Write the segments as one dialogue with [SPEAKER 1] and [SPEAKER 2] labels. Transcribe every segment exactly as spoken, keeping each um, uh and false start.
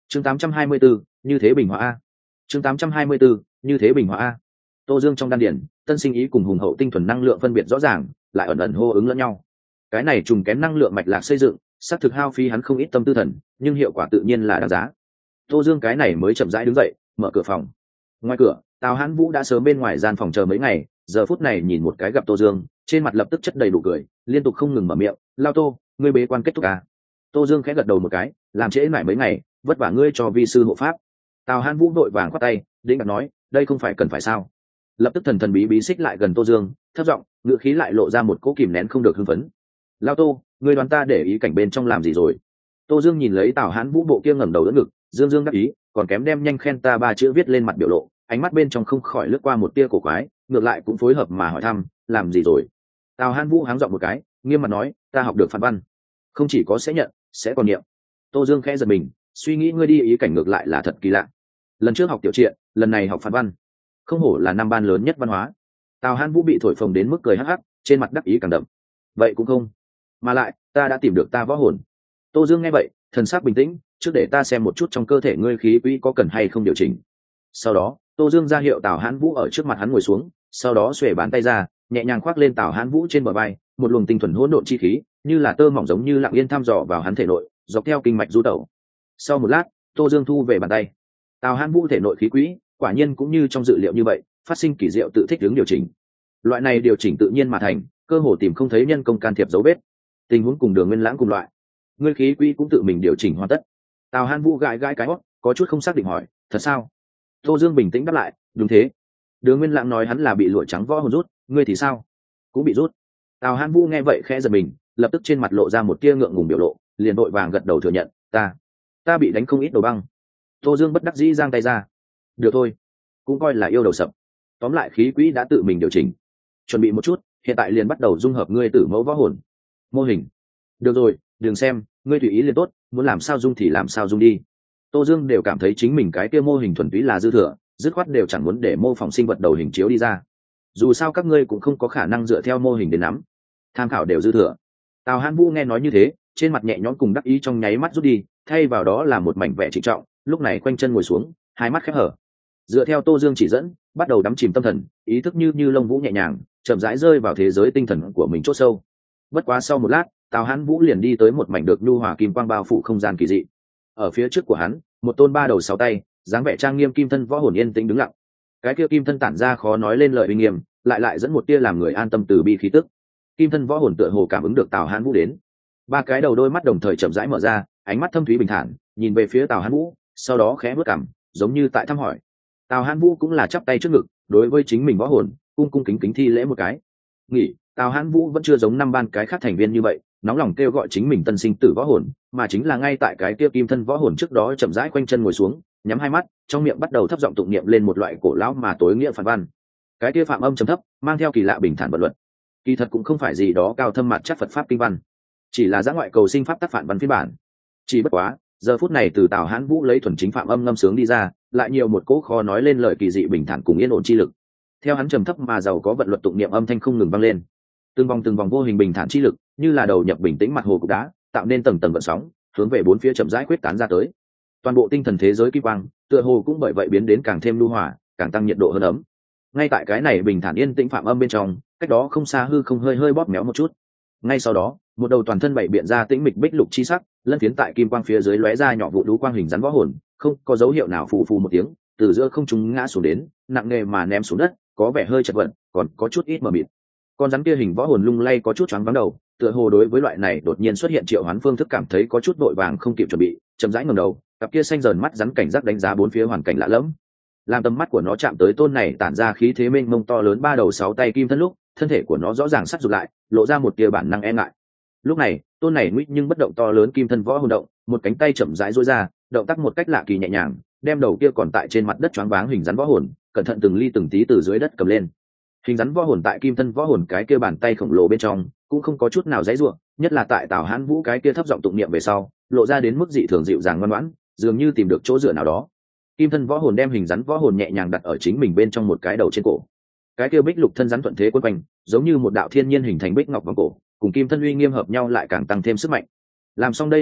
[SPEAKER 1] chương tám trăm hai mươi bốn, như thế bình hòa a. chương tám trăm hai mươi bốn, như thế bình hòa a. Tô Dương trong đan điển, tân sinh ý cùng hùng hậu tinh thuần năng lượng phân biệt rõ ràng, lại ẩn ẩn hô ứng lẫn nhau. Cái này trùng kén năng lượng mạch lạc xây dựng, xác thực hao phí hắn không ít tâm tư thần, nhưng hiệu quả tự nhiên là đáng giá. Tô Dương cái này mới chậm rãi đứng dậy, mở cửa phòng. Ngoài cửa, Tào Hãn Vũ đã sớm bên ngoài gian phòng chờ mấy ngày, giờ phút này nhìn một cái gặp Tô Dương, trên mặt lập tức chất đầy đủ cười, liên tục không ngừng mở miệng, "Lao Tô, ngươi bế quan kết thúc à?" Tô Dương khẽ gật đầu một cái, làm trễ mãi mấy ngày, vất vả ngươi cho vi sư hộ pháp. Tào Hãn Vũ vội vàng khoát tay, đĩnh đặt nói, "Đây không phải cần phải sao?" Lập tức thần thần bí bí xích lại gần Tô Dương, thấp giọng, ngữ khí lại lộ ra một cỗ kìm nén không được hưng phấn. "Lao Tô, ngươi đoán ta để ý cảnh bên trong làm gì rồi?" Tô Dương nhìn lấy Tào Hãn Vũ bộ kia ngẩng đầu đỡ ngực, dương dương đắc ý, còn kém đem nhanh khen ta ba chữ viết lên mặt biểu lộ, ánh mắt bên trong không khỏi lướt qua một tia cổ quái, ngược lại cũng phối hợp mà hỏi thăm, "Làm gì rồi?" Tào Hãn Vũ háng giọng một cái, nghiêm mặt nói, "Ta học được phản văn, không chỉ có sẽ nhận, sẽ còn niệm." Tô Dương khẽ giật mình, suy nghĩ ngươi đi ý cảnh ngược lại là thật kỳ lạ. Lần trước học tiểu triện, lần này học phản văn, không hổ là năm ban lớn nhất văn hóa. Tào Hãn Vũ bị thổi phồng đến mức cười hắc hắc, trên mặt đắc ý càng đậm. Vậy cũng không, mà lại ta đã tìm được ta võ hồn. Tô Dương nghe vậy, thần sắc bình tĩnh, trước để ta xem một chút trong cơ thể ngươi khí quỹ có cần hay không điều chỉnh. Sau đó, Tô Dương ra hiệu Tào Hãn Vũ ở trước mặt hắn ngồi xuống, sau đó xuề bàn tay ra, nhẹ nhàng khoác lên Tào Hãn Vũ trên bờ vai, một luồng tinh thuần hỗn độn chi khí, như là tơ mỏng giống như lặng yên thăm dò vào hắn thể nội, dọc theo kinh mạch du tẩu. Sau một lát, Tô Dương thu về bàn tay. Tào Hãn Vũ thể nội khí quỹ, quả nhiên cũng như trong dự liệu như vậy, phát sinh kỳ diệu tự thích ứng điều chỉnh. Loại này điều chỉnh tự nhiên mà thành, cơ hồ tìm không thấy nhân công can thiệp dấu vết. Tình huống cùng Đường Nguyên Lãng cùng loại, ngươi khí quỹ cũng tự mình điều chỉnh hoàn tất. Tào Hãn Vũ gãi gãi cái hót, có chút không xác định hỏi, thật sao? Tô Dương bình tĩnh đáp lại, đúng thế. Đường Nguyên Lãng nói hắn là bị lụa trắng võ hồn rút, ngươi thì sao? Cũng bị rút. Tào Hãn Vũ nghe vậy khẽ giật mình, lập tức trên mặt lộ ra một tia ngượng ngùng biểu lộ, liền vội vàng gật đầu thừa nhận, ta, ta bị đánh không ít đầu băng. Tô Dương bất đắc dĩ giang tay ra, được thôi, cũng coi là yêu đầu sập. Tóm lại khí quỹ đã tự mình điều chỉnh, chuẩn bị một chút, hiện tại liền bắt đầu dung hợp ngươi tử mẫu võ hồn. Mô hình, được rồi, đừng xem, ngươi tùy ý liền tốt, muốn làm sao dung thì làm sao dung đi. Tô Dương đều cảm thấy chính mình cái kia mô hình thuần túy là dư thừa, dứt khoát đều chẳng muốn để mô phỏng sinh vật đầu hình chiếu đi ra. Dù sao các ngươi cũng không có khả năng dựa theo mô hình đến nắm, tham khảo đều dư thừa. Tào Hãn Vũ nghe nói như thế, trên mặt nhẹ nhõm cùng đắc ý trong nháy mắt rút đi, thay vào đó là một mảnh vẻ trịnh trọng, lúc này quanh chân ngồi xuống, hai mắt khép hở, dựa theo Tô Dương chỉ dẫn, bắt đầu đắm chìm tâm thần, ý thức như như lông vũ nhẹ nhàng, chậm rãi rơi vào thế giới tinh thần của mình chốt sâu. Bất quá sau một lát, Tào Hãn Vũ liền đi tới một mảnh được nhu hòa kim quang bao phủ không gian kỳ dị. Ở phía trước của hắn, một tôn ba đầu sáu tay, dáng vẻ trang nghiêm kim thân võ hồn yên tĩnh đứng lặng. Cái kia kim thân tản ra khó nói lên lời uy nghiêm, lại lại dẫn một tia làm người an tâm từ bi khí tức. Kim thân võ hồn tựa hồ cảm ứng được Tào Hãn Vũ đến, ba cái đầu đôi mắt đồng thời chậm rãi mở ra, ánh mắt thâm thúy bình thản, nhìn về phía Tào Hãn Vũ, sau đó khẽ bước cằm, giống như tại thăm hỏi. Tào Hãn Vũ cũng là chắp tay trước ngực, đối với chính mình võ hồn, cung cung kính kính thi lễ một cái. Nghĩ, Tào Hãn Vũ vẫn chưa giống năm ban cái khác thành viên như vậy, nóng lòng kêu gọi chính mình tân sinh tử võ hồn, mà chính là ngay tại cái kia kim thân võ hồn trước đó chậm rãi quanh chân ngồi xuống, nhắm hai mắt, trong miệng bắt đầu thấp giọng tụng niệm lên một loại cổ lão mà tối nghĩa phản văn. Cái kia phạm âm trầm thấp, mang theo kỳ lạ bình thản vận luật. Kỳ thật cũng không phải gì đó cao thâm mặt chắc Phật pháp kinh văn, chỉ là giã ngoại cầu sinh pháp tác phản văn phiên bản. Chỉ bất quá, giờ phút này từ Tào Hãn Vũ lấy thuần chính phạm âm ngâm sướng đi ra, lại nhiều một cỗ khó nói lên lời kỳ dị bình thản cùng yên ổn chi lực. Theo hắn trầm thấp mà giàu có vận luật tụng niệm âm thanh không ngừng vang lên, từng vòng từng vòng vô hình bình thản chi lực, như là đầu nhập bình tĩnh mặt hồ cục đá, tạo nên tầng tầng gợn sóng, hướng về bốn phía chậm rãi quyết tán ra tới. Toàn bộ tinh thần thế giới kim quang, tựa hồ cũng bởi vậy biến đến càng thêm lưu hòa, càng tăng nhiệt độ hơn ấm. Ngay tại cái này bình thản yên tĩnh phạm âm bên trong, cách đó không xa hư không hơi hơi bóp méo một chút. Ngay sau đó, một đầu toàn thân bảy biện ra tĩnh mịch bích lục chi sắc, lân phiến tại kim quang phía dưới lóe ra nhỏ vụ đú quang hình rắn võ hồn, không có dấu hiệu nào phù phù một tiếng, từ giữa không trung ngã xuống đến, nặng nề mà ném xuống đất, có vẻ hơi chật vật, còn có chút ít mờ mịt. Con rắn kia hình võ hồn lung lay có chút choáng váng đầu, tựa hồ đối với loại này đột nhiên xuất hiện triệu hoán phương thức cảm thấy có chút vội vàng không kịp chuẩn bị, chậm rãi ngẩng đầu, cặp kia xanh dần mắt rắn cảnh giác đánh giá bốn phía hoàn cảnh lạ lẫm. Làm tầm mắt của nó chạm tới tôn này tản ra khí thế mênh mông to lớn ba đầu sáu tay kim thân lúc, thân thể của nó rõ ràng sắt rụt lại, lộ ra một tia bản năng e ngại. Lúc này, tôn này nguy nhưng bất động to lớn kim thân võ hồn động, một cánh tay chậm rãi duỗi ra, động tác một cách lạ kỳ nhẹ nhàng, đem đầu kia còn tại trên mặt đất choáng váng hình rắn võ hồn, cẩn thận từng ly từng tí từ dưới đất cầm lên. Hình rắn võ hồn tại kim thân võ hồn cái kia bàn tay khổng lồ bên trong, cũng không có chút nào dãy rủa, nhất là tại Tào Hãn Vũ cái kia thấp giọng tụng niệm về sau, lộ ra đến mức dị thường dịu dàng ngoan ngoãn, dường như tìm được chỗ dựa nào đó. Kim thân võ hồn đem hình rắn võ hồn nhẹ nhàng đặt ở chính mình bên trong một cái đầu trên cổ. Cái kia bích lục thân rắn thuận thế quấn quanh, giống như một đạo thiên nhiên hình thành bích ngọc vòng cổ, cùng kim thân uy nghiêm hợp nhau lại càng tăng thêm sức mạnh. Làm xong đây hết thảy,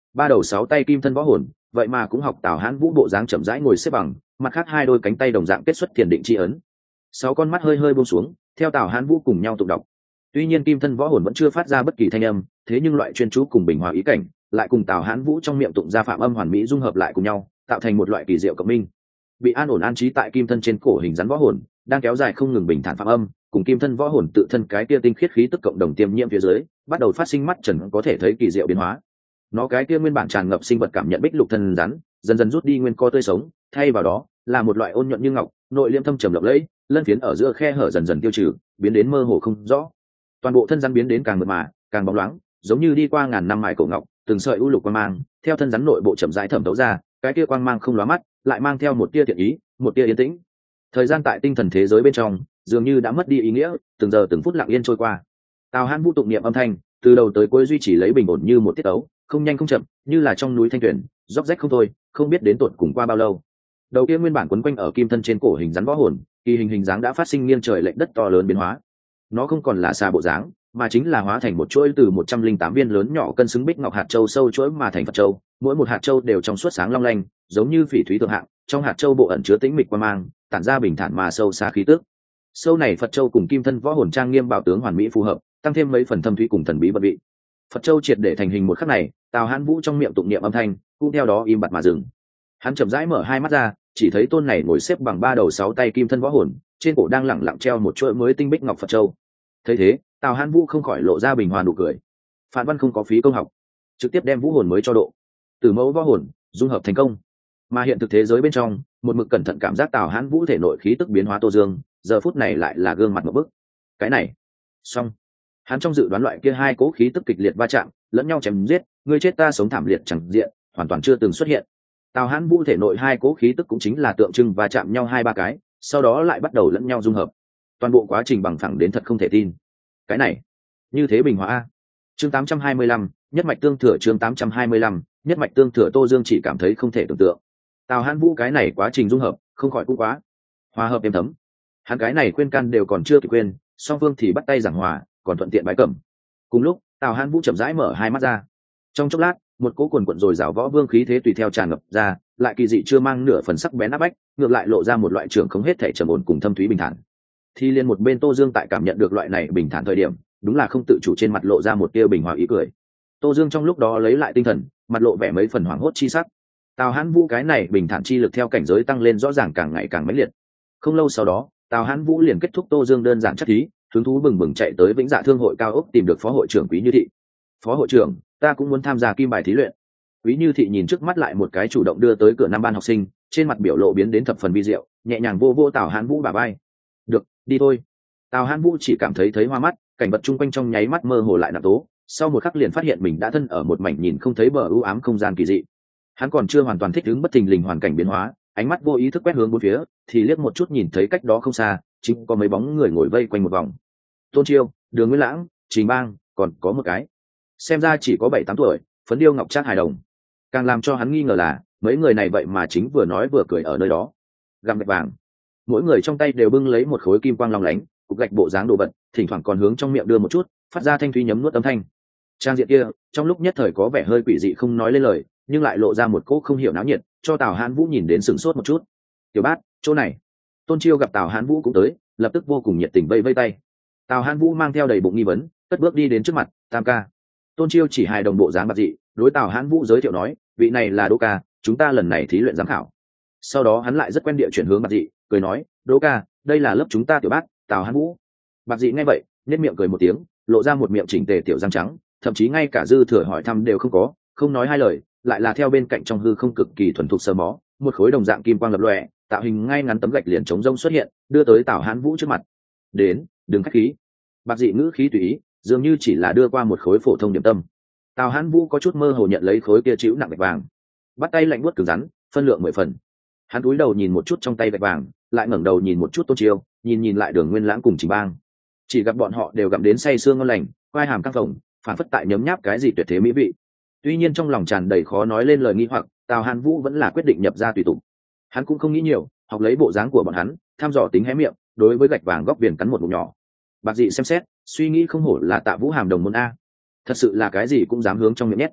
[SPEAKER 1] ba đầu sáu tay kim thân võ hồn vậy mà cũng học Tào Hãn Vũ bộ dáng chậm rãi ngồi xếp bằng, mặt khác hai đôi cánh tay đồng dạng kết xuất thiền định chi ấn. Sáu con mắt hơi hơi buông xuống, theo Tào Hãn Vũ cùng nhau tụng đọc. Tuy nhiên kim thân võ hồn vẫn chưa phát ra bất kỳ thanh âm, thế nhưng loại chuyên chú cùng bình hòa ý cảnh lại cùng Tào Hãn Vũ trong miệng tụng ra phạm âm hoàn mỹ dung hợp lại cùng nhau, tạo thành một loại kỳ diệu cộng minh. Bị an ổn an trí tại kim thân trên cổ hình rắn võ hồn, đang kéo dài không ngừng bình thản phạm âm, cùng kim thân võ hồn tự thân cái kia tinh khiết khí tức cộng đồng tiêm nhiễm phía dưới, bắt đầu phát sinh mắt trần có thể thấy kỳ diệu biến hóa. Nó cái kia nguyên bản tràn ngập sinh vật cảm nhận bích lục thân rắn, dần dần rút đi nguyên co tươi sống, thay vào đó là một loại ôn nhuận như ngọc, nội liêm thâm trầm lộng lẫy, lân phiến ở giữa khe hở dần dần tiêu trừ, biến đến mơ hồ không rõ. Toàn bộ thân rắn biến đến càng mượt mà, càng bóng loáng, giống như đi qua ngàn năm mài cổ ngọc, từng sợi u lục quang mang theo thân rắn nội bộ chậm rãi thẩm thấu ra, cái kia quang mang không lóa mắt, lại mang theo một tia thiện ý, một tia yên tĩnh. Thời gian tại tinh thần thế giới bên trong dường như đã mất đi ý nghĩa, từng giờ từng phút lặng yên trôi qua. Tào Hãn Vũ tụng niệm âm thanh từ đầu tới cuối duy trì lấy bình ổn như một tiết tấu, không nhanh không chậm, như là trong núi thanh tuyển róc rách không thôi, không biết đến tột cùng qua bao lâu. Đầu kia nguyên bản quấn quanh ở kim thân trên cổ hình rắn võ hồn, kỳ hình hình dáng đã phát sinh nghiêng trời lệch đất to lớn biến hóa. Nó không còn là xà bộ dáng, mà chính là hóa thành một chuỗi từ một trăm linh tám viên lớn nhỏ cân xứng bích ngọc hạt châu sâu chuỗi mà thành Phật châu, mỗi một hạt châu đều trong suốt sáng long lanh, giống như phỉ thúy thượng hạng, trong hạt châu bộ ẩn chứa tĩnh mịch quang mang, tản ra bình thản mà sâu xa khí tức. Sâu này Phật châu cùng kim thân võ hồn trang nghiêm bảo tướng hoàn mỹ phù hợp, tăng thêm mấy phần thâm thúy cùng thần bí bất vị. Phật châu triệt để thành hình một khắc này, Tào Hãn Vũ trong miệng tụng niệm âm thanh cũng theo đó im bặt mà dừng. Hắn chậm rãi mở hai mắt ra, chỉ thấy tôn này ngồi xếp bằng ba đầu sáu tay kim thân võ hồn, trên cổ đang lẳng lặng treo một chuỗi mới tinh bích ngọc Phật châu. Thấy thế, Tào Hãn Vũ không khỏi lộ ra bình hòa nụ cười. Phản Văn không có phí công học, trực tiếp đem vũ hồn mới cho độ. Từ mẫu võ hồn dung hợp thành công. Mà hiện thực thế giới bên trong, một mực cẩn thận cảm giác Tào Hãn Vũ thể nội khí tức biến hóa Tô Dương, giờ phút này lại là gương mặt một bức. Cái này, xong. Hắn trong dự đoán loại kia hai cố khí tức kịch liệt va chạm, lẫn nhau chém giết, người chết ta sống thảm liệt chẳng diện, hoàn toàn chưa từng xuất hiện. Tào Hãn Vũ thể nội hai cố khí tức cũng chính là tượng trưng va chạm nhau hai ba cái, sau đó lại bắt đầu lẫn nhau dung hợp. Toàn bộ quá trình bằng phẳng đến thật không thể tin. Cái này, như thế bình hòa a. Chương tám trăm hai mươi lăm, nhất mạch tương thừa chương tám trăm hai mươi lăm, nhất mạch tương thừa Tô Dương chỉ cảm thấy không thể tưởng tượng. Tào Hãn Vũ cái này quá trình dung hợp, không khỏi cũng quá hòa hợp êm thấm. Hắn cái này khuyên can đều còn chưa kịp quên, song phương thì bắt tay giảng hòa, còn thuận tiện bái cẩm. Cùng lúc, Tào Hãn Vũ chậm rãi mở hai mắt ra. Trong chốc lát, một cỗ quần quần rồi rào võ vương khí thế tùy theo tràn ngập ra, lại kỳ dị chưa mang nửa phần sắc bén áp bách, ngược lại lộ ra một loại trưởng không hết thể trầm ổn cùng thâm thúy bình thản. Thì liên một bên Tô Dương tại cảm nhận được loại này bình thản thời điểm, đúng là không tự chủ trên mặt lộ ra một tia bình hòa ý cười. Tô Dương trong lúc đó lấy lại tinh thần, mặt lộ vẻ mấy phần hoảng hốt chi sắc. Tào Hãn Vũ cái này bình thản chi lực theo cảnh giới tăng lên rõ ràng càng ngày càng mãnh liệt. Không lâu sau đó, Tào Hãn Vũ liền kết thúc Tô Dương đơn giản chất thí, hứng thú bừng bừng chạy tới Vĩnh Dạ Thương hội cao ốc tìm được phó hội trưởng Quý Như Thị. Phó hội trưởng, ta cũng muốn tham gia kim bài thí luyện. Quý Như Thị nhìn trước mắt lại một cái chủ động đưa tới cửa năm ban học sinh, trên mặt biểu lộ biến đến thập phần vi diệu, nhẹ nhàng vô vô Tào Hãn Vũ bả vai. Được, đi thôi. Tào Hãn Vũ chỉ cảm thấy thấy hoa mắt, cảnh vật chung quanh trong nháy mắt mơ hồ lại nặng tố, sau một khắc liền phát hiện mình đã thân ở một mảnh nhìn không thấy bờ u ám không gian kỳ dị. Hắn còn chưa hoàn toàn thích ứng bất thình lình hoàn cảnh biến hóa, ánh mắt vô ý thức quét hướng bốn phía, thì liếc một chút nhìn thấy cách đó không xa, chính có mấy bóng người ngồi vây quanh một vòng. Tôn Chiêu, Đường Nguyên Lãng, Trình Bang, còn có một cái, xem ra chỉ có bảy tám tuổi, phấn điêu ngọc trác hài đồng. Càng làm cho hắn nghi ngờ là, mấy người này vậy mà chính vừa nói vừa cười ở nơi đó. Gặm gạch vàng, mỗi người trong tay đều bưng lấy một khối kim quang long lánh, cục gạch bộ dáng đồ vật, thỉnh thoảng còn hướng trong miệng đưa một chút, phát ra thanh thúy nhấm nuốt âm thanh. Trang diện kia, trong lúc nhất thời có vẻ hơi quỷ dị không nói lên lời, nhưng lại lộ ra một cỗ không hiểu náo nhiệt, cho Tào Hãn Vũ nhìn đến sửng sốt một chút. Tiểu Bát, chỗ này. Tôn Chiêu gặp Tào Hãn Vũ cũng tới, lập tức vô cùng nhiệt tình vây vây tay. Tào Hãn Vũ mang theo đầy bụng nghi vấn, cất bước đi đến trước mặt, Tam ca. Tôn Chiêu chỉ hài đồng bộ dáng bạc dị, đối Tào Hãn Vũ giới thiệu nói, vị này là Đỗ ca, chúng ta lần này thí luyện giám khảo. Sau đó hắn lại rất quen địa chuyển hướng bạc dị, cười nói, Đỗ ca, đây là lớp chúng ta Tiểu Bát, Tào Hãn Vũ. Bạc dị nghe vậy, nhếch miệng cười một tiếng, lộ ra một miệng chỉnh tề tiểu răng trắng, thậm chí ngay cả dư thừa hỏi thăm đều không có, không nói hai lời, lại là theo bên cạnh trong hư không cực kỳ thuần thục sờ mó, một khối đồng dạng kim quang lập lòe, tạo hình ngay ngắn tấm gạch liền chống rông xuất hiện, đưa tới Tào Hãn Vũ trước mặt. Đến, đừng khách khí. Bạc dị ngữ khí tùy ý, dường như chỉ là đưa qua một khối phổ thông điểm tâm. Tào Hãn Vũ có chút mơ hồ nhận lấy khối kia chịu nặng gạch vàng, bắt tay lạnh buốt cứng rắn, phân lượng mười phần. Hắn cúi đầu nhìn một chút trong tay gạch vàng, lại ngẩng đầu nhìn một chút Tôn Chiêu, nhìn nhìn lại Đường Nguyên Lãng cùng Trình Bang. Chỉ gặp bọn họ đều gặm đến say sương ngon lành, quai hàm căng phồng, phản phất tại nhấm nháp cái gì tuyệt thế mỹ vị. Tuy nhiên trong lòng tràn đầy khó nói lên lời nghi hoặc, Tào Hãn Vũ vẫn là quyết định nhập ra tùy tùng. Hắn cũng không nghĩ nhiều, học lấy bộ dáng của bọn hắn, thăm dò tính hé miệng, đối với gạch vàng góc viền cắn một ngụm nhỏ. Bạc dị xem xét, suy nghĩ không hổ là Tạ Vũ Hàm đồng môn a, thật sự là cái gì cũng dám hướng trong miệng nhét.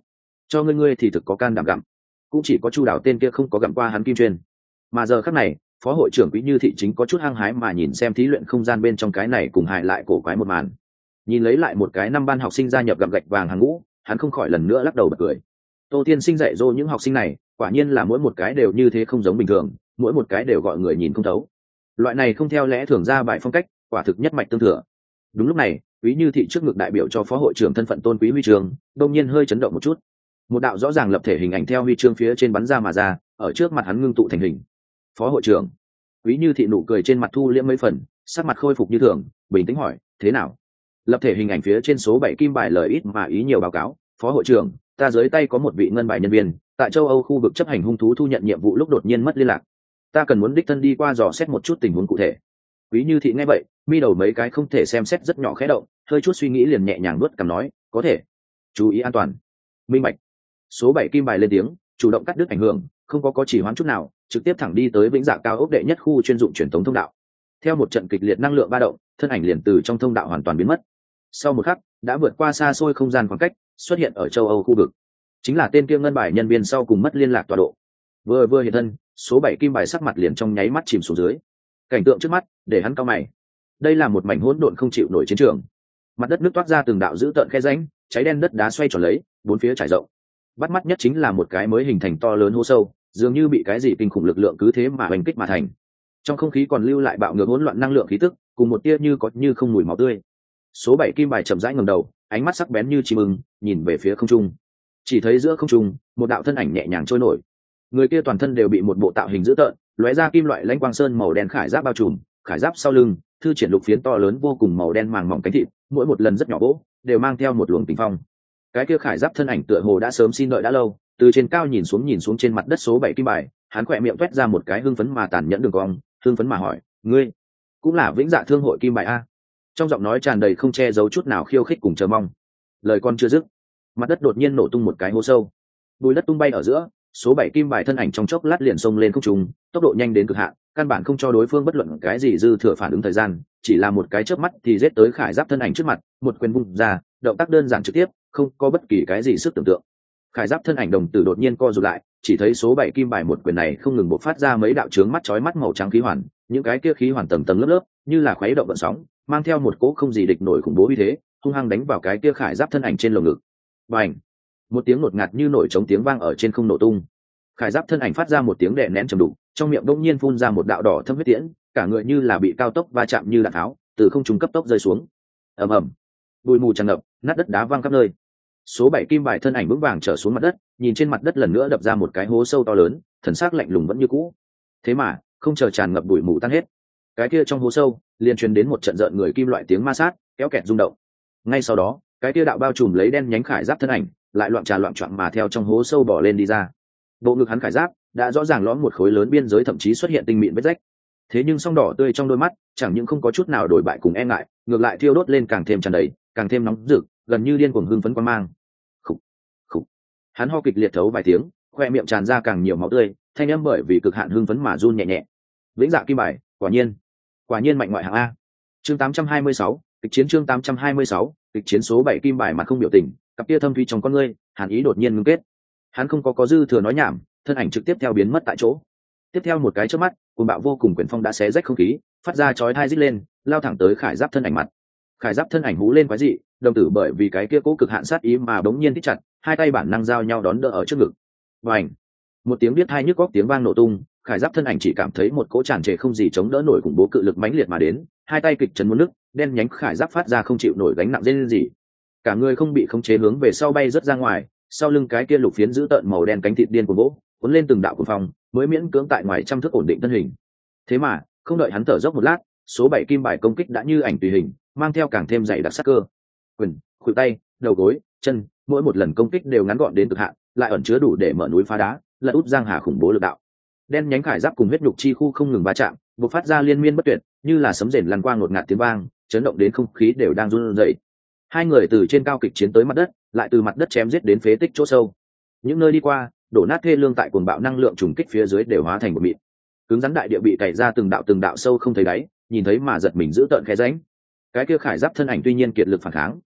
[SPEAKER 1] cho ngươi ngươi thì thực có can đảm gặm, cũng chỉ có Chu Đào tên kia không có gặm qua hắn kim chuyên. Mà giờ khắc này, phó hội trưởng Quý Như Thị chính có chút hăng hái mà nhìn xem thí luyện không gian bên trong cái này cùng hại lại cổ quái một màn. Nhìn lấy lại một cái năm ban học sinh gia nhập gặm gạch vàng hàng ngũ, hắn không khỏi lần nữa lắc đầu bật cười. Tô Tiên Sinh dạy dỗ những học sinh này, quả nhiên là mỗi một cái đều như thế không giống bình thường, mỗi một cái đều gọi người nhìn không thấu. Loại này không theo lẽ thường ra bài phong cách, quả thực nhất mạch tương thừa. Đúng lúc này, Quý Như Thị trước ngực đại biểu cho phó hội trưởng thân phận tôn quý huy chương, đột nhiên hơi chấn động một chút. Một đạo rõ ràng lập thể hình ảnh theo huy chương phía trên bắn ra mà ra, ở trước mặt hắn ngưng tụ thành hình. Phó hội trưởng. Quý Như Thị nụ cười trên mặt thu liễm mấy phần, sắc mặt khôi phục như thường, bình tĩnh hỏi, thế nào? Lập thể hình ảnh phía trên số bảy kim bài lời ít mà ý nhiều báo cáo, phó hội trưởng, ta dưới tay có một vị ngân bài nhân viên, tại châu Âu khu vực chấp hành hung thú thu nhận nhiệm vụ lúc đột nhiên mất liên lạc. Ta cần muốn đích thân đi qua dò xét một chút tình huống cụ thể. Quý Như Thị nghe vậy, mi đầu mấy cái không thể xem xét rất nhỏ khẽ động, hơi chút suy nghĩ liền nhẹ nhàng nuốt cằm nói, có thể. Chú ý an toàn. Minh bạch. Số bảy kim bài lên tiếng, chủ động cắt đứt ảnh hưởng, không có có chỉ hoãn chút nào, trực tiếp thẳng đi tới vĩnh dạ cao ốc đệ nhất khu chuyên dụng truyền thống thông đạo. Theo một trận kịch liệt năng lượng ba động, thân ảnh liền từ trong thông đạo hoàn toàn biến mất. Sau một khắc, đã vượt qua xa xôi không gian khoảng cách, xuất hiện ở châu Âu khu vực. Chính là tên kia ngân bài nhân viên sau cùng mất liên lạc tọa độ. Vừa vừa hiện thân, số bảy kim bài sắc mặt liền trong nháy mắt chìm xuống dưới. Cảnh tượng trước mắt để hắn cau mày. Đây là một mảnh hỗn độn không chịu nổi chiến trường. Mặt đất nước toát ra từng đạo dữ tợn khe rãnh, cháy đen đất đá xoay tròn lấy, bốn phía trải rộng. Bắt mắt nhất chính là một cái mới hình thành to lớn hố sâu, dường như bị cái gì kinh khủng lực lượng cứ thế mà hành kích mà thành. Trong không khí còn lưu lại bạo ngược hỗn loạn năng lượng khí tức, cùng một tia như có như không mùi máu tươi. Số bảy kim bài chậm rãi ngẩng đầu, ánh mắt sắc bén như chim ưng, nhìn về phía không trung. Chỉ thấy giữa không trung, một đạo thân ảnh nhẹ nhàng trôi nổi. Người kia toàn thân đều bị một bộ tạo hình dữ tợn, lóe ra kim loại lãnh quang sơn màu đen khải giáp bao trùm, khải giáp sau lưng, thư triển lục phiến to lớn vô cùng màu đen màng mỏng cánh thịt, mỗi một lần rất nhỏ vỗ, đều mang theo một luồng tình phong. Cái kia khải giáp thân ảnh tựa hồ đã sớm xin đợi đã lâu, từ trên cao nhìn xuống nhìn xuống trên mặt đất số bảy kim bài, hắn khỏe miệng toét ra một cái hưng phấn mà tàn nhẫn đường cong, hưng phấn mà hỏi, ngươi cũng là vĩnh dạ thương hội kim bài a? Trong giọng nói tràn đầy không che giấu chút nào khiêu khích cùng chờ mong. Lời con chưa dứt, mặt đất đột nhiên nổ tung một cái hố sâu, bùi đất tung bay ở giữa, số bảy kim bài thân ảnh trong chốc lát liền xông lên không trung, tốc độ nhanh đến cực hạn, căn bản không cho đối phương bất luận cái gì dư thừa phản ứng thời gian, chỉ là một cái chớp mắt thì giết tới khải giáp thân ảnh trước mặt, một quyền vung ra, động tác đơn giản trực tiếp, không có bất kỳ cái gì sức tưởng tượng. Khải giáp thân ảnh đồng tử đột nhiên co rụt lại, chỉ thấy số bảy kim bài một quyền này không ngừng bộc phát ra mấy đạo chướng mắt chói mắt màu trắng khí hoàn, những cái kia khí hoàn tầng tầng lớp lớp, như là khuấy động gợn sóng, mang theo một cỗ không gì địch nổi khủng bố uy thế, hung hăng đánh vào cái kia khải giáp thân ảnh trên lồng ngực. Bành! Một tiếng ngột ngạt như nổi trống tiếng vang ở trên không nổ tung. Khải giáp thân ảnh phát ra một tiếng đè nén trầm đục, trong miệng đột nhiên phun ra một đạo đỏ thâm huyết tiễn, cả người như là bị cao tốc va chạm như đạn tháo, từ không trung cấp tốc rơi xuống. Ầm ầm, bụi mù tràn ngập, nát đất đá văng khắp nơi. Số bảy kim bài thân ảnh vững vàng trở xuống mặt đất, nhìn trên mặt đất lần nữa đập ra một cái hố sâu to lớn, thần sắc lạnh lùng vẫn như cũ. Thế mà, không chờ tràn ngập bụi mù tan hết, cái kia trong hố sâu liền truyền đến một trận rợn người kim loại tiếng ma sát, kéo kẹt rung động. Ngay sau đó, cái kia đạo bao trùm lấy đen nhánh khải giáp thân ảnh, lại loạn trà loạn choạng mà theo trong hố sâu bò lên đi ra. Bộ ngực hắn khải giáp đã rõ ràng lõm một khối lớn biên giới, thậm chí xuất hiện tinh mịn vết rách. Thế nhưng song đỏ tươi trong đôi mắt chẳng những không có chút nào đổi bại cùng e ngại, ngược lại thiêu đốt lên càng thêm tràn đầy, càng thêm nóng rực, gần như điên cuồng hưng phấn quan mang. Khủ, khủ. Hắn ho kịch liệt thấu vài tiếng, khoe miệng tràn ra càng nhiều máu tươi, thanh âm bởi vì cực hạn hưng phấn mà run nhẹ nhẹ. Vĩnh dạ kim bài, quả nhiên, quả nhiên mạnh ngoại hạng a. Chương tám trăm hai mươi sáu, kịch chiến chương tám trăm hai mươi sáu, kịch chiến số bảy kim bài mà không biểu tình, cặp kia thâm thúy trong con ngươi, hàn ý đột nhiên ngưng kết. Hắn không có có dư thừa nói nhảm, thân ảnh trực tiếp theo biến mất tại chỗ. Tiếp theo một cái chớp mắt, cuồng bạo vô cùng quyền phong đã xé rách không khí, phát ra chói tai rít lên, lao thẳng tới khải giáp thân ảnh mặt. Khải giáp thân ảnh hú lên quái dị, đồng tử bởi vì cái kia cố cực hạn sát ý mà bỗng nhiên thích chặt, hai tay bản năng giao nhau đón đỡ ở trước ngực. Bành! Một tiếng biết hai nhức góc tiếng vang nổ tung, khải giáp thân ảnh chỉ cảm thấy một cỗ tràn trề không gì chống đỡ nổi khủng bố cự lực mãnh liệt mà đến, hai tay kịch chấn muốn nứt, đen nhánh khải giáp phát ra không chịu nổi gánh nặng rên rỉ. Cả người không bị khống chế hướng về sau bay rất ra ngoài, sau lưng cái kia lục phiến giữ tợn màu đen cánh thịt điên cuồng vỗ, cuốn lên từng đạo cuồng phong, mới miễn cưỡng tại ngoài trăm thước ổn định thân hình. Thế mà, không đợi hắn thở dốc một lát, số bảy kim bài công kích đã như ảnh tùy hình, mang theo càng thêm dày đặc sắc cơ. Quyền, khuỷu tay, đầu gối, chân, mỗi một lần công kích đều ngắn gọn đến cực hạn, lại ẩn chứa đủ để mở núi phá đá, lật út giang hà khủng bố lực đạo. Đen nhánh khải giáp cùng huyết nhục chi khu không ngừng va chạm, bộc phát ra liên miên bất tuyệt, như là sấm rền lăn qua ngột ngạt tiếng vang, chấn động đến không khí đều đang run rẩy. Hai người từ trên cao kịch chiến tới mặt đất, lại từ mặt đất chém giết đến phế tích chỗ sâu. Những nơi đi qua, đổ nát thê lương tại cuồng bạo năng lượng trùng kích phía dưới đều hóa thành một mịn. Cứng rắn đại địa bị cày ra từng đạo từng đạo sâu không thấy đáy, nhìn thấy mà giật mình giữ tợn khe rãnh. Cái kia khải giáp thân ảnh tuy nhiên kiệt lực phản kháng,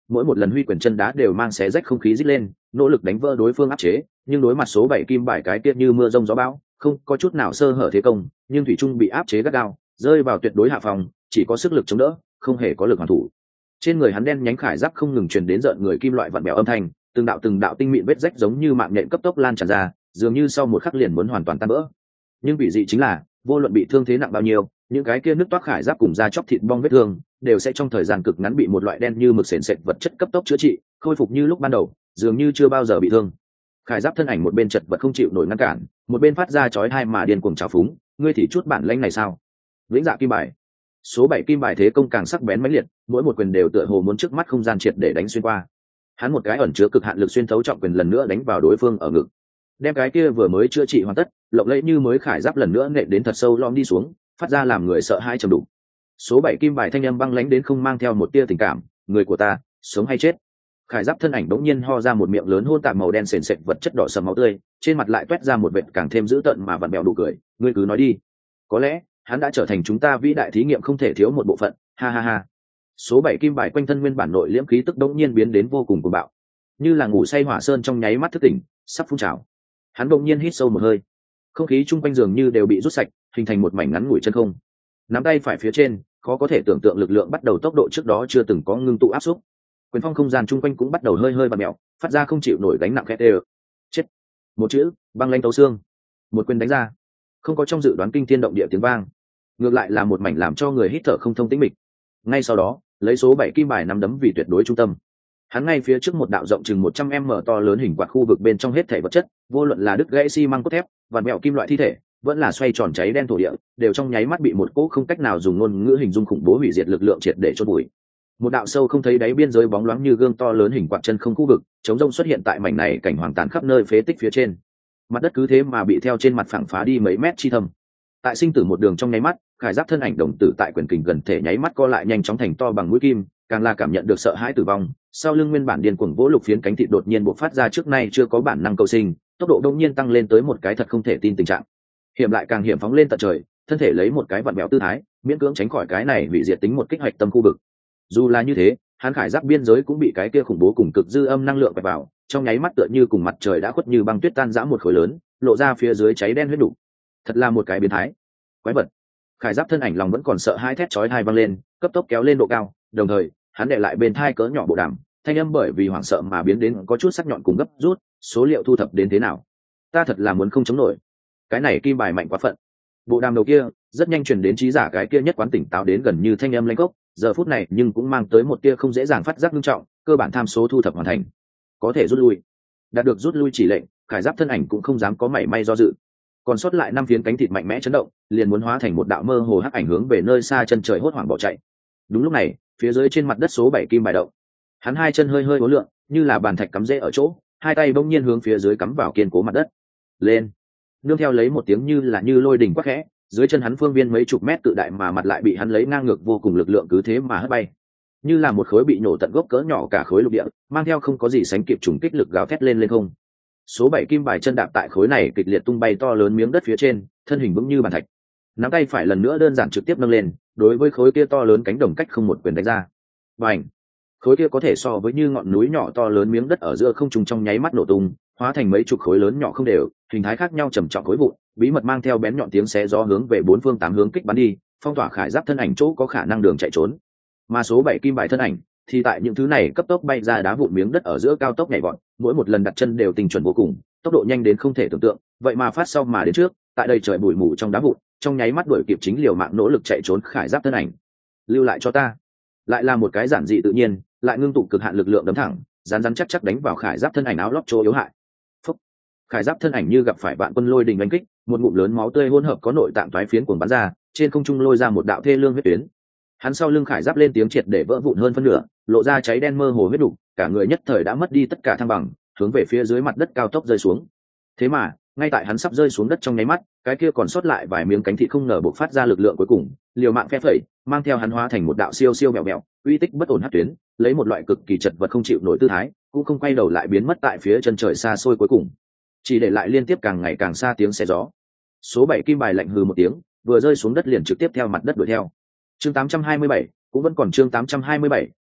[SPEAKER 1] mỗi một lần huy quyền chân đá đều mang xé rách không khí rít lên, nỗ lực đánh vỡ đối phương áp chế, nhưng đối mặt số bảy kim bài cái tiết như mưa rông gió bão, không có chút nào sơ hở thế công, nhưng thủy trung bị áp chế gắt gao, rơi vào tuyệt đối hạ phòng, chỉ có sức lực chống đỡ, không hề có lực hoàn thủ. Trên người hắn đen nhánh khải giáp không ngừng truyền đến rợn người kim loại vặn bèo âm thanh, từng đạo từng đạo tinh mịn vết rách giống như mạng nhện cấp tốc lan tràn ra, dường như sau một khắc liền muốn hoàn toàn tan vỡ. Nhưng vị dị chính là, vô luận bị thương thế nặng bao nhiêu, những cái kia nứt toác khải giáp cùng da chóc thịt bong vết thương, đều sẽ trong thời gian cực ngắn bị một loại đen như mực sền sệt vật chất cấp tốc chữa trị, khôi phục như lúc ban đầu, dường như chưa bao giờ bị thương. Khải giáp thân ảnh một bên chật vật không chịu nổi ngăn cản, một bên phát ra chói tai mà điên cuồng trào phúng, ngươi thì chút bản lĩnh này sao? Vĩnh Dạ kim bài. Số bảy kim bài thế công càng sắc bén mãnh liệt, mỗi một quyền đều tựa hồ muốn trước mắt không gian triệt để đánh xuyên qua. Hắn một cái ẩn chứa cực hạn lực xuyên thấu trọng quyền lần nữa đánh vào đối phương ở ngực, đem cái kia vừa mới chữa trị hoàn tất, lộng lẫy như mới khải giáp lần nữa nện đến thật sâu lom đi xuống, phát ra làm người sợ hãi trầm đục. Số bảy kim bài thanh âm băng lãnh đến không mang theo một tia tình cảm, người của ta, sống hay chết? Khải giáp thân ảnh bỗng nhiên ho ra một miệng lớn hôn tạp màu đen sền sệt vật chất đỏ sầm máu tươi, trên mặt lại toét ra một vệt càng thêm dữ tợn mà vặn bèo đủ cười, ngươi cứ nói đi. Có lẽ hắn đã trở thành chúng ta vĩ đại thí nghiệm không thể thiếu một bộ phận, ha ha ha. Số bảy kim bài quanh thân nguyên bản nội liễm khí tức bỗng nhiên biến đến vô cùng cuồng bạo, như là ngủ say hỏa sơn trong nháy mắt thức tỉnh, sắp phun trào. Hắn bỗng nhiên hít sâu một hơi, không khí chung quanh dường như đều bị rút sạch, hình thành một mảnh ngắn ngủi chân không. Nắm tay phải phía trên, khó có thể tưởng tượng lực lượng bắt đầu tốc độ trước đó chưa từng có ngưng tụ áp xúc. Quyền phong không gian chung quanh cũng bắt đầu hơi hơi bặm mèo, phát ra không chịu nổi gánh nặng khét ê. Chết. Một chữ, băng lanh tấu xương. Một quyền đánh ra, không có trong dự đoán kinh thiên động địa tiếng vang, ngược lại là một mảnh làm cho người hít thở không thông tĩnh mịch. Ngay sau đó, lấy số bảy kim bài nắm đấm vì tuyệt đối trung tâm, hắn ngay phía trước một đạo rộng chừng một trăm mét to lớn hình quạt khu vực bên trong hết thảy vật chất, vô luận là đứt gãy xi măng cốt thép, vặn mèo kim loại thi thể, vẫn là xoay tròn cháy đen thổ địa, đều trong nháy mắt bị một cỗ không cách nào dùng ngôn ngữ hình dung khủng bố hủy diệt lực lượng triệt để chôn bụi. Một đạo sâu không thấy đáy biên giới bóng loáng như gương to lớn hình quạt chân không khu vực, chống rông xuất hiện tại mảnh này cảnh hoàng tàn khắp nơi phế tích phía trên. Mặt đất cứ thế mà bị theo trên mặt phẳng phá đi mấy mét chi thâm. Tại sinh tử một đường trong nháy mắt, khải giáp thân ảnh đồng tử tại quyền kình gần thể nháy mắt co lại nhanh chóng thành to bằng mũi kim, càng là cảm nhận được sợ hãi tử vong. Sau lưng nguyên bản điên cuồng vỗ lục phiến cánh thịt đột nhiên bộc phát ra trước nay chưa có bản năng cầu sinh, tốc độ đông nhiên tăng lên tới một cái thật không thể tin tình trạng. Hiểm lại càng hiểm phóng lên tận trời, thân thể lấy một cái vặn bèo tư thái, miễn cưỡng tránh khỏi cái này bị diệt tính một kích hoạch tâm khu vực. Dù là như thế, hắn khải giáp biên giới cũng bị cái kia khủng bố cùng cực dư âm năng lượng quẹt vào, trong nháy mắt tựa như cùng mặt trời đã khuất như băng tuyết tan rã một khối lớn, lộ ra phía dưới cháy đen huyết đủ. Thật là một cái biến thái, quái vật. Khải giáp thân ảnh lòng vẫn còn sợ hai thét chói tai vang lên, cấp tốc kéo lên độ cao, đồng thời hắn để lại bên thai cỡ nhỏ bộ đàm, thanh âm bởi vì hoảng sợ mà biến đến có chút sắc nhọn cùng gấp rút, số liệu thu thập đến thế nào? Ta thật là muốn không chống nổi. Cái này kim bài mạnh quá phận. Bộ đàm đầu kia rất nhanh truyền đến trí giả cái kia nhất quán tỉnh táo đến gần như thanh âm lãnh cốc, giờ phút này nhưng cũng mang tới một tia không dễ dàng phát giác nghiêm trọng, cơ bản tham số thu thập hoàn thành, có thể rút lui. Đạt được rút lui chỉ lệnh, khải giáp thân ảnh cũng không dám có mảy may do dự, còn sót lại năm phiến cánh thịt mạnh mẽ chấn động, liền muốn hóa thành một đạo mơ hồ hắc ảnh hướng về nơi xa chân trời hốt hoảng bỏ chạy. Đúng lúc này, phía dưới trên mặt đất số bảy kim bài động, hắn hai chân hơi hơi uốn lượn, như là bàn thạch cắm rễ ở chỗ, hai tay bỗng nhiên hướng phía dưới cắm vào kiên cố mặt đất. Lên, nương theo lấy một tiếng như là như lôi đình quắc khẽ, dưới chân hắn phương viên mấy chục mét tự đại mà mặt lại bị hắn lấy ngang ngược vô cùng lực lượng cứ thế mà hất bay, như là một khối bị nổ tận gốc cỡ nhỏ cả khối lục địa, mang theo không có gì sánh kịp trùng kích lực gào thét lên lên không. Số bảy kim bài chân đạp tại khối này kịch liệt tung bay to lớn miếng đất phía trên, thân hình vững như bàn thạch, nắm tay phải lần nữa đơn giản trực tiếp nâng lên, đối với khối kia to lớn cánh đồng cách không một quyền đánh ra. Bành! Khối kia có thể so với như ngọn núi nhỏ to lớn miếng đất ở giữa không trung trong nháy mắt nổ tung, hóa thành mấy chục khối lớn nhỏ không đều, hình thái khác nhau trầm trọng khối vụn, bí mật mang theo bén nhọn tiếng xé gió hướng về bốn phương tám hướng kích bắn đi, phong tỏa khải giáp thân ảnh chỗ có khả năng đường chạy trốn. Mà số bảy kim bài thân ảnh thì tại những thứ này cấp tốc bay ra đá vụn miếng đất ở giữa cao tốc nhảy vọt, mỗi một lần đặt chân đều tình chuẩn vô cùng, tốc độ nhanh đến không thể tưởng tượng, vậy mà phát sau mà đến trước, tại đây trời bụi mù trong đá vụn, trong nháy mắt đuổi kịp chính liều mạng nỗ lực chạy trốn khải giáp thân ảnh. Lưu lại cho ta. Lại là một cái giản dị tự nhiên, lại ngưng tụ cực hạn lực lượng đấm thẳng, rắn rắn chắc chắc đánh vào khải giáp thân ảnh áo lót chỗ yếu hại. Phúc. Khải giáp thân ảnh như gặp phải vạn quân lôi đình đánh kích, một ngụm lớn máu tươi hỗn hợp có nội tạng toái phiến cuồng bắn ra, trên không trung lôi ra một đạo thê lương huyết tuyến. Hắn sau lưng khải giáp lên tiếng triệt để vỡ vụn hơn phân nửa, lộ ra cháy đen mơ hồ huyết đủ, cả người nhất thời đã mất đi tất cả thăng bằng, hướng về phía dưới mặt đất cao tốc rơi xuống. Thế mà, ngay tại hắn sắp rơi xuống đất trong nháy mắt, cái kia còn sót lại vài miếng cánh thịt không ngờ bộc phát ra lực lượng cuối cùng, liều mạng phe phẩy, mang theo hắn hóa thành một đạo siêu siêu mèo mèo, uy tích bất ổn hất tuyến, lấy một loại cực kỳ chật vật không chịu nổi tư thái, cũng không quay đầu lại biến mất tại phía chân trời xa xôi cuối cùng, chỉ để lại liên tiếp càng ngày càng xa tiếng xe gió. Số bảy kim bài lạnh hừ một tiếng, vừa rơi xuống đất liền trực tiếp theo mặt đất đuổi theo. Chương tám trăm hai mươi bảy, cũng vẫn còn chương tám trăm hai mươi bảy,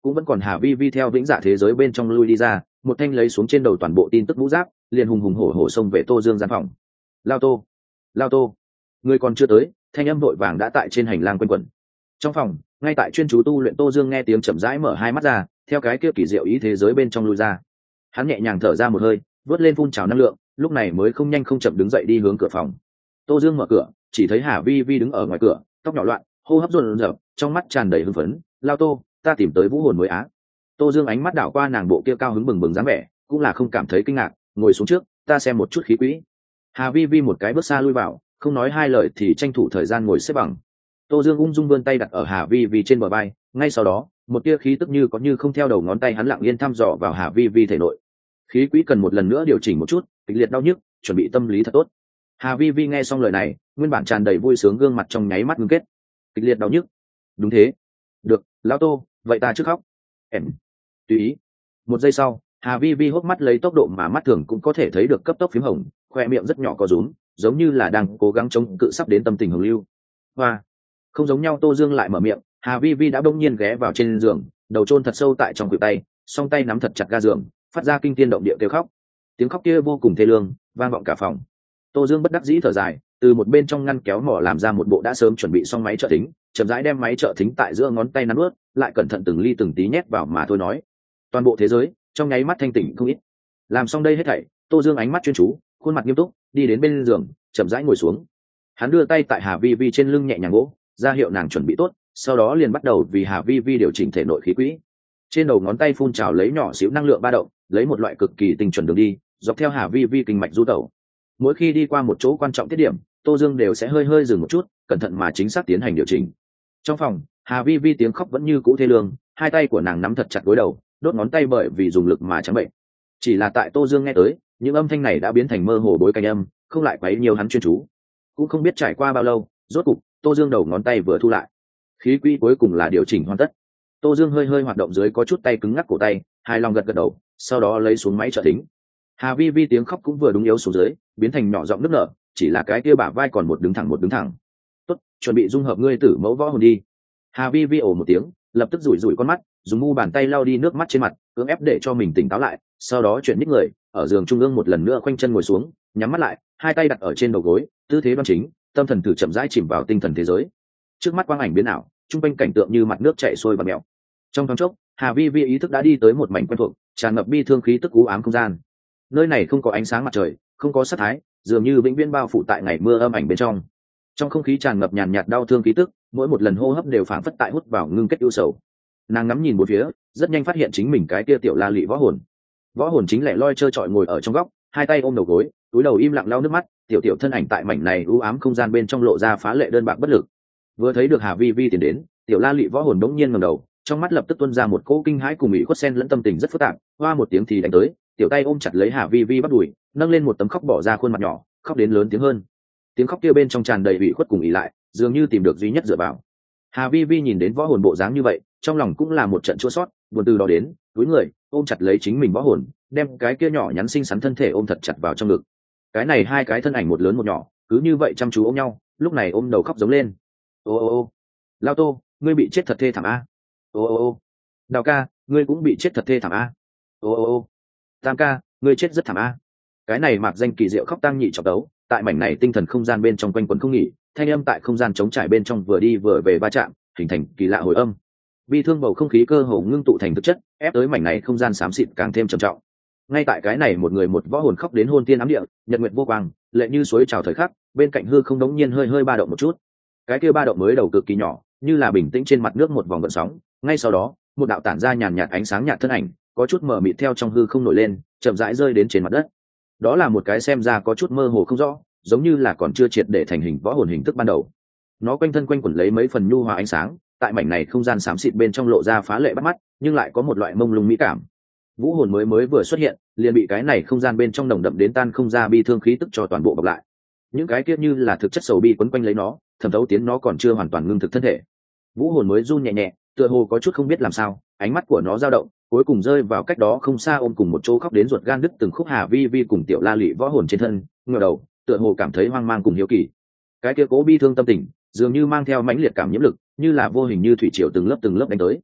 [SPEAKER 1] cũng vẫn còn Hà Vi Vi theo vĩnh dạ thế giới bên trong lui đi ra, một thanh lấy xuống trên đầu toàn bộ tin tức mũ giáp, liền hùng hùng hổ hổ xông về Tô Dương gian phòng. Lao Tô, Lao Tô, người còn chưa tới, thanh âm vội vàng đã tại trên hành lang quanh quẩn. Trong phòng, ngay tại chuyên chú tu luyện Tô Dương nghe tiếng chậm rãi mở hai mắt ra, theo cái kia kỳ diệu ý thế giới bên trong lui ra. Hắn nhẹ nhàng thở ra một hơi, vớt lên phun trào năng lượng, lúc này mới không nhanh không chậm đứng dậy đi hướng cửa phòng. Tô Dương mở cửa, chỉ thấy Hà Vi Vi đứng ở ngoài cửa, tóc nhỏ loạn, hô hấp run rẩy, trong mắt tràn đầy hưng phấn. Lao Tô, ta tìm tới vũ hồn mới á. Tô Dương ánh mắt đảo qua nàng bộ kia cao hứng bừng bừng dáng vẻ, cũng là không cảm thấy kinh ngạc, ngồi xuống trước, ta xem một chút khí quỹ. Hà Vi Vi một cái bước xa lui vào, không nói hai lời thì tranh thủ thời gian ngồi xếp bằng. Tô Dương ung dung vươn tay đặt ở Hà Vi Vi trên bờ vai, ngay sau đó, một tia khí tức như có như không theo đầu ngón tay hắn lặng yên thăm dò vào Hà Vi Vi thể nội. Khí quỹ cần một lần nữa điều chỉnh một chút, kịch liệt đau nhức, chuẩn bị tâm lý thật tốt. Hà Vi Vi nghe xong lời này, nguyên bản tràn đầy vui sướng gương mặt trong nháy mắt ngưng kết. Kịch liệt đau nhức. Đúng thế. Được, lão Tô, vậy ta trước khóc. Em. Tùy ý. Một giây sau, Hà Vi Vi hốc mắt lấy tốc độ mà mắt thường cũng có thể thấy được cấp tốc phím hồng, khoe miệng rất nhỏ có rúm, giống như là đang cố gắng chống cự sắp đến tâm tình hồng lưu. Hoa. Không giống nhau, Tô Dương lại mở miệng, Hà Vi Vi đã bỗng nhiên ghé vào trên giường, đầu chôn thật sâu tại trong khuỷu tay, song tay nắm thật chặt ga giường, phát ra kinh thiên động địa kêu khóc. Tiếng khóc kia vô cùng thê lương, vang vọng cả phòng. Tô Dương bất đắc dĩ thở dài, từ một bên trong ngăn kéo mỏ làm ra một bộ đã sớm chuẩn bị xong máy trợ thính, chậm rãi đem máy trợ thính tại giữa ngón tay nắn ướt, lại cẩn thận từng ly từng tí nhét vào mà thôi nói. Toàn bộ thế giới trong nháy mắt thanh tỉnh không ít. Làm xong đây hết thảy, Tô Dương ánh mắt chuyên chú, khuôn mặt nghiêm túc, đi đến bên giường, chậm rãi ngồi xuống. Hắn đưa tay tại Hà Vi Vi trên lưng nhẹ nhàng vỗ, ra hiệu nàng chuẩn bị tốt, sau đó liền bắt đầu vì Hà Vi Vi điều chỉnh thể nội khí quỹ. Trên đầu ngón tay phun trào lấy nhỏ xíu năng lượng ba động, lấy một loại cực kỳ tinh chuẩn đường đi, dọc theo Hà Vi Vi kinh mạch du tẩu. Mỗi khi đi qua một chỗ quan trọng tiết điểm, Tô Dương đều sẽ hơi hơi dừng một chút, cẩn thận mà chính xác tiến hành điều chỉnh. Trong phòng, Hà Vi Vi tiếng khóc vẫn như cũ thê lương, hai tay của nàng nắm thật chặt gối đầu, đốt ngón tay bởi vì dùng lực mà trắng bệnh. Chỉ là tại Tô Dương nghe tới, những âm thanh này đã biến thành mơ hồ bối cảnh âm, không lại quấy nhiều hắn chuyên chú. Cũng không biết trải qua bao lâu, rốt cục Tô Dương đầu ngón tay vừa thu lại, khí quỹ cuối cùng là điều chỉnh hoàn tất. Tô Dương hơi hơi hoạt động dưới có chút tay cứng ngắc cổ tay, hài lòng gật gật đầu, sau đó lấy xuống máy trợ thính. Hà Vi Vi tiếng khóc cũng vừa đúng yếu xuống dưới, biến thành nhỏ giọng nức nở, chỉ là cái kia bả vai còn một đứng thẳng một đứng thẳng. Tốt, chuẩn bị dung hợp ngươi tử mẫu võ hồn đi. Hà Vi Vi ồ một tiếng, lập tức rủi rủi con mắt, dùng mu bàn tay lau đi nước mắt trên mặt, cưỡng ép để cho mình tỉnh táo lại, sau đó chuyển nhích người, ở giường trung ương một lần nữa khoanh chân ngồi xuống, nhắm mắt lại, hai tay đặt ở trên đầu gối, tư thế đoan chính, tâm thần thử chậm rãi chìm vào tinh thần thế giới. Trước mắt quang ảnh biến ảo, trung quanh cảnh tượng như mặt nước chảy xuôi và mèo. Trong thoáng chốc, Hà Vi Vi ý thức đã đi tới một mảnh quen thuộc, tràn ngập bi thương khí tức u ám không gian. Nơi này không có ánh sáng mặt trời, không có sát thái, dường như vĩnh viễn bao phủ tại ngày mưa âm ảnh bên trong. Trong không khí tràn ngập nhàn nhạt đau thương khí tức, mỗi một lần hô hấp đều phảng phất tại hút vào ngưng kết ưu sầu. Nàng ngắm nhìn bốn phía, rất nhanh phát hiện chính mình cái kia tiểu la lị võ hồn. Võ hồn chính lẻ loi trơ trọi ngồi ở trong góc, hai tay ôm đầu gối, túi đầu im lặng lau nước mắt, tiểu tiểu thân ảnh tại mảnh này u ám không gian bên trong lộ ra phá lệ đơn bạc bất lực. Vừa thấy được Hà Vi Vi tiến đến, tiểu la lị võ hồn đống nhiên ngẩng đầu, trong mắt lập tức tuôn ra một cỗ kinh hãi cùng ủy khuất xen lẫn tâm tình rất phức tạp, hoa một tiếng thì đánh tới, tiểu tay ôm chặt lấy Hà Vi Vi bắt đùi, nâng lên một tấm khóc bỏ ra khuôn mặt nhỏ, khóc đến lớn tiếng hơn. Tiếng khóc kia bên trong tràn đầy ủy khuất cùng ỷ lại, dường như tìm được duy nhất dựa vào. Hà Vi Vi nhìn đến võ hồn bộ dáng như vậy, trong lòng cũng là một trận chua xót, buồn từ đó đến, túi người, ôm chặt lấy chính mình võ hồn, đem cái kia nhỏ nhắn xinh xắn thân thể ôm thật chặt vào trong ngực. Cái này hai cái thân ảnh một lớn một nhỏ, cứ như vậy chăm chú ôm nhau, lúc này ôm đầu khóc giống lên. Ô ô ô, Lao Tô, ngươi bị chết thật thê thảm a. Ô ô ô, Đào ca, ngươi cũng bị chết thật thê thảm a. Ô ô ô, Tam ca, ngươi chết rất thảm a. Cái này mặc danh kỳ diệu khóc tang nhị chọc đấu, tại mảnh này tinh thần không gian bên trong quanh quẩn không nghỉ, thanh âm tại không gian trống trải bên trong vừa đi vừa về va chạm, hình thành kỳ lạ hồi âm. Bi thương bầu không khí cơ hồ ngưng tụ thành thực chất, ép tới mảnh này không gian xám xịt càng thêm trầm trọng. Ngay tại cái này một người một võ hồn khóc đến hôn tiên ám địa, nhật nguyệt vô quang, lệ như suối trào thời khắc, bên cạnh hư không đống nhiên hơi hơi ba động một chút. Cái kia ba động mới đầu cực kỳ nhỏ, như là bình tĩnh trên mặt nước một vòng gợn sóng, ngay sau đó, một đạo tản ra nhàn nhạt ánh sáng nhạt thân ảnh, có chút mờ mịt theo trong hư không nổi lên, chậm rãi rơi đến trên mặt đất. Đó là một cái xem ra có chút mơ hồ không rõ, giống như là còn chưa triệt để thành hình võ hồn hình thức ban đầu. Nó quanh thân quanh quẩn lấy mấy phần nhu hòa ánh sáng, tại mảnh này không gian xám xịt bên trong lộ ra phá lệ bắt mắt, nhưng lại có một loại mông lung mỹ cảm. Vũ hồn mới mới vừa xuất hiện, liền bị cái này không gian bên trong nồng đậm đến tan không ra bi thương khí tức cho toàn bộ bọc lại. Những cái kia như là thực chất sầu bi quấn quanh lấy nó, thẩm thấu tiến nó còn chưa hoàn toàn ngưng thực thân thể. Vũ hồn mới run nhẹ nhẹ, tựa hồ có chút không biết làm sao, ánh mắt của nó dao động, cuối cùng rơi vào cách đó không xa ôm cùng một chỗ khóc đến ruột gan đứt từng khúc Hà Vi Vi cùng tiểu la lị võ hồn trên thân, ngửa đầu, tựa hồ cảm thấy hoang mang cùng hiếu kỳ. Cái kia cố bi thương tâm tình, dường như mang theo mãnh liệt cảm nhiễm lực, như là vô hình như thủy triều từng lớp từng lớp đánh tới.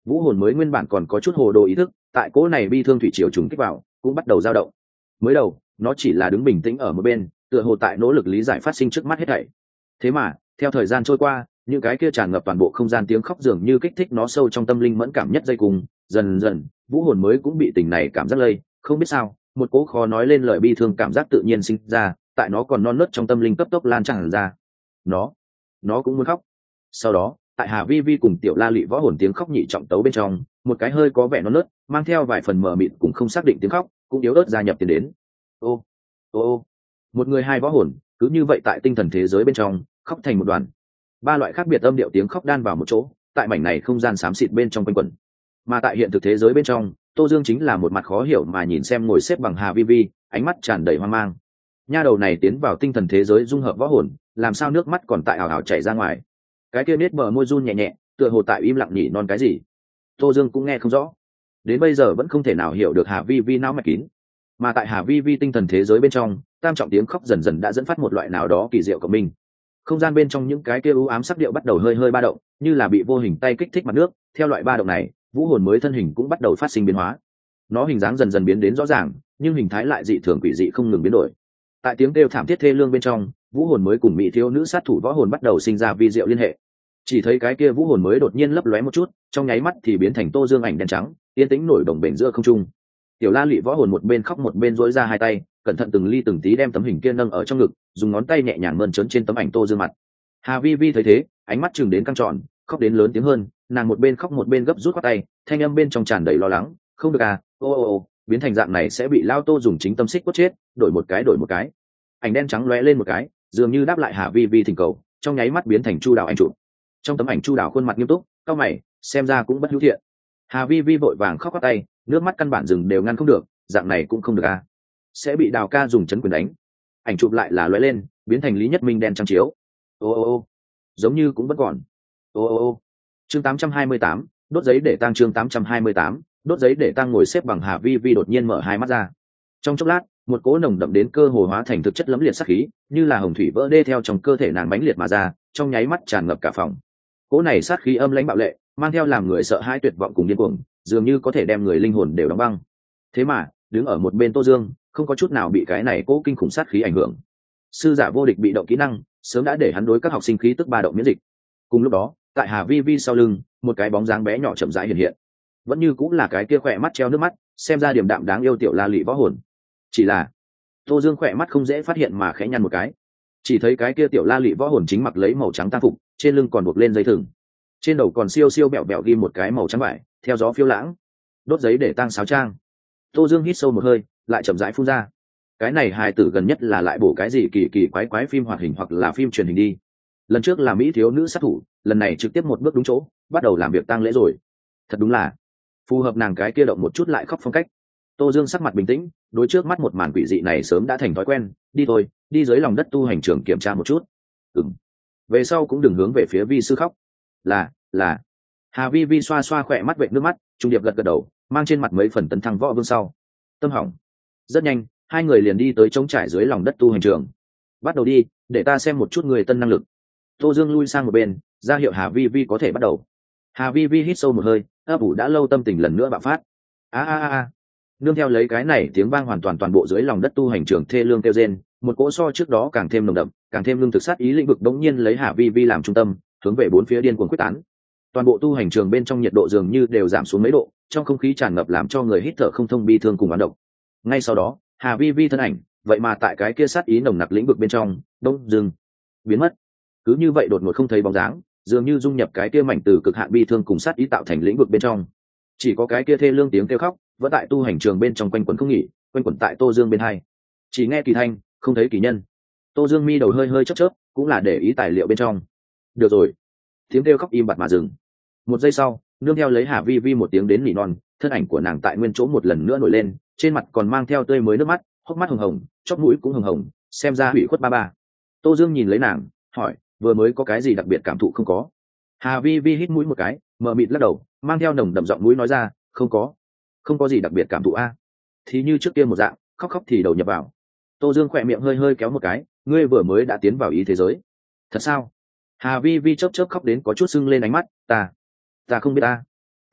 [SPEAKER 1] Vũ hồn mới nguyên bản còn có chút hồ đồ ý thức, tại cỗ này bi thương thủy triều trùng kích vào cũng bắt đầu dao động. Mới đầu nó chỉ là đứng bình tĩnh ở một bên, tựa hồ tại nỗ lực lý giải phát sinh trước mắt hết thảy. Thế mà theo thời gian trôi qua, những cái kia tràn ngập toàn bộ không gian tiếng khóc dường như kích thích nó sâu trong tâm linh mẫn cảm nhất dây cùng, dần dần vũ hồn mới cũng bị tình này cảm giác lây, không biết sao một cố khó nói lên lời bi thương cảm giác tự nhiên sinh ra, tại nó còn non nớt trong tâm linh cấp tốc lan tràn ra. nó nó cũng muốn khóc. Sau đó tại Hà Vi Vi cùng Tiểu La Lị võ hồn tiếng khóc nhị trọng tấu bên trong, một cái hơi có vẻ non nớt mang theo vài phần mờ mịt cũng không xác định tiếng khóc cũng yếu ớt gia nhập tiền đến. Ô ô ô một người hai võ hồn cứ như vậy tại tinh thần thế giới bên trong khóc thành một đoàn. Ba loại khác biệt âm điệu tiếng khóc đan vào một chỗ, tại mảnh này không gian xám xịt bên trong quanh quẩn. Mà tại hiện thực thế giới bên trong, Tô Dương chính là một mặt khó hiểu mà nhìn xem ngồi xếp bằng Hà Vi Vi, ánh mắt tràn đầy hoang mang. Nha đầu này tiến vào tinh thần thế giới dung hợp võ hồn, làm sao nước mắt còn tại ảo ảo chảy ra ngoài? Cái kia nết bờ môi run nhẹ nhẹ, tựa hồ tại im lặng nhỉ non cái gì. Tô Dương cũng nghe không rõ, đến bây giờ vẫn không thể nào hiểu được Hà Vi Vi não mạch kín. Mà tại Hà Vi Vi tinh thần thế giới bên trong, tam trọng tiếng khóc dần dần đã dẫn phát một loại nào đó kỳ diệu của mình. Không gian bên trong những cái kia u ám sắc điệu bắt đầu hơi hơi ba động, như là bị vô hình tay kích thích mặt nước. Theo loại ba động này, vũ hồn mới thân hình cũng bắt đầu phát sinh biến hóa. Nó hình dáng dần dần biến đến rõ ràng, nhưng hình thái lại dị thường quỷ dị không ngừng biến đổi. Tại tiếng kêu thảm thiết thê lương bên trong, vũ hồn mới cùng mỹ thiếu nữ sát thủ võ hồn bắt đầu sinh ra vi diệu liên hệ. Chỉ thấy cái kia vũ hồn mới đột nhiên lấp lóe một chút, trong nháy mắt thì biến thành Tô Dương ảnh đen trắng, yên tĩnh nổi đồng bền giữa không trung. Tiểu La Lị võ hồn một bên khóc một bên duỗi ra hai tay, cẩn thận từng ly từng tí đem tấm hình kia nâng ở trong ngực, dùng ngón tay nhẹ nhàng mơn trớn trên tấm ảnh Tô Dương mặt. Hà Vi Vi thấy thế, ánh mắt chừng đến căng tròn, khóc đến lớn tiếng hơn, nàng một bên khóc một bên gấp rút qua tay, thanh âm bên trong tràn đầy lo lắng. Không được à, ô ô ô, biến thành dạng này sẽ bị Lao Tô dùng chính tâm xích quất chết, đổi một cái đổi một cái. Ảnh đen trắng lóe lên một cái, dường như đáp lại Hà Vi Vi thỉnh cầu, trong nháy mắt biến thành Chu Đào ảnh chụp. Trong tấm ảnh Chu Đào khuôn mặt nghiêm túc, cau mày, xem ra cũng bất hữu thiện. Hà Vi Vi vội vàng khóc qua tay, nước mắt căn bản dừng đều ngăn không được, dạng này cũng không được à, sẽ bị Đào ca dùng chấn quyền đánh. Ảnh chụp lại là lóe lên, biến thành Lý Nhất Minh đen trắng chiếu. Ô ô ô, giống như cũng vẫn còn. Ô ô ô, chương tám trăm hai mươi tám, đốt giấy để tăng chương tám trăm hai mươi tám, đốt giấy để tăng ngồi xếp bằng Hà Vi Vi đột nhiên mở hai mắt ra. Trong chốc lát, một cỗ nồng đậm đến cơ hồ hóa thành thực chất lẫm liệt sát khí, như là hồng thủy vỡ đê theo trong cơ thể nàng mãnh liệt mà ra, trong nháy mắt tràn ngập cả phòng. Cỗ này sát khí âm lãnh bạo lệ, mang theo làm người sợ hãi tuyệt vọng cùng điên cuồng, dường như có thể đem người linh hồn đều đóng băng. Thế mà, đứng ở một bên Tô Dương, không có chút nào bị cái này cỗ kinh khủng sát khí ảnh hưởng. Sư giả vô địch bị động kỹ năng, sớm đã để hắn đối các học sinh khí tức ba động miễn dịch. Cùng lúc đó, tại Hà Vi Vi sau lưng, một cái bóng dáng bé nhỏ chậm rãi hiện hiện. Vẫn như cũng là cái kia khỏe mắt treo nước mắt, xem ra điềm đạm đáng yêu Tiểu La Lị võ hồn. Chỉ là, Tô Dương khỏe mắt không dễ phát hiện mà khẽ nhăn một cái. Chỉ thấy cái kia Tiểu La Lị võ hồn chính mặc lấy màu trắng tang phục, trên lưng còn buộc lên dây thừng. Trên đầu còn siêu siêu bẹo bẹo ghi một cái màu trắng vải, theo gió phiêu lãng. Đốt giấy để tăng sáo trang. Tô Dương hít sâu một hơi, lại chậm rãi phun ra. Cái này hài tử gần nhất là lại bổ cái gì kỳ kỳ quái quái phim hoạt hình hoặc là phim truyền hình đi. Lần trước là mỹ thiếu nữ sát thủ, lần này trực tiếp một bước đúng chỗ, bắt đầu làm việc tang lễ rồi. Thật đúng là phù hợp nàng cái kia động một chút lại khóc phong cách. Tô Dương sắc mặt bình tĩnh, đối trước mắt một màn quỷ dị này sớm đã thành thói quen. Đi thôi, đi dưới lòng đất tu hành trường kiểm tra một chút. Ừm. Về sau cũng đừng hướng về phía vi sư khóc. Là, là. Hà Vi Vi xoa xoa khỏe mắt vệt nước mắt, trung điệp gật gật đầu, mang trên mặt mấy phần tấn thăng võ vương sau. Tâm hỏng. Rất nhanh, hai người liền đi tới trống trải dưới lòng đất tu hành trường. Bắt đầu đi, để ta xem một chút người tân năng lực. Tô Dương lui sang một bên, ra hiệu Hà Vi Vi có thể bắt đầu. Hà Vi Vi hít sâu một hơi, ấp ủ đã lâu tâm tình lần nữa bạo phát. A a a. Nương theo lấy cái này tiếng vang hoàn toàn toàn bộ dưới lòng đất tu hành trường thê lương kêu rên, một cỗ so trước đó càng thêm nồng đậm, càng thêm lương thực sát ý lĩnh vực đống nhiên lấy Hà Vi Vi làm trung tâm, hướng về bốn phía điên cuồng quyết tán. Toàn bộ tu hành trường bên trong nhiệt độ dường như đều giảm xuống mấy độ, trong không khí tràn ngập làm cho người hít thở không thông bi thương cùng oán độc. Ngay sau đó, Hà Vi Vi thân ảnh, vậy mà tại cái kia sát ý nồng nặc lĩnh vực bên trong, đông dừng, biến mất. Cứ như vậy đột ngột không thấy bóng dáng, dường như dung nhập cái kia mảnh từ cực hạn bi thương cùng sát ý tạo thành lĩnh vực bên trong. Chỉ có cái kia thê lương tiếng kêu khóc, vẫn tại tu hành trường bên trong quanh quẩn không nghỉ, quanh quẩn tại Tô Dương bên hai. Chỉ nghe kỳ thanh, không thấy kỳ nhân. Tô Dương mi đầu hơi hơi chớp chớp, cũng là để ý tài liệu bên trong. Được rồi. Tiếng kêu khóc im bặt mà dừng. Một giây sau, nương theo lấy Hà Vi Vi một tiếng đến nỉ non, thân ảnh của nàng tại nguyên chỗ một lần nữa nổi lên, trên mặt còn mang theo tươi mới nước mắt, hốc mắt hồng hồng, chóp mũi cũng hồng hồng, xem ra hủy khuất ba ba. Tô Dương nhìn lấy nàng, hỏi, vừa mới có cái gì đặc biệt cảm thụ không có? Hà Vi Vi hít mũi một cái, mờ mịt lắc đầu, mang theo nồng đậm giọng mũi nói ra, không có, không có gì đặc biệt cảm thụ a. Thì như trước kia một dạng, khóc khóc thì đầu nhập vào. Tô Dương khỏe miệng hơi hơi kéo một cái, ngươi vừa mới đã tiến vào ý thế giới. Thật sao? Hà Vi Vi chớp chớp khóc đến có chút sưng lên ánh mắt, ta, ta không biết ta,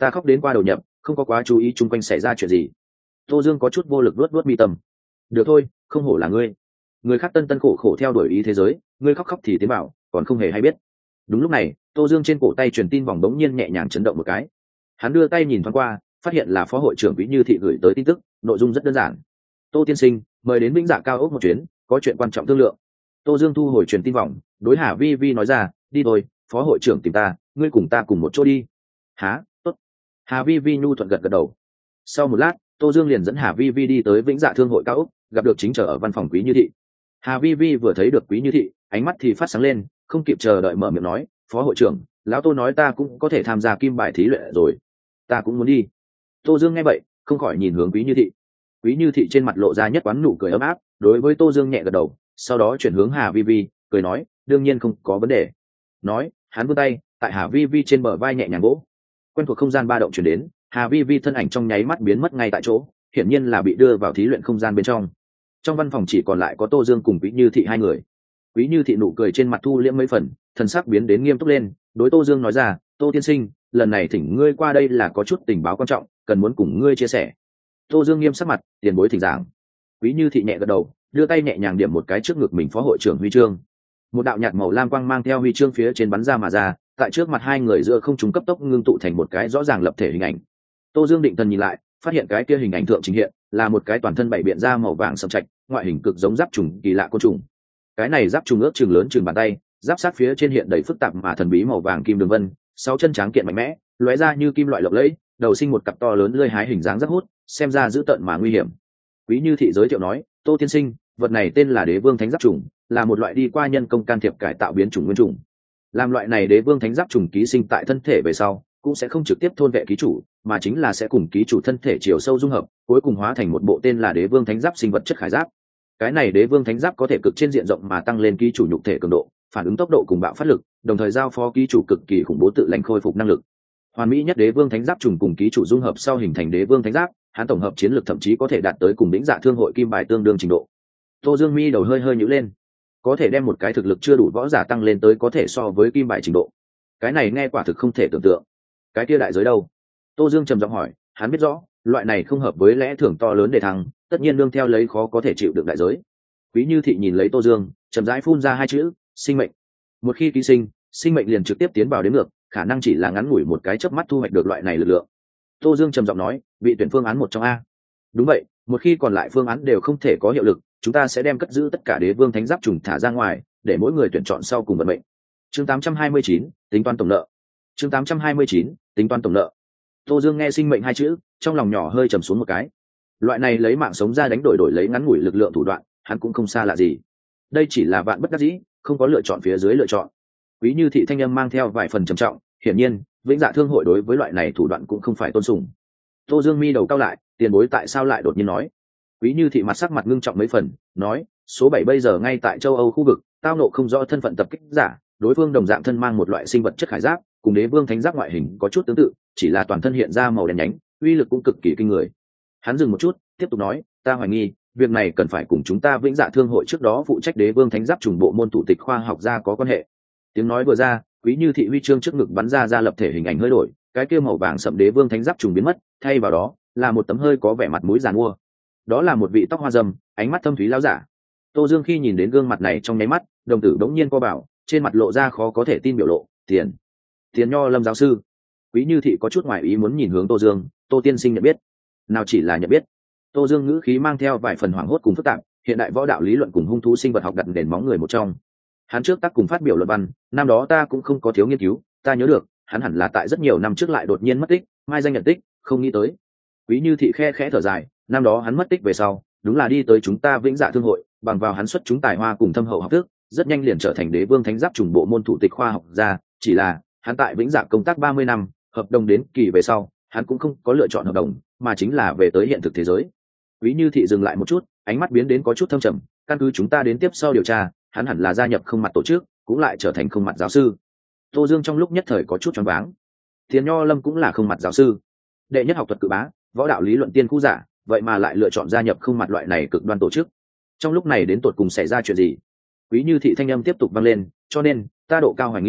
[SPEAKER 1] ta khóc đến qua đầu nhập, không có quá chú ý chung quanh xảy ra chuyện gì. Tô Dương có chút vô lực luốt luốt mi tâm. Được thôi, không hổ là ngươi. Người khác tân tân khổ khổ theo đuổi ý thế giới, ngươi khóc khóc thì tiến bảo, còn không hề hay biết. Đúng lúc này, Tô Dương trên cổ tay truyền tin vòng đống nhiên nhẹ nhàng chấn động một cái. Hắn đưa tay nhìn thoáng qua, phát hiện là phó hội trưởng Quý Như Thị gửi tới tin tức, nội dung rất đơn giản. Tô tiên sinh, mời đến Vĩnh Dạ Cao ốc một chuyến, có chuyện quan trọng thương lượng. Tô Dương thu hồi truyền tin vòng, đối Hà Vi Vi nói ra, đi thôi, phó hội trưởng tìm ta, ngươi cùng ta cùng một chỗ đi. Há, tốt. Hà Vi Vi nhu thuận gật gật đầu. Sau một lát, Tô Dương liền dẫn Hà Vi Vi đi tới Vĩnh Dạ Thương hội Cao ốc, gặp được chính chờ ở văn phòng Quý Như Thị. Hà Vi Vi vừa thấy được Quý Như Thị, ánh mắt thì phát sáng lên, không kịp chờ đợi mở miệng nói, phó hội trưởng, lão Tô nói ta cũng có thể tham gia kim bài thí luyện rồi, ta cũng muốn đi. Tô Dương nghe vậy, không khỏi nhìn hướng Quý Như Thị. Quý Như Thị trên mặt lộ ra nhất quán nụ cười ấm áp, đối với Tô Dương nhẹ gật đầu, sau đó chuyển hướng Hà Vi Vi, cười nói, đương nhiên không có vấn đề. Nói, hắn vươn tay, tại Hà Vi Vi trên bờ vai nhẹ nhàng vỗ. Quen thuộc không gian ba động chuyển đến, Hà Vi Vi thân ảnh trong nháy mắt biến mất ngay tại chỗ, hiển nhiên là bị đưa vào thí luyện không gian bên trong. Trong văn phòng chỉ còn lại có Tô Dương cùng Quý Như Thị hai người. Quý Như Thị nụ cười trên mặt thu liễm mấy phần, thần sắc biến đến nghiêm túc lên, đối Tô Dương nói ra, Tô tiên sinh, lần này thỉnh ngươi qua đây là có chút tình báo quan trọng, cần muốn cùng ngươi chia sẻ. Tô Dương nghiêm sắc mặt, tiền bối thỉnh giảng. Quý Như Thị nhẹ gật đầu, đưa tay nhẹ nhàng điểm một cái trước ngực mình phó hội trưởng huy chương. Một đạo nhạt màu lam quang mang theo huy chương phía trên bắn ra mà ra, tại trước mặt hai người giữa không trung cấp tốc ngưng tụ thành một cái rõ ràng lập thể hình ảnh. Tô Dương định thần nhìn lại, phát hiện cái kia hình ảnh thượng trình hiện là một cái toàn thân bảy biện da màu vàng sẫm trạch, ngoại hình cực giống giáp trùng kỳ lạ côn trùng. Cái này giáp trùng ước chừng lớn chừng bàn tay, giáp sát phía trên hiện đầy phức tạp mà thần bí màu vàng kim đường vân, sáu chân tráng kiện mạnh mẽ, lóe ra như kim loại lộng lẫy, đầu sinh một cặp to lớn lưỡi hái hình dáng rất hút, xem ra dữ tợn mà nguy hiểm. Quý Như Thị giới thiệu nói, Tô tiên sinh, vật này tên là Đế Vương Thánh Giáp trùng, là một loại đi qua nhân công can thiệp cải tạo biến chủng nguyên trùng. Làm loại này Đế Vương Thánh Giáp trùng ký sinh tại thân thể về sau, cũng sẽ không trực tiếp thôn vệ ký chủ, mà chính là sẽ cùng ký chủ thân thể chiều sâu dung hợp, cuối cùng hóa thành một bộ tên là Đế Vương Thánh Giáp sinh vật chất khải giáp. Cái này Đế Vương Thánh Giáp có thể cực trên diện rộng mà tăng lên ký chủ nhục thể cường độ, phản ứng tốc độ cùng bạo phát lực, đồng thời giao phó ký chủ cực kỳ khủng bố tự lành khôi phục năng lực. Hoàn mỹ nhất Đế Vương Thánh Giáp trùng cùng ký chủ dung hợp sau hình thành Đế Vương Thánh Giáp, hắn tổng hợp chiến lược thậm chí có thể đạt tới cùng Vĩnh Dạ Thương hội kim bài tương đương trình độ. Tô Dương mi đầu hơi hơi nhíu lên, có thể đem một cái thực lực chưa đủ võ giả tăng lên tới có thể so với kim bài trình độ, cái này nghe quả thực không thể tưởng tượng. Cái kia đại giới đâu? Tô Dương trầm giọng hỏi, hắn biết rõ loại này không hợp với lẽ thưởng to lớn để thăng, tất nhiên đương theo lấy khó có thể chịu được đại giới. Quý Như Thị nhìn lấy Tô Dương, chậm rãi phun ra hai chữ, sinh mệnh. Một khi ký sinh, sinh mệnh liền trực tiếp tiến vào đến ngược, khả năng chỉ là ngắn ngủi một cái chớp mắt thu hoạch được loại này lực lượng. Tô Dương trầm giọng nói, bị tuyển phương án một trong a. Đúng vậy, một khi còn lại phương án đều không thể có hiệu lực, chúng ta sẽ đem cất giữ tất cả Đế Vương Thánh Giáp trùng thả ra ngoài, để mỗi người tuyển chọn sau cùng vận mệnh. Chương tám trăm hai mươi chín, tính toán tổng nợ. Chương tám trăm hai mươi chín, tính toán tổng nợ. Tô Dương nghe sinh mệnh hai chữ, trong lòng nhỏ hơi trầm xuống một cái. Loại này lấy mạng sống ra đánh đổi đổi lấy ngắn ngủi lực lượng thủ đoạn, hắn cũng không xa lạ gì. Đây chỉ là vạn bất đắc dĩ, không có lựa chọn phía dưới lựa chọn. Quý Như Thị thanh âm mang theo vài phần trầm trọng, hiển nhiên, Vĩnh Dạ Thương hội đối với loại này thủ đoạn cũng không phải tôn sùng. Tô Dương mi đầu cao lại, tiền bối tại sao lại đột nhiên nói? Quý Như Thị mặt sắc mặt ngưng trọng mấy phần, nói, số bảy bây giờ ngay tại châu Âu khu vực, tao nộ không rõ thân phận tập kích giả, đối phương đồng dạng thân mang một loại sinh vật chất khải giáp, cùng Đế Vương Thánh Giáp ngoại hình có chút tương tự, chỉ là toàn thân hiện ra màu đen nhánh, uy lực cũng cực kỳ kinh người. Hắn dừng một chút, tiếp tục nói, ta hoài nghi, việc này cần phải cùng chúng ta Vĩnh Dạ Thương hội trước đó phụ trách Đế Vương Thánh Giáp trùng bộ môn thủ tịch khoa học gia có quan hệ. Tiếng nói vừa ra, Quý Như Thị huy chương trước ngực bắn ra ra lập thể hình ảnh hơi đổi, cái kia màu vàng sậm Đế Vương Thánh Giáp trùng biến mất, thay vào đó là một tấm hơi có vẻ mặt mũi giàn mua. Đó là một vị tóc hoa râm, ánh mắt thâm thúy lão giả. Tô Dương khi nhìn đến gương mặt này trong nháy mắt, đồng tử đống nhiên co bảo, trên mặt lộ ra khó có thể tin biểu lộ, tiền, tiền Nho Lâm giáo sư. Quý Như Thị có chút ngoài ý muốn nhìn hướng Tô Dương, Tô tiên sinh nhận biết? Nào chỉ là nhận biết. Tô Dương ngữ khí mang theo vài phần hoảng hốt cùng phức tạp, hiện đại võ đạo lý luận cùng hung thú sinh vật học đặt nền móng người một trong. Hắn trước tác cùng phát biểu luận văn, năm đó ta cũng không có thiếu nghiên cứu, ta nhớ được, hắn hẳn là tại rất nhiều năm trước lại đột nhiên mất tích, mai danh nhận tích, không nghĩ tới. Quý Như Thị khe khẽ thở dài, năm đó hắn mất tích về sau, đúng là đi tới chúng ta Vĩnh Dạ Thương hội, bằng vào hắn xuất chúng tài hoa cùng thâm hậu học thức, rất nhanh liền trở thành Đế Vương Thánh Giáp trùng bộ môn thủ tịch khoa học gia, chỉ là, hắn tại Vĩnh Dạ công tác ba mươi năm, hợp đồng đến kỳ về sau, hắn cũng không có lựa chọn hợp đồng, mà chính là về tới hiện thực thế giới. Quý Như Thị dừng lại một chút, ánh mắt biến đến có chút thâm trầm, căn cứ chúng ta đến tiếp sau điều tra, hắn hẳn là gia nhập không mặt tổ chức, cũng lại trở thành không mặt giáo sư. Tô Dương trong lúc nhất thời có chút choáng váng. Tiền Nho Lâm cũng là không mặt giáo sư, đệ nhất học thuật cự bá, võ đạo lý luận tiên khu giả, vậy mà lại lựa chọn gia nhập không mặt loại này cực đoan tổ chức. Trong lúc này đến tột cùng xảy ra chuyện gì? Quý Như Thị thanh âm tiếp tục vang lên, cho nên ta độ cao hoài nghi,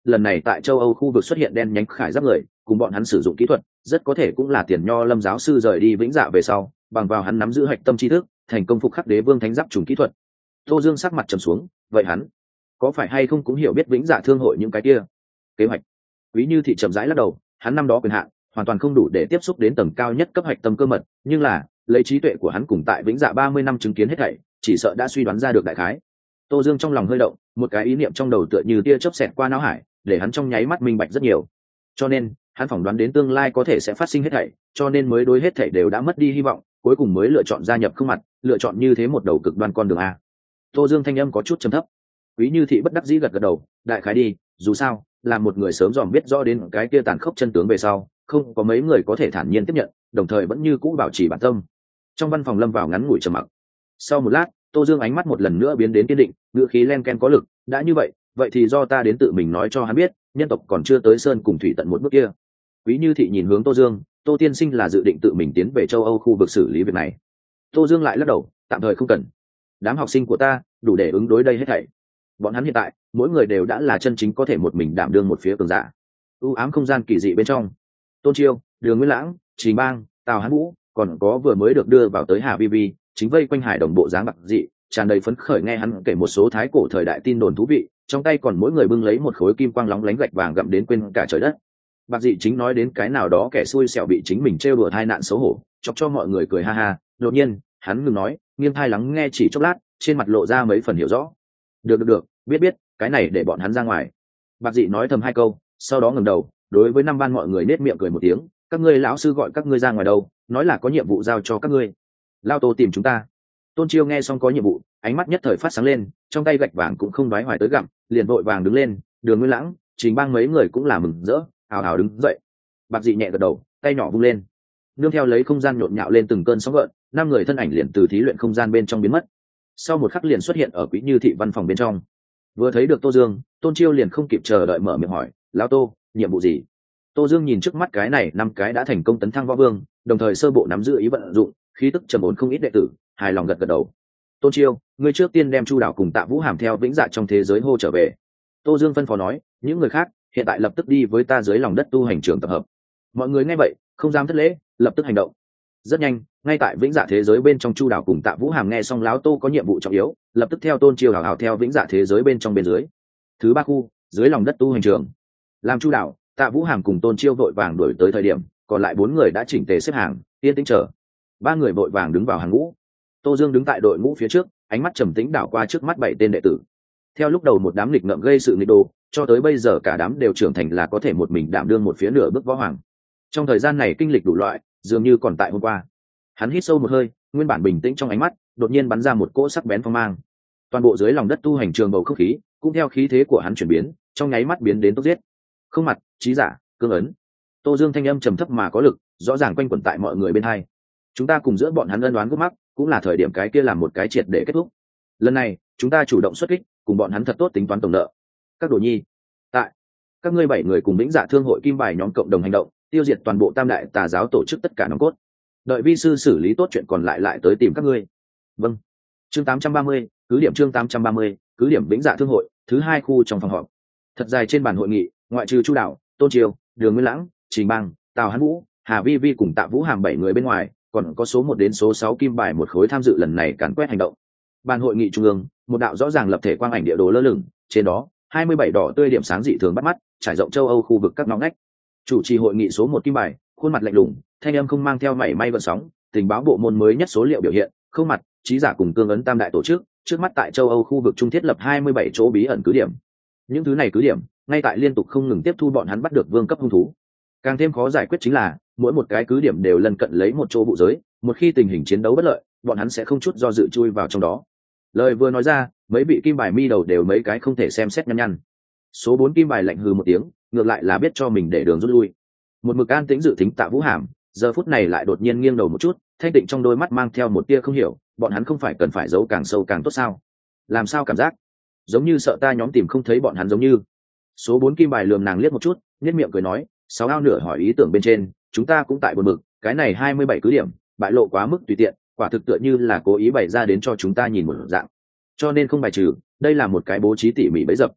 [SPEAKER 1] lần này tại châu Âu khu vực xuất hiện đen nhánh khải giáp người, cùng bọn hắn sử dụng kỹ thuật, rất có thể cũng là Tiền Nho Lâm giáo sư rời đi Vĩnh Dạ về sau, bằng vào hắn nắm giữ hạch tâm tri thức, thành công phục khắc Đế Vương Thánh Giáp trùng kỹ thuật. Tô Dương sắc mặt trầm xuống, vậy hắn có phải hay không cũng hiểu biết Vĩnh Dạ thương hội những cái kia kế hoạch? Quý Như Thị chậm rãi lắc đầu, hắn năm đó quyền hạn hoàn toàn không đủ để tiếp xúc đến tầng cao nhất cấp hạch tâm cơ mật, nhưng là lấy trí tuệ của hắn cùng tại Vĩnh Dạ ba mươi năm chứng kiến hết thảy, chỉ sợ đã suy đoán ra được đại khái. Tô Dương trong lòng hơi động, một cái ý niệm trong đầu tựa như tia chớp xẹt qua não hải, để hắn trong nháy mắt minh bạch rất nhiều. Cho nên, hắn phỏng đoán đến tương lai có thể sẽ phát sinh hết thảy, cho nên mới đối hết thảy đều đã mất đi hy vọng, cuối cùng mới lựa chọn gia nhập không mặt, lựa chọn như thế một đầu cực đoan con đường a. Tô Dương thanh âm có chút trầm thấp. Quý Như Thị bất đắc dĩ gật gật đầu, đại khái đi, dù sao, là một người sớm dòm biết rõ đến cái kia tàn khốc chân tướng về sau, không có mấy người có thể thản nhiên tiếp nhận, đồng thời vẫn như cũ bảo trì bản tâm. Trong văn phòng lâm vào ngắn ngủi trầm mặc. Sau một lát, Tô Dương ánh mắt một lần nữa biến đến kiên định, ngữ khí len ken có lực, đã như vậy, vậy thì do ta đến tự mình nói cho hắn biết, nhân tộc còn chưa tới sơn cùng thủy tận một bước kia. Quý Như Thị nhìn hướng Tô Dương, Tô tiên sinh là dự định tự mình tiến về châu Âu khu vực xử lý việc này. Tô Dương lại lắc đầu, tạm thời không cần. Đám học sinh của ta đủ để ứng đối đây hết thảy. Bọn hắn hiện tại, mỗi người đều đã là chân chính có thể một mình đảm đương một phía cường giả. U ám không gian kỳ dị bên trong, Tôn Chiêu, Đường Nguyên Lãng, Trình Bang, Tào Hán Vũ, còn có vừa mới được đưa vào tới Hà Vi Vi, chính vây quanh hải đồng bộ dáng bạc dị, tràn đầy phấn khởi nghe hắn kể một số thái cổ thời đại tin đồn thú vị, trong tay còn mỗi người bưng lấy một khối kim quang lóng lánh gạch vàng gặm đến quên cả trời đất. Bạc dị chính nói đến cái nào đó kẻ xui xẻo bị chính mình trêu đùa tai nạn xấu hổ, chọc cho mọi người cười ha ha. Đột nhiên, hắn ngừng nói, nghiêng tai lắng nghe chỉ chốc lát, trên mặt lộ ra mấy phần hiểu rõ. Được được được, biết biết, cái này để bọn hắn ra ngoài. Bạc dị nói thầm hai câu, sau đó ngẩng đầu, đối với năm ban mọi người nết miệng cười một tiếng, các ngươi lão sư gọi các ngươi ra ngoài đâu, nói là có nhiệm vụ giao cho các ngươi. Lao Tô tìm chúng ta. Tôn Chiêu nghe xong có nhiệm vụ, ánh mắt nhất thời phát sáng lên, trong tay gạch vàng cũng không đoái hoài tới gặm, liền vội vàng đứng lên. Đường Nguyên Lãng, Trình Bang mấy người cũng là mừng rỡ, hào hào đứng dậy. Bạc dị nhẹ gật đầu, tay nhỏ vung lên, nương theo lấy không gian nhộn nhạo lên từng cơn sóng gợn, năm người thân ảnh liền từ thí luyện không gian bên trong biến mất. Sau một khắc liền xuất hiện ở Quý Như Thị văn phòng bên trong. Vừa thấy được Tô Dương, Tôn Chiêu liền không kịp chờ đợi mở miệng hỏi, lão Tô, nhiệm vụ gì? Tô Dương nhìn trước mắt cái này năm cái đã thành công tấn thăng võ vương, đồng thời sơ bộ nắm giữ ý vận dụng, khí tức trầm ổn không ít đệ tử, hài lòng gật gật đầu. Tôn Chiêu, ngươi trước tiên đem Chu Đảo cùng Tạ Vũ Hàm theo Vĩnh Dạ trong thế giới hô trở về. Tô Dương phân phó nói, những người khác hiện tại lập tức đi với ta dưới lòng đất tu hành trường tập hợp. Mọi người nghe vậy, không dám thất lễ, lập tức hành động. Rất nhanh, ngay tại Vĩnh Dạ thế giới bên trong, Chu Đảo cùng Tạ Vũ Hàm nghe xong lão Tô có nhiệm vụ trọng yếu, lập tức theo Tôn Chiêu hào hào theo Vĩnh Dạ thế giới bên trong bên dưới. Thứ ba khu, dưới lòng đất tu hành trường. Làm Chu Đảo, Tạ Vũ Hàm cùng Tôn Chiêu vội vàng đuổi tới thời điểm, còn lại bốn người đã chỉnh tề xếp hàng, yên tĩnh chờ. Ba người vội vàng đứng vào hàng ngũ. Tô Dương đứng tại đội ngũ phía trước, ánh mắt trầm tĩnh đảo qua trước mắt bảy tên đệ tử. Theo lúc đầu một đám nghịch ngợm gây sự nghịch đồ, cho tới bây giờ cả đám đều trưởng thành là có thể một mình đảm đương một phía nửa bước võ hoàng. Trong thời gian này kinh lịch đủ loại, dường như còn tại hôm qua. Hắn hít sâu một hơi, nguyên bản bình tĩnh trong ánh mắt đột nhiên bắn ra một cỗ sắc bén phong mang. Toàn bộ dưới lòng đất tu hành trường bầu không khí cũng theo khí thế của hắn chuyển biến, trong nháy mắt biến đến tốc giết. Không mặt, trí giả, cương ấn. Tô Dương thanh âm trầm thấp mà có lực, rõ ràng quanh quẩn tại mọi người bên hai. Chúng ta cùng giữa bọn hắn ân đoán gút mắc, cũng là thời điểm cái kia làm một cái triệt để kết thúc. Lần này, chúng ta chủ động xuất kích, cùng bọn hắn thật tốt tính toán tổng nợ. Các đồ nhi, tại các ngươi bảy người cùng Vĩnh Dạ thương hội kim bài nhóm cộng đồng hành động, tiêu diệt toàn bộ Tam đại tà giáo tổ chức tất cả nòng cốt. Đợi vi sư xử lý tốt chuyện còn lại lại tới tìm các ngươi. Vâng. Chương tám trăm ba mươi, cứ điểm chương tám trăm ba mươi, cứ điểm Vĩnh Dạ thương hội, thứ hai khu trong phòng họp. Thật dài trên bàn hội nghị, ngoại trừ Chu Đảo, Tôn Chiêu, Đường Nguyên Lãng, Trình Bang, Tào Hán Vũ, Hà Vi Vi cùng Tạ Vũ Hàm bảy người bên ngoài, còn có số một đến số sáu kim bài một khối tham dự lần này càn quét hành động. Bàn hội nghị trung ương, một đạo rõ ràng lập thể quang ảnh địa đồ lơ lửng, trên đó, hai mươi bảy đỏ tươi điểm sáng dị thường bắt mắt, trải rộng châu Âu khu vực các ngõ ngách. Chủ trì hội nghị số một kim bài, khuôn mặt lạnh lùng, thanh âm không mang theo mảy may gợn sóng, tình báo bộ môn mới nhất số liệu biểu hiện, không mặt, trí giả cùng cương ấn tam đại tổ chức, trước mắt tại châu Âu khu vực trung thiết lập hai mươi bảy chỗ bí ẩn cứ điểm. Những thứ này cứ điểm, ngay tại liên tục không ngừng tiếp thu bọn hắn bắt được vương cấp hung thú. Càng thêm khó giải quyết chính là, mỗi một cái cứ điểm đều lân cận lấy một chỗ vụ giới, một khi tình hình chiến đấu bất lợi, bọn hắn sẽ không chút do dự chui vào trong đó. Lời vừa nói ra, mấy vị kim bài mi đầu đều mấy cái không thể xem xét nhăn nhăn. Số bốn kim bài lạnh hừ một tiếng, ngược lại là biết cho mình để đường rút lui. Một mực an tĩnh dự tính Tạ Vũ Hàm, giờ phút này lại đột nhiên nghiêng đầu một chút, thanh tịnh trong đôi mắt mang theo một tia không hiểu, bọn hắn không phải cần phải giấu càng sâu càng tốt sao? Làm sao cảm giác giống như sợ ta nhóm tìm không thấy bọn hắn giống như. Số bốn kim bài lườm nàng liếc một chút, nhếch miệng cười nói, sáu ao nửa hỏi ý tưởng bên trên, chúng ta cũng tại buồn bực, cái này hai mươi bảy cứ điểm, bại lộ quá mức tùy tiện, quả thực tựa như là cố ý bày ra đến cho chúng ta nhìn một dạng. Cho nên không bài trừ, đây là một cái bố trí tỉ mỉ bấy dập.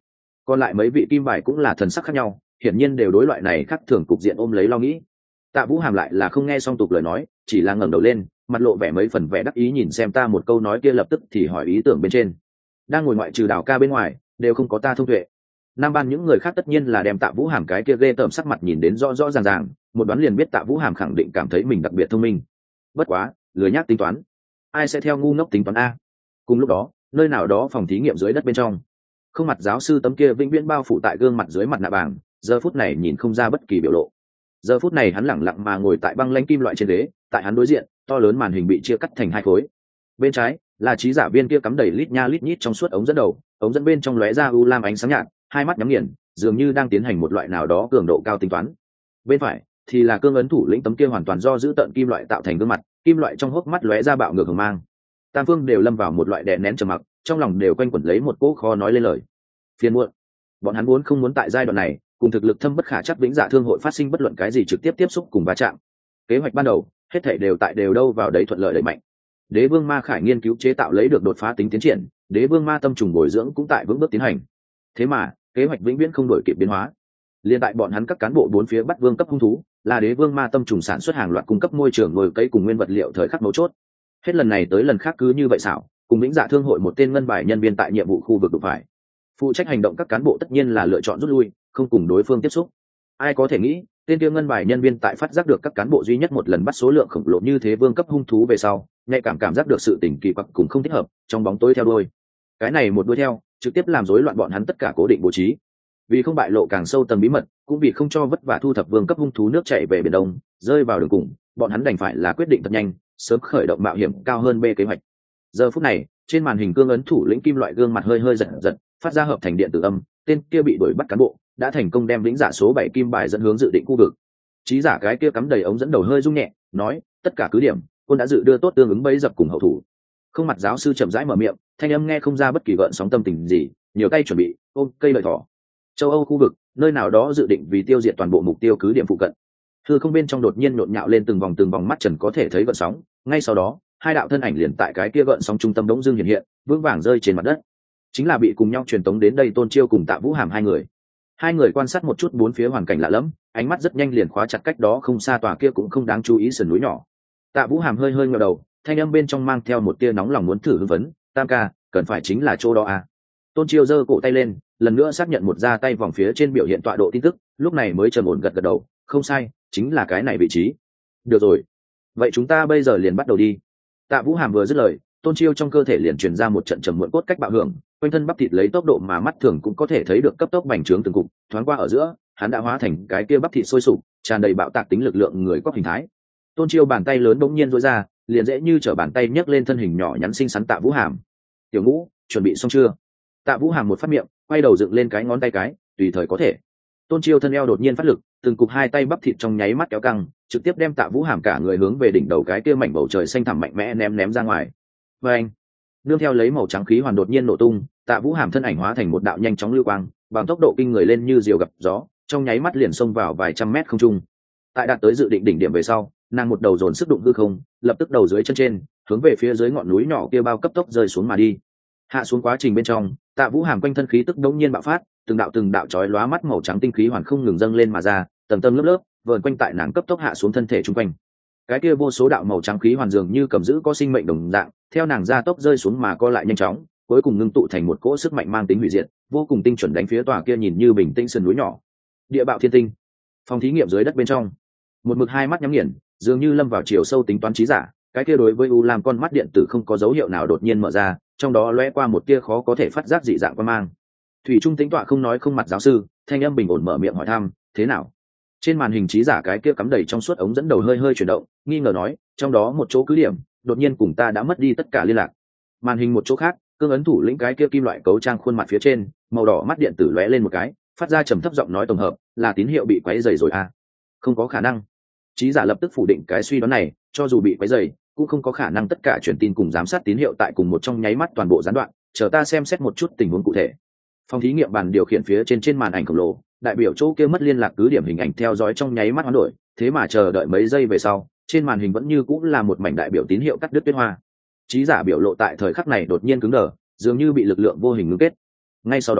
[SPEAKER 1] Còn lại mấy vị kim bài cũng là thần sắc khác nhau, hiển nhiên đều đối loại này khác thường cục diện ôm lấy lo nghĩ. Tạ Vũ Hàm lại là không nghe xong tục lời nói, chỉ là ngẩng đầu lên, mặt lộ vẻ mấy phần vẻ đắc ý nhìn xem ta một câu nói kia lập tức thì hỏi ý tưởng bên trên. Đang ngồi ngoại trừ Đào ca bên ngoài, đều không có ta thông tuệ. Nam ban những người khác tất nhiên là đem Tạ Vũ Hàm cái kia ghê tởm sắc mặt nhìn đến rõ rõ ràng ràng, một đoán liền biết Tạ Vũ Hàm khẳng định cảm thấy mình đặc biệt thông minh. Bất quá, lười nhác tính toán, ai sẽ theo ngu ngốc tính toán a. Cùng lúc đó, nơi nào đó phòng thí nghiệm dưới đất bên trong, không mặt giáo sư tấm kia vĩnh viễn bao phủ tại gương mặt dưới mặt nạ bảng, giờ phút này nhìn không ra bất kỳ biểu lộ. Giờ phút này hắn lẳng lặng mà ngồi tại băng lãnh kim loại trên ghế, tại hắn đối diện, to lớn màn hình bị chia cắt thành hai khối. Bên trái là trí giả viên kia cắm đầy lít nha lít nhít trong suốt ống dẫn đầu, ống dẫn bên trong lóe ra u lam ánh sáng nhạt, hai mắt nhắm nghiền, dường như đang tiến hành một loại nào đó cường độ cao tính toán. Bên phải thì là cương ấn thủ lĩnh tấm kia hoàn toàn do giữ tận kim loại tạo thành gương mặt, kim loại trong hốc mắt lóe ra bạo ngược hồng mang. Tam phương đều lâm vào một loại đè nén trầm mặc, trong lòng đều quanh quẩn lấy một cỗ khó nói lên lời. Phiền muộn. Bọn hắn muốn không muốn tại giai đoạn này, cùng thực lực thâm bất khả chắc vĩnh dạ thương hội phát sinh bất luận cái gì trực tiếp tiếp xúc cùng va chạm. Kế hoạch ban đầu, hết thảy đều tại đều đâu vào đấy thuận lợi đẩy mạnh. Đế vương ma khải nghiên cứu chế tạo lấy được đột phá tính tiến triển, đế vương ma tâm trùng bồi dưỡng cũng tại vững bước tiến hành. Thế mà, kế hoạch vĩnh viễn không đổi kịp biến hóa. Liên tại bọn hắn các cán bộ bốn phía bắt vương cấp hung thú, là đế vương ma tâm trùng sản xuất hàng loạt cung cấp môi trường nuôi cây cùng nguyên vật liệu thời khắc mấu chốt. Hết lần này tới lần khác cứ như vậy xảo, cùng vĩnh dạ thương hội một tên ngân bài nhân viên tại nhiệm vụ khu vực đụng phải. Phụ trách hành động các cán bộ tất nhiên là lựa chọn rút lui, không cùng đối phương tiếp xúc. Ai có thể nghĩ, tên kia ngân bài nhân viên tại phát giác được các cán bộ duy nhất một lần bắt số lượng khổng lồ như thế vương cấp hung thú về sau, nhạy cảm cảm giác được sự tình kỳ quặc cùng không thích hợp, trong bóng tối theo đuôi. Cái này một đuôi theo, trực tiếp làm rối loạn bọn hắn tất cả cố định bố trí. Vì không bại lộ càng sâu tầng bí mật, cũng vì không cho vất vả thu thập vương cấp hung thú nước chảy về biển đông, rơi vào đường cùng, bọn hắn đành phải là quyết định thật nhanh, sớm khởi động mạo hiểm cao hơn B kế hoạch. Giờ phút này, trên màn hình cương ấn thủ lĩnh kim loại gương mặt hơi hơi giật giật, phát ra hợp thành điện tử âm, tên kia bị đuổi bắt cán bộ đã thành công đem lĩnh giả số bảy kim bài dẫn hướng dự định khu vực. Trí giả cái kia cắm đầy ống dẫn đầu hơi rung nhẹ, nói, tất cả cứ điểm, quân đã dự đưa tốt tương ứng bẫy dập cùng hậu thủ. Không mặt giáo sư chậm rãi mở miệng, thanh âm nghe không ra bất kỳ gợn sóng tâm tình gì, nhiều tay chuẩn bị, ôm cây lợi thỏ. Châu Âu khu vực, nơi nào đó dự định vì tiêu diệt toàn bộ mục tiêu cứ điểm phụ cận. Hư không bên trong đột nhiên nhộn nhạo lên từng vòng từng vòng mắt trần có thể thấy gợn sóng, ngay sau đó, hai đạo thân ảnh liền tại cái kia gợn sóng trung tâm đống dương hiện hiện, vững vàng rơi trên mặt đất. Chính là bị cùng nhau truyền tống đến đây Tôn Chiêu cùng Tạ Vũ Hàm hai người. Hai người quan sát một chút bốn phía hoàn cảnh lạ lẫm, ánh mắt rất nhanh liền khóa chặt cách đó không xa tòa kia cũng không đáng chú ý sườn núi nhỏ. Tạ Vũ Hàm hơi hơi ngẩng đầu, thanh âm bên trong mang theo một tia nóng lòng muốn thử hứng vấn, "Tam ca, cần phải chính là chỗ đó à?" Tôn Chiêu giơ cổ tay lên, lần nữa xác nhận một ra tay vòng phía trên biểu hiện tọa độ tin tức, lúc này mới trầm ổn gật gật đầu, "Không sai, chính là cái này vị trí." "Được rồi, vậy chúng ta bây giờ liền bắt đầu đi." Tạ Vũ Hàm vừa dứt lời, Tôn Chiêu trong cơ thể liền truyền ra một trận trầm muộn cốt cách bạo hưởng, quanh thân bắp thịt lấy tốc độ mà mắt thường cũng có thể thấy được cấp tốc bành trướng từng cục, thoáng qua ở giữa, hắn đã hóa thành cái kia bắp thịt sôi sục, tràn đầy bạo tạc tính lực lượng người có hình thái. Tôn Chiêu bàn tay lớn bỗng nhiên duỗi ra, liền dễ như trở bàn tay nhấc lên thân hình nhỏ nhắn xinh xắn Tạ Vũ Hàm. "Tiểu Ngũ, chuẩn bị xong chưa?" Tạ Vũ Hàm một phát miệng, quay đầu dựng lên cái ngón tay cái, tùy thời có thể. Tôn Chiêu thân eo đột nhiên phát lực, từng cục hai tay bắp thịt trong nháy mắt kéo căng, trực tiếp đem Tạ Vũ Hàm cả người hướng về đỉnh đầu cái kia mảnh bầu trời xanh thẳm mạnh mẽ ném ném ra ngoài. Và anh, nương theo lấy màu trắng khí hoàn đột nhiên nổ tung, Tạ Vũ Hàm thân ảnh hóa thành một đạo nhanh chóng lưu quang, bằng tốc độ kinh người lên như diều gặp gió, trong nháy mắt liền xông vào vài trăm mét không trung. Tại đạt tới dự định đỉnh điểm về sau, nàng một đầu dồn sức đụng hư không, lập tức đầu dưới chân trên, hướng về phía dưới ngọn núi nhỏ kia bao cấp tốc rơi xuống mà đi. Hạ xuống quá trình bên trong, Tạ Vũ Hàm quanh thân khí tức đống nhiên bạo phát, từng đạo từng đạo chói lóa mắt màu trắng tinh khí hoàn không ngừng dâng lên mà ra, tầng tầng lớp lớp, vờn quanh tại nàng cấp tốc hạ xuống thân thể trung quanh. Cái kia vô số đạo màu trắng khí hoàn dường như cầm giữ có sinh mệnh đồng dạng, theo nàng ra tốc rơi xuống mà co lại nhanh chóng, cuối cùng ngưng tụ thành một cỗ sức mạnh mang tính hủy diệt, vô cùng tinh chuẩn đánh phía tòa kia nhìn như bình tĩnh sườn núi nhỏ. Địa bạo thiên tinh. Phòng thí nghiệm dưới đất bên trong, một mực hai mắt nhắm nghiền, dường như lâm vào chiều sâu tính toán trí giả, cái kia đối với u lam con mắt điện tử không có dấu hiệu nào đột nhiên mở ra, trong đó lóe qua một tia khó có thể phát giác dị dạng quan mang. Thủy Trung tính tọa không nói không mặt giáo sư, thanh âm bình ổn mở miệng hỏi thăm, "Thế nào?" Trên màn hình trí giả cái kia cắm đầy trong suốt ống dẫn đầu hơi hơi chuyển động, nghi ngờ nói, "Trong đó một chỗ cứ điểm, đột nhiên cùng ta đã mất đi tất cả liên lạc." Màn hình một chỗ khác, cương ấn thủ lĩnh cái kia kim loại cấu trang khuôn mặt phía trên, màu đỏ mắt điện tử lóe lên một cái, phát ra trầm thấp giọng nói tổng hợp, "Là tín hiệu bị quấy rầy rồi à?" "Không có khả năng." Trí giả lập tức phủ định cái suy đoán này, cho dù bị quấy rầy, cũng không có khả năng tất cả truyền tin cùng giám sát tín hiệu tại cùng một trong nháy mắt toàn bộ gián đoạn, chờ ta xem xét một chút tình huống cụ thể. Phòng thí nghiệm bàn điều khiển phía trên trên màn ảnh khổng lồ, đại biểu chỗ kia mất liên lạc cứ điểm hình ảnh theo dõi trong nháy mắt hoán đổi, thế mà chờ đợi mấy giây về sau, trên màn hình vẫn như cũng là một mảnh đại biểu tín hiệu cắt đứt tuyết hoa. Trí giả biểu lộ tại thời khắc này đột nhiên cứng đờ, dường như bị lực lượng vô hình ngưng kết. Ngay sau đó,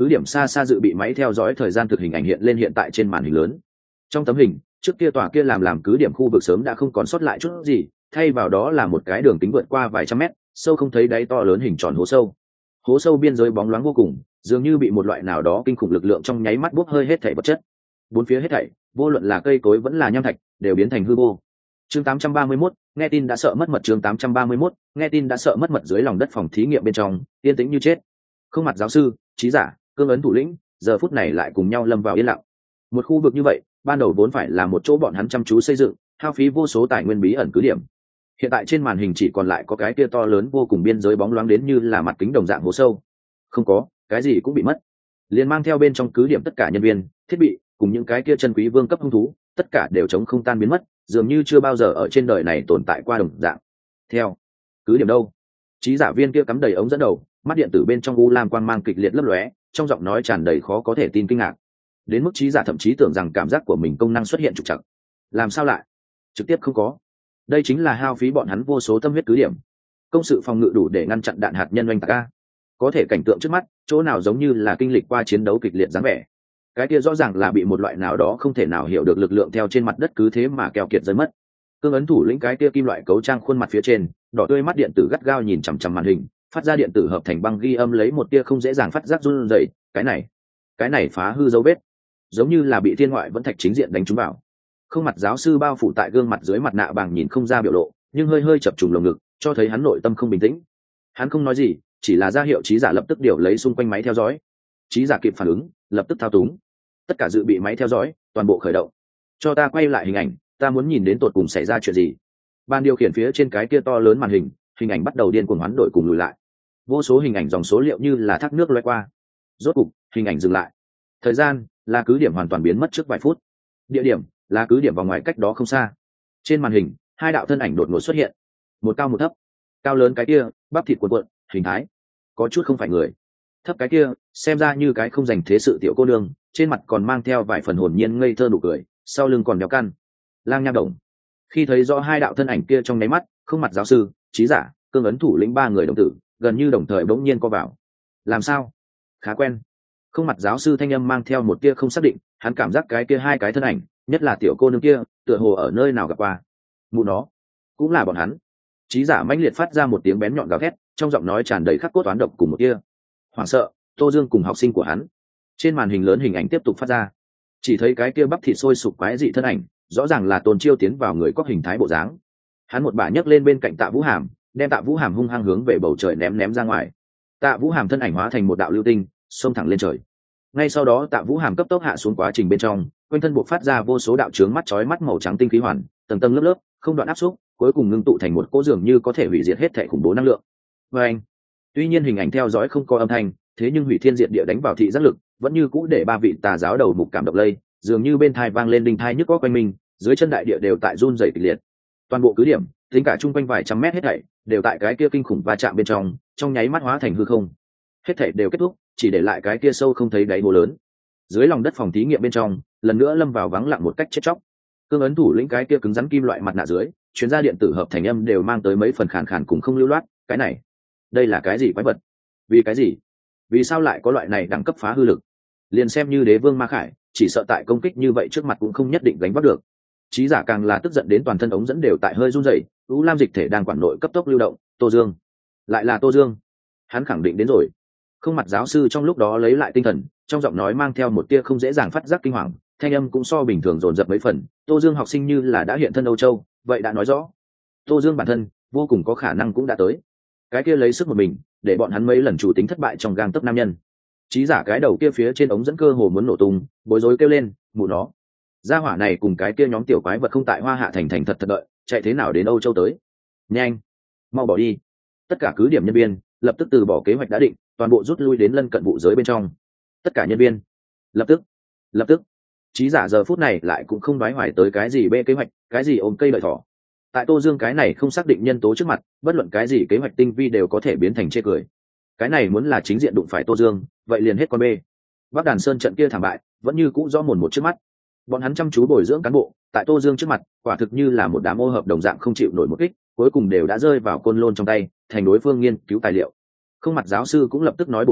[SPEAKER 1] cứ điểm xa xa dự bị máy theo dõi thời gian thực hình ảnh hiện lên hiện tại trên màn hình lớn. Trong tấm hình, trước kia tòa kia làm làm cứ điểm khu vực sớm đã không còn sót lại chút gì, thay vào đó là một cái đường kính vượt qua vài trăm mét, sâu không thấy đáy to lớn hình tròn hố sâu. Hố sâu biên giới bóng loáng vô cùng, dường như bị một loại nào đó kinh khủng lực lượng trong nháy mắt bốc hơi hết thảy vật chất. Bốn phía hết thảy, vô luận là cây cối vẫn là nham thạch, đều biến thành hư vô. Chương tám trăm ba mươi mốt, nghe tin đã sợ mất mật. Chương tám trăm ba mươi mốt, nghe tin đã sợ mất mật. Dưới lòng đất phòng thí nghiệm bên trong, yên tĩnh như chết. Không Mặt giáo sư, trí giả, Cương Ấn thủ lĩnh, giờ phút này lại cùng nhau lâm vào yên lặng. Một khu vực như vậy, ban đầu vốn phải là một chỗ bọn hắn chăm chú xây dựng, hao phí vô số tài nguyên bí ẩn cứ điểm. Hiện tại trên màn hình chỉ còn lại có cái kia to lớn vô cùng biên giới bóng loáng đến như là mặt kính đồng dạng hố sâu. Không có, cái gì cũng bị mất. Liền mang theo bên trong cứ điểm tất cả nhân viên, thiết bị, cùng những cái kia chân quý vương cấp hung thú, tất cả đều chống không tan biến mất, dường như chưa bao giờ ở trên đời này tồn tại qua đồng dạng. Theo, cứ điểm đâu? Trí giả viên kia cắm đầy ống dẫn đầu, mắt điện tử bên trong u lam quang mang kịch liệt lấp lóe, trong giọng nói tràn đầy khó có thể tin kinh ngạc. Đến mức trí giả thậm chí tưởng rằng cảm giác của mình công năng xuất hiện trục trặc. Làm sao lại? Trực tiếp không có. Đây chính là hao phí bọn hắn vô số tâm huyết cứ điểm. Công sự phòng ngự đủ để ngăn chặn đạn hạt nhân oanh tạc a. Có thể cảnh tượng trước mắt, chỗ nào giống như là kinh lịch qua chiến đấu kịch liệt dáng vẻ. Cái kia rõ ràng là bị một loại nào đó không thể nào hiểu được lực lượng theo trên mặt đất cứ thế mà keo kiệt rơi mất. Cương Ấn thủ lĩnh cái kia kim loại cấu trang khuôn mặt phía trên, đỏ tươi mắt điện tử gắt gao nhìn chằm chằm màn hình, phát ra điện tử hợp thành băng ghi âm lấy một tia không dễ dàng phát giác run rẩy. Cái này, cái này phá hư dấu vết, giống như là bị thiên ngoại vẫn thạch chính diện đánh trúng vào. Không Mặt giáo sư bao phủ tại gương mặt dưới mặt nạ bằng nhìn không ra biểu lộ, nhưng hơi hơi chập trùng lồng ngực, cho thấy hắn nội tâm không bình tĩnh. Hắn không nói gì, chỉ là ra hiệu trí giả lập tức điều lấy xung quanh máy theo dõi. Trí giả kịp phản ứng, lập tức thao túng. Tất cả dự bị máy theo dõi, toàn bộ khởi động. Cho ta quay lại hình ảnh, ta muốn nhìn đến tột cùng xảy ra chuyện gì. Ban điều khiển phía trên cái kia to lớn màn hình, hình ảnh bắt đầu điên cuồng hoán đổi cùng lùi lại. Vô số hình ảnh dòng số liệu như là thác nước loay qua. Rốt cục, hình ảnh dừng lại. Thời gian là cứ điểm hoàn toàn biến mất trước vài phút. Địa điểm là cứ điểm vào ngoài cách đó không xa. Trên màn hình, hai đạo thân ảnh đột ngột xuất hiện, một cao một thấp. Cao lớn cái kia, bắp thịt cuộn cuộn, hình thái có chút không phải người. Thấp cái kia, xem ra như cái không dành thế sự tiểu cô nương, trên mặt còn mang theo vài phần hồn nhiên ngây thơ nụ cười, sau lưng còn béo căn. Lang Nha Đồng. Khi thấy rõ hai đạo thân ảnh kia trong nháy mắt, Không Mặt giáo sư, trí giả, Cương Ấn thủ lĩnh ba người đồng tử, gần như đồng thời bỗng nhiên co vào. Làm sao? Khá quen. Không Mặt giáo sư thanh âm mang theo một tia không xác định, hắn cảm giác cái kia hai cái thân ảnh, nhất là tiểu cô nương kia, tựa hồ ở nơi nào gặp qua. Mụ nó, cũng là bọn hắn. Trí giả mãnh liệt phát ra một tiếng bén nhọn gào thét, trong giọng nói tràn đầy khắc cốt toán độc cùng một tia hoảng sợ. Tô Dương cùng học sinh của hắn. Trên màn hình lớn hình ảnh tiếp tục phát ra, chỉ thấy cái kia bắp thịt sôi sục quái dị thân ảnh, rõ ràng là Tôn Chiêu tiến vào người có hình thái bộ dáng. Hắn một bả nhấc lên bên cạnh Tạ Vũ Hàm, đem Tạ Vũ Hàm hung hăng hướng về bầu trời ném ném ra ngoài. Tạ Vũ Hàm thân ảnh hóa thành một đạo lưu tinh, xông thẳng lên trời. Ngay sau đó Tạ Vũ Hàm cấp tốc hạ xuống, quá trình bên trong, quanh thân buộc phát ra vô số đạo chướng mắt chói mắt màu trắng tinh khí hoàn, tầng tầng lớp lớp, không đoạn áp xúc, cuối cùng ngưng tụ thành một cỗ dường như có thể hủy diệt hết thảy khủng bố năng lượng. Và anh, tuy nhiên hình ảnh theo dõi không có âm thanh, thế nhưng hủy thiên diệt địa đánh vào thị giác lực, vẫn như cũ để ba vị tà giáo đầu mục cảm động lây, dường như bên thai vang lên đinh thai nhức óc quanh mình, dưới chân đại địa đều tại run rẩy kịch liệt. Toàn bộ cứ điểm, tính cả chung quanh vài trăm mét hết thảy, đều tại cái kia kinh khủng va chạm bên trong, trong nháy mắt hóa thành hư không. Hết thảy đều kết thúc, chỉ để lại cái kia sâu không thấy đáy hố lớn. Dưới lòng đất phòng thí nghiệm bên trong, lần nữa lâm vào vắng lặng một cách chết chóc. Cương Ấn thủ lĩnh cái kia cứng rắn kim loại mặt nạ dưới, chuyên gia điện tử hợp thành âm đều mang tới mấy phần khàn khàn cùng không lưu loát. Cái này, đây là cái gì quái vật? Vì cái gì? Vì sao lại có loại này đẳng cấp phá hư lực? Liền xem như đế vương Ma Khải, chỉ sợ tại công kích như vậy trước mặt cũng không nhất định gánh vác được. Trí giả càng là tức giận đến toàn thân ống dẫn đều tại hơi run rẩy, u lam dịch thể đang quản nội cấp tốc lưu động. Tô Dương, lại là Tô Dương, hắn khẳng định đến rồi. Không Mặt giáo sư trong lúc đó lấy lại tinh thần, trong giọng nói mang theo một tia không dễ dàng phát giác kinh hoàng, thanh âm cũng so bình thường dồn dập mấy phần. Tô Dương học sinh như là đã hiện thân Âu Châu, vậy đã nói rõ Tô Dương bản thân vô cùng có khả năng cũng đã tới. Cái kia lấy sức một mình để bọn hắn mấy lần chủ tính thất bại trong gang tấc nam nhân. Trí giả cái đầu kia phía trên ống dẫn cơ hồ muốn nổ tung, bối rối kêu lên, mụ nó, gia hỏa này cùng cái kia nhóm tiểu quái vật không tại Hoa Hạ thành thành thật thật đợi, chạy thế nào đến Âu Châu tới? Nhanh, mau bỏ đi! Tất cả cứ điểm nhân viên lập tức từ bỏ kế hoạch đã định, toàn bộ rút lui đến lân cận vụ giới bên trong. Tất cả nhân viên lập tức lập tức Trí giả giờ phút này lại cũng không đoái hoài tới cái gì bê kế hoạch, cái gì ôm cây lợi thỏ. Tại Tô Dương cái này không xác định nhân tố trước mặt, bất luận cái gì kế hoạch tinh vi đều có thể biến thành chê cười. Cái này muốn là chính diện đụng phải Tô Dương, vậy liền hết con bê. Bắc Đàn Sơn trận kia thảm bại vẫn như cũ rõ mồn một trước mắt. Bọn hắn chăm chú bồi dưỡng cán bộ, tại Tô Dương trước mặt, quả thực như là một đám ô hợp đồng dạng không chịu nổi một kích, cuối cùng đều đã rơi vào côn lôn trong tay, thành đối phương nghiên cứu tài liệu. Không Mặt giáo sư cũng lập tức nói bổ sung,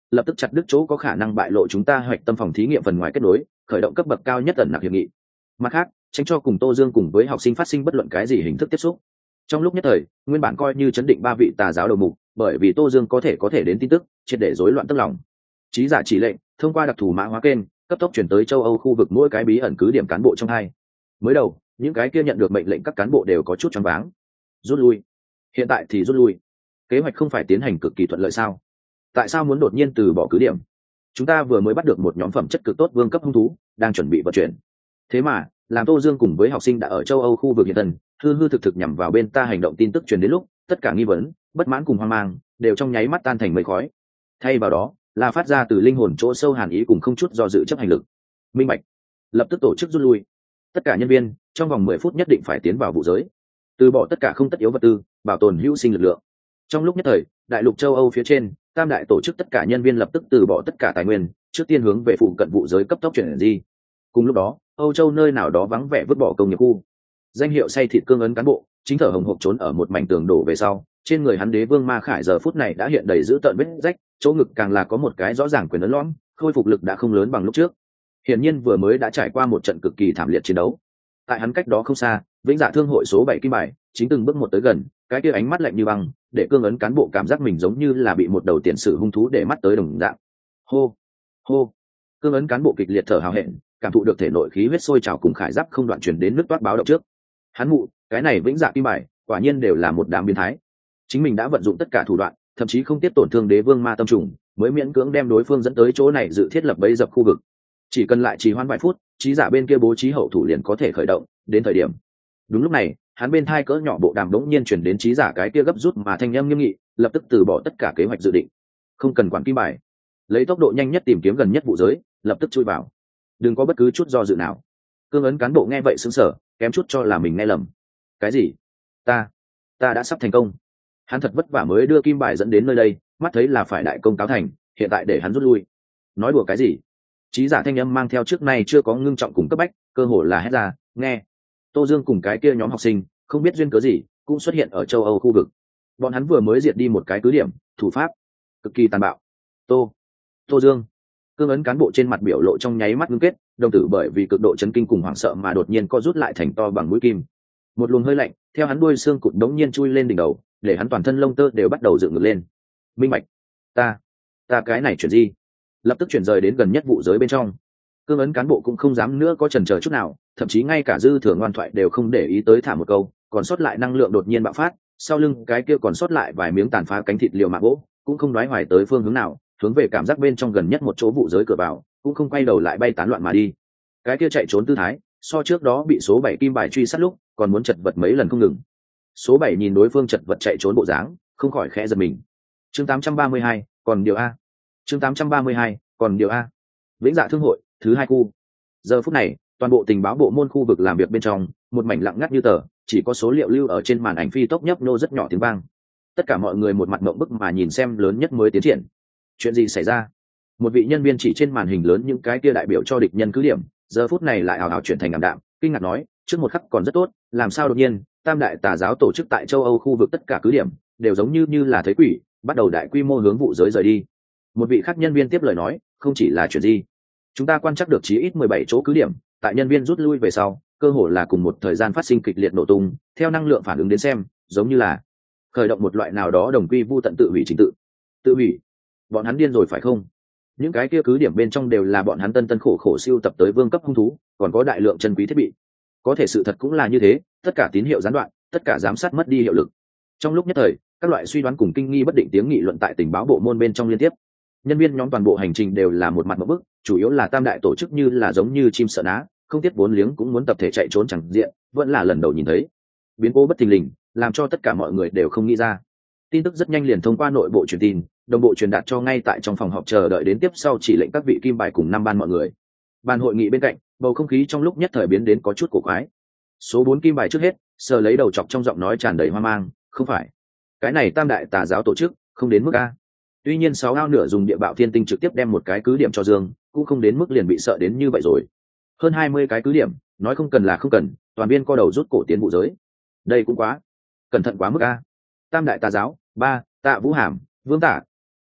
[SPEAKER 1] lập tức chặt đứt chỗ có khả năng bại lộ chúng ta hoạch tâm phòng thí nghiệm phần ngoài kết nối, khởi động cấp bậc cao nhất ẩn nặc hiệp nghị. Mặt khác, tránh cho cùng Tô Dương cùng với học sinh phát sinh bất luận cái gì hình thức tiếp xúc. Trong lúc nhất thời, nguyên bản coi như chấn định ba vị tà giáo đầu mục, bởi vì Tô Dương có thể có thể đến tin tức, triệt để rối loạn tức lòng. Chí giả chỉ lệnh, thông qua đặc thù mã hóa kênh, cấp tốc chuyển tới châu Âu khu vực mỗi cái bí ẩn cứ điểm cán bộ trong hai. Mới đầu, những cái kia nhận được mệnh lệnh các cán bộ đều có chút choáng váng. Rút lui. Hiện tại thì rút lui. Kế hoạch không phải tiến hành cực kỳ thuận lợi sao? Tại sao muốn đột nhiên từ bỏ cứ điểm? Chúng ta vừa mới bắt được một nhóm phẩm chất cực tốt vương cấp hung thú, đang chuẩn bị vận chuyển. Thế mà, làm Tô Dương cùng với học sinh đã ở châu Âu khu vực hiện thân, hư hư thực thực nhằm vào bên ta hành động tin tức truyền đến lúc, tất cả nghi vấn, bất mãn cùng hoang mang, đều trong nháy mắt tan thành mây khói. Thay vào đó, là phát ra từ linh hồn chỗ sâu hàn ý cùng không chút do dự chấp hành lực. Minh bạch, lập tức tổ chức rút lui. Tất cả nhân viên trong vòng mười phút nhất định phải tiến vào vụ giới, từ bỏ tất cả không tất yếu vật tư, bảo tồn hữu sinh lực lượng. Trong lúc nhất thời, đại lục châu Âu phía trên, tam đại tổ chức tất cả nhân viên lập tức từ bỏ tất cả tài nguyên, trước tiên hướng về phụ cận vụ giới cấp tốc chuyển di. Cùng lúc đó, Âu Châu nơi nào đó vắng vẻ vứt bỏ công nghiệp khu. Danh hiệu say thịt cương ấn cán bộ, chính thở hồng hộc trốn ở một mảnh tường đổ về sau, trên người hắn đế vương ma khải giờ phút này đã hiện đầy dữ tợn vết rách, chỗ ngực càng là có một cái rõ ràng quyền ấn lõm, khôi phục lực đã không lớn bằng lúc trước. Hiển nhiên vừa mới đã trải qua một trận cực kỳ thảm liệt chiến đấu. Tại hắn cách đó không xa, Vĩnh Dạ Thương hội số bảy kim bài, chính từng bước một tới gần, cái kia ánh mắt lạnh như băng, để cương ấn cán bộ cảm giác mình giống như là bị một đầu tiền sử hung thú để mắt tới đồng dạng. Hô, hô. Cương ấn cán bộ kịch liệt thở hào hẹn, cảm thụ được thể nội khí huyết sôi trào cùng khải giáp không đoạn truyền đến nước toát báo động trước. Hắn mụ, cái này Vĩnh Dạ kim bài, quả nhiên đều là một đám biến thái. Chính mình đã vận dụng tất cả thủ đoạn, thậm chí không tiếp tổn thương đế vương ma tâm trùng, mới miễn cưỡng đem đối phương dẫn tới chỗ này dự thiết lập bẫy dập khu vực. Chỉ cần lại trì hoãn vài phút, trí giả bên kia bố trí hậu thủ liền có thể khởi động. Đến thời điểm, đúng lúc này, hắn bên thai cỡ nhỏ bộ đàm đống nhiên chuyển đến trí giả cái kia gấp rút mà thanh âm nghiêm nghị, lập tức từ bỏ tất cả kế hoạch dự định, không cần quản kim bài, lấy tốc độ nhanh nhất tìm kiếm gần nhất vụ giới, lập tức chui vào, đừng có bất cứ chút do dự nào. Cương ấn cán bộ nghe vậy sững sờ, kém chút cho là mình nghe lầm. Cái gì? Ta, ta đã sắp thành công. Hắn thật vất vả mới đưa kim bài dẫn đến nơi đây, mắt thấy là phải đại công cáo thành, hiện tại để hắn rút lui. Nói đùa cái gì? Trí giả thanh âm mang theo trước nay chưa có ngưng trọng cùng cấp bách, cơ hồ là hét ra, nghe. Tô Dương cùng cái kia nhóm học sinh, không biết duyên cớ gì, cũng xuất hiện ở châu Âu khu vực. Bọn hắn vừa mới diệt đi một cái cứ điểm, thủ pháp cực kỳ tàn bạo. Tô, Tô Dương, cương ấn cán bộ trên mặt biểu lộ trong nháy mắt ngưng kết, đồng tử bởi vì cực độ chấn kinh cùng hoảng sợ mà đột nhiên co rút lại thành to bằng mũi kim. Một luồng hơi lạnh theo hắn đuôi xương cụt đống nhiên chui lên đỉnh đầu, để hắn toàn thân lông tơ đều bắt đầu dựng ngược lên. Minh bạch, ta, ta cái này chuyển gì? Lập tức chuyển rời đến gần nhất vụ giới bên trong. Cương ấn cán bộ cũng không dám nữa có chần chờ chút nào, thậm chí ngay cả dư thừa ngoan thoại đều không để ý tới, thả một câu, còn sót lại năng lượng đột nhiên bạo phát, sau lưng cái kia còn sót lại vài miếng tàn phá cánh thịt liều mạng gỗ, cũng không đoái hoài tới phương hướng nào, hướng về cảm giác bên trong gần nhất một chỗ vụ giới cửa vào, cũng không quay đầu lại bay tán loạn mà đi. Cái kia chạy trốn tư thái, so trước đó bị số bảy kim bài truy sát lúc, còn muốn chật vật mấy lần không ngừng. Số bảy nhìn đối phương chật vật chạy trốn bộ dáng, không khỏi khẽ giật mình. Chương tám trăm ba mươi hai, còn điều a. Chương tám trăm ba mươi hai, còn điều a. Vĩnh Dạ Thương hội, thứ hai khu. Giờ phút này, toàn bộ tình báo bộ môn khu vực làm việc bên trong, một mảnh lặng ngắt như tờ, chỉ có số liệu lưu ở trên màn ảnh phi tốc nhấp nô rất nhỏ tiếng vang. Tất cả mọi người một mặt ngộp bức mà nhìn xem lớn nhất mới tiến triển. Chuyện gì xảy ra? Một vị nhân viên chỉ trên màn hình lớn những cái kia đại biểu cho địch nhân cứ điểm, giờ phút này lại ảo ảo chuyển thành ảm đạm, kinh ngạc nói, trước một khắc còn rất tốt, làm sao đột nhiên, tam đại tà giáo tổ chức tại châu Âu khu vực tất cả cứ điểm, đều giống như như là thấy quỷ, bắt đầu đại quy mô hướng vụ giới rời đi. Một vị khác nhân viên tiếp lời nói, không chỉ là chuyện gì, chúng ta quan trắc được chí ít mười bảy chỗ cứ điểm, tại nhân viên rút lui về sau, cơ hồ là cùng một thời gian phát sinh kịch liệt nổ tung, theo năng lượng phản ứng đến xem, giống như là khởi động một loại nào đó đồng quy vu tận tự hủy trình tự. Tự hủy? Bọn hắn điên rồi phải không? Những cái kia cứ điểm bên trong đều là bọn hắn tân tân khổ khổ siêu tập tới vương cấp hung thú, còn có đại lượng chân quý thiết bị. Có thể sự thật cũng là như thế, tất cả tín hiệu gián đoạn, tất cả giám sát mất đi hiệu lực. Trong lúc nhất thời, các loại suy đoán cùng kinh nghi bất định tiếng nghị luận tại tình báo bộ môn bên trong liên tiếp. Nhân viên nhóm toàn bộ hành trình đều là một mặt một bức, chủ yếu là tam đại tổ chức như là giống như chim sợ ná, không tiếc vốn liếng cũng muốn tập thể chạy trốn chẳng diện, vẫn là lần đầu nhìn thấy. Biến cố bất thình lình, làm cho tất cả mọi người đều không nghĩ ra. Tin tức rất nhanh liền thông qua nội bộ truyền tin, đồng bộ truyền đạt cho ngay tại trong phòng họp chờ đợi đến tiếp sau chỉ lệnh các vị kim bài cùng năm ban mọi người. Ban hội nghị bên cạnh, bầu không khí trong lúc nhất thời biến đến có chút cổ quái. Số bốn kim bài trước hết, sờ lấy đầu chọc trong giọng nói tràn đầy hoang mang, không phải, cái này tam đại tà giáo tổ chức, không đến mức a. Tuy nhiên sáu ao nửa dùng địa bạo thiên tinh trực tiếp đem một cái cứ điểm cho Dương, cũng không đến mức liền bị sợ đến như vậy rồi. Hơn hai mươi cái cứ điểm, nói không cần là không cần, toàn viên co đầu rút cổ tiến vụ giới. Đây cũng quá cẩn thận quá mức a. Tam đại tà giáo, ba, Tạ Vũ Hàm, Vương Tạ,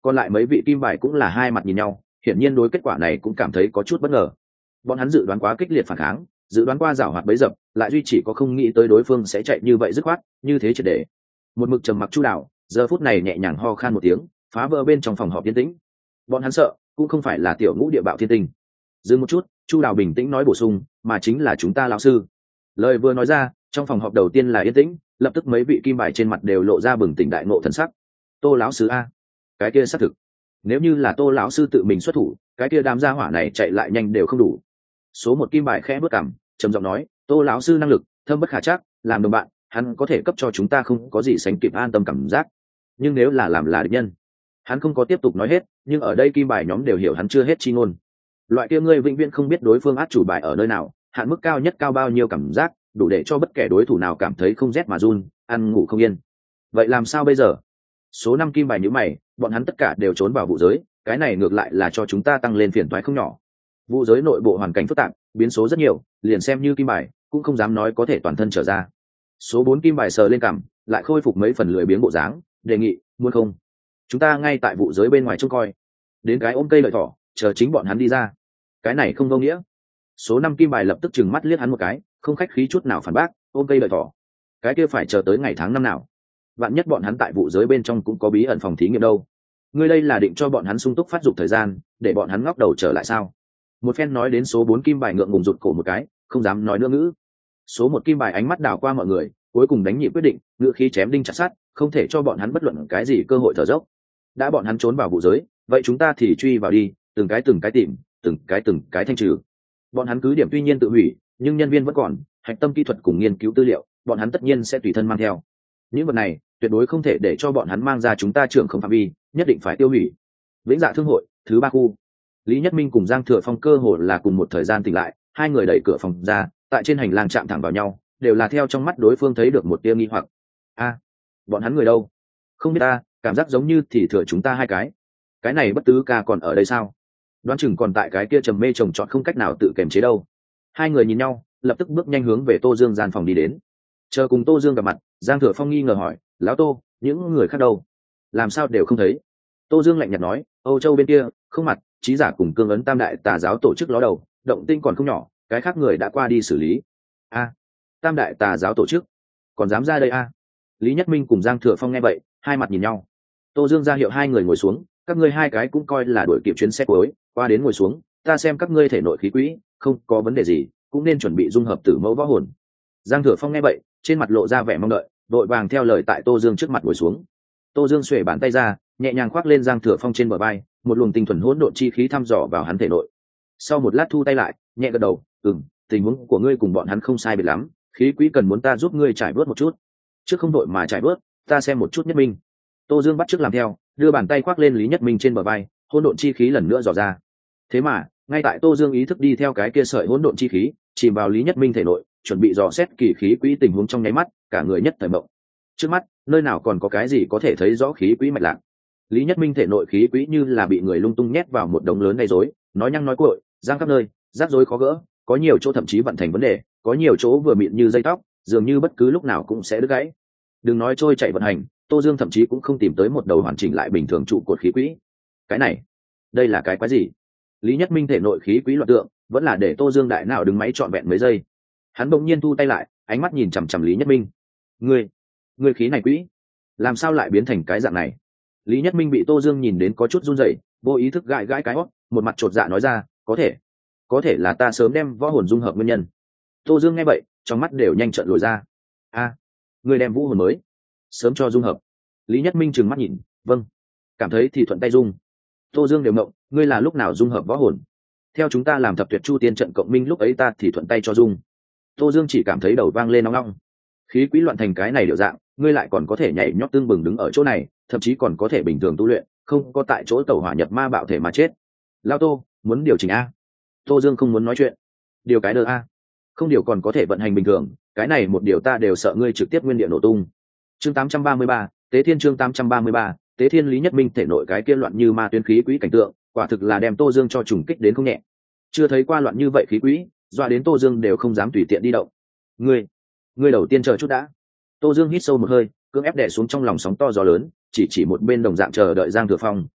[SPEAKER 1] Còn lại mấy vị kim bài cũng là hai mặt nhìn nhau, hiển nhiên đối kết quả này cũng cảm thấy có chút bất ngờ. Bọn hắn dự đoán quá kích liệt phản kháng, dự đoán qua giảo hoạt bấy dập, lại duy chỉ có không nghĩ tới đối phương sẽ chạy như vậy dứt khoát, như thế triệt để. Một mực trầm mặc Chu Đào, giờ phút này nhẹ nhàng ho khan một tiếng, phá vỡ bên trong phòng họp yên tĩnh. Bọn hắn sợ, cũng không phải là tiểu ngũ địa bạo thiên tinh. Dừng một chút, Chu Đào bình tĩnh nói bổ sung, mà chính là chúng ta lão sư. Lời vừa nói ra, trong phòng họp đầu tiên là yên tĩnh, lập tức mấy vị kim bài trên mặt đều lộ ra bừng tỉnh đại ngộ thần sắc. Tô lão sư a, cái kia xác thực. Nếu như là Tô lão sư tự mình xuất thủ, cái kia đám gia hỏa này chạy lại nhanh đều không đủ. Số một kim bài khẽ bước cằm, trầm giọng nói, Tô lão sư năng lực thâm bất khả trắc, làm đồng bạn hắn có thể cấp cho chúng ta không có gì sánh kịp an tâm cảm giác, nhưng nếu là làm là địch nhân, hắn không có tiếp tục nói hết, nhưng ở đây kim bài nhóm đều hiểu hắn chưa hết chi ngôn. Loại kia ngươi vĩnh viễn không biết đối phương át chủ bài ở nơi nào, hạn mức cao nhất cao bao nhiêu cảm giác, đủ để cho bất kể đối thủ nào cảm thấy không rét mà run, ăn ngủ không yên. Vậy làm sao bây giờ? Số năm kim bài nhíu mày, bọn hắn tất cả đều trốn vào vụ giới, cái này ngược lại là cho chúng ta tăng lên phiền toái không nhỏ. Vụ giới nội bộ hoàn cảnh phức tạp, biến số rất nhiều, liền xem như kim bài cũng không dám nói có thể toàn thân trở ra. Số bốn kim bài sờ lên cằm, lại khôi phục mấy phần lười biếng bộ dáng, đề nghị, muốn không? Chúng ta ngay tại vụ giới bên ngoài trông coi, đến cái ôm cây lợi thỏ, chờ chính bọn hắn đi ra. Cái này không vô nghĩa. Số năm kim bài lập tức trừng mắt liếc hắn một cái, không khách khí chút nào phản bác, ôm cây lợi thỏ. Cái kia phải chờ tới ngày tháng năm nào? Vạn nhất bọn hắn tại vụ giới bên trong cũng có bí ẩn phòng thí nghiệm đâu. Ngươi đây là định cho bọn hắn sung túc phát dục thời gian, để bọn hắn ngóc đầu trở lại sao? Một phen nói đến số bốn kim bài ngượng ngùng rụt cổ một cái, không dám nói nữa ngữ. Số một kim bài ánh mắt đảo qua mọi người, cuối cùng đánh nhị quyết định, ngữ khí chém đinh chặt sắt, không thể cho bọn hắn bất luận cái gì cơ hội thở dốc. Đã bọn hắn trốn vào vụ giới, vậy chúng ta thì truy vào đi, từng cái từng cái tìm, từng cái từng cái thanh trừ. Bọn hắn cứ điểm tuy nhiên tự hủy, nhưng nhân viên vẫn còn, hạch tâm kỹ thuật cùng nghiên cứu tư liệu, bọn hắn tất nhiên sẽ tùy thân mang theo. Những vật này tuyệt đối không thể để cho bọn hắn mang ra chúng ta trưởng không phạm vi, nhất định phải tiêu hủy. Vĩnh Dạ thương hội thứ ba khu, Lý Nhất Minh cùng Giang Thừa Phong cơ hồ là cùng một thời gian tỉnh lại, hai người đẩy cửa phòng ra, tại trên hành lang chạm thẳng vào nhau, đều là theo trong mắt đối phương thấy được một tia nghi hoặc. A, bọn hắn người đâu? Không biết ta, cảm giác giống như thì thừa chúng ta hai cái. Cái này bất tứ ca còn ở đây sao? Đoán chừng còn tại cái kia trầm mê trồng trọt không cách nào tự kiềm chế đâu. Hai người nhìn nhau, lập tức bước nhanh hướng về Tô Dương gian phòng đi đến. Chờ cùng Tô Dương gặp mặt, Giang Thừa Phong nghi ngờ hỏi, lão Tô, những người khác đâu? Làm sao đều không thấy? Tô Dương lạnh nhạt nói, Âu Châu bên kia, không mặt, trí giả cùng cương ấn tam đại tà giáo tổ chức ló đầu, động tinh còn không nhỏ, cái khác người đã qua đi xử lý. A, tam đại tà giáo tổ chức, còn dám ra đây a? Lý Nhất Minh cùng Giang Thừa Phong nghe vậy, hai mặt nhìn nhau. Tô Dương ra hiệu hai người ngồi xuống, các ngươi hai cái cũng coi là đuổi kịp chuyến xe cuối, qua đến ngồi xuống, ta xem các ngươi thể nội khí quỹ, không có vấn đề gì, cũng nên chuẩn bị dung hợp tử mẫu võ hồn. Giang Thừa Phong nghe vậy, trên mặt lộ ra vẻ mong đợi, đội vàng theo lời tại Tô Dương trước mặt ngồi xuống. Tô Dương xuề bàn tay ra, nhẹ nhàng khoác lên Giang Thừa Phong trên bờ vai, một luồng tinh thuần hỗn độn chi khí thăm dò vào hắn thể nội. Sau một lát thu tay lại, nhẹ gật đầu, "Ừm, tình huống của ngươi cùng bọn hắn không sai biệt lắm, khí quỹ cần muốn ta giúp ngươi trải bớt một chút." Trước không đội mà trải bớt, ta xem một chút Nhất Minh. Tô Dương bắt chước làm theo, đưa bàn tay khoác lên Lý Nhất Minh trên bờ vai, hỗn độn chi khí lần nữa dò ra. Thế mà, ngay tại Tô Dương ý thức đi theo cái kia sợi hỗn độn chi khí, chìm vào Lý Nhất Minh thể nội, chuẩn bị dò xét kỳ khí quỹ tình huống trong nháy mắt, cả người nhất thời mộng. Trước mắt, nơi nào còn có cái gì có thể thấy rõ khí quỹ mạch lạc. Lý Nhất Minh thể nội khí quỹ như là bị người lung tung nhét vào một đống lớn gây rối, nói nhăng nói cuội, giang khắp nơi, rắc rối khó gỡ, có nhiều chỗ thậm chí vận thành vấn đề, có nhiều chỗ vừa mịn như dây tóc, dường như bất cứ lúc nào cũng sẽ đứt gãy. Đừng nói trôi chạy vận hành, Tô Dương thậm chí cũng không tìm tới một đầu hoàn chỉnh lại bình thường trụ cột khí quỹ. Cái này, đây là cái quái gì? Lý Nhất Minh thể nội khí quỹ loạn tượng, vẫn là để Tô Dương đại não đứng máy trọn vẹn mấy giây. Hắn bỗng nhiên thu tay lại, ánh mắt nhìn chằm chằm Lý Nhất Minh. Ngươi, ngươi khí này quỹ, làm sao lại biến thành cái dạng này? Lý Nhất Minh bị Tô Dương nhìn đến có chút run rẩy, vô ý thức gãi gãi cái hót, một mặt chột dạ nói ra, có thể, có thể là ta sớm đem võ hồn dung hợp nguyên nhân. Tô Dương nghe vậy, trong mắt đều nhanh trợn lồi ra. A, ngươi đem vũ hồn mới sớm cho dung hợp? Lý Nhất Minh trừng mắt nhìn, vâng, cảm thấy thì thuận tay dung. Tô Dương đều ngộng, ngươi là lúc nào dung hợp võ hồn? Theo chúng ta làm thập tuyệt chu tiên trận cộng minh lúc ấy ta thì thuận tay cho dung. Tô Dương chỉ cảm thấy đầu vang lên nóng nóng, khí quỹ loạn thành cái này điệu dạng, ngươi lại còn có thể nhảy nhót tương bừng đứng ở chỗ này, thậm chí còn có thể bình thường tu luyện, không có tại chỗ tẩu hỏa nhập ma bạo thể mà chết. Lao Tô, muốn điều chỉnh a? Tô Dương không muốn nói chuyện. Điều cái đơ a? Không điều còn có thể vận hành bình thường, cái này một điều ta đều sợ ngươi trực tiếp nguyên địa nổ tung. Chương tám trăm ba mươi ba, Tế Thiên chương tám trăm ba mươi ba, Tế Thiên. Lý Nhất Minh thể nội cái kia loạn như ma tuyến khí quỹ cảnh tượng, quả thực là đem Tô Dương cho trùng kích đến không nhẹ. Chưa thấy qua loạn như vậy khí quỹ, dọa đến Tô Dương đều không dám tùy tiện đi động. Ngươi, ngươi đầu tiên chờ chút đã. Tô Dương hít sâu một hơi, cưỡng ép đè xuống trong lòng sóng to gió lớn, chỉ chỉ một bên đồng dạng chờ đợi Giang Thừa Phong,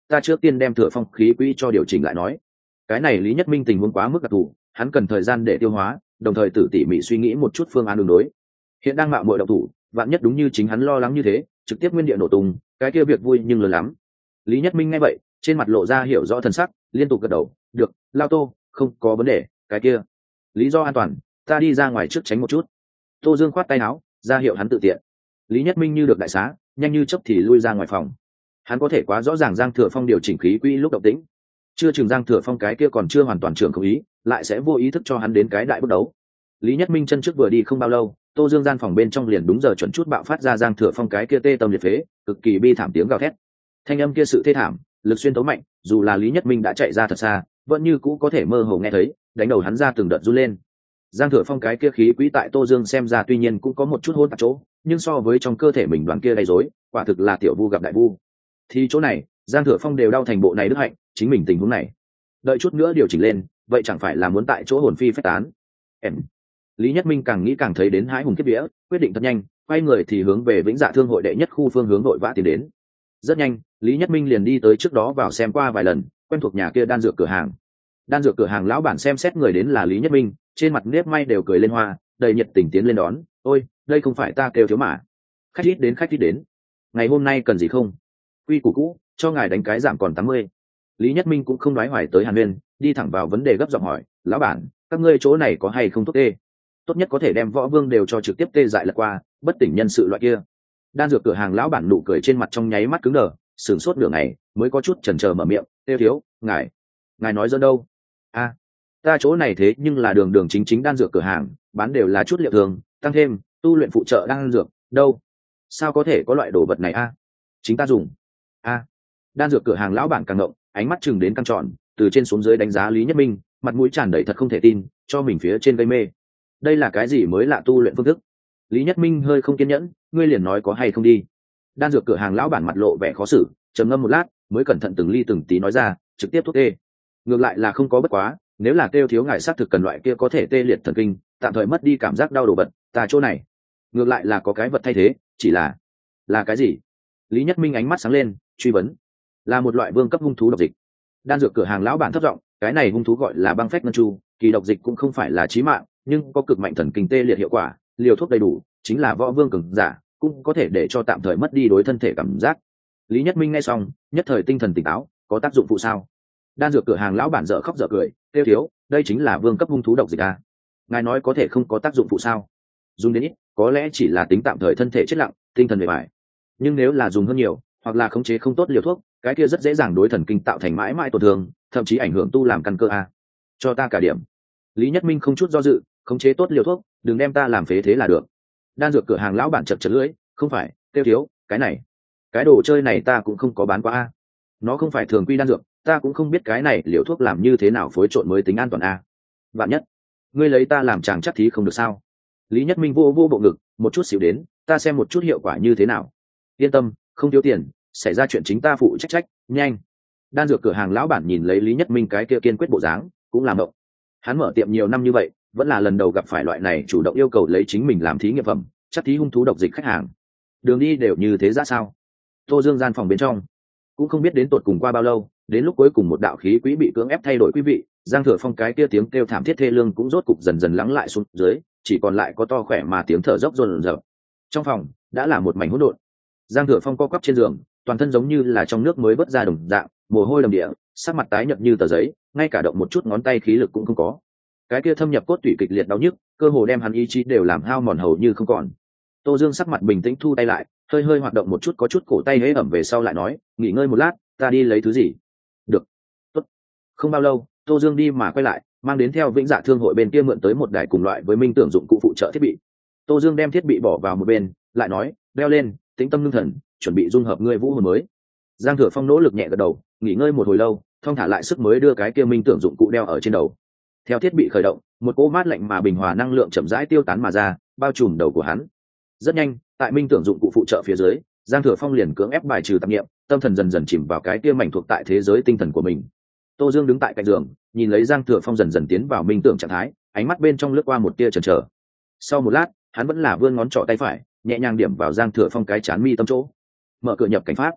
[SPEAKER 1] ta trước tiên đem thừa phong khí quỹ cho điều chỉnh lại nói. Cái này Lý Nhất Minh tình huống quá mức đặc thù, hắn cần thời gian để tiêu hóa, đồng thời tự tỉ mỉ suy nghĩ một chút phương án đường đối. Hiện đang mạo muội động thủ, vạn nhất đúng như chính hắn lo lắng như thế, trực tiếp nguyên địa nổ tung, cái kia việc vui nhưng lớn lắm. Lý Nhất Minh nghe vậy, trên mặt lộ ra hiểu rõ thần sắc, liên tục gật đầu, được, Lao Tô, không có vấn đề, cái kia lý do an toàn, ta đi ra ngoài trước tránh một chút. Tô Dương khoát tay áo, ra hiệu hắn tự tiện. Lý Nhất Minh như được đại xá, nhanh như chớp thì lui ra ngoài phòng. Hắn có thể quá rõ ràng Giang Thừa Phong điều chỉnh khí quỹ lúc động tĩnh, chưa chừng Giang Thừa Phong cái kia còn chưa hoàn toàn trưởng không ý, lại sẽ vô ý thức cho hắn đến cái đại bước đấu. Lý Nhất Minh chân trước vừa đi không bao lâu, Tô Dương gian phòng bên trong liền đúng giờ chuẩn chút bạo phát ra Giang Thừa Phong cái kia tê tâm liệt phế, cực kỳ bi thảm tiếng gào thét. Thanh âm kia sự thê thảm, lực xuyên tấu mạnh, dù là Lý Nhất Minh đã chạy ra thật xa, vẫn như cũ có thể mơ hồ nghe thấy, đánh đầu hắn ra từng đợt run lên. Giang Thừa Phong cái kia khí quỹ tại Tô Dương xem ra tuy nhiên cũng có một chút hỗn tạp chỗ, nhưng so với trong cơ thể mình đoàn kia gây rối, quả thực là tiểu vu gặp đại vu. Thì chỗ này, Giang Thừa Phong đều đau thành bộ này đức hạnh, chính mình tình huống này, đợi chút nữa điều chỉnh lên, vậy chẳng phải là muốn tại chỗ hồn phi phách tán. Em. Lý Nhất Minh càng nghĩ càng thấy đến hái hùng kiếp vía, quyết định thật nhanh, quay người thì hướng về Vĩnh Dạ Thương hội đệ nhất khu phương hướng nội vã tiến đến. Rất nhanh, Lý Nhất Minh liền đi tới trước đó vào xem qua vài lần, quen thuộc nhà kia đan dược cửa hàng. Đan dược cửa hàng lão bản xem xét người đến là Lý Nhất Minh, trên mặt nếp may đều cười lên hoa, đầy nhiệt tình tiến lên đón, ôi, đây không phải ta kêu thiếu mà. Khách ít đến khách ít đến. Ngày hôm nay cần gì không? Quy củ cũ, cho ngài đánh cái giảm còn tám mươi. Lý Nhất Minh cũng không nói hoài tới Hàn Nguyên, đi thẳng vào vấn đề gấp giọng hỏi, lão bản, các ngươi chỗ này có hay không thuốc tê? Tốt nhất có thể đem võ vương đều cho trực tiếp tê dại lật qua, bất tỉnh nhân sự loại kia. Đan dược cửa hàng lão bản nụ cười trên mặt trong nháy mắt cứng đờ, sửng sốt nửa ngày mới có chút chần chờ mở miệng, tiêu thiếu, ngài ngài nói dẫn đâu? A, à, ta chỗ này thế nhưng là đường đường chính chính đan dược cửa hàng, bán đều là chút liệu thường, tăng thêm tu luyện phụ trợ đan dược, đâu sao có thể có loại đồ vật này a? À? Chính ta dùng. A, à, đan dược cửa hàng lão bản càng ngộng, ánh mắt chừng đến căng tròn, từ trên xuống dưới đánh giá Lý Nhất Minh, mặt mũi tràn đầy thật không thể tin, cho mình phía trên gây mê. Đây là cái gì mới lạ tu luyện phương thức? Lý Nhất Minh hơi không kiên nhẫn, ngươi liền nói có hay không đi. Đan dược cửa hàng lão bản mặt lộ vẻ khó xử, trầm ngâm một lát mới cẩn thận từng ly từng tí nói ra, trực tiếp thuốc tê ngược lại là không có bất quá, nếu là kêu thiếu ngài xác thực cần loại kia có thể tê liệt thần kinh, tạm thời mất đi cảm giác đau đồ vật, ta chỗ này ngược lại là có cái vật thay thế, chỉ là là cái gì? Lý Nhất Minh ánh mắt sáng lên, truy vấn. Là một loại vương cấp hung thú độc dịch. Đan dược cửa hàng lão bản thấp giọng, cái này hung thú gọi là băng phách ngân chu, kỳ độc dịch cũng không phải là chí mạng, nhưng có cực mạnh thần kinh tê liệt hiệu quả, liều thuốc đầy đủ, chính là võ vương cường giả cũng có thể để cho tạm thời mất đi đối thân thể cảm giác. Lý Nhất Minh nghe xong, nhất thời tinh thần tỉnh táo, có tác dụng phụ sao? Đan dược cửa hàng lão bản dở khóc dở cười, tiêu thiếu, đây chính là vương cấp hung thú độc dịch à? Ngài nói có thể không có tác dụng phụ sao? Dùng đến ít, có lẽ chỉ là tính tạm thời thân thể chết lặng, tinh thần bề bại. Nhưng nếu là dùng hơn nhiều, hoặc là khống chế không tốt liều thuốc, cái kia rất dễ dàng đối thần kinh tạo thành mãi mãi tổn thương, thậm chí ảnh hưởng tu làm căn cơ a. Cho ta cả điểm. Lý Nhất Minh không chút do dự, khống chế tốt liều thuốc, đừng đem ta làm phế thế là được. Đan dược cửa hàng lão bản chật chật lưỡi, không phải, tiêu thiếu, cái này, cái đồ chơi này ta cũng không có bán qua a. Nó không phải thường quy đan dược, ta cũng không biết cái này liều thuốc làm như thế nào phối trộn mới tính an toàn a. Vạn nhất, ngươi lấy ta làm chàng chắc thí không được sao? Lý Nhất Minh vô vô bộ ngực, một chút xíu đến, ta xem một chút hiệu quả như thế nào. Yên tâm, không thiếu tiền, xảy ra chuyện chính ta phụ trách trách, nhanh. Đan dược cửa hàng lão bản nhìn lấy Lý Nhất Minh cái kia kiên quyết bộ dáng, cũng làm động. Hắn mở tiệm nhiều năm như vậy, vẫn là lần đầu gặp phải loại này chủ động yêu cầu lấy chính mình làm thí nghiệm phẩm, chắc thí hung thú độc dịch khách hàng. Đường đi đều như thế ra sao? Tô Dương gian phòng bên trong, cũng không biết đến tột cùng qua bao lâu, đến lúc cuối cùng một đạo khí quỹ bị cưỡng ép thay đổi quý vị, Giang Thừa Phong cái kia tiếng kêu thảm thiết thê lương cũng rốt cục dần dần lắng lại xuống dưới, chỉ còn lại có to khỏe mà tiếng thở dốc rồn rợn. Trong phòng đã là một mảnh hỗn độn. Giang Thừa Phong co quắp trên giường, toàn thân giống như là trong nước mới vớt ra đồng dạng, mồ hôi đầm địa, sắc mặt tái nhợt như tờ giấy, ngay cả động một chút ngón tay khí lực cũng không có. Cái kia thâm nhập cốt tủy kịch liệt đau nhức, cơ hồ đem hắn ý chí đều làm hao mòn hầu như không còn. Tô Dương sắc mặt bình tĩnh thu tay lại, hơi hơi hoạt động một chút có chút cổ tay hễ ẩm về sau lại nói, nghỉ ngơi một lát, ta đi lấy thứ gì. Được. Tốt. Không bao lâu, Tô Dương đi mà quay lại, mang đến theo Vĩnh Dạ Thương hội bên kia mượn tới một đài cùng loại với minh tưởng dụng cụ phụ trợ thiết bị. Tô Dương đem thiết bị bỏ vào một bên, lại nói, đeo lên, tĩnh tâm ngưng thần, chuẩn bị dung hợp ngươi vũ hồn mới. Giang Thừa Phong nỗ lực nhẹ gật đầu, nghỉ ngơi một hồi lâu, thong thả lại sức mới đưa cái kia minh tưởng dụng cụ đeo ở trên đầu. Theo thiết bị khởi động, một cỗ mát lạnh mà bình hòa năng lượng chậm rãi tiêu tán mà ra, bao trùm đầu của hắn. Rất nhanh, tại minh tưởng dụng cụ phụ trợ phía dưới, Giang Thừa Phong liền cưỡng ép bài trừ tạp niệm, tâm thần dần dần chìm vào cái kia mảnh thuộc tại thế giới tinh thần của mình. Tô Dương đứng tại cạnh giường, nhìn lấy Giang Thừa Phong dần dần tiến vào minh tưởng trạng thái, ánh mắt bên trong lướt qua một tia chần chờ. Sau một lát, hắn vẫn là vươn ngón trỏ tay phải, nhẹ nhàng điểm vào Giang Thừa Phong cái chán mi tâm chỗ. Mở cửa nhập cảnh pháp.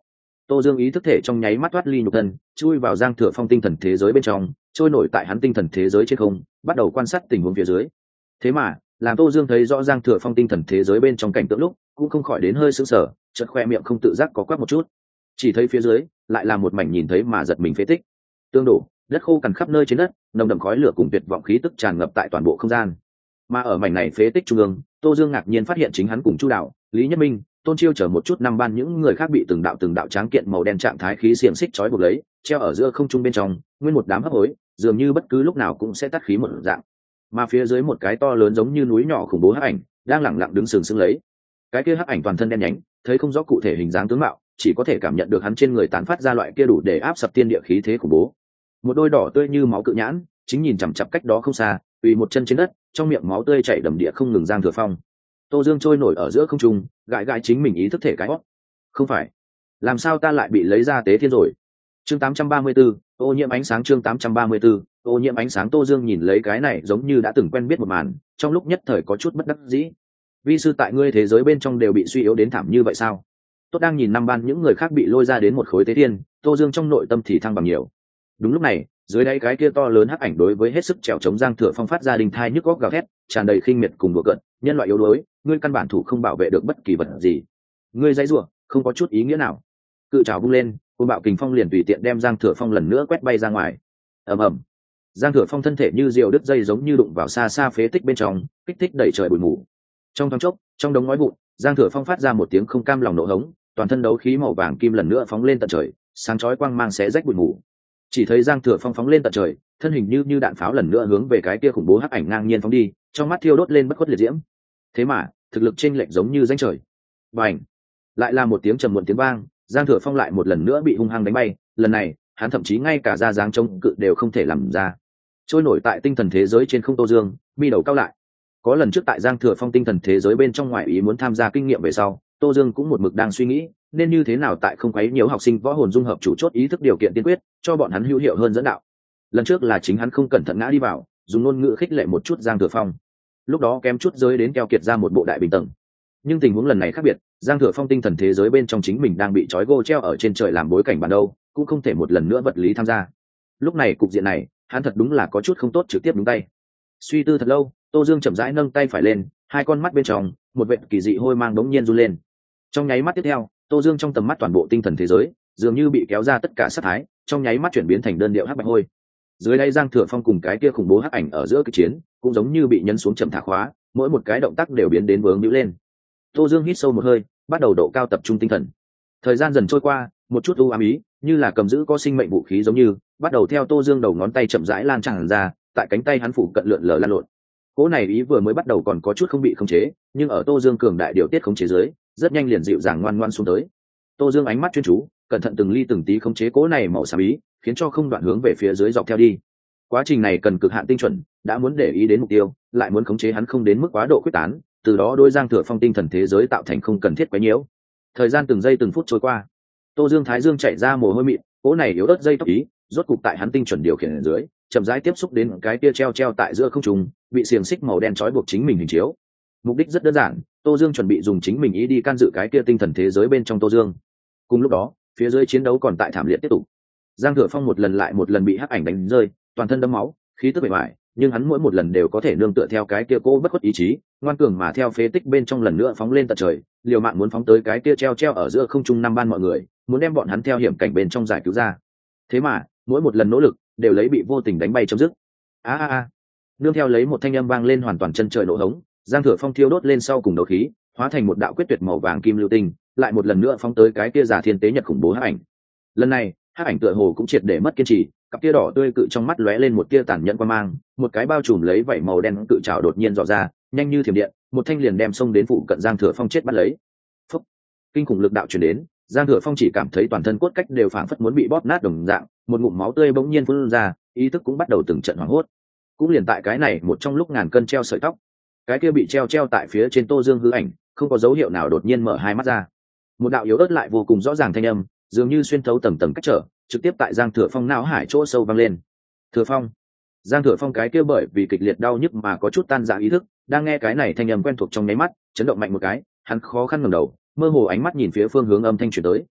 [SPEAKER 1] Tô Dương ý thức thể trong nháy mắt thoát ly nhục thân, chui vào Giang Thừa Phong tinh thần thế giới bên trong, trôi nổi tại hắn tinh thần thế giới trên không, bắt đầu quan sát tình huống phía dưới. Thế mà, làm Tô Dương thấy rõ Giang Thừa Phong tinh thần thế giới bên trong cảnh tượng lúc, cũng không khỏi đến hơi sững sờ, chợt khoe miệng không tự giác có quắc một chút. Chỉ thấy phía dưới, lại là một mảnh nhìn thấy mà giật mình phế tích. Tương đổ, đất khô cằn khắp nơi trên đất, nồng đậm khói lửa cùng tuyệt vọng khí tức tràn ngập tại toàn bộ không gian. Mà ở mảnh này phế tích trung ương, Tô Dương ngạc nhiên phát hiện chính hắn cùng Chu Đạo, Lý Nhất Minh, Tôn Chiêu chở một chút năm ban những người khác bị từng đạo từng đạo tráng kiện màu đen trạng thái khí xiềng xích trói buộc lấy, treo ở giữa không trung bên trong, nguyên một đám hấp hối, dường như bất cứ lúc nào cũng sẽ tắt khí một dạng. Mà phía dưới một cái to lớn giống như núi nhỏ khủng bố hắc ảnh, đang lẳng lặng đứng sừng sững lấy. Cái kia hắc ảnh toàn thân đen nhánh, thấy không rõ cụ thể hình dáng tướng mạo, chỉ có thể cảm nhận được hắn trên người tán phát ra loại kia đủ để áp sập tiên địa khí thế khủng bố. Một đôi đỏ tươi như máu cự nhãn, chính nhìn chằm chằm cách đó không xa, ủy một chân trên đất, trong miệng máu tươi chảy đầm địa không ngừng. Giang Thừa Phong, Tô Dương trôi nổi ở giữa không trung, gãi gãi chính mình ý thức thể cái hót. Không phải, làm sao ta lại bị lấy ra tế thiên rồi? Chương tám trăm ba mươi 834, ô nhiễm ánh sáng. Chương tám trăm ba mươi 834, ô nhiễm ánh sáng. Tô Dương nhìn lấy cái này giống như đã từng quen biết một màn, trong lúc nhất thời có chút bất đắc dĩ. Vi sư tại ngươi thế giới bên trong đều bị suy yếu đến thảm như vậy sao? Tốt đang nhìn năm ban những người khác bị lôi ra đến một khối tế thiên, Tô Dương trong nội tâm thì thăng bằng nhiều. Đúng lúc này, dưới đáy cái kia to lớn hắc ảnh đối với hết sức trèo chống Giang Thừa Phong phát ra đình thai nhức góc gào thét, tràn đầy khinh miệt cùng đùa cợt, nhân loại yếu đuối, ngươi căn bản thủ không bảo vệ được bất kỳ vật gì. Ngươi dãy rủa, không có chút ý nghĩa nào. Cự trảo vung lên, côn bạo kình phong liền tùy tiện đem Giang Thừa Phong lần nữa quét bay ra ngoài. Ầm ầm. Giang Thừa Phong thân thể như diều đứt dây giống như đụng vào xa xa phế tích bên trong, kích thích đẩy trời bụi mù. Trong thoáng chốc, trong đống ngói vụn, Giang Thừa Phong phát ra một tiếng không cam lòng nộ hống, toàn thân đấu khí màu vàng kim lần nữa phóng lên tận trời, sáng chói quang mang xé rách bụi mù. Chỉ thấy Giang Thừa Phong phóng lên tận trời, thân hình như như đạn pháo lần nữa hướng về cái kia khủng bố hắc ảnh ngang nhiên phóng đi, trong mắt thiêu đốt lên bất khuất liệt diễm. Thế mà, thực lực chênh lệch giống như danh trời. Bành! Lại là một tiếng trầm muộn tiếng vang, Giang Thừa Phong lại một lần nữa bị hung hăng đánh bay, lần này, hắn thậm chí ngay cả ra dáng chống cự đều không thể làm ra. Trôi nổi tại tinh thần thế giới trên không Tô Dương, mi đầu cao lại. Có lần trước tại Giang Thừa Phong tinh thần thế giới bên trong ngoại ý muốn tham gia kinh nghiệm về sau, Tô Dương cũng một mực đang suy nghĩ, nên như thế nào tại không quấy nhiều học sinh võ hồn dung hợp chủ chốt ý thức điều kiện tiên quyết, cho bọn hắn hữu hiệu hơn dẫn đạo. Lần trước là chính hắn không cẩn thận ngã đi vào, dùng ngôn ngữ khích lệ một chút Giang Thừa Phong. Lúc đó kém chút rơi đến keo kiệt ra một bộ đại bình tầng. Nhưng tình huống lần này khác biệt, Giang Thừa Phong tinh thần thế giới bên trong chính mình đang bị trói gô treo ở trên trời làm bối cảnh bản đâu, cũng không thể một lần nữa vật lý tham gia. Lúc này cục diện này, hắn thật đúng là có chút không tốt trực tiếp đúng tay. Suy tư thật lâu, Tô Dương chậm rãi nâng tay phải lên, hai con mắt bên trong, một vệt kỳ dị hôi mang đống nhiên run lên. Trong nháy mắt tiếp theo, Tô Dương trong tầm mắt toàn bộ tinh thần thế giới, dường như bị kéo ra tất cả sát thái, trong nháy mắt chuyển biến thành đơn điệu hắc bạch hôi. Dưới đây Giang Thừa Phong cùng cái kia khủng bố hắc ảnh ở giữa cái chiến, cũng giống như bị nhấn xuống chậm thả khóa, mỗi một cái động tác đều biến đến vướng hữu lên. Tô Dương hít sâu một hơi, bắt đầu độ cao tập trung tinh thần. Thời gian dần trôi qua, một chút u ám ý, như là cầm giữ có sinh mệnh vũ khí giống như, bắt đầu theo Tô Dương đầu ngón tay chậm rãi lan tràn ra, tại cánh tay hắn phủ cận lượn lờ lan lộn. Cỗ này ý vừa mới bắt đầu còn có chút không bị khống chế, nhưng ở Tô Dương cường đại điều tiết khống chế dưới, rất nhanh liền dịu dàng ngoan ngoãn xuống tới. Tô Dương ánh mắt chuyên chú, cẩn thận từng ly từng tí khống chế cỗ này màu xám ý, khiến cho không đoạn hướng về phía dưới dọc theo đi. Quá trình này cần cực hạn tinh chuẩn, đã muốn để ý đến mục tiêu, lại muốn khống chế hắn không đến mức quá độ quyết tán, từ đó đôi Giang Thừa Phong tinh thần thế giới tạo thành không cần thiết quá nhiễu. Thời gian từng giây từng phút trôi qua, Tô Dương thái dương chạy ra mồ hôi mịn, cỗ này yếu ớt dây tóc ý, rốt cục tại hắn tinh chuẩn điều khiển ở dưới, chậm rãi tiếp xúc đến cái tia treo treo tại giữa không trung, bị xiềng xích màu đen trói buộc chính mình hình chiếu. Mục đích rất đơn giản, Tô Dương chuẩn bị dùng chính mình ý đi can dự cái tia tinh thần thế giới bên trong Tô Dương. Cùng lúc đó, phía dưới chiến đấu còn tại thảm liệt tiếp tục. Giang Thừa Phong một lần lại một lần bị hắc ảnh đánh rơi, toàn thân đẫm máu, khí tức bề bại, nhưng hắn mỗi một lần đều có thể nương tựa theo cái kia cô bất khuất ý chí, ngoan cường mà theo phế tích bên trong lần nữa phóng lên tận trời, liều mạng muốn phóng tới cái kia treo treo ở giữa không trung năm ban mọi người, muốn đem bọn hắn theo hiểm cảnh bên trong giải cứu ra. Thế mà, mỗi một lần nỗ lực đều lấy bị vô tình đánh bay chấm dứt. A a a. Nương theo lấy một thanh âm vang lên hoàn toàn chân trời nổ hống, Giang Thừa Phong thiêu đốt lên sau cùng đấu khí, hóa thành một đạo quyết tuyệt màu vàng kim lưu tinh, lại một lần nữa phóng tới cái kia giả thiên tế nhật khủng bố hắc ảnh. Lần này, hắc ảnh tựa hồ cũng triệt để mất kiên trì, cặp tia đỏ tươi cự trong mắt lóe lên một tia tàn nhẫn quan mang, một cái bao trùm lấy vảy màu đen cự trảo đột nhiên dò ra, nhanh như thiểm điện, một thanh liền đem xông đến phụ cận Giang Thừa Phong chết bắt lấy. Phúc! Kinh khủng lực đạo truyền đến, Giang Thừa Phong chỉ cảm thấy toàn thân cốt cách đều phảng phất muốn bị bóp nát đồng dạng, một ngụm máu tươi bỗng nhiên phun ra, ý thức cũng bắt đầu từng trận hoảng hốt. Cũng liền tại cái này một trong lúc ngàn cân treo sợi tóc, cái kia bị treo treo tại phía trên Tô Dương hư ảnh, không có dấu hiệu nào đột nhiên mở hai mắt ra. Một đạo yếu ớt lại vô cùng rõ ràng thanh âm, dường như xuyên thấu tầng tầng cách trở, trực tiếp tại Giang Thừa Phong não hải chỗ sâu vang lên. Thừa Phong. Giang Thừa Phong cái kia bởi vì kịch liệt đau nhức mà có chút tan rã ý thức, đang nghe cái này thanh âm quen thuộc trong nháy mắt, chấn động mạnh một cái, hắn khó khăn ngẩng đầu, mơ hồ ánh mắt nhìn phía phương hướng âm thanh truyền tới.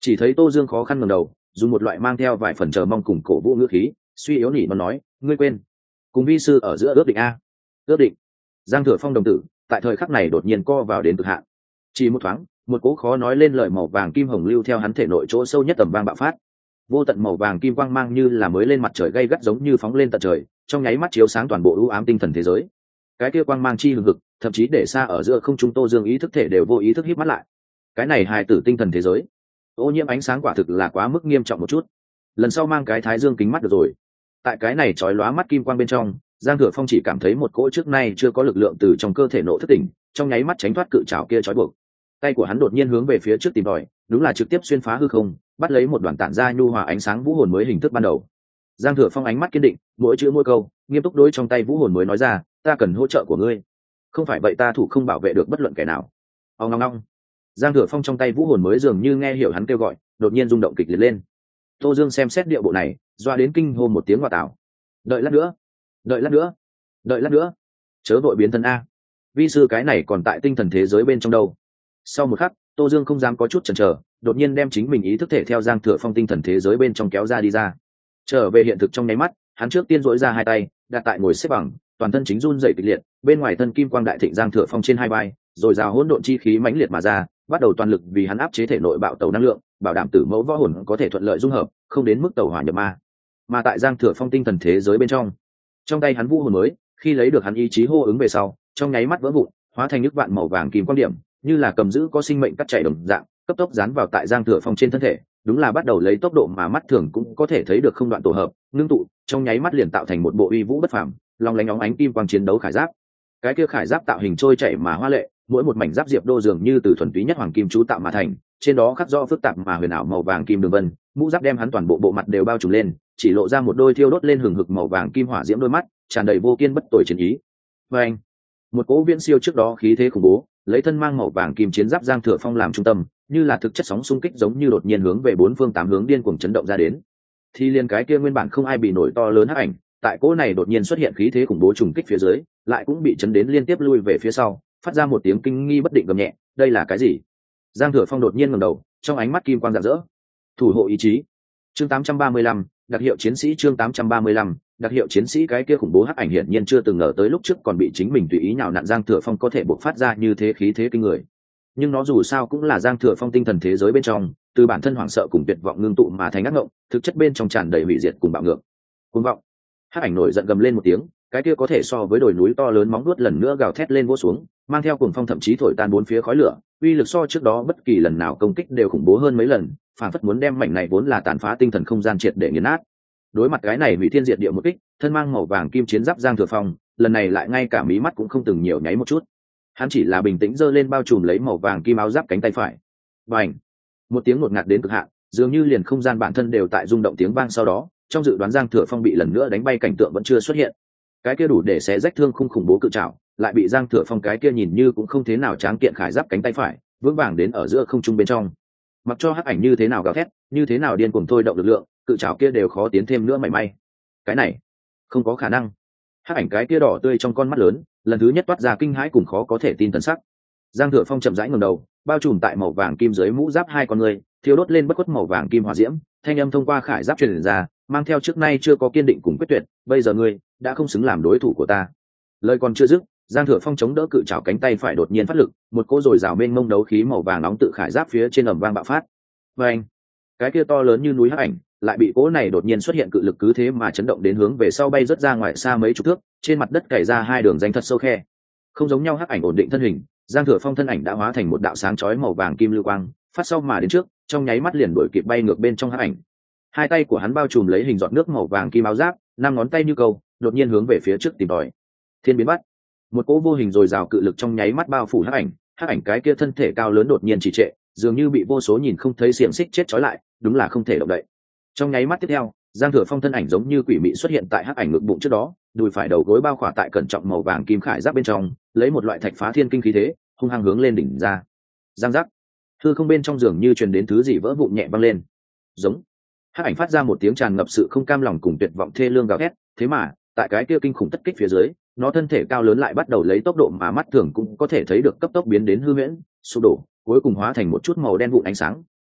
[SPEAKER 1] Chỉ thấy Tô Dương khó khăn ngẩng đầu, dùng một loại mang theo vài phần chờ mong cùng cổ vũ ngữ khí, suy yếu nỉ nó nói, ngươi quên cùng vi sư ở giữa ước định a. Ước định. Giang Thừa Phong đồng tử tại thời khắc này đột nhiên co vào đến cực hạn. Chỉ một thoáng, một cỗ khó nói lên lời màu vàng kim hồng lưu theo hắn thể nội chỗ sâu nhất tầm vang bạo phát. Vô tận màu vàng kim quang mang như là mới lên mặt trời gay gắt giống như phóng lên tận trời, trong nháy mắt chiếu sáng toàn bộ u ám tinh thần thế giới. Cái kia quang mang chi hừng hực, thậm chí để xa ở giữa không trung Tô Dương ý thức thể đều vô ý thức híp mắt lại. Cái này hài tử tinh thần thế giới, ô nhiễm ánh sáng quả thực là quá mức nghiêm trọng một chút. Lần sau mang cái thái dương kính mắt được rồi. Tại cái này chói lóa mắt kim quang bên trong, Giang Thừa Phong chỉ cảm thấy một cỗ trước nay chưa có lực lượng từ trong cơ thể nộ thức tỉnh, trong nháy mắt tránh thoát cự trảo kia trói buộc. Tay của hắn đột nhiên hướng về phía trước tìm tòi, đúng là trực tiếp xuyên phá hư không, bắt lấy một đoàn tản ra nhu hòa ánh sáng vũ hồn mới hình thức ban đầu. Giang Thừa Phong ánh mắt kiên định, mỗi chữ mỗi câu nghiêm túc đối trong tay vũ hồn mới nói ra, ta cần hỗ trợ của ngươi, không phải vậy ta thủ không bảo vệ được bất luận kẻ nào. Ông long long. Giang Thừa Phong trong tay vũ hồn mới dường như nghe hiểu hắn kêu gọi, đột nhiên rung động kịch liệt lên. Tô Dương xem xét điệu bộ này, doa đến kinh hô một tiếng ngoại tảo. Đợi lát nữa, đợi lát nữa, đợi lát nữa, chớ vội biến thân a. Vi sư cái này còn tại tinh thần thế giới bên trong đâu. Sau một khắc, Tô Dương không dám có chút chần chờ, đột nhiên đem chính mình ý thức thể theo Giang Thừa Phong tinh thần thế giới bên trong kéo ra đi ra. Trở về hiện thực trong nháy mắt, hắn trước tiên dỗi ra hai tay, đặt tại ngồi xếp bằng, toàn thân chính run rẩy kịch liệt, bên ngoài thân kim quang đại thịnh Giang Thừa Phong trên hai vai, rồi rào hỗn độn chi khí mãnh liệt mà ra, bắt đầu toàn lực vì hắn áp chế thể nội bạo tẩu năng lượng, bảo đảm tử mẫu võ hồn có thể thuận lợi dung hợp, không đến mức tẩu hỏa nhập ma. Mà tại Giang Thừa Phong tinh thần thế giới bên trong, trong tay hắn vũ hồn mới, khi lấy được hắn ý chí hô ứng về sau, trong nháy mắt vỡ vụn, hóa thành nước vạn màu vàng kim quang điểm, như là cầm giữ có sinh mệnh cắt chảy đồng dạng, cấp tốc dán vào tại Giang Thừa Phong trên thân thể, đúng là bắt đầu lấy tốc độ mà mắt thường cũng có thể thấy được không đoạn tổ hợp, ngưng tụ, trong nháy mắt liền tạo thành một bộ uy vũ bất phàm, long lánh óng ánh kim quang chiến đấu khải giáp. Cái kia khải giáp tạo hình trôi chảy mà hoa lệ, mỗi một mảnh giáp diệp đô dường như từ thuần túy nhất hoàng kim chú tạo mà thành, trên đó khắc rõ phức tạp mà huyền ảo màu vàng kim đường vân, mũ giáp đem hắn toàn bộ bộ mặt đều bao trùm lên, chỉ lộ ra một đôi thiêu đốt lên hừng hực màu vàng kim hỏa diễm đôi mắt, tràn đầy vô kiên bất tồi chiến ý. Và anh, một cỗ viễn siêu trước đó khí thế khủng bố, lấy thân mang màu vàng kim chiến giáp Giang Thừa Phong làm trung tâm, như là thực chất sóng xung kích giống như đột nhiên hướng về bốn phương tám hướng điên cuồng chấn động ra đến. Thì liên cái kia nguyên bản không ai bị nổi to lớn hắc ảnh, tại cỗ này đột nhiên xuất hiện khí thế khủng bố trùng kích phía dưới, lại cũng bị chấn đến liên tiếp lui về phía sau, phát ra một tiếng kinh nghi bất định gầm nhẹ, đây là cái gì? Giang Thừa Phong đột nhiên ngẩng đầu, trong ánh mắt kim quang rạng rỡ. Thủ hộ ý chí. Chương tám trăm ba mươi lăm, đặc hiệu chiến sĩ chương tám trăm ba mươi lăm, đặc hiệu chiến sĩ cái kia khủng bố hắc ảnh hiển nhiên chưa từng ngờ tới lúc trước còn bị chính mình tùy ý nhào nặn Giang Thừa Phong có thể bộc phát ra như thế khí thế kinh người. Nhưng nó dù sao cũng là Giang Thừa Phong tinh thần thế giới bên trong, từ bản thân hoảng sợ cùng tuyệt vọng ngưng tụ mà thành ác ngộng, thực chất bên trong tràn đầy hủy diệt cùng bạo ngược. Cuồng vọng. Hắc ảnh nổi giận gầm lên một tiếng, cái kia có thể so với đồi núi to lớn móng vuốt lần nữa gào thét lên vỗ xuống, mang theo cuồng phong thậm chí thổi tan bốn phía khói lửa, uy lực so trước đó bất kỳ lần nào công kích đều khủng bố hơn mấy lần, phản phất muốn đem mảnh này vốn là tàn phá tinh thần không gian triệt để nghiền nát. Đối mặt cái này hủy thiên diệt địa một kích, thân mang màu vàng kim chiến giáp Giang Thừa Phong, lần này lại ngay cả mí mắt cũng không từng nhiều nháy một chút. Hắn chỉ là bình tĩnh giơ lên bao trùm lấy màu vàng kim áo giáp cánh tay phải. Bành! Một tiếng ngột ngạt đến cực hạn, dường như liền không gian bản thân đều tại rung động tiếng vang sau đó, trong dự đoán Giang Thừa Phong bị lần nữa đánh bay cảnh tượng vẫn chưa xuất hiện. Cái kia đủ để xé rách thương khung khủng bố cự trảo, lại bị Giang Thừa Phong cái kia nhìn như cũng không thế nào tráng kiện khải giáp cánh tay phải, vững vàng đến ở giữa không trung bên trong. Mặc cho hắc ảnh như thế nào gào thét, như thế nào điên cuồng thôi động lực lượng, cự trảo kia đều khó tiến thêm nữa mảy may. Cái này, không có khả năng. Hắc ảnh cái kia đỏ tươi trong con mắt lớn, lần thứ nhất toát ra kinh hãi cùng khó có thể tin thần sắc. Giang Thừa Phong chậm rãi ngẩng đầu, bao trùm tại màu vàng kim dưới mũ giáp hai con người, thiêu đốt lên bất khuất màu vàng kim hỏa diễm, thanh âm thông qua khải giáp truyền ra, mang theo trước nay chưa có kiên định cùng quyết tuyệt, bây giờ ngươi đã không xứng làm đối thủ của ta. Lời còn chưa dứt, Giang Thừa Phong chống đỡ cự trảo cánh tay phải đột nhiên phát lực, một cỗ dồi dào mênh mông đấu khí màu vàng nóng tự khải giáp phía trên ầm vang bạo phát. Và anh, cái kia to lớn như núi hắc ảnh, lại bị cỗ này đột nhiên xuất hiện cự lực cứ thế mà chấn động đến hướng về sau bay rất ra ngoài xa mấy chục thước, trên mặt đất cày ra hai đường rãnh thật sâu khe. Không giống nhau hắc ảnh ổn định thân hình, Giang Thừa Phong thân ảnh đã hóa thành một đạo sáng chói màu vàng kim lưu quang, phát sau mà đến trước, trong nháy mắt liền đuổi kịp bay ngược bên trong hắc ảnh. Hai tay của hắn bao trùm lấy hình giọt nước màu vàng kim áo giáp, năm ngón tay như câu, đột nhiên hướng về phía trước tìm tòi. Thiên biến bắt. Một cỗ vô hình dồi dào cự lực trong nháy mắt bao phủ hắc ảnh, hắc ảnh cái kia thân thể cao lớn đột nhiên trì trệ, dường như bị vô số nhìn không thấy xiềng xích chết trói lại, đúng là không thể động đậy. Trong nháy mắt tiếp theo, Giang Thừa Phong thân ảnh giống như quỷ mị xuất hiện tại hắc ảnh ngực bụng trước đó, đùi phải đầu gối bao khỏa tại cẩn trọng màu vàng kim khải giáp bên trong, lấy một loại thạch phá thiên kinh khí thế, hung hăng hướng lên đỉnh ra. Giang giác. Hư không bên trong dường như truyền đến thứ gì vỡ vụn nhẹ vang lên. Giống. Hắc ảnh phát ra một tiếng tràn ngập sự không cam lòng cùng tuyệt vọng thê lương gào thét, thế mà, tại cái kia kinh khủng tất kích phía dưới, nó thân thể cao lớn lại bắt đầu lấy tốc độ mà mắt thường cũng có thể thấy được cấp tốc biến đến hư huyễn, sụp đổ, cuối cùng hóa thành một chút màu đen vụn ánh sáng,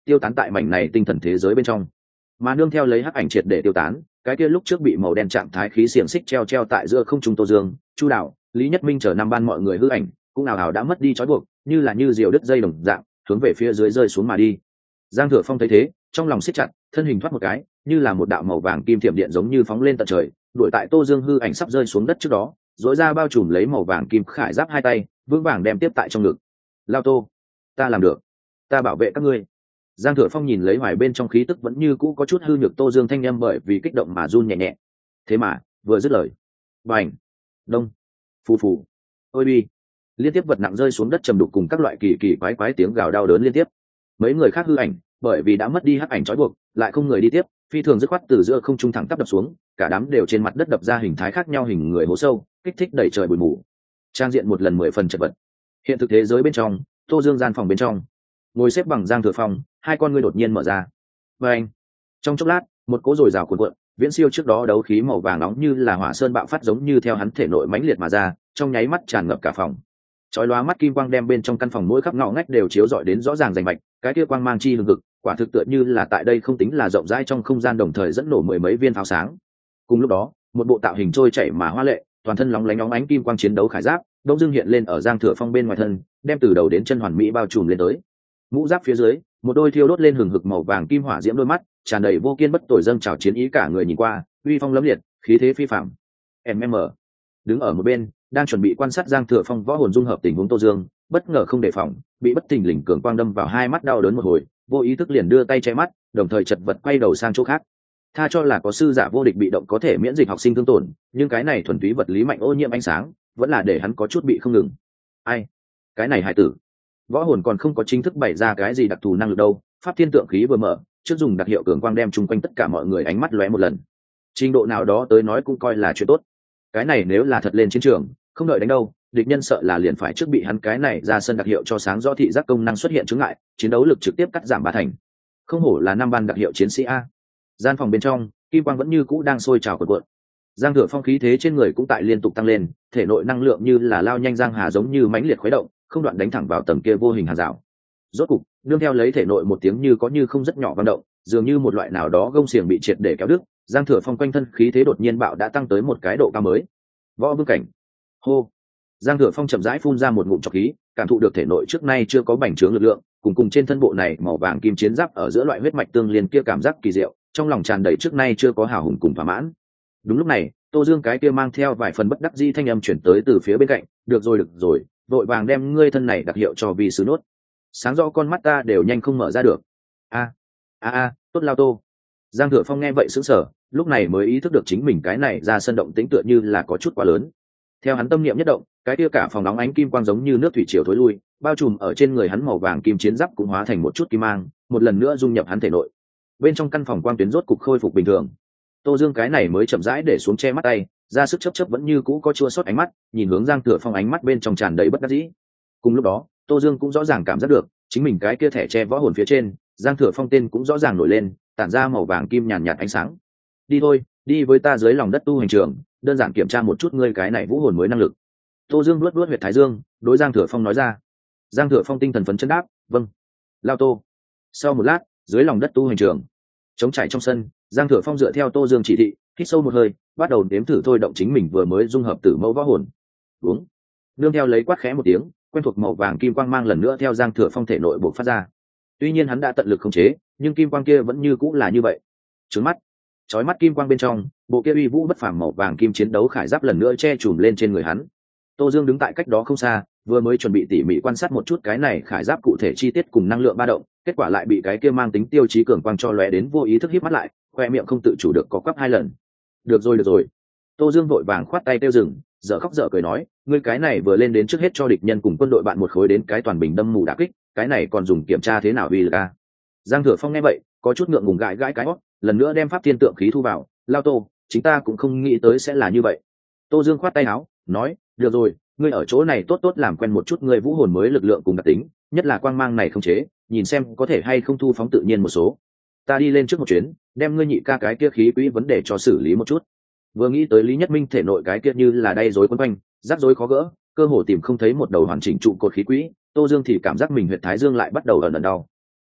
[SPEAKER 1] tiêu tán tại mảnh này tinh thần thế giới bên trong. Mà nương theo lấy hắc ảnh triệt để tiêu tán, cái kia lúc trước bị màu đen trạng thái khí xiềng xích treo treo tại giữa không trung Tô Dương, Chu Đạo, Lý Nhất Minh chờ năm ban mọi người hư ảnh cũng ảo ảo đã mất đi trói buộc, như là như diều đứt dây đồng dạng hướng về phía dưới rơi xuống mà đi. Giang Thừa Phong thấy thế, trong lòng siết chặt, thân hình thoát một cái, như là một đạo màu vàng kim thiểm điện giống như phóng lên tận trời, đuổi tại Tô Dương hư ảnh sắp rơi xuống đất trước đó, rỗi ra bao trùm lấy màu vàng kim khải giáp hai tay, vững vàng đem tiếp tại trong ngực. Lao Tô, ta làm được, ta bảo vệ các ngươi. Giang Thừa Phong nhìn lấy hoài bên trong khí tức vẫn như cũ có chút hư nhược Tô Dương thanh â m bởi vì kích động mà run nhẹ nhẹ. Thế mà vừa dứt lời, bành, đông, phù phù, ôi bi, liên tiếp vật nặng rơi xuống đất trầm đục cùng các loại kỳ kỳ quái quái tiếng gào đau đớn liên tiếp. Mấy người khác hư ảnh bởi vì đã mất đi hắc ảnh trói buộc, lại không người đi tiếp, phi thường dứt khoát từ giữa không trung thẳng tắp đập xuống, cả đám đều trên mặt đất đập ra hình thái khác nhau hình người hố sâu, kích thích đẩy trời bụi mù. Trang diện một lần mười phần chật vật. Hiện thực thế giới bên trong, Tô Dương gian phòng bên trong, ngồi xếp bằng Giang Thừa Phong, hai con ngươi đột nhiên mở ra. Và anh, trong chốc lát, một cỗ dồi dào cuộn cuộn, viễn siêu trước đó đấu khí màu vàng nóng như là hỏa sơn bạo phát giống như theo hắn thể nội mãnh liệt mà ra, trong nháy mắt tràn ngập cả phòng. Chói lóa mắt kim quang đem bên trong căn phòng mỗi khắp ngõ ngách đều chiếu rọi đến rõ ràng rành mạch, cái kia quang mang chi hừng hực, quả thực tựa như là tại đây không tính là rộng rãi trong không gian đồng thời dẫn nổ mười mấy viên pháo sáng. Cùng lúc đó, một bộ tạo hình trôi chảy mà hoa lệ, toàn thân lóng lánh óng ánh kim quang chiến đấu khải giáp, đông dương hiện lên ở Giang Thừa Phong bên ngoài thân, đem từ đầu đến chân hoàn mỹ bao trùm lên tới. Mũ giáp phía dưới, một đôi thiêu đốt lên hừng hực màu vàng kim hỏa diễm đôi mắt, tràn đầy vô kiên bất tồi dâng trào chiến ý cả người nhìn qua, uy phong lẫm liệt, khí thế phi phàm. em em đứng ở một bên, đang chuẩn bị quan sát Giang Thừa Phong võ hồn dung hợp tình huống Tô Dương, bất ngờ không đề phòng, bị bất thình lình cường quang đâm vào hai mắt đau đớn một hồi, vô ý thức liền đưa tay che mắt, đồng thời chật vật quay đầu sang chỗ khác. Tha cho là có sư giả vô địch bị động có thể miễn dịch học sinh thương tổn, nhưng cái này thuần túy vật lý mạnh ô nhiễm ánh sáng, vẫn là để hắn có chút bị không ngừng. Ai? Cái này hải tử, võ hồn còn không có chính thức bày ra cái gì đặc thù năng lực đâu, pháp thiên tượng khí vừa mở, trước dùng đặc hiệu cường quang đem chung quanh tất cả mọi người ánh mắt lóe một lần. Trình độ nào đó tới nói cũng coi là chuyện tốt. Cái này nếu là thật lên chiến trường, không đợi đánh đâu, địch nhân sợ là liền phải trước bị hắn cái này ra sân đặc hiệu cho sáng rõ thị giác công năng xuất hiện chứng ngại, chiến đấu lực trực tiếp cắt giảm ba thành. Không hổ là năm ban đặc hiệu chiến sĩ a. Gian phòng bên trong, kim quang vẫn như cũ đang sôi trào cuộn cuộn. Giang Thừa Phong khí thế trên người cũng tại liên tục tăng lên, thể nội năng lượng như là lao nhanh giang hà giống như mãnh liệt khuấy động, không đoạn đánh thẳng vào tầng kia vô hình hàng rào. Rốt cục, nương theo lấy thể nội một tiếng như có như không rất nhỏ vận động, dường như một loại nào đó gông xiềng bị triệt để kéo đứt, Giang Thừa Phong quanh thân khí thế đột nhiên bạo đã tăng tới một cái độ cao mới. Võ vương cảnh. Hô. Giang Thừa Phong chậm rãi phun ra một ngụm trọc khí, cảm thụ được thể nội trước nay chưa có bành trướng lực lượng, cùng cùng trên thân bộ này màu vàng kim chiến giáp ở giữa loại huyết mạch tương liên kia cảm giác kỳ diệu, trong lòng tràn đầy trước nay chưa có hào hùng cùng thỏa mãn. Đúng lúc này, Tô Dương cái kia mang theo vài phần bất đắc dĩ thanh âm chuyển tới từ phía bên cạnh, "Được rồi được rồi, vội vàng đem ngươi thân này đặc hiệu cho vi sứ nốt. Sáng rõ con mắt ta đều nhanh không mở ra được." "A, a a, tốt Lao Tô." Giang Thừa Phong nghe vậy sững sờ, lúc này mới ý thức được chính mình cái này ra sân động tĩnh tựa như là có chút quá lớn. Theo hắn tâm niệm nhất động, cái kia cả phòng nóng ánh kim quang giống như nước thủy triều thối lui, bao trùm ở trên người hắn màu vàng kim chiến giáp cũng hóa thành một chút kim mang, một lần nữa dung nhập hắn thể nội. Bên trong căn phòng quang tuyến rốt cục khôi phục bình thường. Tô Dương cái này mới chậm rãi để xuống che mắt tay, ra sức chớp chớp vẫn như cũ có chua xót ánh mắt, nhìn hướng Giang Thừa Phong ánh mắt bên trong tràn đầy bất đắc dĩ. Cùng lúc đó, Tô Dương cũng rõ ràng cảm giác được, chính mình cái kia thẻ che võ hồn phía trên, Giang Thừa Phong tên cũng rõ ràng nổi lên, tản ra màu vàng kim nhàn nhạt ánh sáng. "Đi thôi, đi với ta dưới lòng đất tu hành trường, đơn giản kiểm tra một chút ngươi cái này vũ hồn mới năng lực." Tô Dương luốt luốt huyệt thái dương, đối Giang Thừa Phong nói ra. Giang Thừa Phong tinh thần phấn chấn đáp, "Vâng, Lao Tô." Sau một lát, dưới lòng đất tu hành trường, trống trải trong sân, Giang Thừa Phong dựa theo Tô Dương chỉ thị, hít sâu một hơi, bắt đầu đếm thử thôi động chính mình vừa mới dung hợp tử mẫu võ hồn. Uống. Nương theo lấy quát khẽ một tiếng, quen thuộc màu vàng kim quang mang lần nữa theo Giang Thừa Phong thể nội bộc phát ra. Tuy nhiên hắn đã tận lực khống chế, nhưng kim quang kia vẫn như cũng là như vậy. Trướng mắt, chói mắt kim quang bên trong, bộ kia uy vũ bất phàm màu vàng kim chiến đấu khải giáp lần nữa che chùm lên trên người hắn. Tô Dương đứng tại cách đó không xa, vừa mới chuẩn bị tỉ mỉ quan sát một chút cái này khải giáp cụ thể chi tiết cùng năng lượng ba động, kết quả lại bị cái kia mang tính tiêu chí cường quang cho lóe đến vô ý thức híp mắt lại, khoe miệng không tự chủ được có quắp hai lần. "Được rồi được rồi." Tô Dương vội vàng khoát tay tiêu dừng, dở khóc dở cười nói, "Ngươi cái này vừa lên đến trước hết cho địch nhân cùng quân đội bạn một khối đến cái toàn bình đâm mù đả kích, cái này còn dùng kiểm tra thế nào uy lực a?" Giang Thừa Phong nghe vậy, có chút ngượng ngùng gãi gãi cái hót, lần nữa đem pháp thiên tượng khí thu vào, "Lao Tô, chính ta cũng không nghĩ tới sẽ là như vậy." Tô Dương khoát tay áo, nói, "Được rồi, ngươi ở chỗ này tốt tốt làm quen một chút ngươi vũ hồn mới lực lượng cùng đặc tính, nhất là quang mang này không chế, nhìn xem có thể hay không thu phóng tự nhiên một số. Ta đi lên trước một chuyến, đem ngươi nhị ca cái kia khí quỹ vấn đề cho xử lý một chút." Vừa nghĩ tới Lý Nhất Minh thể nội cái kia như là đay rối quấn quanh, rắc rối khó gỡ, cơ hồ tìm không thấy một đầu hoàn chỉnh trụ cột khí quỹ, Tô Dương thì cảm giác mình huyệt thái dương lại bắt đầu ẩn ẩn đau.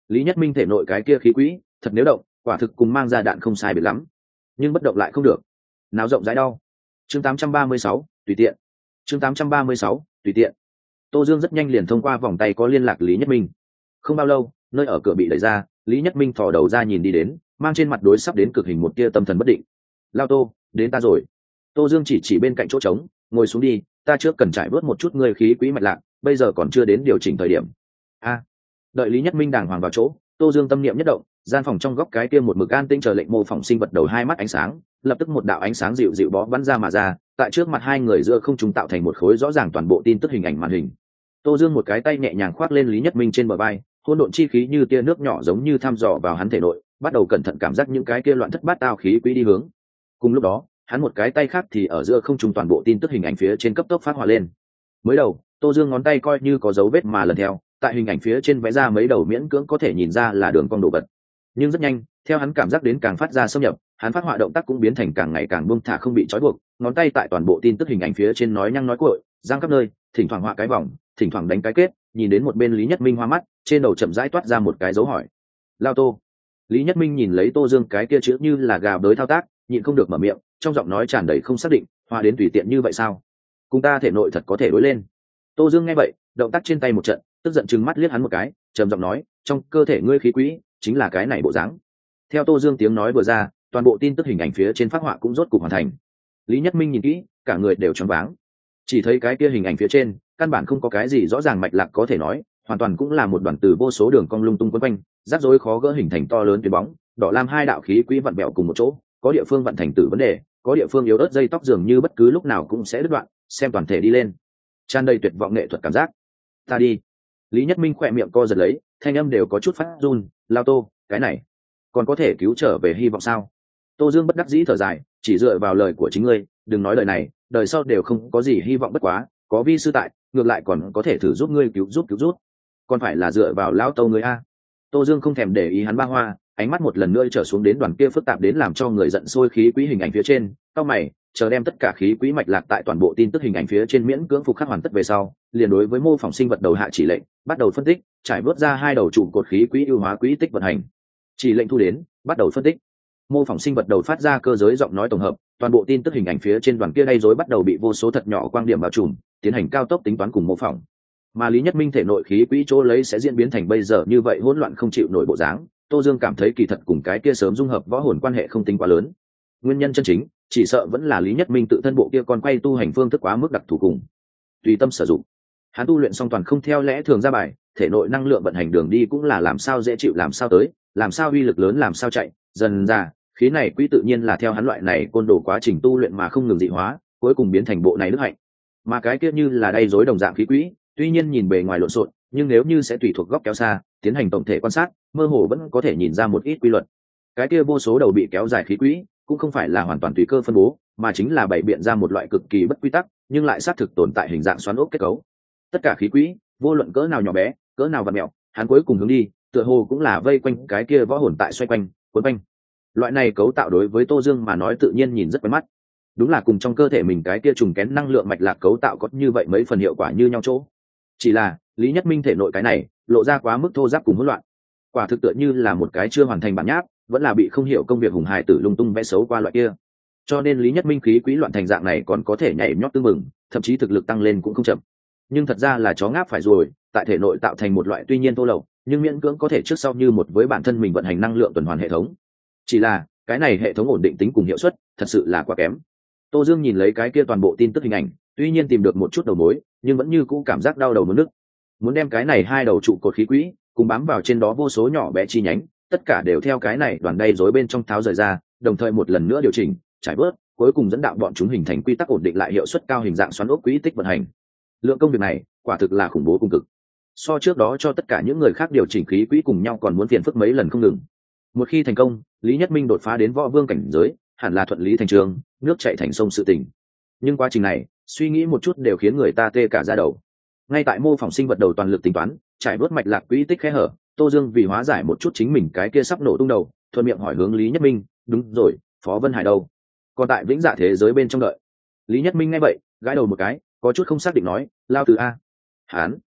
[SPEAKER 1] Lý Nhất Minh thể nội cái kia khí quỹ thật nếu động, quả thực cùng mang ra đạn không sai biệt lắm, nhưng bất động lại không được, nào rộng rãi đau. Chương tám trăm ba mươi sáu, tùy tiện. Chương tám trăm ba mươi sáu, tùy tiện. Tô Dương rất nhanh liền thông qua vòng tay có liên lạc Lý Nhất Minh. Không bao lâu, nơi ở cửa bị đẩy ra, Lý Nhất Minh thò đầu ra nhìn đi đến, mang trên mặt đối sắp đến cực hình một tia tâm thần bất định. Lao Tô, đến ta rồi. Tô Dương chỉ chỉ bên cạnh chỗ trống, ngồi xuống đi, ta trước cần trải bớt một chút ngươi khí quỹ mạch lạc, bây giờ còn chưa đến điều chỉnh thời điểm. A. Đợi Lý Nhất Minh đàng hoàng vào chỗ, Tô Dương tâm niệm nhất động, gian phòng trong góc cái kia một mực an tĩnh chờ lệnh mô phỏng sinh vật đầu hai mắt ánh sáng, lập tức một đạo ánh sáng dịu dịu bó bắn ra mà ra, tại trước mặt hai người giữa không trung tạo thành một khối rõ ràng toàn bộ tin tức hình ảnh màn hình. Tô Dương một cái tay nhẹ nhàng khoác lên Lý Nhất Minh trên bờ vai, hỗn độn chi khí như tia nước nhỏ giống như thăm dò vào hắn thể nội, bắt đầu cẩn thận cảm giác những cái kia loạn thất bát tao khí quỹ đi hướng. Cùng lúc đó, hắn một cái tay khác thì ở giữa không trung toàn bộ tin tức hình ảnh phía trên cấp tốc phát hỏa lên. Mới đầu, Tô Dương ngón tay coi như có dấu vết mà lần theo, tại hình ảnh phía trên vẽ ra mấy đầu miễn cưỡng có thể nhìn ra là đường cong đồ vật. Nhưng rất nhanh, theo hắn cảm giác đến càng phát ra xâm nhập, hắn phát họa động tác cũng biến thành càng ngày càng buông thả không bị trói buộc, ngón tay tại toàn bộ tin tức hình ảnh phía trên nói nhăng nói cuội, giang khắp nơi, thỉnh thoảng họa cái vòng, thỉnh thoảng đánh cái kết, nhìn đến một bên Lý Nhất Minh hoa mắt, trên đầu chậm rãi toát ra một cái dấu hỏi. Lao Tô. Lý Nhất Minh nhìn lấy Tô Dương cái kia chữ như là gà bới thao tác, nhịn không được mở miệng, trong giọng nói tràn đầy không xác định, hoa đến tùy tiện như vậy sao? Cùng ta thể nội thật có thể đối lên. Tô Dương nghe vậy, động tác trên tay một trận, tức giận trừng mắt liếc hắn một cái, trầm giọng nói, trong cơ thể ngươi khí quỹ chính là cái này bộ dáng. Theo Tô Dương tiếng nói vừa ra, toàn bộ tin tức hình ảnh phía trên phác họa cũng rốt cục hoàn thành. Lý Nhất Minh nhìn kỹ, cả người đều choáng váng. Chỉ thấy cái kia hình ảnh phía trên, căn bản không có cái gì rõ ràng mạch lạc có thể nói, hoàn toàn cũng là một đoàn từ vô số đường cong lung tung quấn quanh, rắc rối khó gỡ hình thành to lớn tuyến bóng, đỏ lam hai đạo khí quỹ vặn bẹo cùng một chỗ, có địa phương vận thành tử vấn đề, có địa phương yếu ớt dây tóc dường như bất cứ lúc nào cũng sẽ đứt đoạn, xem toàn thể đi lên. Tràn đầy tuyệt vọng nghệ thuật cảm giác. Ta đi. Lý Nhất Minh khỏe miệng co giật lấy, thanh âm đều có chút phát run, Lao Tô, cái này còn có thể cứu trở về hy vọng sao? Tô Dương bất đắc dĩ thở dài, chỉ dựa vào lời của chính ngươi, đừng nói lời này, đời sau đều không có gì hy vọng bất quá, có vi sư tại, ngược lại còn có thể thử giúp ngươi cứu giúp cứu giúp. Còn phải là dựa vào Lão Tô ngươi a. Tô Dương không thèm để ý hắn ba hoa, ánh mắt một lần nữa trở xuống đến đoàn kia phức tạp đến làm cho người giận sôi khí quỹ hình ảnh phía trên, cau mày, chờ đem tất cả khí quỹ mạch lạc tại toàn bộ tin tức hình ảnh phía trên miễn cưỡng phục khắc hoàn tất về sau, liền đối với mô phỏng sinh vật đầu hạ chỉ lệnh, bắt đầu phân tích, trải vớt ra hai đầu trụ cột khí quỹ ưu hóa quỹ tích vận hành. Chỉ lệnh thu đến, bắt đầu phân tích. Mô phỏng sinh vật đầu phát ra cơ giới giọng nói tổng hợp, toàn bộ tin tức hình ảnh phía trên đoàn kia gây rối bắt đầu bị vô số thật nhỏ quang điểm bao trùm, tiến hành cao tốc tính toán cùng mô phỏng. Mà Lý Nhất Minh thể nội khí quỹ chỗ lấy sẽ diễn biến thành bây giờ như vậy hỗn loạn không chịu nổi bộ dáng, Tô Dương cảm thấy kỳ thật cùng cái kia sớm dung hợp võ hồn quan hệ không tính quá lớn. Nguyên nhân chân chính, chỉ sợ vẫn là Lý Nhất Minh tự thân bộ kia còn quay tu hành phương thức quá mức đặc thù cùng tùy tâm sử dụng. Hắn tu luyện song toàn không theo lẽ thường ra bài, thể nội năng lượng vận hành đường đi cũng là làm sao dễ chịu làm sao tới, làm sao uy lực lớn làm sao chạy, dần ra, khí này quỹ tự nhiên là theo hắn loại này côn đồ quá trình tu luyện mà không ngừng dị hóa, cuối cùng biến thành bộ này đức hạnh. Mà cái kia như là đay rối đồng dạng khí quỹ, tuy nhiên nhìn bề ngoài lộn xộn, nhưng nếu như sẽ tùy thuộc góc kéo xa, tiến hành tổng thể quan sát, mơ hồ vẫn có thể nhìn ra một ít quy luật. Cái kia vô số đầu bị kéo dài khí quỹ, cũng không phải là hoàn toàn tùy cơ phân bố, mà chính là bày biện ra một loại cực kỳ bất quy tắc, nhưng lại xác thực tồn tại hình dạng xoắn ốc kết cấu. Tất cả khí quỹ, vô luận cỡ nào nhỏ bé, cỡ nào vặn mèo, hắn cuối cùng hướng đi, tựa hồ cũng là vây quanh cái kia võ hồn tại xoay quanh, cuốn quanh. Loại này cấu tạo đối với Tô Dương mà nói tự nhiên nhìn rất quen mắt. Đúng là cùng trong cơ thể mình cái kia trùng kén năng lượng mạch lạc cấu tạo có như vậy mấy phần hiệu quả như nhau chỗ. Chỉ là, Lý Nhất Minh thể nội cái này, lộ ra quá mức thô ráp cùng hỗn loạn. Quả thực tựa như là một cái chưa hoàn thành bản nháp, vẫn là bị không hiểu công việc hùng hài tử lung tung vẽ xấu qua loại kia. Cho nên Lý Nhất Minh khí quỹ loạn thành dạng này còn có thể nhảy nhót tương mừng, thậm chí thực lực tăng lên cũng không chậm. Nhưng thật ra là chó ngáp phải rồi, tại thể nội tạo thành một loại tuy nhiên thô lậu, nhưng miễn cưỡng có thể trước sau như một với bản thân mình vận hành năng lượng tuần hoàn hệ thống. Chỉ là, cái này hệ thống ổn định tính cùng hiệu suất, thật sự là quá kém. Tô Dương nhìn lấy cái kia toàn bộ tin tức hình ảnh, tuy nhiên tìm được một chút đầu mối, nhưng vẫn như cũ cảm giác đau đầu muốn nức. Muốn đem cái này hai đầu trụ cột khí quỹ cùng bám vào trên đó vô số nhỏ bé chi nhánh, tất cả đều theo cái này đoàn đay rối bên trong tháo rời ra, đồng thời một lần nữa điều chỉnh, trải bớt, cuối cùng dẫn đạo bọn chúng hình thành quy tắc ổn định lại hiệu suất cao hình dạng xoắn ốc quỹ tích vận hành. Lượng công việc này, quả thực là khủng bố cung cực. So trước đó cho tất cả những người khác điều chỉnh khí quỹ cùng nhau còn muốn phiền phức mấy lần không ngừng. Một khi thành công, Lý Nhất Minh đột phá đến võ vương cảnh giới, hẳn là thuận lý thành trường, nước chảy thành sông sự tình. Nhưng quá trình này, suy nghĩ một chút đều khiến người ta tê cả da đầu. Ngay tại mô phỏng sinh vật đầu toàn lực tính toán, trải bớt mạch lạc quỹ tích khe hở, Tô Dương vì hóa giải một chút chính mình cái kia sắp nổ tung đầu, thuận miệng hỏi hướng Lý Nhất Minh, đúng rồi, Phó Vân Hải đâu? Còn tại vĩnh dạ thế giới bên trong đợi. Lý Nhất Minh nghe vậy, gãi đầu một cái, có chút không xác định nói, lao từ a. Hán,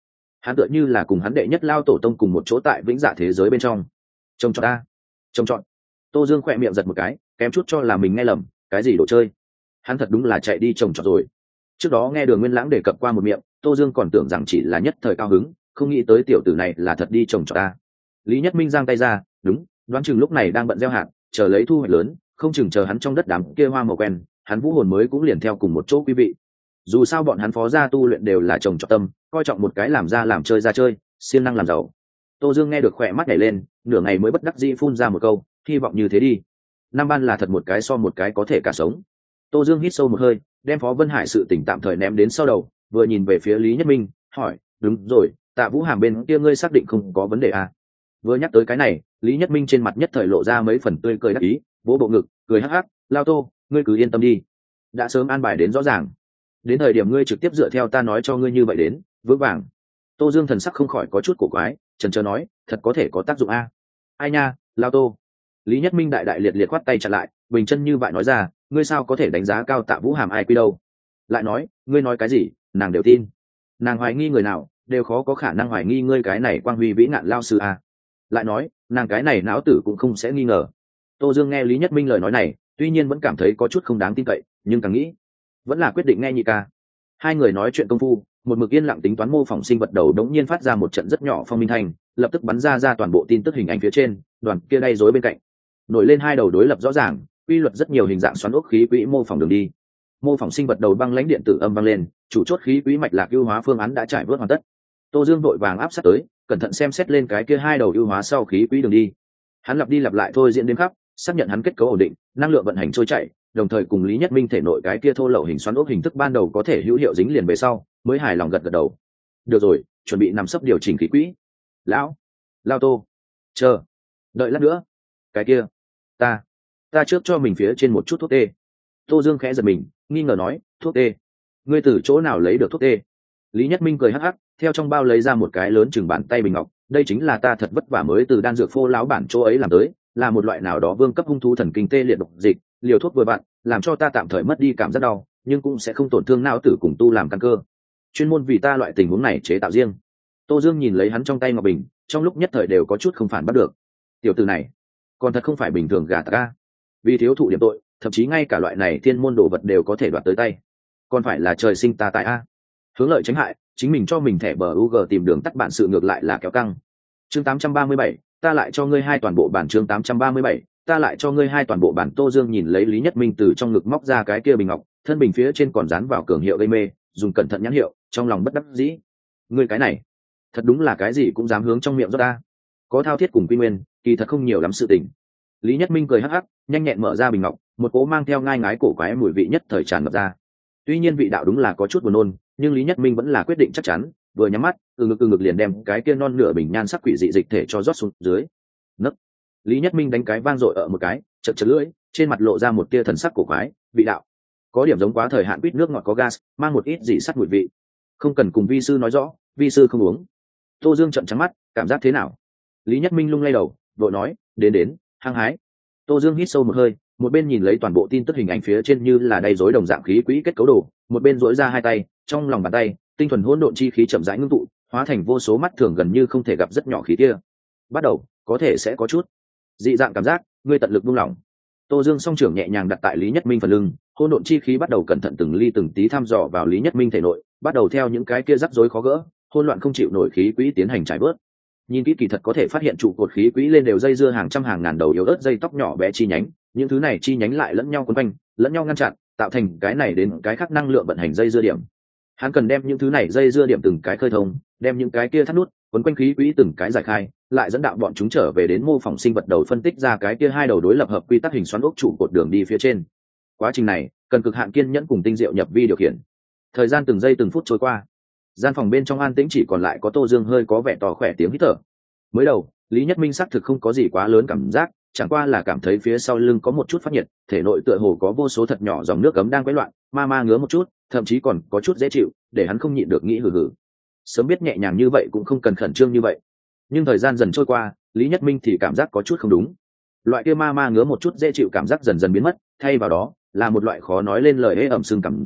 [SPEAKER 1] hắn tựa như là cùng hắn đệ nhất lao tổ tông cùng một chỗ tại vĩnh dạ thế giới bên trong. Trông trọt ta, trông trọt. Tô Dương khỏe miệng giật một cái, kém chút cho là mình nghe lầm, cái gì đồ chơi? Hắn thật đúng là chạy đi trồng trọt rồi. Trước đó nghe Đường Nguyên Lãng đề cập qua một miệng, Tô Dương còn tưởng rằng chỉ là nhất thời cao hứng, không nghĩ tới tiểu tử này là thật đi trồng trọt ta. Lý Nhất Minh giang tay ra, đúng, đoán chừng lúc này đang bận gieo hạt, chờ lấy thu hoạch lớn, không chừng chờ hắn trong đất đám kia hoa màu quen, hắn vũ hồn mới cũng liền theo cùng một chỗ quý vị. Dù sao bọn hắn phó gia tu luyện đều là trồng trọt tâm, coi trọng một cái làm ra làm chơi ra chơi, siêng năng làm giàu. Tô Dương nghe được khỏe mắt nhảy lên, nửa ngày mới bất đắc dĩ phun ra một câu, hy vọng như thế đi. Năm ban là thật một cái so một cái có thể cả sống. Tô Dương hít sâu một hơi, đem Phó Vân Hải sự tình tạm thời ném đến sau đầu, vừa nhìn về phía Lý Nhất Minh, hỏi, đúng rồi, Tạ Vũ Hàm bên kia ngươi xác định không có vấn đề à? Vừa nhắc tới cái này, Lý Nhất Minh trên mặt nhất thời lộ ra mấy phần tươi cười đắc ý, vỗ bộ ngực, cười hắc hắc, lao Tô, ngươi cứ yên tâm đi, đã sớm an bài đến rõ ràng, đến thời điểm ngươi trực tiếp dựa theo ta nói cho ngươi như vậy đến, vững vàng. Tô Dương thần sắc không khỏi có chút cổ quái, chần chờ nói, thật có thể có tác dụng a? Ai nha, lao Tô. Lý Nhất Minh đại đại liệt liệt khoát tay chặn lại, bình chân như vậy nói ra, ngươi sao có thể đánh giá cao Tạ Vũ Hàm ai quy đâu? Lại nói, ngươi nói cái gì, nàng đều tin. Nàng hoài nghi người nào, đều khó có khả năng hoài nghi ngươi cái này quang huy vĩ ngạn lao sư a. Lại nói, nàng cái này não tử cũng không sẽ nghi ngờ. Tô Dương nghe Lý Nhất Minh lời nói này, tuy nhiên vẫn cảm thấy có chút không đáng tin cậy, nhưng càng nghĩ, vẫn là quyết định nghe nhị ca. Hai người nói chuyện công phu, một mực yên lặng tính toán mô phỏng sinh vật đầu đống nhiên phát ra một trận rất nhỏ phong minh thành, lập tức bắn ra ra toàn bộ tin tức hình ảnh phía trên, đoàn kia đay rối bên cạnh nổi lên hai đầu đối lập rõ ràng, quy luật rất nhiều hình dạng xoắn ốc khí quỹ mô phỏng đường đi. Mô phỏng sinh vật đầu băng lãnh điện tử âm vang lên, chủ chốt khí quỹ mạch lạc ưu hóa phương án đã trải vớt hoàn tất. Tô Dương vội vàng áp sát tới, cẩn thận xem xét lên cái kia hai đầu ưu hóa sau khí quỹ đường đi. Hắn lặp đi lặp lại thôi diễn đến khắp, xác nhận hắn kết cấu ổn định, năng lượng vận hành trôi chảy, đồng thời cùng Lý Nhất Minh thể nội cái kia thô lậu hình xoắn ốc hình thức ban đầu có thể hữu hiệu dính liền về sau, mới hài lòng gật gật đầu. Được rồi, chuẩn bị nằm sấp điều chỉnh khí quỹ. Lão, lao Tô, chờ, đợi lát nữa. Cái kia, ta, ta trước cho mình phía trên một chút thuốc tê. Tô Dương khẽ giật mình, nghi ngờ nói, thuốc tê? Ngươi từ chỗ nào lấy được thuốc tê? Lý Nhất Minh cười hắc hắc, theo trong bao lấy ra một cái lớn chừng bàn tay bình ngọc, đây chính là ta thật vất vả mới từ đan dược phô lão bản chỗ ấy làm tới, là một loại nào đó vương cấp hung thú thần kinh tê liệt độc dịch, liều thuốc vừa vặn, làm cho ta tạm thời mất đi cảm giác đau, nhưng cũng sẽ không tổn thương não tử cùng tu làm căn cơ. Chuyên môn vì ta loại tình huống này chế tạo riêng. Tô Dương nhìn lấy hắn trong tay ngọc bình, trong lúc nhất thời đều có chút không phản bắt được. Tiểu tử này, còn thật không phải bình thường gà ta. Vì thiếu thụ điểm tội, thậm chí ngay cả loại này thiên môn đồ vật đều có thể đoạt tới tay. Còn phải là trời sinh ta tại a. Hướng lợi tránh hại, chính mình cho mình thẻ bờ u giê tìm đường tắt bản sự ngược lại là kéo căng. Chương tám trăm ba mươi bảy, ta lại cho ngươi hai toàn bộ bản. Chương tám trăm ba mươi bảy, ta lại cho ngươi hai toàn bộ bản. Tô Dương nhìn lấy Lý Nhất Minh từ trong ngực móc ra cái kia bình ngọc, thân bình phía trên còn dán vào cường hiệu gây mê, dùng cẩn thận nhãn hiệu, trong lòng bất đắc dĩ. Ngươi cái này, thật đúng là cái gì cũng dám hướng trong miệng rót ta. Có thao thiết cùng quy nguyên, kỳ thật không nhiều lắm sự tình. Lý Nhất Minh cười hắc hắc, nhanh nhẹn mở ra bình ngọc, một cỗ mang theo ngai ngái cổ quái mùi vị nhất thời tràn ngập ra. Tuy nhiên vị đạo đúng là có chút buồn nôn, nhưng Lý Nhất Minh vẫn là quyết định chắc chắn, vừa nhắm mắt, từ ngực từ ngực liền đem cái kia non nửa bình nhan sắc quỷ dị dịch thể cho rót xuống dưới. Nấc. Lý Nhất Minh đánh cái vang dội ở một cái, chật chật lưỡi, trên mặt lộ ra một tia thần sắc cổ quái, vị đạo có điểm giống quá thời hạn quýt nước ngọt có gas, mang một ít dị sắt mùi vị. Không cần cùng vi sư nói rõ, vi sư không uống. Tô Dương trợn trắng mắt, cảm giác thế nào? Lý Nhất Minh lung lay đầu, vội nói, đến đến, hăng hái. Tô Dương hít sâu một hơi, một bên nhìn lấy toàn bộ tin tức hình ảnh phía trên như là đầy rối đồng dạng khí quỹ kết cấu đồ, một bên duỗi ra hai tay, trong lòng bàn tay, tinh thuần hỗn độn chi khí chậm rãi ngưng tụ, hóa thành vô số mắt thường gần như không thể gặp rất nhỏ khí kia. Bắt đầu, có thể sẽ có chút dị dạng cảm giác, ngươi tận lực buông lỏng. Tô Dương song trưởng nhẹ nhàng đặt tại Lý Nhất Minh phần lưng, hỗn độn chi khí bắt đầu cẩn thận từng ly từng tí thăm dò vào Lý Nhất Minh thể nội, bắt đầu theo những cái kia rắc rối khó gỡ, hỗn loạn không chịu nổi khí quỹ tiến hành trải bớt. Nhìn kỹ kỳ thật có thể phát hiện trụ cột khí quỹ lên đều dây dưa hàng trăm hàng ngàn đầu yếu ớt dây tóc nhỏ bé chi nhánh, những thứ này chi nhánh lại lẫn nhau quấn quanh, lẫn nhau ngăn chặn, tạo thành cái này đến cái khác năng lượng vận hành dây dưa điểm. Hắn cần đem những thứ này dây dưa điểm từng cái khơi thông, đem những cái kia thắt nút quấn quanh khí quỹ từng cái giải khai, lại dẫn đạo bọn chúng trở về đến mô phỏng sinh vật đầu phân tích ra cái kia hai đầu đối lập hợp quy tắc hình xoắn ốc trụ cột đường đi phía trên. Quá trình này cần cực hạn kiên nhẫn cùng tinh diệu nhập vi điều khiển. Thời gian từng giây từng phút trôi qua, gian phòng bên trong an tĩnh chỉ còn lại có Tô Dương hơi có vẻ tỏ khỏe tiếng hít thở. Mới đầu Lý Nhất Minh xác thực không có gì quá lớn cảm giác, chẳng qua là cảm thấy phía sau lưng có một chút phát nhiệt, thể nội tựa hồ có vô số thật nhỏ dòng nước cấm đang quấy loạn, ma ma ngứa một chút, thậm chí còn có chút dễ chịu, để hắn không nhịn được nghĩ hừ hừ. Sớm biết nhẹ nhàng như vậy cũng không cần khẩn trương như vậy. Nhưng thời gian dần trôi qua, Lý Nhất Minh thì cảm giác có chút không đúng. Loại kia ma ma ngứa một chút dễ chịu cảm giác dần dần biến mất, thay vào đó là một loại khó nói lên lời ế ẩm sưng cảm giác,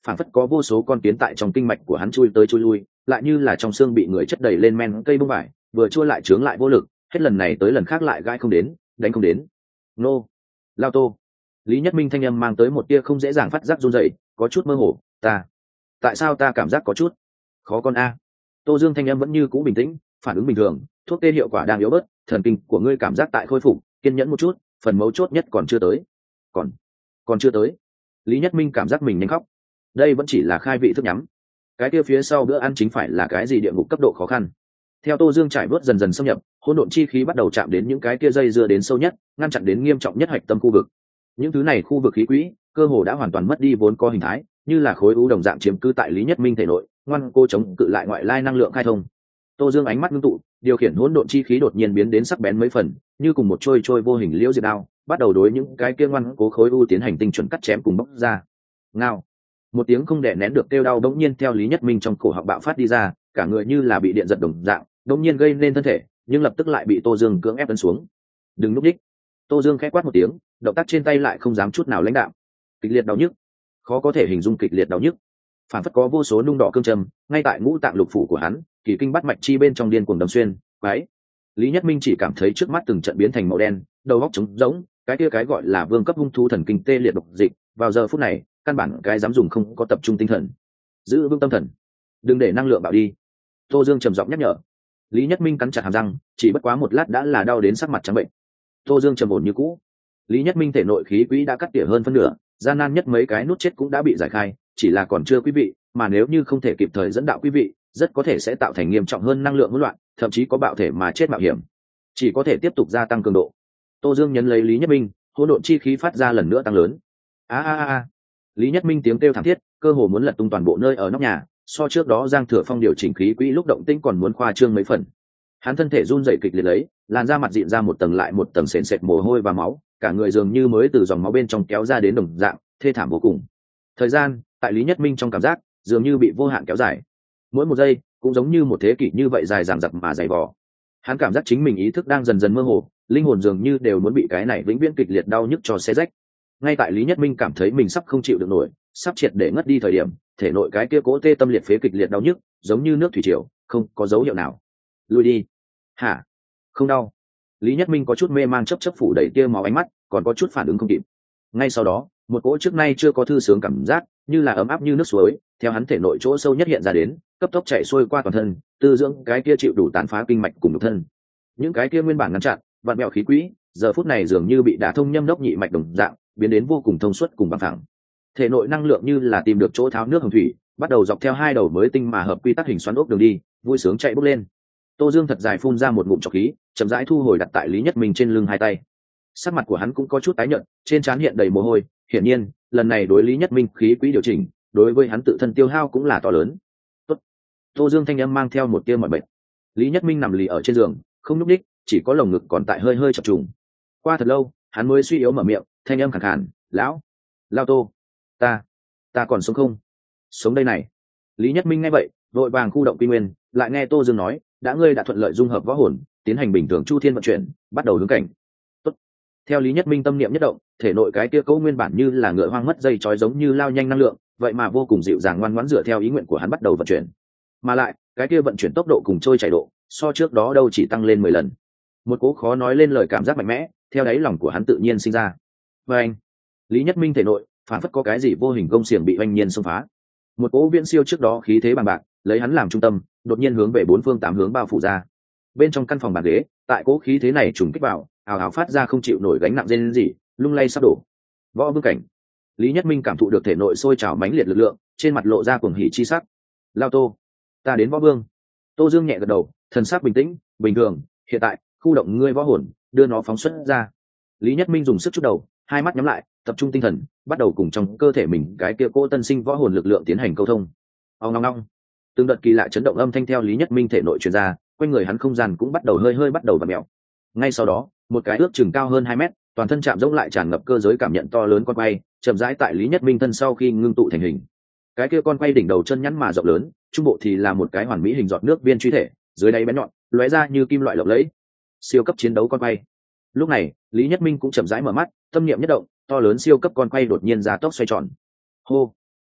[SPEAKER 1] phản phất có vô số con kiến tại trong kinh mạch của hắn chui tới chui lui, lại như là trong xương bị người chất đầy lên men cây bông vải, vừa chua lại trướng lại vô lực, hết lần này tới lần khác lại gãi không đến, đánh không đến. Nô, lao tô. Lý Nhất Minh thanh âm mang tới một tia không dễ dàng phát giác run rẩy, có chút mơ hồ. Ta, tại sao ta cảm giác có chút khó con a? Tô Dương thanh âm vẫn như cũ bình tĩnh, phản ứng bình thường, thuốc tê hiệu quả đang yếu bớt, thần kinh của ngươi cảm giác tại khôi phục, kiên nhẫn một chút, phần mấu chốt nhất còn chưa tới. Còn, còn chưa tới. Lý Nhất Minh cảm giác mình nhanh khóc. Đây vẫn chỉ là khai vị thức nhắm, cái kia phía sau bữa ăn chính phải là cái gì địa ngục cấp độ khó khăn. Theo Tô Dương trải bớt dần dần xâm nhập, hỗn độn chi khí bắt đầu chạm đến những cái kia dây dưa đến sâu nhất, ngăn chặn đến nghiêm trọng nhất hạch tâm khu vực. Những thứ này khu vực khí quỹ cơ hồ đã hoàn toàn mất đi vốn có hình thái, như là khối u đồng dạng chiếm cứ tại Lý Nhất Minh thể nội, ngoan cô chống cự lại ngoại lai năng lượng khai thông. Tô Dương ánh mắt ngưng tụ, điều khiển hỗn độn chi khí đột nhiên biến đến sắc bén mấy phần, như cùng một trôi trôi vô hình liễu diệt đao, bắt đầu đối những cái kia ngoan cố khối u tiến hành tinh chuẩn cắt chém cùng bóc ra. Ngao, một tiếng không đè nén được kêu đau đống nhiên theo Lý Nhất Minh trong cổ họng bạo phát đi ra, cả người như là bị điện giật đồng dạng, đống nhiên gây nên thân thể, nhưng lập tức lại bị Tô Dương cưỡng ép ấn xuống. Đừng núp đích. Tô Dương khẽ quát một tiếng, động tác trên tay lại không dám chút nào lãnh đạm. Kịch liệt đau nhức, khó có thể hình dung kịch liệt đau nhức. Phản phất có vô số nung đỏ cương châm, ngay tại ngũ tạng lục phủ của hắn, kỳ kinh bắt mạch chi bên trong điên cuồng đâm xuyên, quái. Lý Nhất Minh chỉ cảm thấy trước mắt từng trận biến thành màu đen, đầu óc trống rỗng, cái kia cái gọi là vương cấp hung thú thần kinh tê liệt độc dịch, vào giờ phút này, căn bản cái dám dùng không có tập trung tinh thần. Giữ vững tâm thần, đừng để năng lượng bạo đi. Tô Dương trầm giọng nhắc nhở. Lý Nhất Minh cắn chặt hàm răng, chỉ bất quá một lát đã là đau đến sắc mặt trắng bệnh. Tô Dương trầm ổn như cũ. Lý Nhất Minh thể nội khí quỹ đã cắt tỉa hơn phân nửa, gian nan nhất mấy cái nút chết cũng đã bị giải khai, chỉ là còn chưa quý vị, mà nếu như không thể kịp thời dẫn đạo quý vị, rất có thể sẽ tạo thành nghiêm trọng hơn năng lượng hỗn loạn, thậm chí có bạo thể mà chết mạo hiểm. Chỉ có thể tiếp tục gia tăng cường độ. Tô Dương nhấn lấy Lý Nhất Minh, hỗn độn chi khí phát ra lần nữa tăng lớn. A a a. Lý Nhất Minh tiếng kêu thảm thiết, cơ hồ muốn lật tung toàn bộ nơi ở nóc nhà, so trước đó Giang Thừa Phong điều chỉnh khí quỹ lúc động tĩnh còn muốn khoa trương mấy phần. Hắn thân thể run rẩy kịch liệt lấy, làn da mặt dịn ra một tầng lại một tầng sền sệt mồ hôi và máu, cả người dường như mới từ dòng máu bên trong kéo ra đến đồng dạng, thê thảm vô cùng. Thời gian tại Lý Nhất Minh trong cảm giác dường như bị vô hạn kéo dài, mỗi một giây cũng giống như một thế kỷ như vậy dài dằng dặc mà dày vò. Hắn cảm giác chính mình ý thức đang dần dần mơ hồ, linh hồn dường như đều muốn bị cái này vĩnh viễn kịch liệt đau nhức cho xé rách. Ngay tại Lý Nhất Minh cảm thấy mình sắp không chịu được nổi, sắp triệt để ngất đi thời điểm, thể nội cái kia cố tê tâm liệt phế kịch liệt đau nhức, giống như nước thủy triều, không có dấu hiệu nào. Lùi đi. Hả? Không đau. Lý Nhất Minh có chút mê mang chấp chấp phủ đầy tia máu ánh mắt, còn có chút phản ứng không kịp. Ngay sau đó, một cỗ trước nay chưa có thư sướng cảm giác, như là ấm áp như nước suối, theo hắn thể nội chỗ sâu nhất hiện ra đến, cấp tốc chạy xuôi qua toàn thân, tư dưỡng cái kia chịu đủ tán phá kinh mạch cùng nhục thân. Những cái kia nguyên bản ngăn chặn, vặn mèo khí quỹ, giờ phút này dường như bị đả thông nhâm đốc nhị mạch đồng dạng, biến đến vô cùng thông suốt cùng bằng phẳng. Thể nội năng lượng như là tìm được chỗ tháo nước hồng thủy, bắt đầu dọc theo hai đầu mới tinh mà hợp quy tắc hình xoắn ốc đường đi, vui sướng chạy bốc lên. Tô Dương thật dài phun ra một ngụm trọc khí, chậm rãi thu hồi đặt tại Lý Nhất Minh trên lưng hai tay. Sắc mặt của hắn cũng có chút tái nhợt, trên trán hiện đầy mồ hôi, hiển nhiên, lần này đối Lý Nhất Minh khí quỹ điều chỉnh, đối với hắn tự thân tiêu hao cũng là to lớn. Tốt. Tô Dương thanh âm mang theo một tia mỏi mệt. Lý Nhất Minh nằm lì ở trên giường, không nhúc nhích, chỉ có lồng ngực còn tại hơi hơi chập trùng. Qua thật lâu, hắn mới suy yếu mở miệng, thanh âm khàn khàn, "Lão, Lao Tô, ta, ta còn sống không?" "Sống đây này." Lý Nhất Minh nghe vậy, vội vàng khu động quy nguyên, lại nghe Tô Dương nói, "Đã ngươi đã thuận lợi dung hợp võ hồn, tiến hành bình thường chu thiên vận chuyển, bắt đầu hướng cảnh." Tốt. Theo Lý Nhất Minh tâm niệm nhất động, thể nội cái kia cấu nguyên bản như là ngựa hoang mất dây trói giống như lao nhanh năng lượng, vậy mà vô cùng dịu dàng ngoan ngoãn dựa theo ý nguyện của hắn bắt đầu vận chuyển. Mà lại, cái kia vận chuyển tốc độ cùng trôi chảy độ, so trước đó đâu chỉ tăng lên mười lần. Một cố khó nói lên lời cảm giác mạnh mẽ, theo đáy lòng của hắn tự nhiên sinh ra. Và anh, Lý Nhất Minh thể nội, phản phất có cái gì vô hình công xiềng bị oanh nhiên xông phá. Một cố viễn siêu trước đó khí thế bằng bạc, lấy hắn làm trung tâm, đột nhiên hướng về bốn phương tám hướng bao phủ ra. Bên trong căn phòng bàn ghế, tại cố khí thế này trùng kích vào, ào ào phát ra không chịu nổi gánh nặng rên rỉ, lung lay sắp đổ. Võ vương cảnh. Lý Nhất Minh cảm thụ được thể nội sôi trào mãnh liệt lực lượng, trên mặt lộ ra cuồng hỉ chi sắc. "Lao Tô, ta đến võ vương." Tô Dương nhẹ gật đầu, thần sắc bình tĩnh, "Bình thường, hiện tại, khu động ngươi võ hồn, đưa nó phóng xuất ra." Lý Nhất Minh dùng sức chút đầu, hai mắt nhắm lại, tập trung tinh thần, bắt đầu cùng trong cơ thể mình cái kia cô tân sinh võ hồn lực lượng tiến hành câu thông. Ong ong ong. Từng đợt kỳ lạ chấn động âm thanh theo Lý Nhất Minh thể nội truyền ra, quanh người hắn không gian cũng bắt đầu hơi hơi bắt đầu vặn mèo. Ngay sau đó, một cái ước chừng cao hơn hai mét, toàn thân chạm rỗng lại tràn ngập cơ giới cảm nhận to lớn con quay, chậm rãi tại Lý Nhất Minh thân sau khi ngưng tụ thành hình. Cái kia con quay đỉnh đầu chân nhắn mà rộng lớn, trung bộ thì là một cái hoàn mỹ hình giọt nước viên truy thể, dưới đáy bén nhọn, lóe ra như kim loại lộng lẫy. Siêu cấp chiến đấu con quay. Lúc này, Lý Nhất Minh cũng chậm rãi mở mắt, tâm niệm nhất động, to lớn siêu cấp con quay đột nhiên ra tốc xoay tròn. Hô.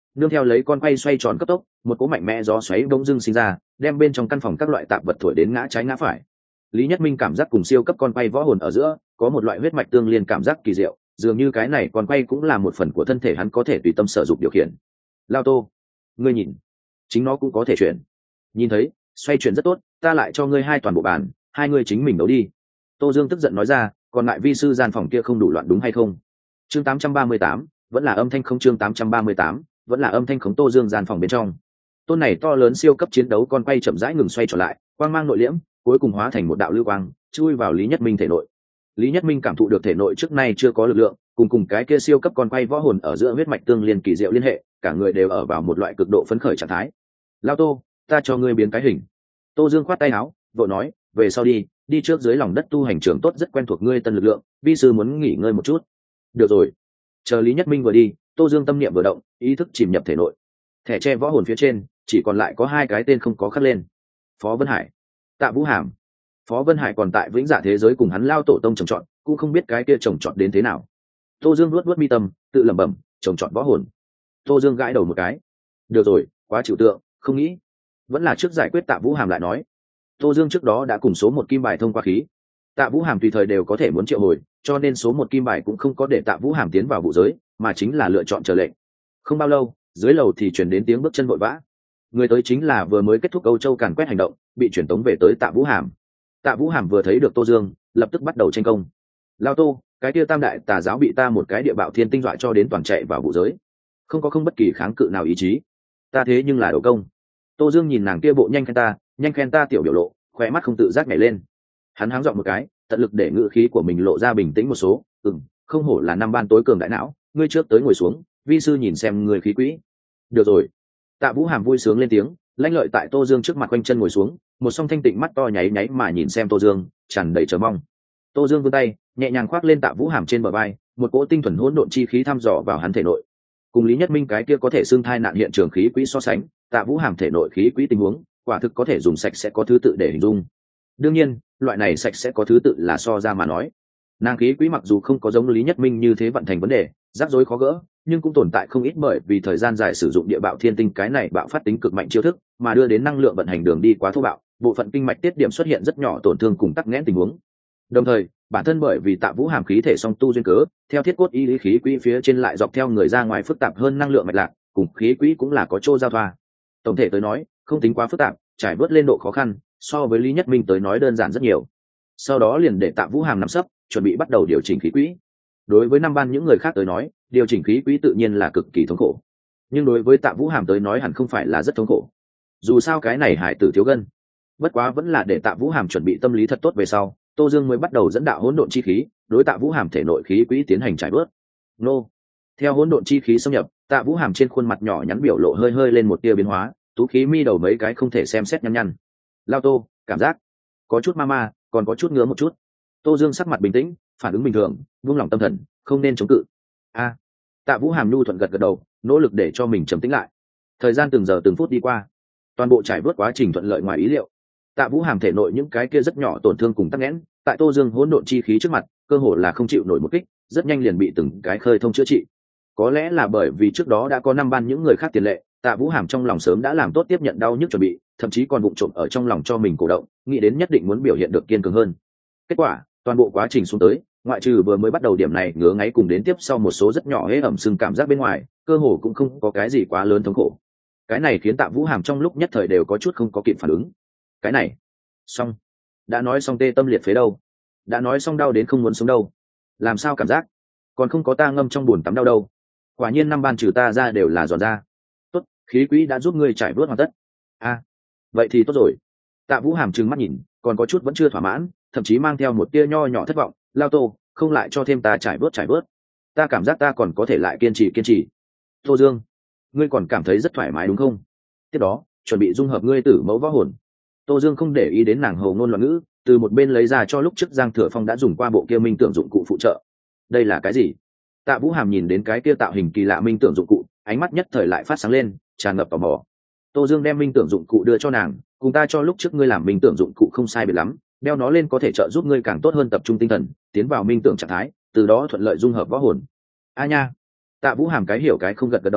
[SPEAKER 1] nương theo lấy con quay xoay tròn cấp tốc, một cỗ mạnh mẽ gió xoáy bỗng dưng sinh ra, đem bên trong căn phòng các loại tạp vật thổi đến ngã trái ngã phải. Lý Nhất Minh cảm giác cùng siêu cấp con quay võ hồn ở giữa có một loại huyết mạch tương liên cảm giác kỳ diệu, dường như cái này con quay cũng là một phần của thân thể hắn, có thể tùy tâm sở dụng điều khiển. Lao Tô, ngươi nhìn, chính nó cũng có thể chuyển. Nhìn thấy, xoay chuyển rất tốt, ta lại cho ngươi hai toàn bộ bàn, hai ngươi chính mình đấu đi. Tô Dương tức giận nói ra, còn lại vi sư gian phòng kia không đủ loạn đúng hay không? Chương tám trăm ba mươi tám, vẫn là âm thanh không. Chương tám trăm ba mươi tám, vẫn là âm thanh khống. Tô Dương gian phòng bên trong, tôn này to lớn siêu cấp chiến đấu con quay chậm rãi ngừng xoay trở lại, quang mang nội liễm, cuối cùng hóa thành một đạo lưu quang chui vào Lý Nhất Minh thể nội. Lý Nhất Minh cảm thụ được thể nội trước nay chưa có lực lượng, cùng cùng cái kia siêu cấp con quay võ hồn ở giữa huyết mạch tương liên kỳ diệu liên hệ, cả người đều ở vào một loại cực độ phấn khởi trạng thái. Lao Tô, ta cho ngươi biến cái hình. Tô Dương khoát tay áo, vội nói, về sau đi, đi trước dưới lòng đất tu hành trường tốt, rất quen thuộc ngươi tân lực lượng, vi sư muốn nghỉ ngơi một chút. Được rồi. Chờ Lý Nhất Minh vừa đi, Tô Dương tâm niệm vừa động, ý thức chìm nhập thể nội. Thẻ tre võ hồn phía trên chỉ còn lại có hai cái tên không có khắc lên: Phó Vân Hải, Tạ Vũ Hàm. Phó Vân Hải còn tại vĩnh dạ thế giới cùng hắn lao tổ tông trồng trọt, cũng không biết cái kia trồng trọt đến thế nào. Tô Dương luốt luốt mi tâm, tự lẩm bẩm, trồng trọt võ hồn. Tô Dương gãi đầu một cái. Được rồi, quá chịu tượng, không nghĩ. Vẫn là trước giải quyết Tạ Vũ Hàm lại nói. Tô Dương trước đó đã cùng số một kim bài thông qua khí. Tạ Vũ Hàm tùy thời đều có thể muốn triệu hồi, cho nên số một kim bài cũng không có để Tạ Vũ Hàm tiến vào vụ giới, mà chính là lựa chọn chờ lệnh. Không bao lâu, dưới lầu thì chuyển đến tiếng bước chân vội vã. Người tới chính là vừa mới kết thúc Âu Châu càn quét hành động, bị chuyển tống về tới Tạ Vũ Hàm. Tạ Vũ Hàm vừa thấy được Tô Dương, lập tức bắt đầu tranh công. Lao Tô, cái kia tam đại tà giáo bị ta một cái địa bạo thiên tinh dọa cho đến toàn chạy vào vụ giới, không có không bất kỳ kháng cự nào ý chí. Ta thế nhưng là đầu công. Tô Dương nhìn nàng kia bộ nhanh khen ta, nhanh khen ta tiểu biểu lộ, khóe mắt không tự giác nhảy lên. Hắn háng giọng một cái, tận lực để ngữ khí của mình lộ ra bình tĩnh một số. Ừm, không hổ là năm ban tối cường đại não, ngươi trước tới ngồi xuống, vi sư nhìn xem người khí quỹ. Được rồi. Tạ Vũ Hàm vui sướng lên tiếng, lanh lợi tại Tô Dương trước mặt quanh chân ngồi xuống, một song thanh tịnh mắt to nháy nháy mà nhìn xem Tô Dương, tràn đầy chờ mong. Tô Dương vươn tay, nhẹ nhàng khoác lên Tạ Vũ Hàm trên bờ vai, một cỗ tinh thuần hỗn độn chi khí thăm dò vào hắn thể nội. Cùng Lý Nhất Minh cái kia có thể xưng thai nạn hiện trường khí quỹ so sánh, Tạ Vũ Hàm thể nội khí quỹ tình huống, quả thực có thể dùng sạch sẽ có thứ tự để hình dung. Đương nhiên, loại này sạch sẽ có thứ tự là so ra mà nói. Nàng khí quỹ mặc dù không có giống Lý Nhất Minh như thế vận thành vấn đề, rắc rối khó gỡ, nhưng cũng tồn tại không ít bởi vì thời gian dài sử dụng địa bạo thiên tinh cái này bạo phát tính cực mạnh chiêu thức, mà đưa đến năng lượng vận hành đường đi quá thô bạo, bộ phận kinh mạch tiết điểm xuất hiện rất nhỏ tổn thương cùng tắc nghẽn tình huống. Đồng thời, bản thân bởi vì Tạ Vũ Hàm khí thể song tu duyên cớ, theo thiết cốt y lý khí quỹ phía trên lại dọc theo người ra ngoài phức tạp hơn năng lượng mạch lạc, cùng khí quỹ cũng là có chỗ giao thoa. Tổng thể tới nói, không tính quá phức tạp, trải bớt lên độ khó khăn, so với Lý Nhất Minh tới nói đơn giản rất nhiều. Sau đó liền để Tạ Vũ Hàm nắm sấp, chuẩn bị bắt đầu điều chỉnh khí quỹ. Đối với năm ban những người khác tới nói, điều chỉnh khí quỹ tự nhiên là cực kỳ thống khổ, nhưng đối với Tạ Vũ Hàm tới nói hẳn không phải là rất thống khổ. Dù sao cái này hải tử thiếu gân. Bất quá vẫn là để Tạ Vũ Hàm chuẩn bị tâm lý thật tốt về sau, Tô Dương mới bắt đầu dẫn đạo hỗn độn chi khí, đối Tạ Vũ Hàm thể nội khí quỹ tiến hành trải bớt. Nô. Theo hỗn độn chi khí xâm nhập, Tạ Vũ Hàm trên khuôn mặt nhỏ nhắn biểu lộ hơi hơi lên một tia biến hóa, tú khí mi đầu mấy cái không thể xem xét nhăn nhăn. Lao Tô, cảm giác có chút ma ma, còn có chút ngứa một chút. Tô Dương sắc mặt bình tĩnh, phản ứng bình thường, buông lỏng tâm thần, không nên chống cự. A. Tạ Vũ Hàm nhu thuận gật gật đầu, nỗ lực để cho mình trầm tĩnh lại. Thời gian từng giờ từng phút đi qua, toàn bộ trải bớt quá trình thuận lợi ngoài ý liệu. Tạ Vũ Hàm thể nội những cái kia rất nhỏ tổn thương cùng tắc nghẽn, tại Tô Dương hỗn độn chi khí trước mặt, cơ hồ là không chịu nổi một kích, rất nhanh liền bị từng cái khơi thông chữa trị. Có lẽ là bởi vì trước đó đã có năm ban những người khác tiền lệ, Tạ Vũ Hàm trong lòng sớm đã làm tốt tiếp nhận đau nhức chuẩn bị, thậm chí còn vụng trộm ở trong lòng cho mình cổ động, nghĩ đến nhất định muốn biểu hiện được kiên cường hơn. Kết quả, toàn bộ quá trình xuống tới, ngoại trừ vừa mới bắt đầu điểm này ngứa ngáy cùng đến tiếp sau một số rất nhỏ hễ ẩm sưng cảm giác bên ngoài, cơ hồ cũng không có cái gì quá lớn thống khổ. Cái này khiến Tạ Vũ Hàm trong lúc nhất thời đều có chút không có kịp phản ứng. Cái này, xong, đã nói xong tê tâm liệt phế đâu, đã nói xong đau đến không muốn sống đâu, làm sao cảm giác còn không có ta ngâm trong bùn tắm đau đâu. Quả nhiên năm ban trừ ta ra đều là giòn ra. Tốt, khí quỹ đã giúp ngươi trải bớt hoàn tất. A, à, vậy thì tốt rồi. Tạ Vũ Hàm trừng mắt nhìn, còn có chút vẫn chưa thỏa mãn, thậm chí mang theo một tia nho nhỏ thất vọng. Lao Tô, không lại cho thêm ta trải bớt trải bớt, ta cảm giác ta còn có thể lại kiên trì kiên trì. Tô Dương, ngươi còn cảm thấy rất thoải mái đúng không? Tiếp đó, chuẩn bị dung hợp ngươi tử mẫu võ hồn. Tô Dương không để ý đến nàng hầu ngôn loạn ngữ, từ một bên lấy ra cho lúc trước Giang Thừa Phong đã dùng qua bộ kia minh tưởng dụng cụ phụ trợ. Đây là cái gì? Tạ Vũ Hàm nhìn đến cái kia tạo hình kỳ lạ minh tưởng dụng cụ, ánh mắt nhất thời lại phát sáng lên, tràn ngập tò mò. Tô Dương đem minh tưởng dụng cụ đưa cho nàng, cùng ta cho lúc trước ngươi làm minh tưởng dụng cụ không sai biệt lắm, đeo nó lên có thể trợ giúp ngươi càng tốt hơn tập trung tinh thần, tiến vào minh tưởng trạng thái, từ đó thuận lợi dung hợp võ hồn. A nha. Tạ Vũ Hàm cái hiểu cái không gật gật đầu,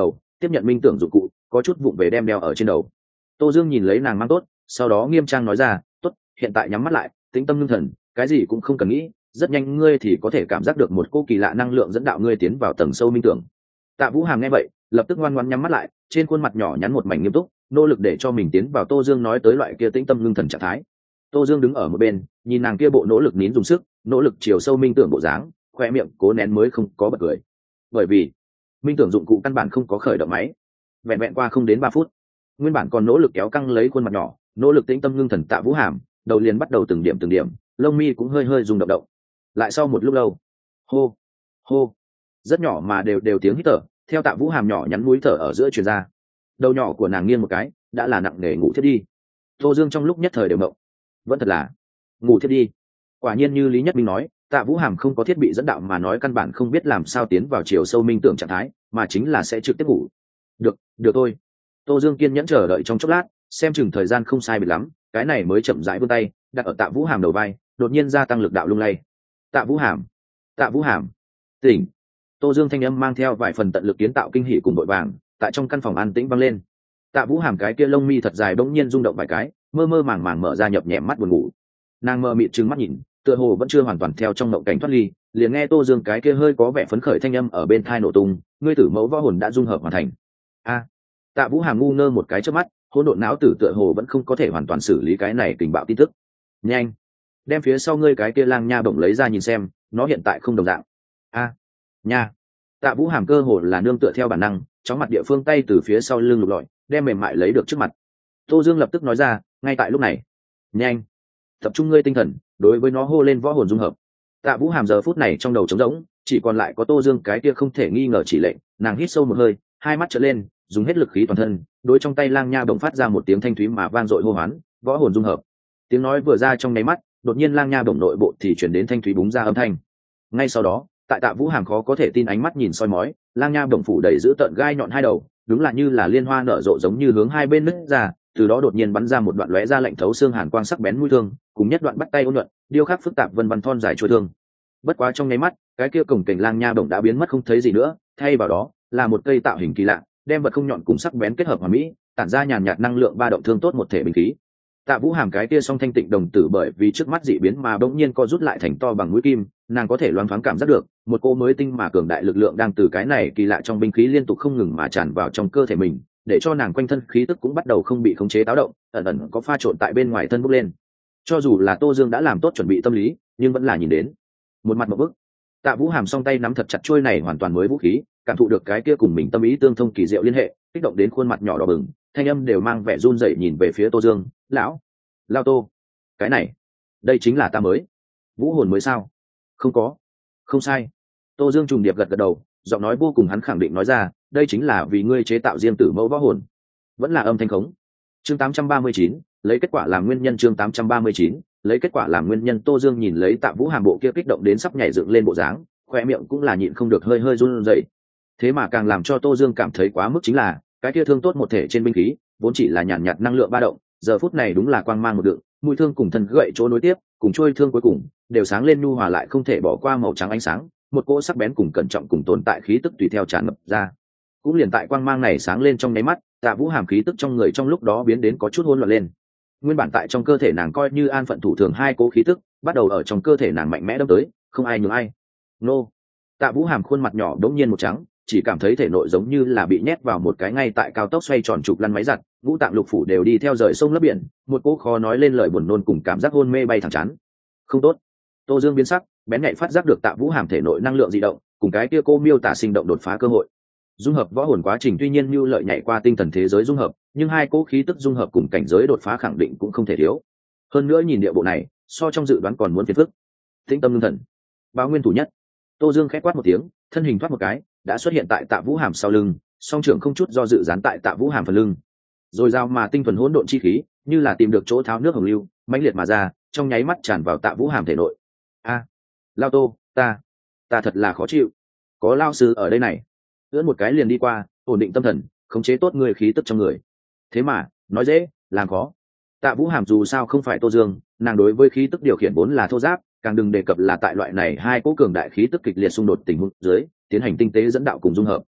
[SPEAKER 1] tiếp nhận minh tưởng dụng cụ, có chút vụng về đem đeo ở trên đầu. Tô Dương nhìn lấy nàng mang tốt, sau đó nghiêm trang nói ra, tốt, hiện tại nhắm mắt lại, tĩnh tâm ngưng thần, cái gì cũng không cần nghĩ, rất nhanh ngươi thì có thể cảm giác được một cô kỳ lạ năng lượng dẫn đạo ngươi tiến vào tầng sâu minh tưởng. Tạ Vũ Hàm nghe vậy, lập tức ngoan ngoãn nhắm mắt lại, trên khuôn mặt nhỏ nhắn một mảnh nghiêm túc, nỗ lực để cho mình tiến vào Tô Dương nói tới loại kia tĩnh tâm ngưng thần trạng thái. Tô Dương đứng ở một bên, nhìn nàng kia bộ nỗ lực nín dùng sức, nỗ lực chiều sâu minh tưởng bộ dáng, khoe miệng cố nén mới không có bật cười. Bởi vì minh tưởng dụng cụ căn bản không có khởi động máy, vẹn vẹn qua không đến ba phút, nguyên bản còn nỗ lực kéo căng lấy khuôn mặt nhỏ, nỗ lực tĩnh tâm ngưng thần Tạ Vũ Hàm, đầu liền bắt đầu từng điểm từng điểm, lông mi cũng hơi hơi rung động động. Lại sau một lúc lâu, hô hô, rất nhỏ mà đều đều tiếng hít thở theo Tạ Vũ Hàm nhỏ nhắn mũi thở ở giữa truyền ra. Đầu nhỏ của nàng nghiêng một cái, đã là nặng nề ngủ thiết đi. Tô Dương trong lúc nhất thời đều mộng, vẫn thật là ngủ thiết đi. Quả nhiên như Lý Nhất Minh nói, Tạ Vũ Hàm không có thiết bị dẫn đạo mà nói căn bản không biết làm sao tiến vào chiều sâu minh tưởng trạng thái, mà chính là sẽ trực tiếp ngủ. Được, được thôi. Tô Dương kiên nhẫn chờ đợi trong chốc lát, xem chừng thời gian không sai biệt lắm, cái này mới chậm rãi vươn tay, đặt ở Tạ Vũ Hàm đầu vai, đột nhiên gia tăng lực đạo lung lay. Tạ Vũ Hàm, Tạ Vũ Hàm, tỉnh. Tô Dương thanh âm mang theo vài phần tận lực kiến tạo kinh hỉ cùng vội vàng, tại trong căn phòng an tĩnh vang lên. Tạ Vũ Hàm cái kia lông mi thật dài bỗng nhiên rung động vài cái, mơ mơ màng màng mở ra nhập nhẹ mắt buồn ngủ. Nàng mơ mịt trừng mắt nhìn, tựa hồ vẫn chưa hoàn toàn theo trong mộng cảnh thoát ly, liền nghe Tô Dương cái kia hơi có vẻ phấn khởi thanh âm ở bên tai nổ tung, ngươi tử mẫu võ hồn đã dung hợp hoàn thành. A. Tạ Vũ Hàm ngu ngơ một cái chớp mắt, hỗn độn não tử tựa hồ vẫn không có thể hoàn toàn xử lý cái này tình bạo tin tức. Nhanh, đem phía sau ngươi cái kia lang nha bổng lấy ra nhìn xem, nó hiện tại không đồng dạng. A. Nha. Tạ Vũ Hàm cơ hồ là nương tựa theo bản năng, chóng mặt địa phương tay từ phía sau lưng lục lọi, đem mềm mại lấy được trước mặt. Tô Dương lập tức nói ra, ngay tại lúc này. Nhanh, tập trung ngươi tinh thần, đối với nó hô lên võ hồn dung hợp. Tạ Vũ Hàm giờ phút này trong đầu trống rỗng, chỉ còn lại có Tô Dương cái kia không thể nghi ngờ chỉ lệnh, nàng hít sâu một hơi, hai mắt trợn lên, dùng hết lực khí toàn thân, đối trong tay lang nha bổng phát ra một tiếng thanh thúy mà vang dội hô hoán, võ hồn dung hợp. Tiếng nói vừa ra trong nháy mắt, đột nhiên lang nha bổng nội bộ thì chuyển đến thanh thúy búng ra âm thanh. Ngay sau đó, tại Tạ Vũ Hàm khó có thể tin ánh mắt nhìn soi mói, lang nha bổng phủ đầy giữ tợn gai nhọn hai đầu, đúng là như là liên hoa nở rộ giống như hướng hai bên nứt ra, từ đó đột nhiên bắn ra một đoạn lóe ra lạnh thấu xương hàn quang sắc bén mũi thương, cùng nhất đoạn bắt tay ôn nhuận, điêu khắc phức tạp vân vân thon dài chuôi thương. Bất quá trong nháy mắt, cái kia cổng cảnh lang nha bổng đã biến mất không thấy gì nữa, thay vào đó là một cây tạo hình kỳ lạ, đem vật không nhọn cùng sắc bén kết hợp hòa mỹ, tản ra nhàn nhạt năng lượng ba động thương tốt một thể bình khí. Tạ Vũ Hàm cái kia song thanh tịnh đồng tử bởi vì trước mắt dị biến mà bỗng nhiên co rút lại thành to bằng mũi kim, nàng có thể loáng thoáng cảm giác được một cô mới tinh mà cường đại lực lượng đang từ cái này kỳ lạ trong binh khí liên tục không ngừng mà tràn vào trong cơ thể mình, để cho nàng quanh thân khí tức cũng bắt đầu không bị khống chế táo động, ẩn ẩn có pha trộn tại bên ngoài thân bốc lên. Cho dù là Tô Dương đã làm tốt chuẩn bị tâm lý, nhưng vẫn là nhìn đến một mặt một bức. Tạ Vũ Hàm song tay nắm thật chặt chuôi này hoàn toàn mới vũ khí, cảm thụ được cái kia cùng mình tâm ý tương thông kỳ diệu liên hệ, kích động đến khuôn mặt nhỏ đỏ bừng, thanh âm đều mang vẻ run rẩy nhìn về phía Tô Dương, "Lão, Lao Tô, cái này, đây chính là ta mới, vũ hồn mới sao?" "Không có, không sai." Tô Dương trùng điệp gật gật đầu, giọng nói vô cùng hắn khẳng định nói ra, "Đây chính là vì ngươi chế tạo riêng tử mẫu võ hồn." Vẫn là âm thanh khống. Chương tám trăm ba mươi chín, lấy kết quả làm nguyên nhân. Chương tám trăm ba mươi chín, lấy kết quả làm nguyên nhân. Tô Dương nhìn lấy Tạ Vũ Hàm bộ kia kích động đến sắp nhảy dựng lên bộ dáng, khoe miệng cũng là nhịn không được hơi hơi run rẩy. Thế mà càng làm cho Tô Dương cảm thấy quá mức chính là, cái kia thương tốt một thể trên binh khí, vốn chỉ là nhàn nhạt năng lượng ba động, giờ phút này đúng là quang mang một đựng, mũi thương cùng thân gậy chỗ nối tiếp, cùng trôi thương cuối cùng đều sáng lên nhu hòa lại không thể bỏ qua màu trắng ánh sáng, một cỗ sắc bén cùng cẩn trọng cùng tồn tại khí tức tùy theo tràn ngập ra. Cũng liền tại quang mang này sáng lên trong nháy mắt, Tạ Vũ Hàm khí tức trong người trong lúc đó biến đến có chút hỗn loạn lên. Nguyên bản tại trong cơ thể nàng coi như an phận thủ thường hai cỗ khí tức, bắt đầu ở trong cơ thể nàng mạnh mẽ đâm tới, không ai nhường ai. Nô. Tạ Vũ Hàm khuôn mặt nhỏ đống nhiên một trắng, chỉ cảm thấy thể nội giống như là bị nhét vào một cái ngay tại cao tốc xoay tròn trục lăn máy giặt, ngũ tạng lục phủ đều đi theo rời sông lấp biển, một cỗ khó nói lên lời buồn nôn cùng cảm giác hôn mê bay thẳng chán. Không tốt. Tô Dương biến sắc, bén nhạy phát giác được Tạ Vũ Hàm thể nội năng lượng di động, cùng cái kia cô miêu tả sinh động đột phá cơ hội. Dung hợp võ hồn quá trình tuy nhiên mưu lợi nhảy qua tinh thần thế giới dung hợp, nhưng hai cỗ khí tức dung hợp cùng cảnh giới đột phá khẳng định cũng không thể thiếu. Hơn nữa nhìn địa bộ này, so trong dự đoán còn muốn phiền phức. Tĩnh tâm ngưng thần, báo nguyên thủ nhất. Tô Dương khẽ quát một tiếng, thân hình thoát một cái, đã xuất hiện tại Tạ Vũ Hàm sau lưng, song trưởng không chút do dự dán tại Tạ Vũ Hàm phần lưng. Rồi giao mà tinh thuần hỗn độn chi khí, như là tìm được chỗ tháo nước hồng lưu, mãnh liệt mà ra, trong nháy mắt tràn vào Tạ Vũ Hàm thể nội. A, Lao Tô, ta, ta thật là khó chịu. Có lao sư ở đây này, ưỡn một cái liền đi qua, ổn định tâm thần, khống chế tốt người khí tức trong người. Thế mà, nói dễ, làm khó. Tạ Vũ Hàm dù sao không phải Tô Dương, nàng đối với khí tức điều khiển vốn là thô giáp, càng đừng đề cập là tại loại này hai cỗ cường đại khí tức kịch liệt xung đột tình huống dưới tiến hành tinh tế dẫn đạo cùng dung hợp.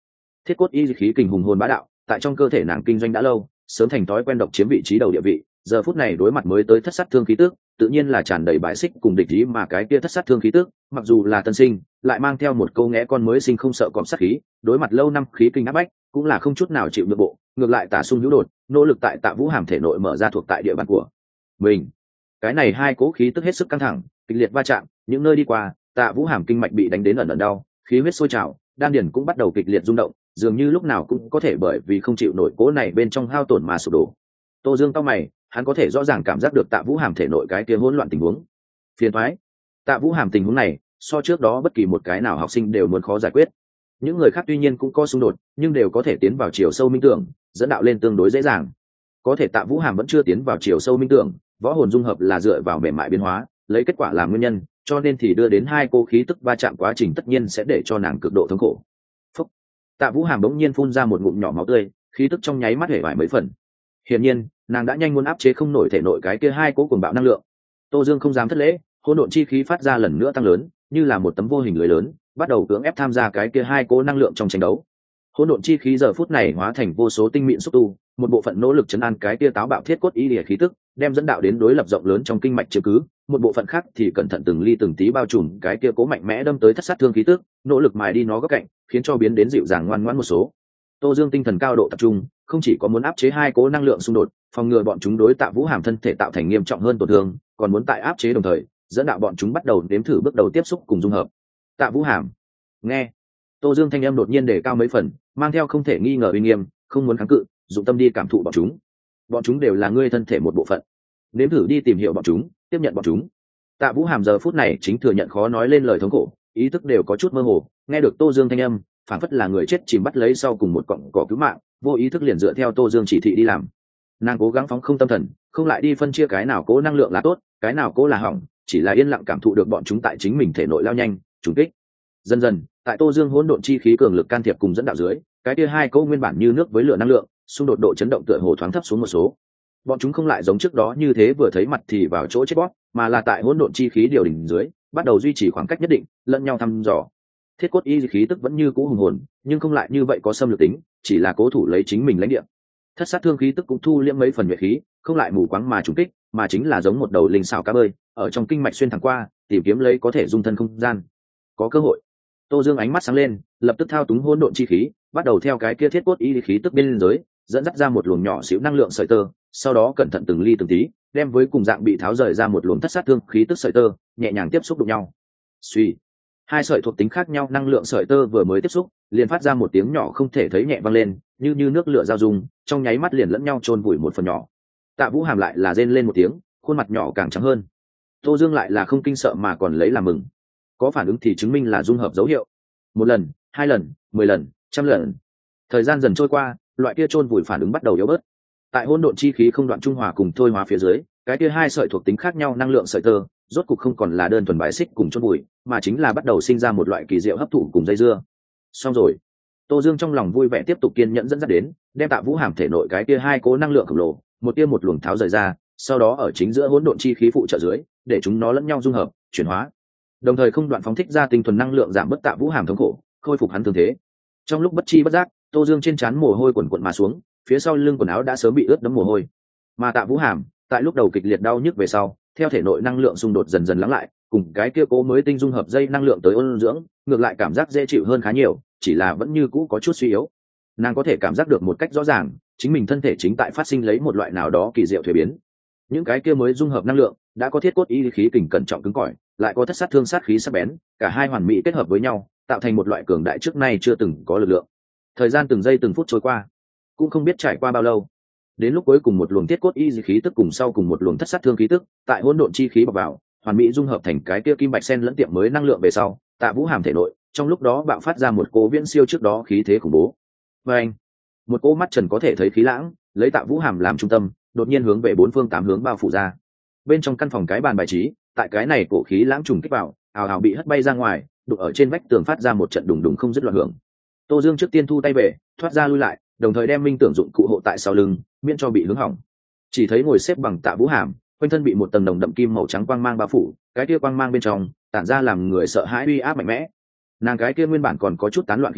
[SPEAKER 1] Thiết cốt y khí kình hùng hồn bá đạo, tại trong cơ thể nàng kinh doanh đã lâu, sớm thành thói quen độc chiếm vị trí đầu địa vị, giờ phút này đối mặt mới tới thất sát thương khí tức, tự nhiên là tràn đầy bại xích cùng địch ý, mà cái kia thất sát thương khí tức, mặc dù là tân sinh, lại mang theo một câu ngẽ con mới sinh không sợ cọp sát khí, đối mặt lâu năm khí kinh áp bách, cũng là không chút nào chịu nhượng bộ, ngược lại tả sung hữu đột, nỗ lực tại Tạ Vũ Hàm thể nội mở ra thuộc tại địa bàn của mình. Cái này hai cố khí tức hết sức căng thẳng, kịch liệt va chạm, những nơi đi qua, Tạ Vũ Hàm kinh mạch bị đánh đến ẩn ẩn đau, khí huyết sôi trào, đan điền cũng bắt đầu kịch liệt rung động, dường như lúc nào cũng có thể bởi vì không chịu nổi cố này bên trong hao tổn mà sụp đổ. Tô Dương cau mày, hắn có thể rõ ràng cảm giác được Tạ Vũ Hàm thể nội cái kia hỗn loạn tình huống. Phiền toái. Tạ Vũ Hàm tình huống này, so trước đó bất kỳ một cái nào học sinh đều muốn khó giải quyết. Những người khác tuy nhiên cũng có xung đột, nhưng đều có thể tiến vào chiều sâu minh tưởng, dẫn đạo lên tương đối dễ dàng. Có thể Tạ Vũ Hàm vẫn chưa tiến vào chiều sâu minh tưởng, võ hồn dung hợp là dựa vào mềm mại biến hóa, lấy kết quả làm nguyên nhân, cho nên thì đưa đến hai cô khí tức va chạm quá trình tất nhiên sẽ để cho nàng cực độ thống khổ. Phúc. Tạ Vũ Hàm bỗng nhiên phun ra một ngụm nhỏ máu tươi, khí tức trong nháy mắt hể vải mấy phần. Hiển nhiên, nàng đã nhanh muốn áp chế không nổi thể nội cái kia hai cố cuồng bạo năng lượng. Tô Dương không dám thất lễ, hỗn độn chi khí phát ra lần nữa tăng lớn, như là một tấm vô hình lưới lớn, bắt đầu cưỡng ép tham gia cái kia hai cố năng lượng trong tranh đấu. Hỗn độn chi khí giờ phút này hóa thành vô số tinh mịn xúc tu, một bộ phận nỗ lực chấn an cái kia táo bạo thiết cốt y liệt khí tức, đem dẫn đạo đến đối lập rộng lớn trong kinh mạch chiếm cứ, một bộ phận khác thì cẩn thận từng ly từng tí bao trùm cái kia cố mạnh mẽ đâm tới thất sát thương khí tức, nỗ lực mài đi nó góc cạnh, khiến cho biến đến dịu dàng ngoan ngoãn một số. Tô Dương tinh thần cao độ tập trung, không chỉ có muốn áp chế hai cố năng lượng xung đột, phòng ngừa bọn chúng đối Tạ Vũ Hàm thân thể tạo thành nghiêm trọng hơn tổn thương, còn muốn tại áp chế đồng thời, dẫn đạo bọn chúng bắt đầu nếm thử bước đầu tiếp xúc cùng dung hợp. Tạ Vũ Hàm, nghe. Tô Dương thanh âm đột nhiên đề cao mấy phần, mang theo không thể nghi ngờ uy nghiêm, không muốn kháng cự, dụng tâm đi cảm thụ bọn chúng. Bọn chúng đều là ngươi thân thể một bộ phận. Nếm thử đi tìm hiểu bọn chúng, tiếp nhận bọn chúng. Tạ Vũ Hàm giờ phút này chính thừa nhận khó nói lên lời thống khổ, ý thức đều có chút mơ hồ, nghe được Tô Dương thanh âm, phản phất là người chết chìm bắt lấy sau cùng một cọng cỏ cứu mạng, vô ý thức liền dựa theo Tô Dương chỉ thị đi làm. Nàng cố gắng phóng không tâm thần, không lại đi phân chia cái nào cố năng lượng là tốt, cái nào cố là hỏng, chỉ là yên lặng cảm thụ được bọn chúng tại chính mình thể nội lao nhanh, trùng kích. Dần dần, tại Tô Dương hỗn độn chi khí cường lực can thiệp cùng dẫn đạo dưới, cái kia hai cố nguyên bản như nước với lửa năng lượng, xung đột độ chấn động tựa hồ thoáng thấp xuống một số. Bọn chúng không lại giống trước đó như thế vừa thấy mặt thì vào chỗ chết bóp, mà là tại hỗn độn chi khí điều đỉnh dưới, bắt đầu duy trì khoảng cách nhất định, lẫn nhau thăm dò. Thiết cốt y khí tức vẫn như cũ hùng hồn, nhưng không lại như vậy có xâm lược tính, chỉ là cố thủ lấy chính mình lãnh địa. Thất sát thương khí tức cũng thu liễm mấy phần nhuệ khí, không lại mù quáng mà trùng kích, mà chính là giống một đầu linh xảo cá bơi, ở trong kinh mạch xuyên thẳng qua, tìm kiếm lấy có thể dung thân không gian. Có cơ hội. Tô Dương ánh mắt sáng lên, lập tức thao túng hỗn độn chi khí, bắt đầu theo cái kia thiết cốt y khí tức bên dưới, dẫn dắt ra một luồng nhỏ xíu năng lượng sợi tơ, sau đó cẩn thận từng ly từng tí, đem với cùng dạng bị tháo rời ra một luồng thất sát thương khí tức sợi tơ, nhẹ nhàng tiếp xúc đụng nhau. Suy, hai sợi thuộc tính khác nhau năng lượng sợi tơ vừa mới tiếp xúc, liền phát ra một tiếng nhỏ không thể thấy nhẹ vang lên, như như nước lửa giao dung, trong nháy mắt liền lẫn nhau chôn vùi một phần nhỏ. Tạ Vũ Hàm lại là rên lên một tiếng, khuôn mặt nhỏ càng trắng hơn. Tô Dương lại là không kinh sợ mà còn lấy làm mừng. Có phản ứng thì chứng minh là dung hợp dấu hiệu. Một lần, hai lần, mười lần, trăm lần. Thời gian dần trôi qua, loại kia chôn vùi phản ứng bắt đầu yếu bớt. Tại hỗn độn chi khí không đoạn trung hòa cùng thôi hóa phía dưới, cái kia hai sợi thuộc tính khác nhau năng lượng sợi tơ, rốt cục không còn là đơn thuần bài xích cùng chôn vùi, mà chính là bắt đầu sinh ra một loại kỳ diệu hấp thụ cùng dây dưa. Xong rồi. Tô Dương trong lòng vui vẻ tiếp tục kiên nhẫn dẫn dắt đến, đem Tạ Vũ Hàm thể nội cái kia hai cố năng lượng khổng lồ, một tia một luồng tháo rời ra, sau đó ở chính giữa hỗn độn chi khí phụ trợ dưới, để chúng nó lẫn nhau dung hợp, chuyển hóa. Đồng thời không đoạn phóng thích ra tinh thuần năng lượng giảm bớt Tạ Vũ Hàm thống khổ, khôi phục hắn thương thế. Trong lúc bất chi bất giác, Tô Dương trên trán mồ hôi quần quần mà xuống, phía sau lưng quần áo đã sớm bị ướt đẫm mồ hôi. Mà Tạ Vũ Hàm, tại lúc đầu kịch liệt đau nhức về sau, theo thể nội năng lượng xung đột dần dần lắng lại, cùng cái kia cố mới tinh dung hợp dây năng lượng tới ôn dưỡng, ngược lại cảm giác dễ chịu hơn khá nhiều, chỉ là vẫn như cũ có chút suy yếu. Nàng có thể cảm giác được một cách rõ ràng, chính mình thân thể chính tại phát sinh lấy một loại nào đó kỳ diệu thuế biến. Những cái kia mới dung hợp năng lượng, đã có thiết cốt y khí kình cẩn trọng cứng cỏi, lại có thất sát thương sát khí sắc bén, cả hai hoàn mỹ kết hợp với nhau, tạo thành một loại cường đại trước nay chưa từng có lực lượng. Thời gian từng giây từng phút trôi qua, cũng không biết trải qua bao lâu. Đến lúc cuối cùng một luồng thiết cốt y khí tức cùng sau cùng một luồng thất sát thương khí tức, tại hỗn độn chi khí bọc vào, hoàn mỹ dung hợp thành cái kia kim bạch sen lẫn tiệm mới năng lượng về sau, Tạ Vũ Hàm thể nội, trong lúc đó bạo phát ra một cỗ viễn siêu trước đó khí thế khủng bố. Và anh, một cỗ mắt trần có thể thấy khí lãng, lấy Tạ Vũ Hàm làm trung tâm, đột nhiên hướng về bốn phương tám hướng bao phủ ra. Bên trong căn phòng cái bàn bài trí, tại cái này cổ khí lãng trùng kích vào, ào ào bị hất bay ra ngoài, đụng ở trên vách tường phát ra một trận đùng đùng không dứt loạn hưởng. Tô Dương trước tiên thu tay về, thoát ra lui lại, đồng thời đem minh tưởng dụng cụ hộ tại sau lưng, miễn cho bị hướng hỏng. Chỉ thấy ngồi xếp bằng Tạ Vũ Hàm, quanh thân bị một tầng đồng đậm kim màu trắng quang mang bao phủ, cái kia quang mang bên trong tản ra làm người sợ hãi uy áp mạnh mẽ. Nàng cái kia nguyên bản còn có chút tán loạn khí tức,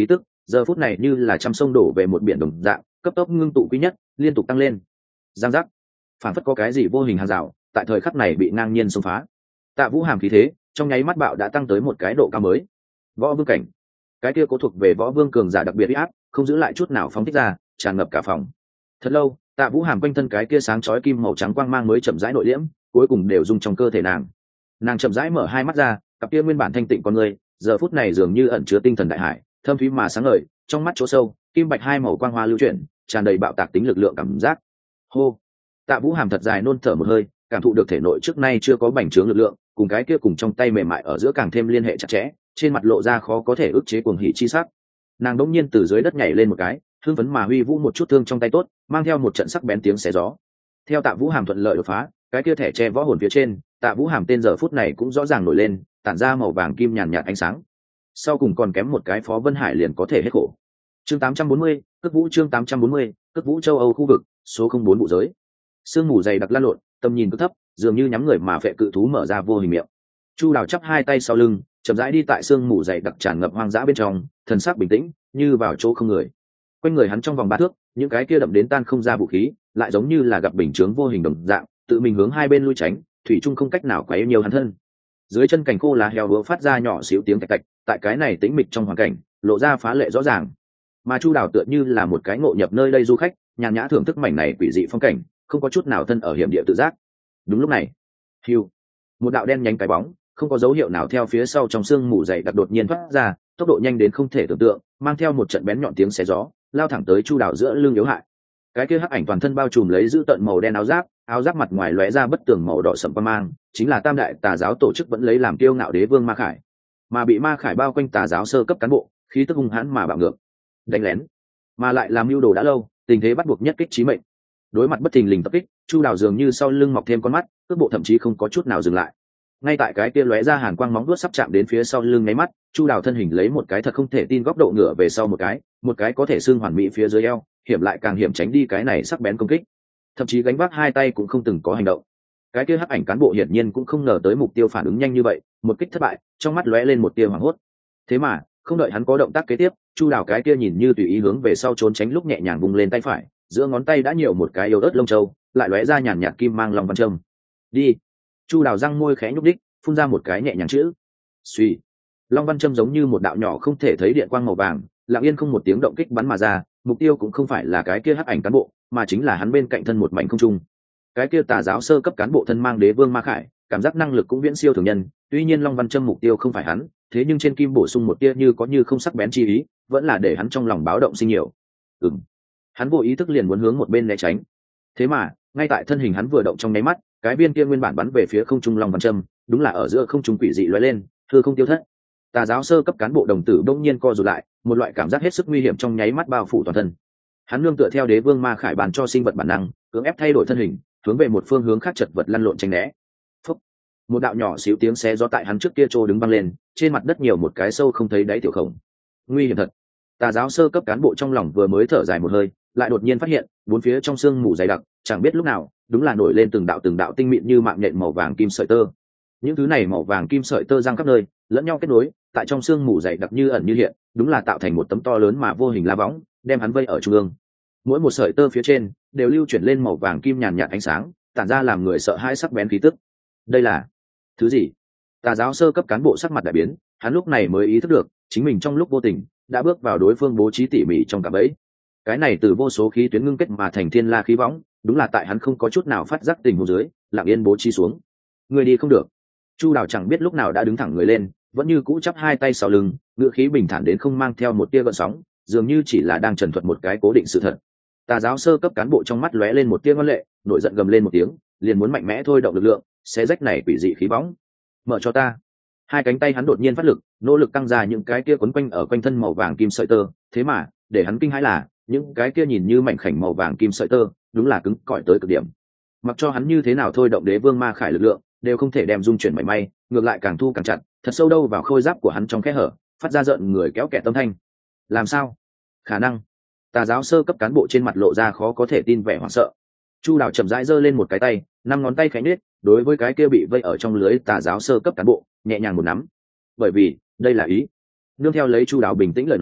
[SPEAKER 1] giờ phút này như là trăm sông đổ về một biển đồng dạng, cấp tốc ngưng tụ quý nhất, liên tục tăng lên. Giang giác, phản phất có cái gì vô hình hàng rào tại thời khắc này bị ngang nhiên xông phá. Tạ Vũ Hàm khí thế trong nháy mắt bạo đã tăng tới một cái độ cao mới. Võ vương cảnh, cái kia cố thuộc về võ vương cường giả đặc biệt uy áp, không giữ lại chút nào phóng thích ra, tràn ngập cả phòng. Thật lâu, Tạ Vũ Hàm quanh thân cái kia sáng chói kim màu trắng quang mang mới chậm rãi nội liễm, cuối cùng đều dung trong cơ thể nàng. Nàng chậm rãi mở hai mắt ra, cặp kia nguyên bản thanh tịnh con người, giờ phút này dường như ẩn chứa tinh thần đại hải, thâm thúy mà sáng ngời, trong mắt chỗ sâu, kim bạch hai màu quang hoa lưu chuyển, tràn đầy bạo tạc tính lực lượng cảm giác. Hô. Tạ Vũ Hàm thật dài nôn thở một hơi, cảm thụ được thể nội trước nay chưa có bành trướng lực lượng, cùng cái kia cùng trong tay mềm mại ở giữa càng thêm liên hệ chặt chẽ, trên mặt lộ ra khó có thể ức chế cuồng hỉ chi sắc. Nàng đống nhiên từ dưới đất nhảy lên một cái, hưng phấn mà huy vũ một chút thương trong tay tốt, mang theo một trận sắc bén tiếng xé gió. Theo Tạ Vũ Hàm thuận lợi đột phá, cái kia thẻ che võ hồn phía trên, Tạ Vũ Hàm tên giờ phút này cũng rõ ràng nổi lên, tản ra màu vàng kim nhàn nhạt ánh sáng. Sau cùng còn kém một cái Phó Vân Hải liền có thể hết khổ. Chương tám trăm bốn mươi, Cước Vũ chương tám trăm bốn mươi, Cước Vũ châu Âu khu vực, số không bốn vụ giới. Sương mù dày đặc lan lộn, tầm nhìn cực thấp, dường như nhắm người mà phệ cự thú mở ra vô hình miệng. Chu Đào chắp hai tay sau lưng, chậm rãi đi tại sương mù dày đặc tràn ngập hoang dã bên trong, thần sắc bình tĩnh, như vào chỗ không người. Quanh người hắn trong vòng ba thước, những cái kia đậm đến tan không ra vũ khí, lại giống như là gặp bình chướng vô hình đồng dạng, tự mình hướng hai bên lui tránh, thủy chung không cách nào quấy nhiều hắn thân. Dưới chân cành khô lá heo vừa phát ra nhỏ xíu tiếng tạch tạch, tại cái này tĩnh mịch trong hoàn cảnh, lộ ra phá lệ rõ ràng. Mà Chu Đào tựa như là một cái ngộ nhập nơi đây du khách, nhàn nhã thưởng thức mảnh này quỷ dị phong cảnh, không có chút nào thân ở hiểm địa tự giác. Đúng lúc này, hiu, một đạo đen nhánh cái bóng, không có dấu hiệu nào theo phía sau trong sương mù dày đặc đột nhiên thoát ra, tốc độ nhanh đến không thể tưởng tượng, mang theo một trận bén nhọn tiếng xé gió, lao thẳng tới Chu Đào giữa lưng yếu hại. Cái kia hắc ảnh toàn thân bao trùm lấy giữ tận màu đen áo giáp, áo giáp mặt ngoài lóe ra bất tường màu đỏ sẫm qua mang, chính là Tam đại tà giáo tổ chức vẫn lấy làm kiêu ngạo đế vương Ma Khải, mà bị Ma Khải bao quanh tà giáo sơ cấp cán bộ, khí tức hung hãn mà bạo ngược, đánh lén, mà lại làm mưu đồ đã lâu, tình thế bắt buộc nhất kích chí mệnh. Đối mặt bất thình lình tập kích, Chu Đào dường như sau lưng mọc thêm con mắt, cước bộ thậm chí không có chút nào dừng lại. Ngay tại cái kia lóe ra hàn quang móng vuốt sắp chạm đến phía sau lưng nháy mắt, Chu Đào thân hình lấy một cái thật không thể tin góc độ ngửa về sau một cái, một cái có thể xương hoàn mỹ phía dưới eo, hiểm lại càng hiểm tránh đi cái này sắc bén công kích. Thậm chí gánh vác hai tay cũng không từng có hành động. Cái kia hắc ảnh cán bộ hiển nhiên cũng không ngờ tới mục tiêu phản ứng nhanh như vậy, một kích thất bại, trong mắt lóe lên một tia hoảng hốt. Thế mà, không đợi hắn có động tác kế tiếp, Chu Đào cái kia nhìn như tùy ý hướng về sau trốn tránh lúc nhẹ nhàng vung lên tay phải, giữa ngón tay đã nhiều một cái yếu ớt lông châu, lại lóe ra nhàn nhạt kim mang long văn châm. Đi. Chu Đào răng môi khẽ nhúc đích, phun ra một cái nhẹ nhàng chữ. Suy. Long văn châm giống như một đạo nhỏ không thể thấy điện quang màu vàng, lặng yên không một tiếng động kích bắn mà ra, mục tiêu cũng không phải là cái kia hắc ảnh cán bộ, mà chính là hắn bên cạnh thân một mảnh không trung. Cái kia tà giáo sơ cấp cán bộ thân mang đế vương Ma Khải, cảm giác năng lực cũng viễn siêu thường nhân, tuy nhiên long văn châm mục tiêu không phải hắn, thế nhưng trên kim bổ sung một tia như có như không sắc bén chi ý, vẫn là để hắn trong lòng báo động sinh nhiều. Ừm. Hắn vô ý thức liền muốn hướng một bên né tránh. Thế mà, ngay tại thân hình hắn vừa động trong nháy mắt, cái viên kia nguyên bản bắn về phía không trung long văn châm, đúng là ở giữa không trung quỷ dị lóe lên, hư không tiêu thất. Tà giáo sơ cấp cán bộ đồng tử bỗng nhiên co rụt lại, một loại cảm giác hết sức nguy hiểm trong nháy mắt bao phủ toàn thân. Hắn nương tựa theo đế vương Ma Khải bàn cho sinh vật bản năng, cưỡng ép thay đổi thân hình, hướng về một phương hướng khác chật vật lăn lộn tránh né. Phúc. Một đạo nhỏ xíu tiếng xé gió tại hắn trước kia trô đứng băng lên, trên mặt đất nhiều một cái sâu không thấy đáy tiểu khổng. Nguy hiểm thật. Tà giáo sơ cấp cán bộ trong lòng vừa mới thở dài một hơi, lại đột nhiên phát hiện, bốn phía trong sương mù dày đặc, chẳng biết lúc nào, đúng là nổi lên từng đạo từng đạo tinh mịn như mạng nhện màu vàng kim sợi tơ. Những thứ này màu vàng kim sợi tơ giăng khắp nơi, lẫn nhau kết nối, tại trong sương mù dày đặc như ẩn như hiện, đúng là tạo thành một tấm to lớn mà vô hình la võng, đem hắn vây ở trung ương. Mỗi một sợi tơ phía trên đều lưu chuyển lên màu vàng kim nhàn nhạt ánh sáng, tản ra làm người sợ hãi sắc bén khí tức. Đây là thứ gì? Tà giáo sơ cấp cán bộ sắc mặt đại biến, hắn lúc này mới ý thức được, chính mình trong lúc vô tình đã bước vào đối phương bố trí tỉ mỉ trong cả bẫy. Cái này từ vô số khí tuyến ngưng kết mà thành thiên la khí võng, đúng là tại hắn không có chút nào phát giác tình huống dưới, lặng yên bố trí xuống. Người đi không được. Chu Đào chẳng biết lúc nào đã đứng thẳng người lên, vẫn như cũ chắp hai tay sau lưng, ngữ khí bình thản đến không mang theo một tia gợn sóng, dường như chỉ là đang trần thuật một cái cố định sự thật. Tà giáo sơ cấp cán bộ trong mắt lóe lên một tia ngoan lệ, nổi giận gầm lên một tiếng, liền muốn mạnh mẽ thôi động lực lượng, xé rách này quỷ dị khí võng. Mở cho ta. Hai cánh tay hắn đột nhiên phát lực, nỗ lực căng ra những cái kia quấn quanh ở quanh thân màu vàng kim sợi tơ, thế mà, để hắn kinh hãi là, những cái kia nhìn như mảnh khảnh màu vàng kim sợi tơ, đúng là cứng cỏi tới cực điểm. Mặc cho hắn như thế nào thôi động đế vương Ma Khải lực lượng, đều không thể đem dung chuyển mảy may, ngược lại càng thu càng chặt, thật sâu đâu vào khôi giáp của hắn trong kẽ hở, phát ra giận người kéo kẹt tâm thanh. Làm sao? Khả năng. Tà giáo sơ cấp cán bộ trên mặt lộ ra khó có thể tin vẻ hoảng sợ. Chu Đào chậm rãi giơ lên một cái tay, năm ngón tay khẽ nhếch, đối với cái kia bị vây ở trong lưới tà giáo sơ cấp cán bộ, nhẹ nhàng một nắm. Bởi vì, đây là ý. Nương theo lấy Chu Đào bình tĩnh lời nói,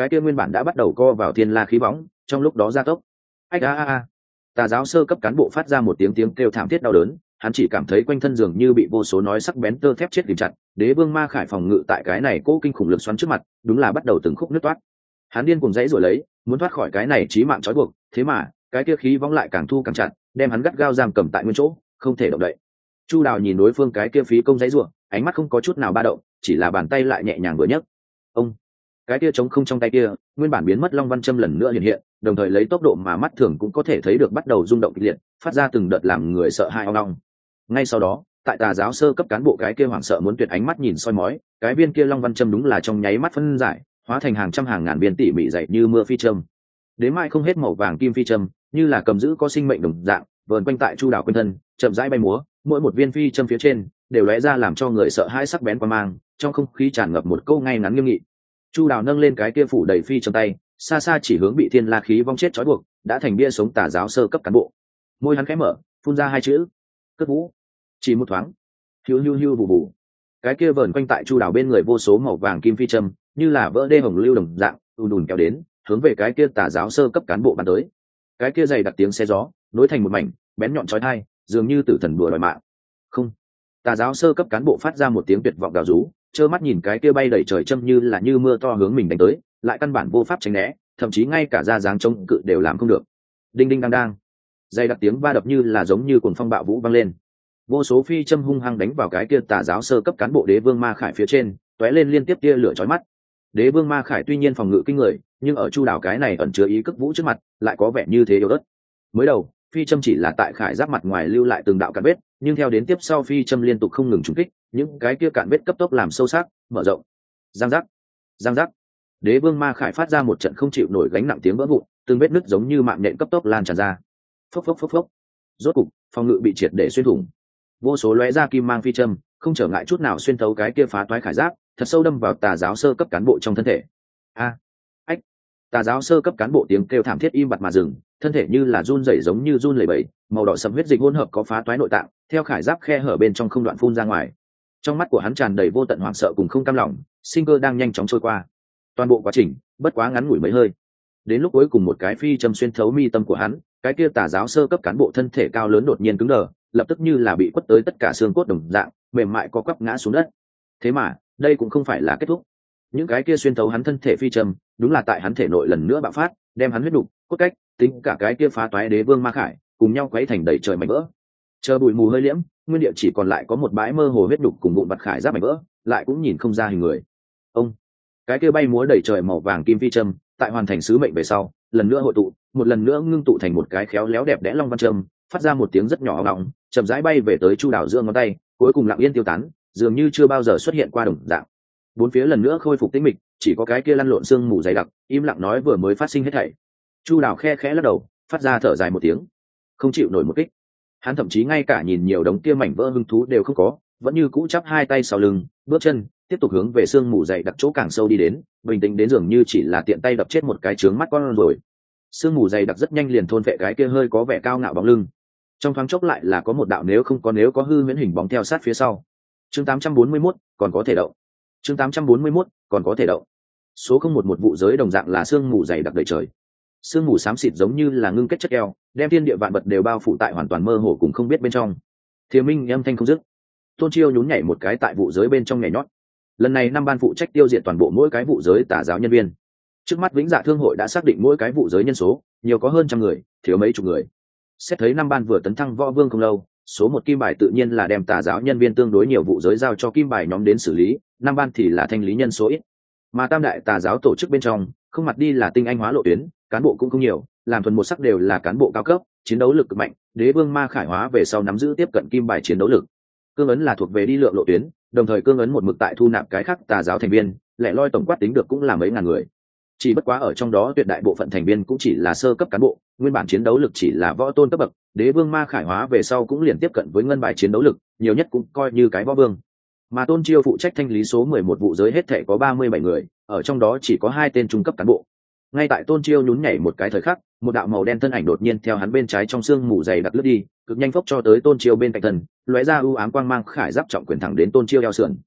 [SPEAKER 1] cái kia nguyên bản đã bắt đầu co vào thiên la khí võng, trong lúc đó gia tốc. Ách a a a. Tà giáo sơ cấp cán bộ phát ra một tiếng tiếng kêu thảm thiết đau đớn, hắn chỉ cảm thấy quanh thân dường như bị vô số nói sắc bén tơ thép chết kìm chặt. Đế vương ma khải phòng ngự tại cái này cố kinh khủng lực xoắn trước mặt, đúng là bắt đầu từng khúc nứt toát. Hắn điên cuồng dãy rồi lấy, muốn thoát khỏi cái này chí mạng trói buộc, thế mà cái kia khí võng lại càng thu càng chặt, đem hắn gắt gao giam cầm tại nguyên chỗ, không thể động đậy. Chu Đào nhìn đối phương cái kia phí công dãy rủa, ánh mắt không có chút nào ba động, chỉ là bàn tay lại nhẹ nhàng vừa nhấc. Ông, cái kia trống không trong tay kia, nguyên bản biến mất long văn châm lần nữa hiện hiện, đồng thời lấy tốc độ mà mắt thường cũng có thể thấy được bắt đầu rung động kịch liệt, phát ra từng đợt làm người sợ hãi ong ong. Ngay sau đó, tại tà giáo sơ cấp cán bộ cái kia hoảng sợ muốn tuyệt ánh mắt nhìn soi mói, cái viên kia long văn châm đúng là trong nháy mắt phân giải, hóa thành hàng trăm hàng ngàn viên tỉ mỉ dày như mưa phi châm. Đến mai không hết màu vàng kim phi châm, như là cầm giữ có sinh mệnh đồng dạng, vờn quanh tại Chu Đào quanh thân, chậm rãi bay múa, mỗi một viên phi châm phía trên đều lóe ra làm cho người sợ hãi sắc bén qua mang, trong không khí tràn ngập một câu ngay ngắn nghiêm nghị. Chu Đào nâng lên cái kia phủ đầy phi châm tay, xa xa chỉ hướng bị thiên la khí vong chết trói buộc, đã thành bia sống tà giáo sơ cấp cán bộ. Môi hắn khẽ mở, phun ra hai chữ: cất vũ. Chỉ một thoáng, hiu hiu hiu vụ vụ, cái kia vờn quanh tại Chu Đào bên người vô số màu vàng kim phi châm, như là vỡ đê hồng lưu đồng dạng, ùn ùn kéo đến, hướng về cái kia tà giáo sơ cấp cán bộ bắn tới. Cái kia dày đặc tiếng xe gió, nối thành một mảnh, bén nhọn chói tai, dường như tử thần đùa đòi mạng. Không, tà giáo sơ cấp cán bộ phát ra một tiếng tuyệt vọng gào rú, trơ mắt nhìn cái kia bay đầy trời châm như là như mưa to hướng mình đánh tới, lại căn bản vô pháp tránh né, thậm chí ngay cả ra dáng chống cự đều làm không được. Đinh đinh đang đang, dày đặc tiếng va đập như là giống như cuồng phong bạo vũ vang lên. Vô số phi châm hung hăng đánh vào cái kia tà giáo sơ cấp cán bộ Đế Vương Ma Khải phía trên, tóe lên liên tiếp tia lửa chói mắt. Đế Vương Ma Khải tuy nhiên phòng ngự kinh người, nhưng ở Chu Đào cái này ẩn chứa ý cước vũ trước mặt, lại có vẻ như thế yếu ớt. Mới đầu, phi châm chỉ là tại khải giáp mặt ngoài lưu lại từng đạo cạn vết, nhưng theo đến tiếp sau phi châm liên tục không ngừng trúng kích, những cái kia cạn vết cấp tốc làm sâu sắc, mở rộng. Giang giác, giang giác. Đế Vương Ma Khải phát ra một trận không chịu nổi gánh nặng tiếng vỡ vụn, từng vết nứt giống như mạng nhện cấp tốc lan tràn ra. Phốc phốc phốc phốc. Rốt cục, phòng ngự bị triệt để xuyên thủng. Vô số lóe ra kim mang phi châm, không trở ngại chút nào xuyên thấu cái kia phá toái khải giáp, thật sâu đâm vào tà giáo sơ cấp cán bộ trong thân thể. A, ách. Tà giáo sơ cấp cán bộ tiếng kêu thảm thiết im bặt mà dừng, thân thể như là run rẩy giống như run lẩy bẩy, màu đỏ sẫm huyết dịch hỗn hợp có phá toái nội tạng, theo khải giáp khe hở bên trong không đoạn phun ra ngoài. Trong mắt của hắn tràn đầy vô tận hoảng sợ cùng không cam lòng, sinh cơ đang nhanh chóng trôi qua. Toàn bộ quá trình bất quá ngắn ngủi mấy hơi. Đến lúc cuối cùng một cái phi châm xuyên thấu mi tâm của hắn, cái kia tà giáo sơ cấp cán bộ thân thể cao lớn đột nhiên cứng đờ, lập tức như là bị quất tới tất cả xương cốt đồng dạng, mềm mại co quắp ngã xuống đất. Thế mà, đây cũng không phải là kết thúc. Những cái kia xuyên thấu hắn thân thể phi châm, đúng là tại hắn thể nội lần nữa bạo phát, đem hắn huyết đục, cốt cách, tính cả cái kia phá toái Đế Vương Ma Khải, cùng nhau quấy thành đầy trời mảnh vỡ. Chờ bụi mù hơi liễm, nguyên địa chỉ còn lại có một bãi mơ hồ huyết đục cùng vụn vặt khải giáp mảnh vỡ, lại cũng nhìn không ra hình người. Ông, cái kia bay múa đầy trời màu vàng kim phi châm, tại hoàn thành sứ mệnh về sau, lần nữa hội tụ, một lần nữa ngưng tụ thành một cái khéo léo đẹp đẽ long văn châm, phát ra một tiếng rất nhỏ ong, chậm rãi bay về tới Chu Đào giữa ngón tay, cuối cùng lặng yên tiêu tán, dường như chưa bao giờ xuất hiện qua đồng dạng. Bốn phía lần nữa khôi phục tĩnh mịch, chỉ có cái kia lăn lộn sương mù dày đặc, im lặng nói vừa mới phát sinh hết thảy. Chu Đào khe khẽ lắc đầu, phát ra thở dài một tiếng, không chịu nổi một kích. Hắn thậm chí ngay cả nhìn nhiều đống kia mảnh vỡ hứng thú đều không có, vẫn như cũ chắp hai tay sau lưng, bước chân tiếp tục hướng về sương mù dày đặc chỗ càng sâu đi đến, bình tĩnh đến dường như chỉ là tiện tay đập chết một cái trướng mắt con rồi. Sương mù dày đặc rất nhanh liền thôn vệ cái kia hơi có vẻ cao ngạo bóng lưng. Trong thoáng chốc lại là có một đạo nếu không có nếu có hư huyễn hình bóng theo sát phía sau. Chương tám trăm bốn mươi mốt, còn có thể động. Chương tám trăm bốn mươi mốt, còn có thể động. Số không một một vụ giới đồng dạng là sương mù dày đặc đầy trời. Sương mù xám xịt giống như là ngưng kết chất keo, đem thiên địa vạn vật đều bao phủ tại hoàn toàn mơ hồ cùng không biết bên trong. Thiềm minh âm thanh không dứt. Tôn Chiêu nhún nhảy một cái tại vụ giới bên trong nhảy nhót. Lần này năm ban phụ trách tiêu diệt toàn bộ mỗi cái vụ giới tà giáo nhân viên. Trước mắt Vĩnh Dạ Thương hội đã xác định mỗi cái vụ giới nhân số, nhiều có hơn trăm người, thiếu mấy chục người. Xét thấy năm ban vừa tấn thăng võ vương không lâu, số một kim bài tự nhiên là đem tà giáo nhân viên tương đối nhiều vụ giới giao cho kim bài nhóm đến xử lý, năm ban thì là thanh lý nhân số ít. Mà tam đại tà giáo tổ chức bên trong, không mặt đi là tinh anh hóa lộ tuyến, cán bộ cũng không nhiều, làm thuần một sắc đều là cán bộ cao cấp, chiến đấu lực cực mạnh, Đế Vương Ma Khải hóa về sau nắm giữ tiếp cận kim bài chiến đấu lực. Cương ấn là thuộc về đi lượng lộ tuyến, đồng thời cương ấn một mực tại thu nạp cái khác tà giáo thành viên, lẻ loi tổng quát tính được cũng là mấy ngàn người. Chỉ bất quá ở trong đó tuyệt đại bộ phận thành viên cũng chỉ là sơ cấp cán bộ, nguyên bản chiến đấu lực chỉ là võ tôn cấp bậc, Đế Vương Ma Khải hóa về sau cũng liền tiếp cận với ngân bài chiến đấu lực, nhiều nhất cũng coi như cái võ vương. Mà Tôn Chiêu phụ trách thanh lý số mười một vụ giới hết thảy có ba mươi bảy người, ở trong đó chỉ có hai tên trung cấp cán bộ. Ngay tại Tôn Chiêu nhún nhảy một cái thời khắc, một đạo màu đen thân ảnh đột nhiên theo hắn bên trái trong xương mù dày đặc lướt đi, cực nhanh phốc cho tới Tôn Chiêu bên cạnh thân, lóe ra u ám quang mang khải giáp trọng quyền thẳng đến Tôn Chiêu eo sườn.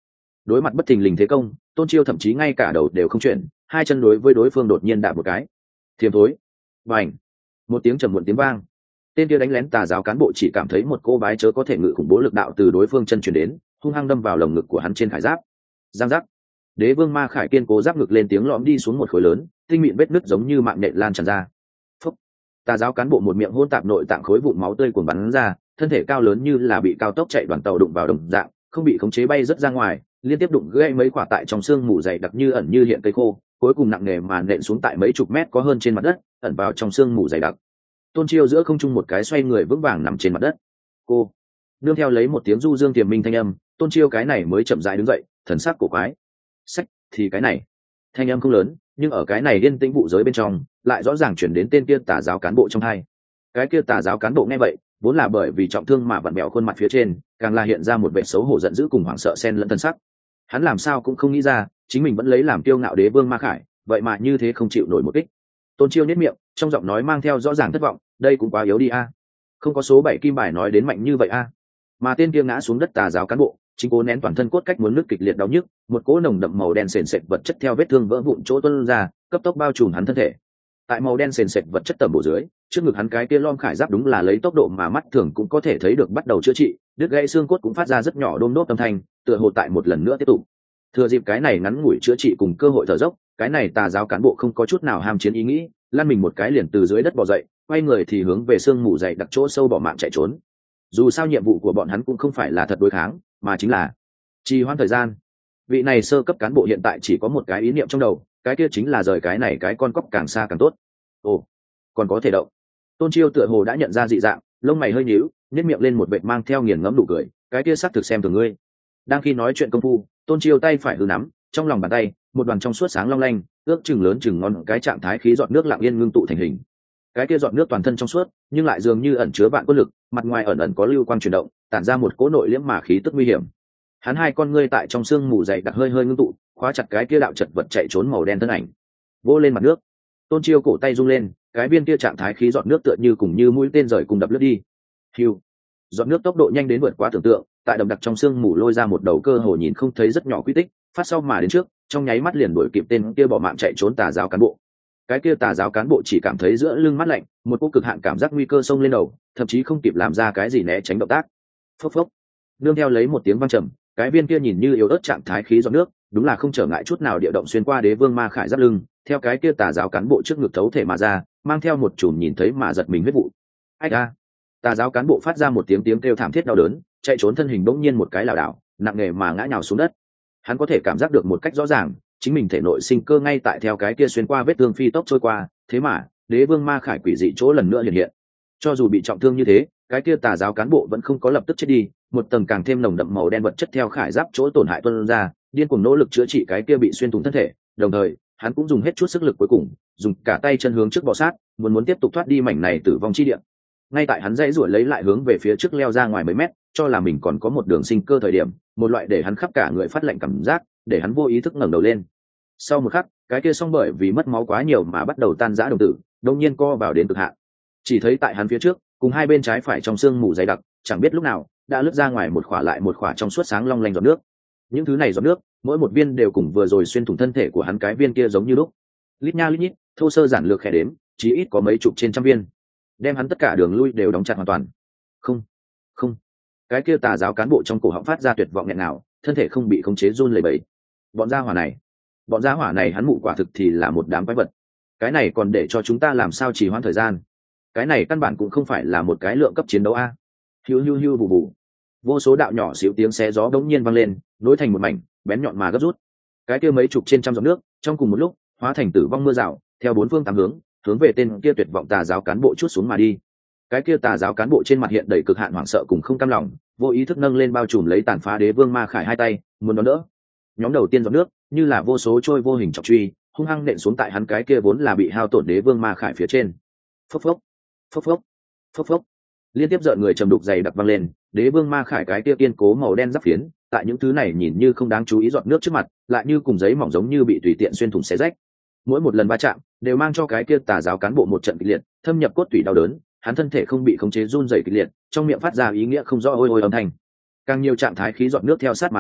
[SPEAKER 1] Đối mặt bất thình lình thế công, Tôn Chiêu thậm chí ngay cả đầu đều không chuyển, hai chân đối với đối phương đột nhiên đạp một cái. Thiềm thối. Bành. Một tiếng trầm muộn tiếng vang. Tên kia đánh lén tà giáo cán bộ chỉ cảm thấy một cô bái chớ có thể ngự khủng bố lực đạo từ đối phương chân truyền đến, hung hăng đâm vào lồng ngực của hắn trên khải giáp. Giang giác. Đế vương ma khải kiên cố giáp ngực lên tiếng lõm đi xuống một khối lớn, tinh mịn vết nứt giống như mạng nhện lan tràn ra. Phúc. Tà giáo cán bộ một miệng hôn tạp nội tạng khối vụn máu tươi cuồn bắn ra, thân thể cao lớn như là bị cao tốc chạy đoàn tàu đụng vào đồng dạng, không bị khống chế bay rất ra ngoài, liên tiếp đụng gãy mấy quả tại trong xương mù dày đặc như ẩn như hiện cây khô, cuối cùng nặng nề mà nện xuống tại mấy chục mét có hơn trên mặt đất, ẩn vào trong xương mù dày đặc. Tôn Chiêu giữa không trung một cái xoay người vững vàng nằm trên mặt đất. Cô. Nương theo lấy một tiếng du dương tiềm minh thanh âm, Tôn Chiêu cái này mới chậm rãi đứng dậy, thần sắc cổ quái. Sách, thì cái này. Thanh âm không lớn, nhưng ở cái này yên tĩnh vụ giới bên trong, lại rõ ràng chuyển đến tên kia tà giáo cán bộ trong hai. Cái kia tà giáo cán bộ nghe vậy, vốn là bởi vì trọng thương mà vặn bẹo khuôn mặt phía trên, càng là hiện ra một vẻ xấu hổ giận dữ cùng hoảng sợ xen lẫn thân sắc. Hắn làm sao cũng không nghĩ ra, chính mình vẫn lấy làm kiêu ngạo đế vương ma khải, vậy mà như thế không chịu nổi một kích. Tôn Chiêu nhếch miệng, trong giọng nói mang theo rõ ràng thất vọng, đây cũng quá yếu đi a. Không có số bảy kim bài nói đến mạnh như vậy a. Mà tên kia ngã xuống đất tà giáo cán bộ, chính cố nén toàn thân cốt cách muốn nứt kịch liệt đau nhức, một cỗ nồng đậm màu đen sền sệt vật chất theo vết thương vỡ vụn chỗ tuôn ra, cấp tốc bao trùm hắn thân thể. Tại màu đen sền sệt vật chất tầm bổ dưới, trước ngực hắn cái kia lom khải giáp đúng là lấy tốc độ mà mắt thường cũng có thể thấy được bắt đầu chữa trị, đứt gãy xương cốt cũng phát ra rất nhỏ đôm đốp âm thanh, tựa hồ tại một lần nữa tiếp tục. Thừa dịp cái này ngắn ngủi chữa trị cùng cơ hội thở dốc, cái này tà giáo cán bộ không có chút nào ham chiến ý nghĩ, lăn mình một cái liền từ dưới đất bò dậy, quay người thì hướng về xương mù dày đặc chỗ sâu bỏ mạng chạy trốn. Dù sao nhiệm vụ của bọn hắn cũng không phải là thật đối kháng, mà chính là trì hoãn thời gian. Vị này sơ cấp cán bộ hiện tại chỉ có một cái ý niệm trong đầu, cái kia chính là rời cái này cái con cóc càng xa càng tốt. Ồ, còn có thể động. Tôn Chiêu tựa hồ đã nhận ra dị dạng, lông mày hơi nhíu, nhếch miệng lên một vệt mang theo nghiền ngẫm nụ cười, cái kia sắc thực xem thường ngươi. Đang khi nói chuyện công phu, Tôn Chiêu tay phải hư nắm, trong lòng bàn tay, một đoàn trong suốt sáng long lanh, ước chừng lớn chừng ngón cái trạng thái khí giọt nước lặng yên ngưng tụ thành hình. Cái kia giọt nước toàn thân trong suốt, nhưng lại dường như ẩn chứa vạn quân lực, mặt ngoài ẩn ẩn có lưu quang chuyển động, tản ra một cỗ nội liễm mà khí tức nguy hiểm. Hắn hai con ngươi tại trong xương mù dày đặc hơi hơi ngưng tụ, khóa chặt cái kia đạo chật vật chạy trốn màu đen thân ảnh. Vỗ lên mặt nước. Tôn Chiêu cổ tay rung lên, cái viên kia trạng thái khí giọt nước tựa như cùng như mũi tên rời cùng đập lướt đi. Hưu. Giọt nước tốc độ nhanh đến vượt quá tưởng tượng, tại đầm đặc trong xương mù lôi ra một đầu cơ hồ nhìn không thấy rất nhỏ quy tích, phát sau mà đến trước, trong nháy mắt liền đuổi kịp tên kia bỏ mạng chạy trốn tà giáo cán bộ. Cái kia tà giáo cán bộ chỉ cảm thấy giữa lưng mát lạnh, một cú cực hạn cảm giác nguy cơ xông lên đầu, thậm chí không kịp làm ra cái gì né tránh động tác. Phốc phốc. Nương theo lấy một tiếng vang trầm, cái viên kia nhìn như yếu ớt trạng thái khí giọt nước, đúng là không trở ngại chút nào địa động xuyên qua đế vương ma khải giáp lưng, theo cái kia tà giáo cán bộ trước ngực thấu thể mà ra, mang theo một chùm nhìn thấy mà giật mình huyết vụ. Ách a! Tà giáo cán bộ phát ra một tiếng tiếng kêu thảm thiết đau đớn, chạy trốn thân hình bỗng nhiên một cái lảo đảo, nặng nề mà ngã nhào xuống đất. Hắn có thể cảm giác được một cách rõ ràng, chính mình thể nội sinh cơ ngay tại theo cái kia xuyên qua vết thương phi tốc trôi qua, thế mà đế vương ma khải quỷ dị chỗ lần nữa hiện hiện. Cho dù bị trọng thương như thế, cái kia tà giáo cán bộ vẫn không có lập tức chết đi, một tầng càng thêm nồng đậm màu đen vật chất theo khải giáp chỗ tổn hại tuôn ra, điên cuồng nỗ lực chữa trị cái kia bị xuyên thủng thân thể, đồng thời hắn cũng dùng hết chút sức lực cuối cùng, dùng cả tay chân hướng trước bò sát, muốn muốn tiếp tục thoát đi mảnh này tử vong chi địa. Ngay tại hắn dãy rủa lấy lại hướng về phía trước leo ra ngoài mấy mét, cho là mình còn có một đường sinh cơ thời điểm, một loại để hắn khắp cả người phát lạnh cảm giác, để hắn vô ý thức ngẩng đầu lên. Sau một khắc, cái kia song bởi vì mất máu quá nhiều mà bắt đầu tan rã đồng tử, đột nhiên co vào đến cực hạn. Chỉ thấy tại hắn phía trước, cùng hai bên trái phải trong xương mù dày đặc, chẳng biết lúc nào đã lướt ra ngoài một khỏa lại một khỏa trong suốt sáng long lanh giọt nước. Những thứ này giọt nước, mỗi một viên đều cùng vừa rồi xuyên thủng thân thể của hắn cái viên kia giống như lúc. Lít nha lít nhít, thô sơ giản lược khẽ đếm, chỉ ít có mấy chục trên trăm viên, đem hắn tất cả đường lui đều đóng chặt hoàn toàn. Không, không. Cái kia tà giáo cán bộ trong cổ họng phát ra tuyệt vọng nghẹn nào, thân thể không bị khống chế run lẩy bẩy. Bọn gia hỏa này, bọn gia hỏa này hắn mụ quả thực thì là một đám quái vật. Cái này còn để cho chúng ta làm sao trì hoãn thời gian? Cái này căn bản cũng không phải là một cái lượng cấp chiến đấu a. Hiu hiu hiu bù bù. Vô số đạo nhỏ xíu tiếng xé gió đống nhiên vang lên, nối thành một mảnh, bén nhọn mà gấp rút. Cái kia mấy chục trên trăm giọt nước, trong cùng một lúc, hóa thành tử vong mưa rào, theo bốn phương tám hướng, hướng về tên kia tuyệt vọng tà giáo cán bộ chuốt xuống mà đi. Cái kia tà giáo cán bộ trên mặt hiện đầy cực hạn hoảng sợ cùng không cam lòng, vô ý thức nâng lên bao trùm lấy tàn phá đế vương ma khải hai tay, muốn đón đỡ. Nhóm đầu tiên giọt nước, như là vô số trôi vô hình chọc truy, hung hăng nện xuống tại hắn cái kia vốn là bị hao tổn đế vương ma khải phía trên. Phốc phốc, phốc phốc, phốc phốc. Liên tiếp rợn người trầm đục dày đặc văng lên, đế vương ma khải cái kia kiên cố màu đen giáp phiến, tại những thứ này nhìn như không đáng chú ý giọt nước trước mặt, lại như cùng giấy mỏng giống như bị tùy tiện xuyên thủng xé rách. Mỗi một lần va chạm, đều mang cho cái kia tà giáo cán bộ một trận kịch liệt, thâm nhập cốt tủy đau đớn, hắn thân thể không bị khống chế run rẩy kịch liệt, trong miệng phát ra ý nghĩa không rõ ôi ôi âm thanh. Càng nhiều trạng thái khí giọt nước theo sát mà tới,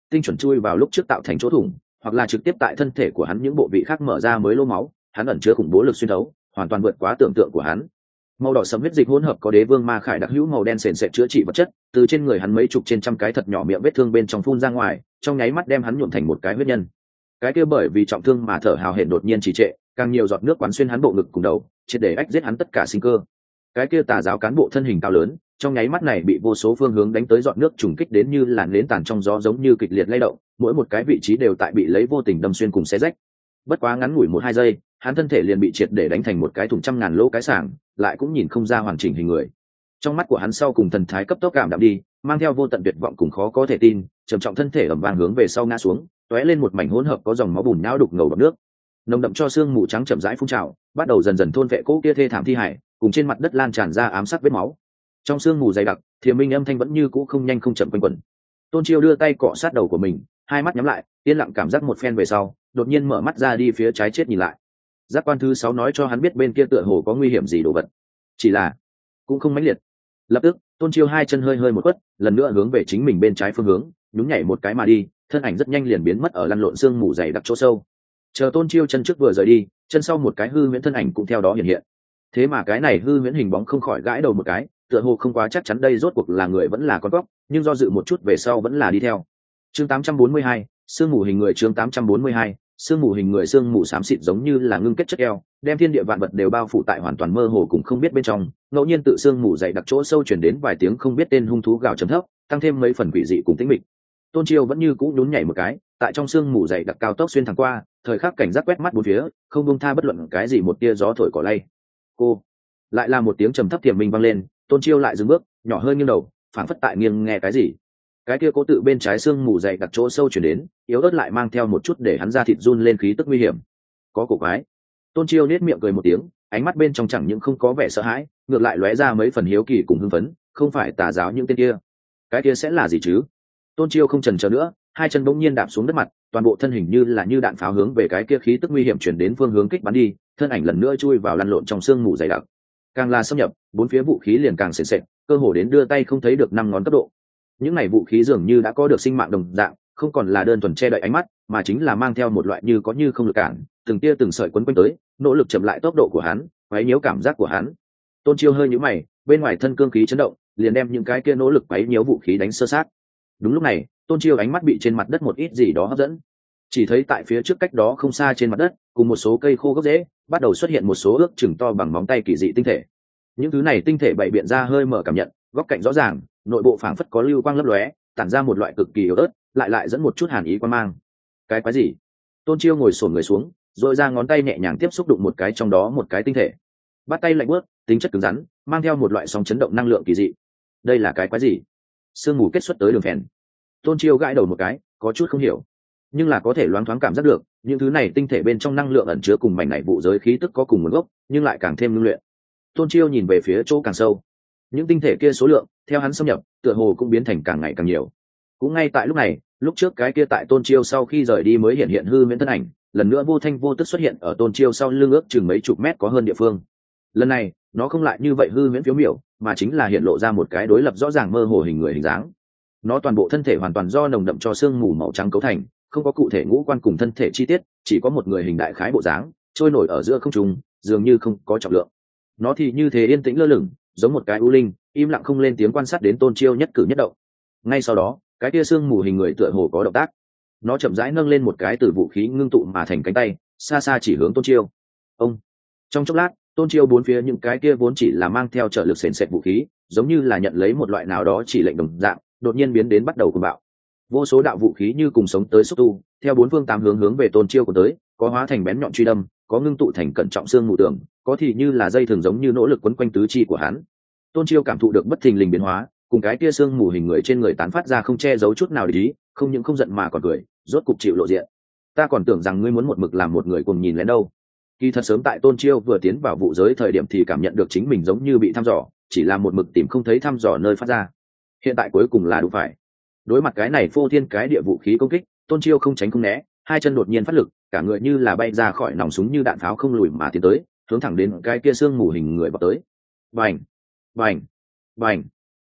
[SPEAKER 1] tinh chuẩn chui vào lúc trước tạo thành chỗ thủng, hoặc là trực tiếp tại thân thể của hắn những bộ vị khác mở ra mới lỗ máu. Hắn ẩn chứa khủng bố lực xuyên thấu, hoàn toàn vượt quá tưởng tượng của hắn. Màu đỏ sẫm huyết dịch hỗn hợp có đế vương ma khải đặc hữu màu đen sền sệt chữa trị vật chất, từ trên người hắn mấy chục trên trăm cái thật nhỏ miệng vết thương bên trong phun ra ngoài, trong nháy mắt đem hắn nhuộm thành một cái huyết nhân. Cái kia bởi vì trọng thương mà thở hào hển đột nhiên trì trệ, càng nhiều giọt nước quán xuyên hắn bộ ngực cùng đầu, triệt để ách giết hắn tất cả sinh cơ. Cái kia tà giáo cán bộ thân hình cao lớn, trong nháy mắt này bị vô số phương hướng đánh tới giọt nước trùng kích đến như làn nến tàn trong gió giống như kịch liệt lay động, mỗi một cái vị trí đều tại bị lấy vô tình đâm xuyên cùng xé rách. Bất quá ngắn ngủi một hai giây, hắn thân thể liền bị triệt để đánh thành một cái thùng trăm ngàn lỗ cái sảng, lại cũng nhìn không ra hoàn chỉnh hình người. Trong mắt của hắn sau cùng thần thái cấp tốc cảm đạm đi, mang theo vô tận tuyệt vọng cùng khó có thể tin, trầm trọng thân thể ầm vang hướng về sau ngã xuống, tóe lên một mảnh hỗn hợp có dòng máu bùn nhão đục ngầu bọt nước. Nồng đậm cho xương mù trắng chậm rãi phun trào, bắt đầu dần dần thôn vệ cỗ kia thê thảm thi hải, cùng trên mặt đất lan tràn ra ám sát vết máu. Trong xương mù dày đặc, Thiềm Minh âm thanh vẫn như cũ không nhanh không chậm quanh quẩn. Tôn Chiêu đưa tay cọ sát đầu của mình, hai mắt nhắm lại, yên lặng cảm giác một phen về sau, đột nhiên mở mắt ra đi phía trái chết nhìn lại. Giác quan thứ sáu nói cho hắn biết bên kia tựa hồ có nguy hiểm gì đồ vật, chỉ là cũng không mãnh liệt. Lập tức, Tôn Chiêu hai chân hơi hơi một quất, lần nữa hướng về chính mình bên trái phương hướng, nhún nhảy một cái mà đi, thân ảnh rất nhanh liền biến mất ở lăn lộn xương mù dày đặc chỗ sâu. Chờ Tôn Chiêu chân trước vừa rời đi, chân sau một cái hư huyễn thân ảnh cũng theo đó hiện hiện. Thế mà cái này hư huyễn hình bóng không khỏi gãi đầu một cái, tựa hồ không quá chắc chắn đây rốt cuộc là người vẫn là con cóc, nhưng do dự một chút về sau vẫn là đi theo. Chương tám trăm bốn mươi hai, sương mù hình người. Chương tám trăm bốn mươi hai, sương mù hình người. Sương mù xám xịt giống như là ngưng kết chất eo, đem thiên địa vạn vật đều bao phủ tại hoàn toàn mơ hồ cùng không biết bên trong. Ngẫu nhiên tự sương mù dày đặc chỗ sâu truyền đến vài tiếng không biết tên hung thú gào trầm thấp, tăng thêm mấy phần quỷ dị cùng tĩnh mịch. Tôn Chiêu vẫn như cũ nhún nhảy một cái, tại trong sương mù dày đặc cao tốc xuyên thẳng qua, thời khắc cảnh giác quét mắt bốn phía, không buông tha bất luận cái gì một tia gió thổi cỏ lay. Cô lại là một tiếng trầm thấp Thiềm Minh vang lên, Tôn Chiêu lại dừng bước, nhỏ hơi nghiêng đầu, phảng phất tại nghiêng nghe cái gì. Cái kia cố tự bên trái xương mù dày đặc chỗ sâu chuyển đến, yếu ớt lại mang theo một chút để hắn ra thịt run lên khí tức nguy hiểm. Có cổ quái. Tôn Chiêu nết miệng cười một tiếng, ánh mắt bên trong chẳng những không có vẻ sợ hãi, ngược lại lóe ra mấy phần hiếu kỳ cùng hưng phấn. Không phải tà giáo những tên kia, cái kia sẽ là gì chứ? Tôn Chiêu không chần chờ nữa, hai chân bỗng nhiên đạp xuống đất mặt, toàn bộ thân hình như là như đạn pháo hướng về cái kia khí tức nguy hiểm chuyển đến phương hướng kích bắn đi, thân ảnh lần nữa chui vào lăn lộn trong xương mù dày đặc. Càng là xâm nhập, bốn phía vũ khí liền càng sền sệt, cơ hồ đến đưa tay không thấy được năm ngón cấp độ. Những này vũ khí dường như đã có được sinh mạng đồng dạng, không còn là đơn thuần che đậy ánh mắt, mà chính là mang theo một loại như có như không lực cản, từng tia từng sợi quấn quanh tới, nỗ lực chậm lại tốc độ của hắn, quấy nhiễu cảm giác của hắn. Tôn Chiêu hơi nhíu mày, bên ngoài thân cương khí chấn động, liền đem những cái kia nỗ lực quấy nhiễu vũ khí đánh sơ sát. Đúng lúc này, Tôn Chiêu ánh mắt bị trên mặt đất một ít gì đó hấp dẫn, chỉ thấy tại phía trước cách đó không xa trên mặt đất, cùng một số cây khô gốc rễ, bắt đầu xuất hiện một số ước chừng to bằng móng tay kỳ dị tinh thể. Những thứ này tinh thể bày biện ra hơi mở cảm nhận, góc cạnh rõ ràng, nội bộ phảng phất có lưu quang lấp lóe, tản ra một loại cực kỳ yếu ớt, lại lại dẫn một chút hàn ý quan mang. Cái quái gì? Tôn Chiêu ngồi xổm người xuống, rồi ra ngón tay nhẹ nhàng tiếp xúc đụng một cái trong đó một cái tinh thể. Bắt tay lạnh buốt, tính chất cứng rắn, mang theo một loại sóng chấn động năng lượng kỳ dị. Đây là cái quái gì? Sương mù kết xuất tới đường phèn. Tôn Chiêu gãi đầu một cái, có chút không hiểu, nhưng là có thể loáng thoáng cảm giác được, những thứ này tinh thể bên trong năng lượng ẩn chứa cùng mảnh này vụ giới khí tức có cùng nguồn gốc, nhưng lại càng thêm ngưng luyện. Tôn Chiêu nhìn về phía chỗ càng sâu, những tinh thể kia số lượng theo hắn xâm nhập tựa hồ cũng biến thành càng ngày càng nhiều. Cũng ngay tại lúc này, lúc trước cái kia tại Tôn Chiêu sau khi rời đi mới hiện hiện hư huyễn thân ảnh, lần nữa vô thanh vô tức xuất hiện ở Tôn Chiêu sau lưng ước chừng mấy chục mét có hơn địa phương. Lần này nó không lại như vậy hư huyễn phiếu miểu, mà chính là hiện lộ ra một cái đối lập rõ ràng mơ hồ hình người hình dáng. Nó toàn bộ thân thể hoàn toàn do nồng đậm cho xương mù màu trắng cấu thành, không có cụ thể ngũ quan cùng thân thể chi tiết, chỉ có một người hình đại khái bộ dáng, trôi nổi ở giữa không trung, dường như không có trọng lượng. Nó thì như thế yên tĩnh lơ lửng, giống một cái u linh, im lặng không lên tiếng quan sát đến Tôn Chiêu nhất cử nhất động. Ngay sau đó, cái kia xương mù hình người tựa hồ có động tác, nó chậm rãi nâng lên một cái từ vũ khí ngưng tụ mà thành cánh tay, xa xa chỉ hướng Tôn Chiêu. Ông. Trong chốc lát, Tôn Chiêu bốn phía những cái kia vốn chỉ là mang theo trợ lực sền sệt vũ khí, giống như là nhận lấy một loại nào đó chỉ lệnh đồng dạng, đột nhiên biến đến bắt đầu cuồng bạo. Vô số đạo vũ khí như cùng sống tới xúc tu, theo bốn phương tám hướng hướng về Tôn Chiêu của tới, có hóa thành bén nhọn truy đâm, có ngưng tụ thành cẩn trọng xương mù tưởng, có thì như là dây thường giống như nỗ lực quấn quanh tứ chi của hắn. Tôn Chiêu cảm thụ được bất thình lình biến hóa, cùng cái kia xương mù hình người trên người tán phát ra không che giấu chút nào để ý, không những không giận mà còn cười, rốt cục chịu lộ diện. Ta còn tưởng rằng ngươi muốn một mực làm một người cùng nhìn lén đâu. Kỳ thật sớm tại Tôn Chiêu vừa tiến vào vụ giới thời điểm thì cảm nhận được chính mình giống như bị thăm dò, chỉ là một mực tìm không thấy thăm dò nơi phát ra. Hiện tại cuối cùng là đủ phải. Đối mặt cái này phô thiên cái địa vũ khí công kích, Tôn Chiêu không tránh không né, hai chân đột nhiên phát lực, cả người như là bay ra khỏi nòng súng như đạn pháo không lùi mà tiến tới, hướng thẳng đến cái kia xương mù hình người vào tới. Bành, bành, bành.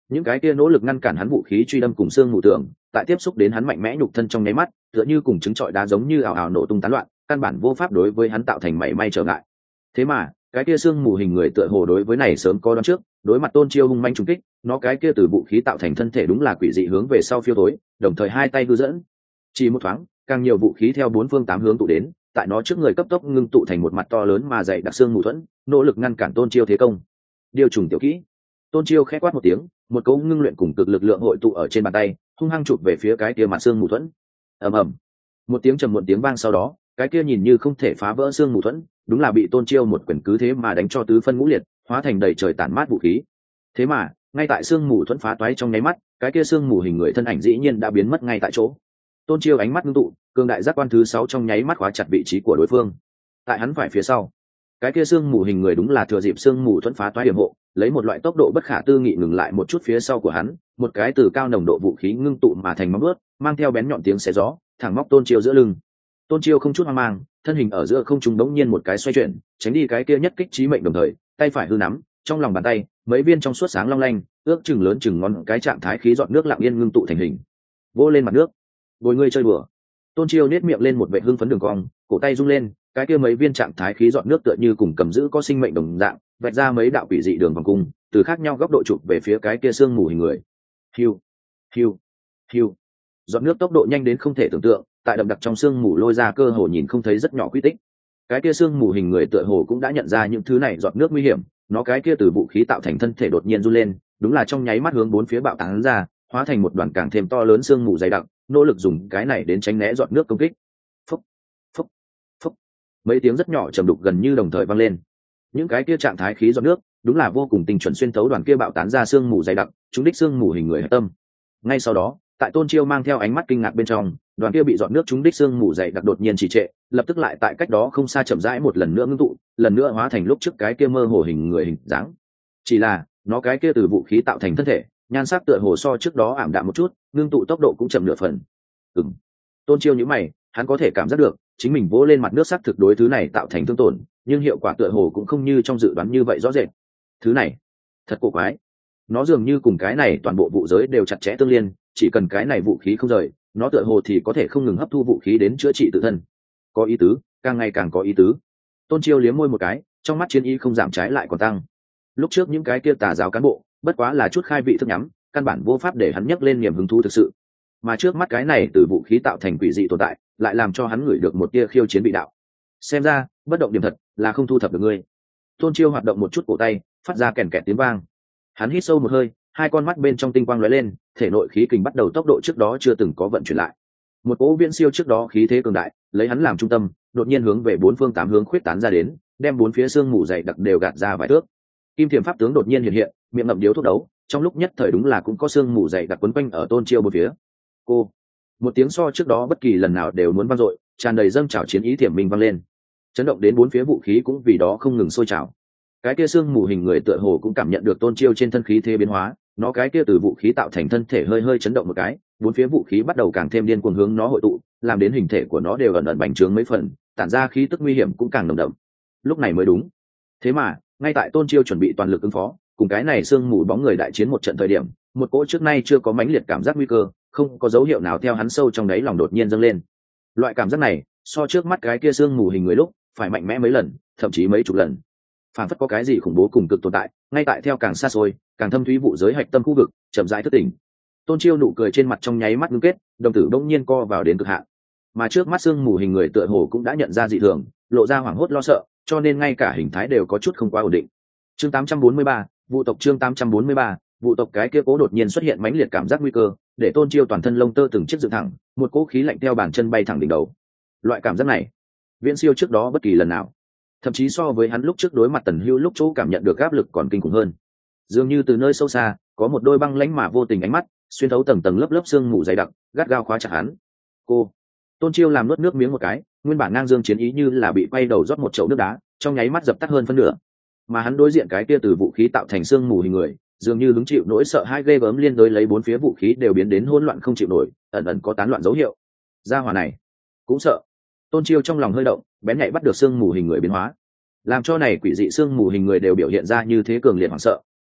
[SPEAKER 1] những cái kia nỗ lực ngăn cản hắn vũ khí truy đâm cùng xương mù tường tại tiếp xúc đến hắn mạnh mẽ nhục thân trong nháy mắt tựa như cùng trứng trọi đá giống như ảo ảo nổ tung tán loạn, căn bản vô pháp đối với hắn tạo thành mảy may trở ngại. Thế mà cái kia xương mù hình người tựa hồ đối với này sớm có đoán trước, đối mặt Tôn Chiêu hung manh trùng kích, nó cái kia từ vũ khí tạo thành thân thể đúng là quỷ dị hướng về sau phiêu tối, đồng thời hai tay hư dẫn, chỉ một thoáng càng nhiều vũ khí theo bốn phương tám hướng tụ đến, tại nó trước người cấp tốc ngưng tụ thành một mặt to lớn mà dày đặc xương mù thuẫn, nỗ lực ngăn cản Tôn Chiêu thế công. Điều trùng tiểu kỹ. Tôn Chiêu khẽ quát một tiếng, một cấu ngưng luyện cùng cực lực lượng hội tụ ở trên bàn tay, hung hăng chụp về phía cái kia mặt xương mù thuẫn. Ầm ầm. Một tiếng trầm muộn tiếng vang sau đó, cái kia nhìn như không thể phá vỡ xương mù thuẫn, đúng là bị Tôn Chiêu một quyền cứ thế mà đánh cho tứ phân ngũ liệt, hóa thành đầy trời tản mát vũ khí. Thế mà, ngay tại xương mù thuẫn phá toái trong nháy mắt, cái kia xương mù hình người thân ảnh dĩ nhiên đã biến mất ngay tại chỗ. Tôn Chiêu ánh mắt ngưng tụ, cường đại giác quan thứ sáu trong nháy mắt khóa chặt vị trí của đối phương. Tại hắn phải phía sau, cái kia xương mù hình người đúng là thừa dịp xương mù thuẫn phá toái điểm hộ, lấy một loại tốc độ bất khả tư nghị ngừng lại một chút phía sau của hắn, một cái từ cao nồng độ vũ khí ngưng tụ mà thành móng vuốt, mang theo bén nhọn tiếng xé gió, thẳng móc Tôn Chiêu giữa lưng. Tôn Chiêu không chút hoang mang, thân hình ở giữa không trung đống nhiên một cái xoay chuyển, tránh đi cái kia nhất kích chí mệnh, đồng thời tay phải hư nắm, trong lòng bàn tay mấy viên trong suốt sáng long lanh, ước chừng lớn chừng ngón cái trạng thái khí giọt nước lặng yên ngưng tụ thành hình, vỗ lên mặt nước. Bồi ngươi chơi đùa. Tôn Chiêu nét miệng lên một vẻ hưng phấn đường cong, cổ tay rung lên, cái kia mấy viên trạng thái khí giọt nước tựa như cùng cầm giữ có sinh mệnh đồng dạng, vạch ra mấy đạo quỷ dị đường vòng cung, từ khác nhau góc độ chụp về phía cái kia xương mù hình người. Hiu, hiu, hiu. Giọt nước tốc độ nhanh đến không thể tưởng tượng, tại đậm đặc trong xương mù lôi ra cơ hồ nhìn không thấy rất nhỏ quy tích. Cái kia xương mù hình người tựa hồ cũng đã nhận ra những thứ này giọt nước nguy hiểm, nó cái kia từ vũ khí tạo thành thân thể đột nhiên run lên, đúng là trong nháy mắt hướng bốn phía bạo tán ra, hóa thành một đoàn càng thêm to lớn xương mù dày đặc, nỗ lực dùng cái này đến tránh né giọt nước công kích. Phốc, phốc, phốc. Mấy tiếng rất nhỏ trầm đục gần như đồng thời vang lên. Những cái kia trạng thái khí giọt nước, đúng là vô cùng tinh chuẩn xuyên thấu đoàn kia bạo tán ra xương mù dày đặc, trúng đích xương mù hình người hạch tâm. Ngay sau đó, tại Tôn Chiêu mang theo ánh mắt kinh ngạc bên trong, đoàn kia bị giọt nước trúng đích xương mù dày đặc đột nhiên trì trệ, lập tức lại tại cách đó không xa chậm rãi một lần nữa ngưng tụ, lần nữa hóa thành lúc trước cái kia mơ hồ hình người hình dáng. Chỉ là, nó cái kia từ vũ khí tạo thành thân thể, nhan sắc tựa hồ so trước đó ảm đạm một chút, ngưng tụ tốc độ cũng chậm nửa phần. Ừm. Tôn Chiêu nhíu mày, hắn có thể cảm giác được, chính mình vỗ lên mặt nước sắc thực đối thứ này tạo thành thương tổn, nhưng hiệu quả tựa hồ cũng không như trong dự đoán như vậy rõ rệt. Thứ này, thật cổ quái. Nó dường như cùng cái này toàn bộ vũ giới đều chặt chẽ tương liên, chỉ cần cái này vũ khí không rời, nó tựa hồ thì có thể không ngừng hấp thu vũ khí đến chữa trị tự thân. Có ý tứ, càng ngày càng có ý tứ. Tôn Chiêu liếm môi một cái, trong mắt chiến ý không giảm trái lại còn tăng. Lúc trước những cái kia tà giáo cán bộ, bất quá là chút khai vị thức nhắm, căn bản vô pháp để hắn nhấc lên niềm hứng thú thực sự. Mà trước mắt cái này từ vũ khí tạo thành quỷ dị tồn tại, lại làm cho hắn ngửi được một tia khiêu chiến vị đạo. Xem ra, bất động điểm thật là không thu thập được ngươi. Tôn Chiêu hoạt động một chút cổ tay, phát ra kèn kẹt tiếng vang. Hắn hít sâu một hơi, hai con mắt bên trong tinh quang lóe lên, thể nội khí kình bắt đầu tốc độ trước đó chưa từng có vận chuyển lại. Một cỗ viễn siêu trước đó khí thế cường đại, lấy hắn làm trung tâm, đột nhiên hướng về bốn phương tám hướng khuyết tán ra đến, đem bốn phía xương mù dày đặc đều gạt ra vài thước. Kim Thiểm pháp tướng đột nhiên hiện hiện, miệng ngậm điếu thuốc đấu, trong lúc nhất thời đúng là cũng có xương mù dày đặc quấn quanh ở Tôn Chiêu bốn phía. Cô, một tiếng so trước đó bất kỳ lần nào đều muốn vang dội, tràn đầy dâng trào chiến ý thiểm minh vang lên, chấn động đến bốn phía vũ khí cũng vì đó không ngừng sôi trào. Cái kia xương mù hình người tựa hồ cũng cảm nhận được Tôn Chiêu trên thân khí thế biến hóa, nó cái kia từ vũ khí tạo thành thân thể hơi hơi chấn động một cái, bốn phía vũ khí bắt đầu càng thêm điên cuồng hướng nó hội tụ, làm đến hình thể của nó đều ẩn ẩn bành trướng mấy phần, tản ra khí tức nguy hiểm cũng càng nồng đậm. Lúc này mới đúng. Thế mà, ngay tại Tôn Chiêu chuẩn bị toàn lực ứng phó, cùng cái này xương mù bóng người đại chiến một trận thời điểm, một cỗ trước nay chưa có mãnh liệt cảm giác nguy cơ, không có dấu hiệu nào theo hắn sâu trong đáy lòng đột nhiên dâng lên. Loại cảm giác này, so trước mắt cái kia xương mù hình người lúc, phải mạnh mẽ mấy lần, thậm chí mấy chục lần. Phản phất có cái gì khủng bố cùng cực tồn tại, ngay tại theo càng xa xôi, càng thâm thúy vụ giới hạch tâm khu vực, chậm rãi thức tỉnh. Tôn Chiêu nụ cười trên mặt trong nháy mắt ngưng kết, đồng tử bỗng nhiên co vào đến cực hạn. Mà trước mắt xương mù hình người tựa hồ cũng đã nhận ra dị thường, lộ ra hoảng hốt lo sợ, cho nên ngay cả hình thái đều có chút không quá ổn định. Chương tám trăm bốn mươi ba, vụ tộc chương tám trăm bốn mươi ba, vụ tộc cái kia cố đột nhiên xuất hiện mãnh liệt cảm giác nguy cơ, để Tôn Chiêu toàn thân lông tơ từng chiếc dựng thẳng, một cỗ khí lạnh theo bàn chân bay thẳng đỉnh đầu. Loại cảm giác này, viễn siêu trước đó bất kỳ lần nào, thậm chí so với hắn lúc trước đối mặt Tần Hưu lúc chỗ cảm nhận được áp lực còn kinh khủng hơn. Dường như từ nơi sâu xa, có một đôi băng lãnh mà vô tình ánh mắt, xuyên thấu tầng tầng lớp lớp xương mù dày đặc, gắt gao khóa chặt hắn. Cô, Tôn Chiêu làm nuốt nước miếng một cái, nguyên bản ngang dương chiến ý như là bị quay đầu rót một chậu nước đá, trong nháy mắt dập tắt hơn phân nửa. Mà hắn đối diện cái kia từ vũ khí tạo thành xương mù hình người, dường như hứng chịu nỗi sợ hai ghê gớm liên đối lấy bốn phía vũ khí đều biến đến hỗn loạn không chịu nổi, ẩn ẩn có tán loạn dấu hiệu. Gia hỏa này cũng sợ. Tôn Chiêu trong lòng hơi động, bén nhạy bắt được xương mù hình người biến hóa, làm cho này quỷ dị xương mù hình người đều biểu hiện ra như thế cường liệt hoảng sợ,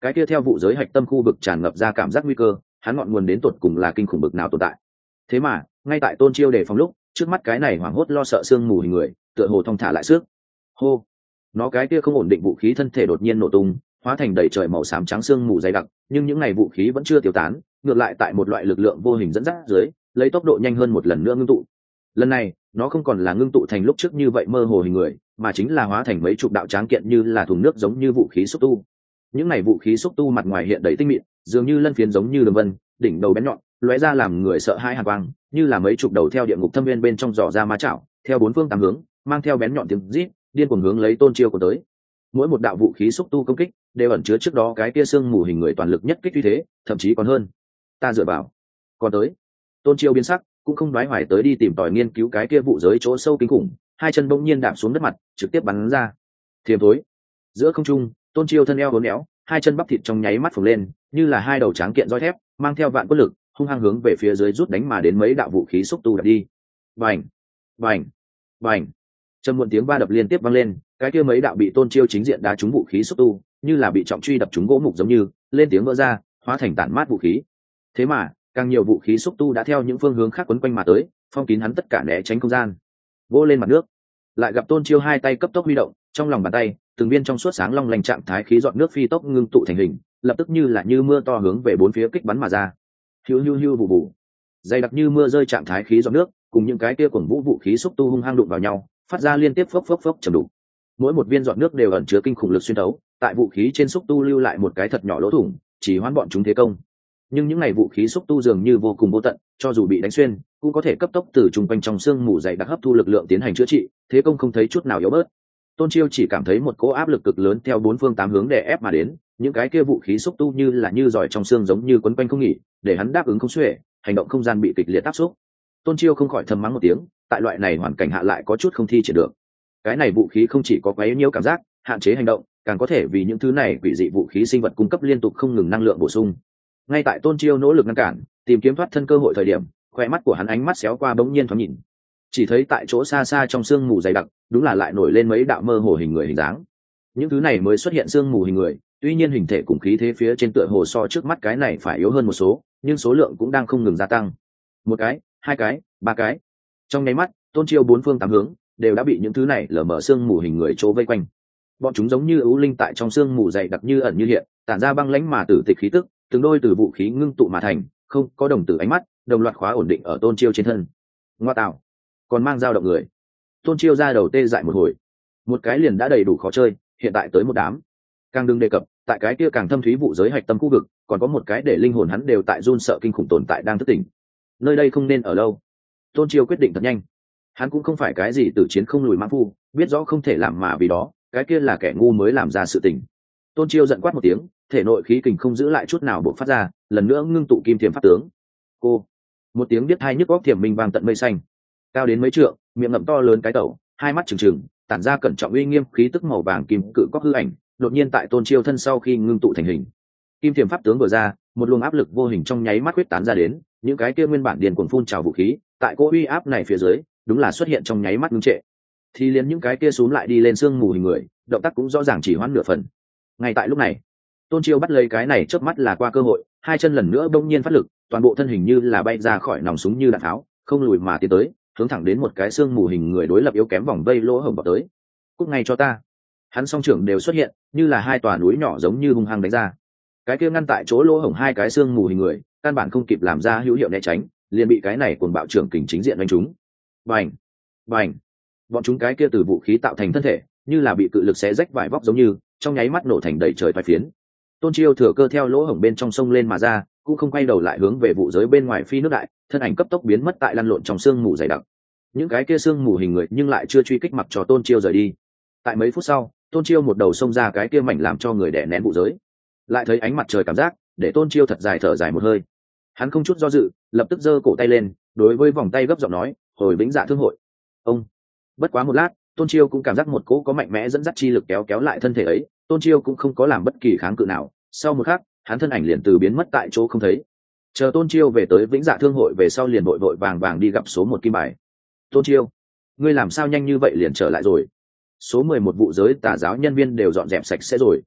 [SPEAKER 1] cái kia theo vụ giới hạch tâm khu vực tràn ngập ra cảm giác nguy cơ, hắn ngọn nguồn đến tột cùng là kinh khủng bực nào tồn tại. Thế mà ngay tại Tôn Chiêu đề phòng lúc, trước mắt cái này hoảng hốt lo sợ xương mù hình người tựa hồ thong thả lại sức. Hô, nó cái kia không ổn định vũ khí thân thể đột nhiên nổ tung, hóa thành đầy trời màu xám trắng xương mù dày đặc, nhưng những ngày vũ khí vẫn chưa tiêu tán, ngược lại tại một loại lực lượng vô hình dẫn dắt dưới, lấy tốc độ nhanh hơn một lần nữa ngưng tụ. Lần này nó không còn là ngưng tụ thành lúc trước như vậy mơ hồ hình người, mà chính là hóa thành mấy chục đạo tráng kiện như là thùng nước giống như vũ khí xúc tu. Những ngày vũ khí xúc tu mặt ngoài hiện đầy tinh mịn, dường như lân phiến giống như đường vân, đỉnh đầu bén nhọn, lóe ra làm người sợ hãi hàn quang, như là mấy chục đầu theo địa ngục thâm viên bên trong dò ra ma chảo, theo bốn phương tám hướng, mang theo bén nhọn tiếng rít, điên cuồng hướng lấy Tôn Chiêu của tới. Mỗi một đạo vũ khí xúc tu công kích đều ẩn chứa trước đó cái kia xương mù hình người toàn lực nhất kích như thế, thậm chí còn hơn. Ta dựa vào, còn tới. Tôn Chiêu biến sắc, cũng không đoái hoài tới đi tìm tòi nghiên cứu cái kia vụ giới chỗ sâu kinh khủng, hai chân bỗng nhiên đạp xuống đất mặt, trực tiếp bắn ra. Thiềm thối. Giữa không trung, Tôn Chiêu thân eo uốn éo, hai chân bắp thịt trong nháy mắt phồng lên, như là hai đầu tráng kiện roi thép, mang theo vạn quân lực, hung hăng hướng về phía dưới rút đánh mà đến mấy đạo vũ khí xúc tu đập đi. Bành, bành, bành. Trầm muộn tiếng va đập liên tiếp vang lên, cái kia mấy đạo bị Tôn Chiêu chính diện đá trúng vũ khí xúc tu, như là bị trọng truy đập trúng gỗ mục giống như, lên tiếng vỡ ra, hóa thành tản mát vũ khí. Thế mà, càng nhiều vũ khí xúc tu đã theo những phương hướng khác quấn quanh mà tới, phong kín hắn tất cả né tránh không gian. Vỗ lên mặt nước, lại gặp Tôn Chiêu hai tay cấp tốc huy động, trong lòng bàn tay, từng viên trong suốt sáng long lanh trạng thái khí giọt nước phi tốc ngưng tụ thành hình, lập tức như là như mưa to hướng về bốn phía kích bắn mà ra. Hiu hiu hiu vụ vụ, dày đặc như mưa rơi trạng thái khí giọt nước, cùng những cái kia cuồng vũ vũ khí xúc tu hung hăng đụng vào nhau, phát ra liên tiếp phốc phốc phốc trầm đục. Mỗi một viên giọt nước đều ẩn chứa kinh khủng lực xuyên thấu, tại vũ khí trên xúc tu lưu lại một cái thật nhỏ lỗ thủng, chỉ hoãn bọn chúng thế công. Nhưng những ngày vũ khí xúc tu dường như vô cùng vô tận, cho dù bị đánh xuyên, cũng có thể cấp tốc từ trung quanh trong xương mù dày đặc hấp thu lực lượng tiến hành chữa trị, thế công không thấy chút nào yếu bớt. Tôn Chiêu chỉ cảm thấy một cỗ áp lực cực lớn theo bốn phương tám hướng đè ép mà đến, những cái kia vũ khí xúc tu như là như giỏi trong xương giống như quấn quanh không nghỉ, để hắn đáp ứng không xuể, hành động không gian bị kịch liệt áp xúc. Tôn Chiêu không khỏi thầm mắng một tiếng, tại loại này hoàn cảnh hạ lại có chút không thi triển được. Cái này vũ khí không chỉ có quấy nhiễu cảm giác, hạn chế hành động, càng có thể vì những thứ này quỷ dị vũ khí sinh vật cung cấp liên tục không ngừng năng lượng bổ sung. Ngay tại Tôn Chiêu nỗ lực ngăn cản, tìm kiếm thoát thân cơ hội thời điểm, khoe mắt của hắn ánh mắt xéo qua bỗng nhiên thoáng nhìn, chỉ thấy tại chỗ xa xa trong sương mù dày đặc, đúng là lại nổi lên mấy đạo mơ hồ hình người hình dáng. Những thứ này mới xuất hiện sương mù hình người, tuy nhiên hình thể cùng khí thế phía trên tựa hồ so trước mắt cái này phải yếu hơn một số, nhưng số lượng cũng đang không ngừng gia tăng. Một cái, hai cái, ba cái. Trong nháy mắt, Tôn Chiêu bốn phương tám hướng đều đã bị những thứ này lờ mờ sương mù hình người chỗ vây quanh. Bọn chúng giống như ưu linh tại trong sương mù dày đặc như ẩn như hiện, tản ra băng lãnh mà tử tịch khí tức, từng đôi từ vũ khí ngưng tụ mà thành, không có đồng tử ánh mắt, đồng loạt khóa ổn định ở Tôn Chiêu trên thân. Ngoa tạo, còn mang dao động người. Tôn Chiêu ra đầu tê dại một hồi, một cái liền đã đầy đủ khó chơi, hiện tại tới một đám. Càng đừng đề cập, tại cái kia càng thâm thúy vụ giới hạch tâm khu vực, còn có một cái để linh hồn hắn đều tại run sợ kinh khủng tồn tại đang thức tỉnh. Nơi đây không nên ở lâu. Tôn Chiêu quyết định thật nhanh. Hắn cũng không phải cái gì tử chiến không lùi mãng phu, biết rõ không thể làm mà vì đó, cái kia là kẻ ngu mới làm ra sự tình. Tôn Chiêu giận quát một tiếng, thể nội khí kình không giữ lại chút nào bộc phát ra, lần nữa ngưng tụ kim thiềm pháp tướng. Cô, một tiếng biết hai nhức góc thiềm minh vang tận mây xanh, cao đến mấy trượng, miệng ngậm to lớn cái tẩu, hai mắt trừng trừng, tản ra cẩn trọng uy nghiêm khí tức màu vàng kim cự cóc hư ảnh, đột nhiên tại Tôn Chiêu thân sau khi ngưng tụ thành hình. Kim thiềm pháp tướng vừa ra, một luồng áp lực vô hình trong nháy mắt huyết tán ra đến, những cái kia nguyên bản điền cuồng phun trào vũ khí, tại cỗ uy áp này phía dưới, đúng là xuất hiện trong nháy mắt ngưng trệ. Thì liền những cái kia xuống lại đi lên xương mù hình người, động tác cũng rõ ràng chỉ hoãn nửa phần. Ngay tại lúc này, Tôn Chiêu bắt lấy cái này chớp mắt là qua cơ hội, hai chân lần nữa bỗng nhiên phát lực, toàn bộ thân hình như là bay ra khỏi nòng súng như đạn tháo, không lùi mà tiến tới, hướng thẳng đến một cái xương mù hình người đối lập yếu kém vòng vây lỗ hổng vào tới. Cút ngay cho ta. Hắn song trưởng đều xuất hiện, như là hai tòa núi nhỏ giống như hung hăng đánh ra. Cái kia ngăn tại chỗ lỗ hổng hai cái xương mù hình người, căn bản không kịp làm ra hữu hiệu né tránh, liền bị cái này cuồng bạo trưởng kình chính diện đánh trúng. Bành, bành. Bọn chúng cái kia từ vũ khí tạo thành thân thể, như là bị cự lực xé rách vải vóc giống như, trong nháy mắt nổ thành đầy trời toái phiến. Tôn Chiêu thừa cơ theo lỗ hổng bên trong sông lên mà ra, cũng không quay đầu lại hướng về vụ giới bên ngoài phi nước đại, thân ảnh cấp tốc biến mất tại lăn lộn trong sương mù dày đặc. Những cái kia sương mù hình người nhưng lại chưa truy kích mặc cho Tôn Chiêu rời đi. Tại mấy phút sau, Tôn Chiêu một đầu xông ra cái kia mảnh làm cho người đè nén vụ giới. Lại thấy ánh mặt trời cảm giác, để Tôn Chiêu thật dài thở dài một hơi. Hắn không chút do dự, lập tức giơ cổ tay lên, đối với vòng tay gấp giọng nói, "Hồi Vĩnh Dạ Thương hội." Ông. Bất quá một lát, Tôn Chiêu cũng cảm giác một cỗ có mạnh mẽ dẫn dắt chi lực kéo kéo lại thân thể ấy, Tôn Chiêu cũng không có làm bất kỳ kháng cự nào, sau một khắc, hắn thân ảnh liền từ biến mất tại chỗ không thấy. Chờ Tôn Chiêu về tới Vĩnh Dạ Thương hội về sau liền vội vội vàng vàng đi gặp số một kim bài. "Tôn Chiêu, ngươi làm sao nhanh như vậy liền trở lại rồi?" Số mười một vụ giới tà giáo nhân viên đều dọn dẹp sạch sẽ rồi.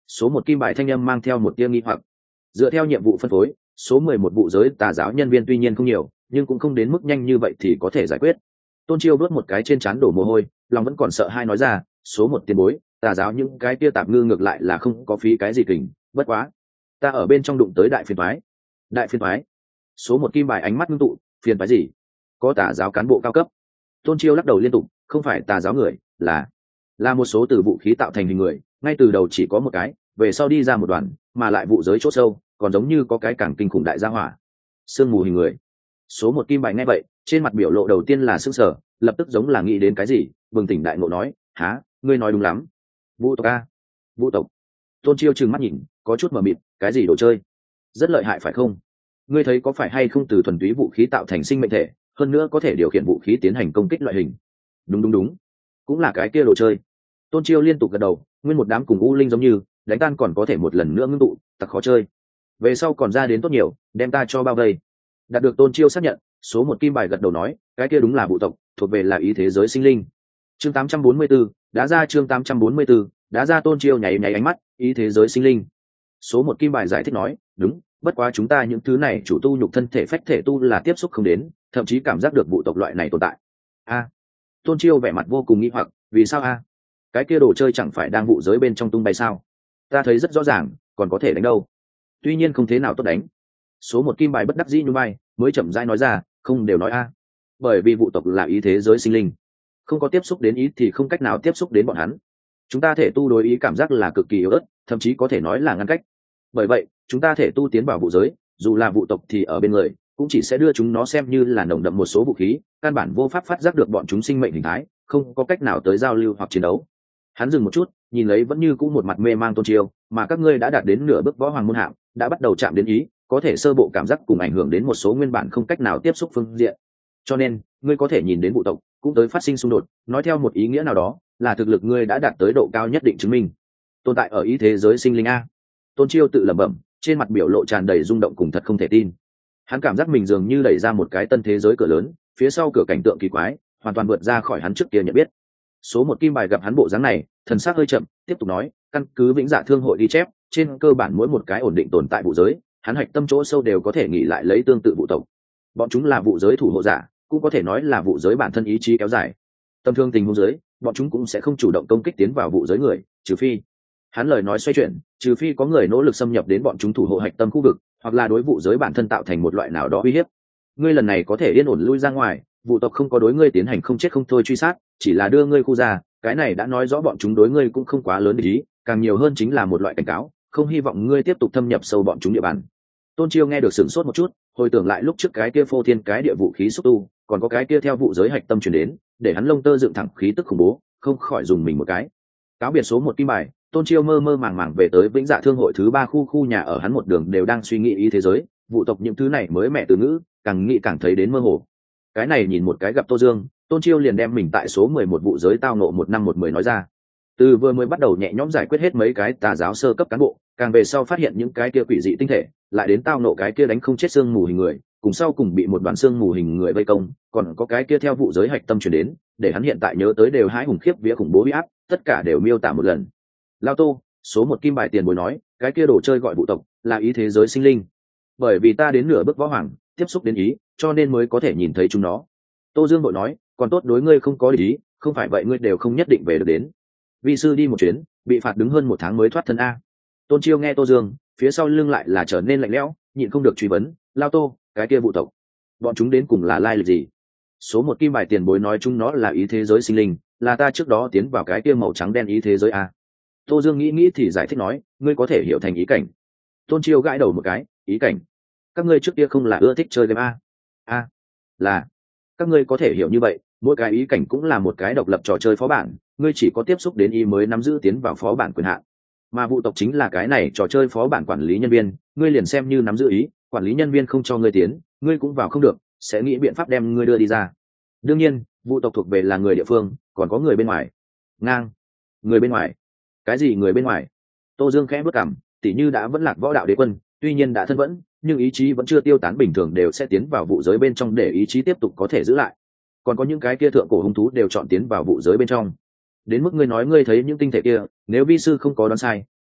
[SPEAKER 1] Số một kim bài thanh âm mang theo một tia nghi hoặc. Dựa theo nhiệm vụ phân phối, số mười một vụ giới tà giáo nhân viên tuy nhiên không nhiều, nhưng cũng không đến mức nhanh như vậy thì có thể giải quyết. Tôn Chiêu bước một cái trên trán đổ mồ hôi, lòng vẫn còn sợ hai nói ra, số một tiền bối, tà giáo những cái tia tạp ngư ngược lại là không có phí cái gì kình, bất quá ta ở bên trong đụng tới đại phiền toái. Đại phiền toái? Số một kim bài ánh mắt ngưng tụ, phiền toái gì? Có tà giáo cán bộ cao cấp. Tôn Chiêu lắc đầu liên tục, không phải tà giáo người, là là một số từ vũ khí tạo thành hình người, ngay từ đầu chỉ có một cái, về sau đi ra một đoàn, mà lại vụ giới chỗ sâu, còn giống như có cái càng kinh khủng đại gia hỏa. Sương mù hình người. Số một kim bài nghe vậy, trên mặt biểu lộ đầu tiên là sững sờ, lập tức giống là nghĩ đến cái gì, bừng tỉnh đại ngộ nói, há, ngươi nói đúng lắm. Vũ tộc a? Vũ tộc? Tôn Chiêu trừng mắt nhìn, có chút mờ mịt, cái gì đồ chơi? Rất lợi hại phải không? Ngươi thấy có phải hay không từ thuần túy vũ khí tạo thành sinh mệnh thể, hơn nữa có thể điều khiển vũ khí tiến hành công kích loại hình? Đúng đúng đúng, cũng là cái kia đồ chơi. Tôn Chiêu liên tục gật đầu, nguyên một đám cùng u linh giống như, đánh tan còn có thể một lần nữa ngưng tụ, thật khó chơi. Về sau còn ra đến tốt nhiều, đem ta cho bao vây. Đạt được Tôn Chiêu xác nhận, số một kim bài gật đầu nói, cái kia đúng là vũ tộc, thuộc về là ý thế giới sinh linh. Chương tám trăm bốn mươi tư, đã ra chương tám trăm bốn mươi tư, đã ra. Tôn Chiêu nháy nháy ánh mắt, ý thế giới sinh linh. Số một kim bài giải thích nói, đúng, bất quá chúng ta những thứ này chủ tu nhục thân thể phách thể tu là tiếp xúc không đến, thậm chí cảm giác được vũ tộc loại này tồn tại. A. Tôn Chiêu vẻ mặt vô cùng nghi hoặc, vì sao a? Cái kia đồ chơi chẳng phải đang vụ giới bên trong tung bay sao? Ta thấy rất rõ ràng, còn có thể đánh đâu. Tuy nhiên không thế nào tốt đánh. Số một kim bài bất đắc dĩ nhún vai, mới chậm rãi nói ra, không đều nói a. Bởi vì vũ tộc là ý thế giới sinh linh, không có tiếp xúc đến ý thì không cách nào tiếp xúc đến bọn hắn. Chúng ta thể tu đối ý cảm giác là cực kỳ yếu ớt, thậm chí có thể nói là ngăn cách. Bởi vậy, chúng ta thể tu tiến vào vũ giới, dù là vũ tộc thì ở bên người, cũng chỉ sẽ đưa chúng nó xem như là nồng đậm một số vũ khí, căn bản vô pháp phát giác được bọn chúng sinh mệnh hình thái, không có cách nào tới giao lưu hoặc chiến đấu. Hắn dừng một chút, nhìn lấy vẫn như cũ một mặt mê mang Tôn Chiêu, mà các ngươi đã đạt đến nửa bước võ hoàng môn hạng, đã bắt đầu chạm đến ý, có thể sơ bộ cảm giác cùng ảnh hưởng đến một số nguyên bản không cách nào tiếp xúc phương diện. Cho nên, ngươi có thể nhìn đến vũ tộc, cũng tới phát sinh xung đột, nói theo một ý nghĩa nào đó, là thực lực ngươi đã đạt tới độ cao nhất định chứng minh. Tồn tại ở ý thế giới sinh linh a. Tôn Chiêu tự lẩm bẩm, trên mặt biểu lộ tràn đầy rung động cùng thật không thể tin. Hắn cảm giác mình dường như đẩy ra một cái tân thế giới cửa lớn, phía sau cửa cảnh tượng kỳ quái, hoàn toàn vượt ra khỏi hắn trước kia nhận biết. Số một kim bài gặp hắn bộ dáng này, thần sắc hơi chậm, tiếp tục nói, căn cứ Vĩnh Dạ Thương hội ghi chép, trên cơ bản mỗi một cái ổn định tồn tại vũ giới, hắn hạch tâm chỗ sâu đều có thể nghĩ lại lấy tương tự vũ tộc. Bọn chúng là vũ giới thủ hộ giả, cũng có thể nói là vũ giới bản thân ý chí kéo dài. Tâm thương tình huống giới, bọn chúng cũng sẽ không chủ động công kích tiến vào vũ giới người, trừ phi hắn lời nói xoay chuyển, trừ phi có người nỗ lực xâm nhập đến bọn chúng thủ hộ hạch tâm khu vực, hoặc là đối vũ giới bản thân tạo thành một loại nào đó uy hiếp. Ngươi lần này có thể yên ổn lui ra ngoài, vũ tộc không có đối ngươi tiến hành không chết không thôi truy sát, chỉ là đưa ngươi khu ra, cái này đã nói rõ bọn chúng đối ngươi cũng không quá lớn ý, càng nhiều hơn chính là một loại cảnh cáo, không hy vọng ngươi tiếp tục thâm nhập sâu bọn chúng địa bàn. Tôn Chiêu nghe được sửng sốt một chút, hồi tưởng lại lúc trước cái kia phô thiên cái địa vũ khí xúc tu, còn có cái kia theo vụ giới hạch tâm truyền đến, để hắn lông tơ dựng thẳng, khí tức khủng bố, không khỏi dùng mình một cái. Cáo biệt số một kim bài, Tôn Chiêu mơ mơ màng màng về tới Vĩnh Dạ Thương hội thứ ba khu khu nhà ở, hắn một đường đều đang suy nghĩ ý thế giới, vụ tộc những thứ này mới mẹ từ ngữ, càng nghĩ càng thấy đến mơ hồ. Cái này nhìn một cái gặp Tô Dương, Tôn Chiêu liền đem mình tại số mười một vụ giới tao nộ một năm một mười nói ra. Từ vừa mới bắt đầu nhẹ nhõm giải quyết hết mấy cái tà giáo sơ cấp cán bộ, càng về sau phát hiện những cái kia quỷ dị tinh thể, lại đến tao nộ cái kia đánh không chết xương mù hình người, cùng sau cùng bị một đoàn xương mù hình người vây công, còn có cái kia theo vụ giới hạch tâm truyền đến, để hắn hiện tại nhớ tới đều hãi hùng khiếp vía khủng bố uy áp, tất cả đều miêu tả một lần. Lao Tô, số một kim bài tiền bối nói, cái kia đồ chơi gọi vụ tộc, là ý thế giới sinh linh. Bởi vì ta đến nửa bước võ hoàng, tiếp xúc đến ý, cho nên mới có thể nhìn thấy chúng nó. Tô Dương bội nói, còn tốt đối ngươi không có ý, không phải vậy ngươi đều không nhất định về được đến. Vi sư đi một chuyến, bị phạt đứng hơn một tháng mới thoát thân a. Tôn Chiêu nghe Tô Dương, phía sau lưng lại là trở nên lạnh lẽo, nhịn không được truy vấn, Lao Tô, cái kia vụ tộc, bọn chúng đến cùng là lai lịch gì? Số một kim bài tiền bối nói chúng nó là ý thế giới sinh linh, là ta trước đó tiến vào cái kia màu trắng đen ý thế giới a. Tô Dương nghĩ nghĩ thì giải thích nói, ngươi có thể hiểu thành ý cảnh. Tôn Chiêu gãi đầu một cái, ý cảnh? Các ngươi trước kia không là ưa thích chơi game a? A, là. Các ngươi có thể hiểu như vậy, mỗi cái ý cảnh cũng là một cái độc lập trò chơi phó bản, ngươi chỉ có tiếp xúc đến ý mới nắm giữ tiến vào phó bản quyền hạn. Mà vụ tộc chính là cái này trò chơi phó bản quản lý nhân viên, ngươi liền xem như nắm giữ ý, quản lý nhân viên không cho ngươi tiến, ngươi cũng vào không được, sẽ nghĩ biện pháp đem ngươi đưa đi ra. Đương nhiên, vụ tộc thuộc về là người địa phương, còn có người bên ngoài. Ngang, người bên ngoài? Cái gì người bên ngoài? Tô Dương khẽ bước cằm, tỉ như đã vẫn lạc võ đạo đế quân, tuy nhiên đã thân vẫn, nhưng ý chí vẫn chưa tiêu tán, bình thường đều sẽ tiến vào vụ giới bên trong để ý chí tiếp tục có thể giữ lại. Còn có những cái kia thượng cổ hung thú đều chọn tiến vào vụ giới bên trong. Đến mức ngươi nói ngươi thấy những tinh thể kia, nếu vi sư không có đoán sai,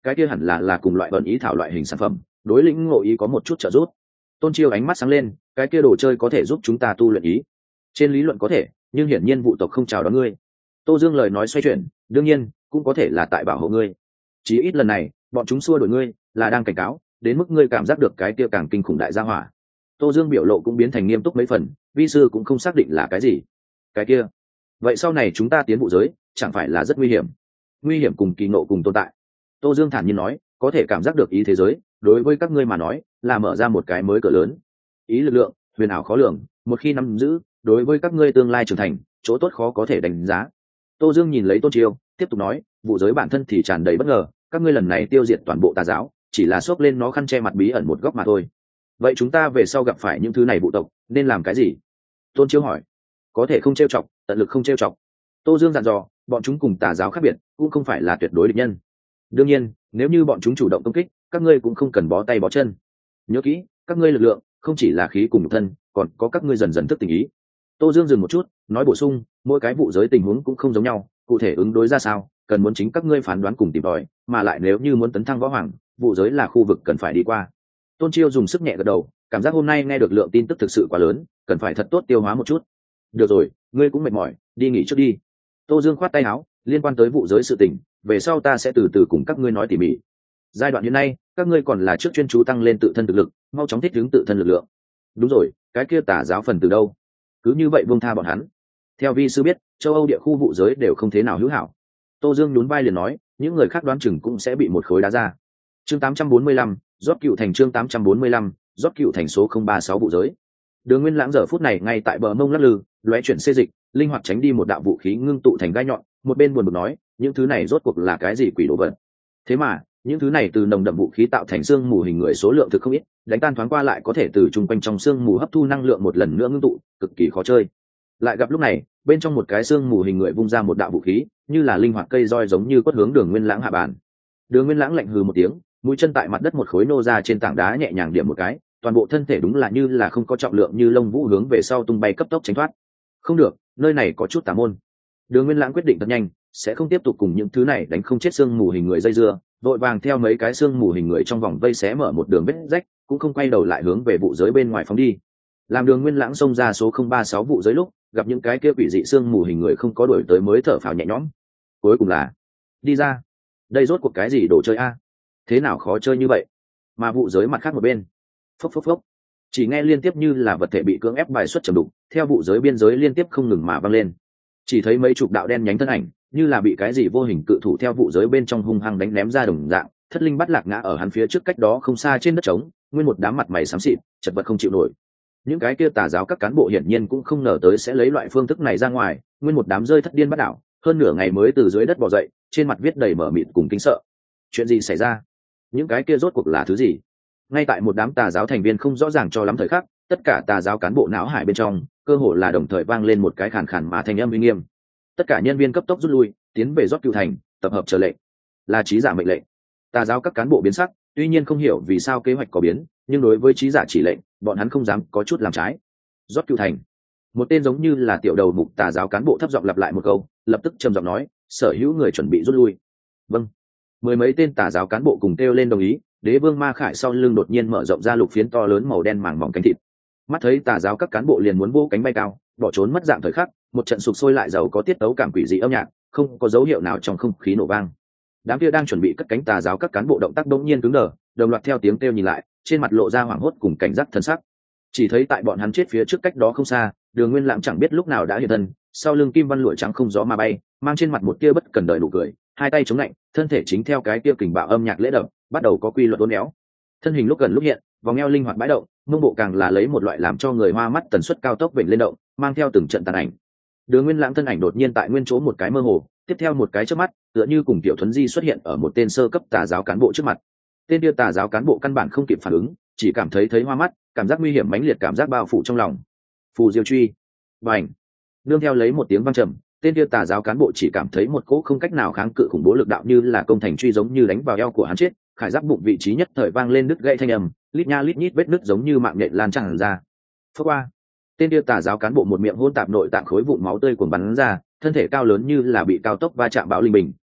[SPEAKER 1] cái kia hẳn là là cùng loại vận ý thảo loại hình sản phẩm, đối lĩnh ngộ ý có một chút trợ giúp. Tôn Chiêu ánh mắt sáng lên, cái kia đồ chơi có thể giúp chúng ta tu luyện ý. Trên lý luận có thể, nhưng hiển nhiên vụ tộc không chào đón ngươi. Tô Dương lời nói xoay chuyển, đương nhiên cũng có thể là tại bảo hộ ngươi. Chí ít lần này bọn chúng xua đuổi ngươi là đang cảnh cáo, đến mức ngươi cảm giác được cái kia càng kinh khủng đại gia hỏa. Tô Dương biểu lộ cũng biến thành nghiêm túc mấy phần, vi sư cũng không xác định là cái gì. Cái kia, vậy sau này chúng ta tiến vụ giới chẳng phải là rất nguy hiểm? Nguy hiểm cùng kỳ ngộ cùng tồn tại. Tô Dương thản nhiên nói, có thể cảm giác được ý thế giới đối với các ngươi mà nói là mở ra một cái mới cửa lớn. Ý lực lượng huyền ảo khó lường, một khi nắm giữ, đối với các ngươi tương lai trưởng thành chỗ tốt khó có thể đánh giá. Tô Dương nhìn lấy Tôn Chiêu tiếp tục nói, vụ giới bản thân thì tràn đầy bất ngờ, các ngươi lần này tiêu diệt toàn bộ tà giáo chỉ là xốc lên nó khăn che mặt bí ẩn một góc mà thôi. Vậy chúng ta về sau gặp phải những thứ này vụ tộc nên làm cái gì? Tôn Chiêu hỏi. Có thể không trêu chọc, tận lực không trêu chọc. Tô Dương dặn dò, bọn chúng cùng tà giáo khác biệt cũng không phải là tuyệt đối địch nhân. Đương nhiên nếu như bọn chúng chủ động công kích, các ngươi cũng không cần bó tay bó chân. Nhớ kỹ, các ngươi lực lượng không chỉ là khí cùng nhục thân, còn có các ngươi dần dần thức tình ý. Tô Dương dừng một chút, nói bổ sung, mỗi cái vụ giới tình huống cũng không giống nhau, cụ thể ứng đối ra sao cần muốn chính các ngươi phán đoán cùng tìm tòi, mà lại nếu như muốn tấn thăng võ hoàng, vụ giới là khu vực cần phải đi qua. Tôn Chiêu dùng sức nhẹ gật đầu, cảm giác hôm nay nghe được lượng tin tức thực sự quá lớn, cần phải thật tốt tiêu hóa một chút. Được rồi, ngươi cũng mệt mỏi, đi nghỉ trước đi. Tô Dương khoát tay áo, liên quan tới vụ giới sự tình, về sau ta sẽ từ từ cùng các ngươi nói tỉ mỉ. Giai đoạn hiện nay các ngươi còn là trước chuyên chú tăng lên tự thân thực lực, mau chóng thích ứng tự thân lực lượng. Đúng rồi, cái kia tà giáo phần từ đâu? Cứ như vậy buông tha bọn hắn? Theo vi sư biết, châu Âu địa khu vụ giới đều không thế nào hữu hảo. Tô Dương nhún vai liền nói, những người khác đoán chừng cũng sẽ bị một khối đá ra. Chương tám trăm bốn mươi lăm, rót cựu thành. Chương tám trăm bốn mươi lăm, rót cựu thành số không ba sáu vụ giới. Đường Nguyên Lãng giờ phút này ngay tại bờ mông lắc lư, lóe chuyển xê dịch, linh hoạt tránh đi một đạo vũ khí ngưng tụ thành gai nhọn, một bên buồn bực nói, những thứ này rốt cuộc là cái gì quỷ đồ vật? Thế mà, những thứ này từ nồng đậm vũ khí tạo thành xương mù hình người số lượng thực không ít, đánh tan thoáng qua lại có thể từ trung quanh trong xương mù hấp thu năng lượng một lần nữa ngưng tụ, cực kỳ khó chơi. Lại gặp lúc này, bên trong một cái xương mù hình người vung ra một đạo vũ khí, như là linh hoạt cây roi giống như quất hướng Đường Nguyên Lãng hạ bàn. Đường Nguyên Lãng lạnh hừ một tiếng, mũi chân tại mặt đất một khối nô ra trên tảng đá nhẹ nhàng điểm một cái, toàn bộ thân thể đúng là như là không có trọng lượng như lông vũ hướng về sau tung bay cấp tốc tránh thoát. Không được, nơi này có chút tà môn. Đường Nguyên Lãng quyết định thật nhanh, sẽ không tiếp tục cùng những thứ này đánh không chết xương mù hình người dây dưa, vội vàng theo mấy cái xương mù hình người trong vòng vây xé mở một đường vết rách, cũng không quay đầu lại hướng về vụ giới bên ngoài phóng đi. Làm Đường Nguyên Lãng xông ra số không ba sáu vụ giới lúc, gặp những cái kia quỷ dị xương mù hình người không có đuổi tới mới thở phào nhẹ nhõm. Cuối cùng là đi ra. Đây rốt cuộc cái gì đồ chơi a? Thế nào khó chơi như vậy? Mà vụ giới mặt khác một bên, phốc phốc phốc, chỉ nghe liên tiếp như là vật thể bị cưỡng ép bài xuất trầm đục, theo vụ giới biên giới liên tiếp không ngừng mà văng lên. Chỉ thấy mấy chục đạo đen nhánh thân ảnh, như là bị cái gì vô hình cự thủ theo vụ giới bên trong hung hăng đánh ném ra đồng dạng, thất linh bắt lạc ngã ở hắn phía trước cách đó không xa trên đất trống, nguyên một đám mặt mày xám xịt, chật vật không chịu nổi. Những cái kia tà giáo các cán bộ hiển nhiên cũng không ngờ tới sẽ lấy loại phương thức này ra ngoài, nguyên một đám rơi thất điên bắt đảo, hơn nửa ngày mới từ dưới đất bò dậy, trên mặt viết đầy mở mịt cùng kinh sợ. Chuyện gì xảy ra? Những cái kia rốt cuộc là thứ gì? Ngay tại một đám tà giáo thành viên không rõ ràng cho lắm thời khắc, tất cả tà giáo cán bộ não hải bên trong cơ hồ là đồng thời vang lên một cái khàn khàn mà thanh âm uy nghiêm. Tất cả nhân viên cấp tốc rút lui, tiến về rót cựu thành, tập hợp chờ lệnh. Là trí giả mệnh lệnh. Tà giáo các cán bộ biến sắc, tuy nhiên không hiểu vì sao kế hoạch có biến, nhưng đối với trí giả chỉ lệnh, bọn hắn không dám có chút làm trái. Rót cựu thành. Một tên giống như là tiểu đầu mục tà giáo cán bộ thấp giọng lặp lại một câu, lập tức trầm giọng nói, sở hữu người chuẩn bị rút lui. Vâng. Mười mấy tên tà giáo cán bộ cùng kêu lên đồng ý. Đế vương Ma Khải sau lưng đột nhiên mở rộng ra lục phiến to lớn màu đen màng mỏng cánh thịt. Mắt thấy tà giáo các cán bộ liền muốn vỗ cánh bay cao, bỏ trốn mất dạng thời khắc, một trận sục sôi lại giàu có tiết tấu cảm quỷ dị âm nhạc, không có dấu hiệu nào trong không khí nổ vang. Đám kia đang chuẩn bị cất cánh tà giáo các cán bộ động tác bỗng nhiên cứng đờ, đồng loạt theo tiếng kêu nhìn lại, trên mặt lộ ra hoảng hốt cùng cảnh giác thần sắc. Chỉ thấy tại bọn hắn chết phía trước cách đó không xa, Đường Nguyên Lãng chẳng biết lúc nào đã hiện thân, sau lưng kim văn lụa trắng không gió mà bay, mang trên mặt một tia bất cần đời nụ cười, hai tay chống lạnh, thân thể chính theo cái kia kình bạo âm nhạc lễ đập, bắt đầu có quy luật uốn éo. Thân hình lúc gần lúc hiện, vòng eo linh hoạt bãi động, mông bộ càng là lấy một loại làm cho người hoa mắt tần suất cao tốc vểnh lên động, mang theo từng trận tàn ảnh. Đường Nguyên Lãng thân ảnh đột nhiên tại nguyên chỗ một cái mơ hồ, tiếp theo một cái chớp mắt, tựa như cùng tiểu thuấn di xuất hiện ở một tên sơ cấp tà giáo cán bộ trước mặt. Tên kia tà giáo cán bộ căn bản không kịp phản ứng, chỉ cảm thấy thấy hoa mắt, cảm giác nguy hiểm mãnh liệt cảm giác bao phủ trong lòng. Phù diêu truy, bành, nương theo lấy một tiếng vang trầm, tên kia tà giáo cán bộ chỉ cảm thấy một cỗ không cách nào kháng cự khủng bố lực đạo như là công thành truy giống như đánh vào eo của hắn chết, khải giáp bụng vị trí nhất thời vang lên đứt gãy thanh âm, lít nha lít nhít vết nứt giống như mạng nhện lan tràn ra. Phất qua, tên kia tà giáo cán bộ một miệng hôn tạp nội tạng khối vụn máu tươi cuồn bắn ra, thân thể cao lớn như là bị cao tốc va chạm bão linh bình,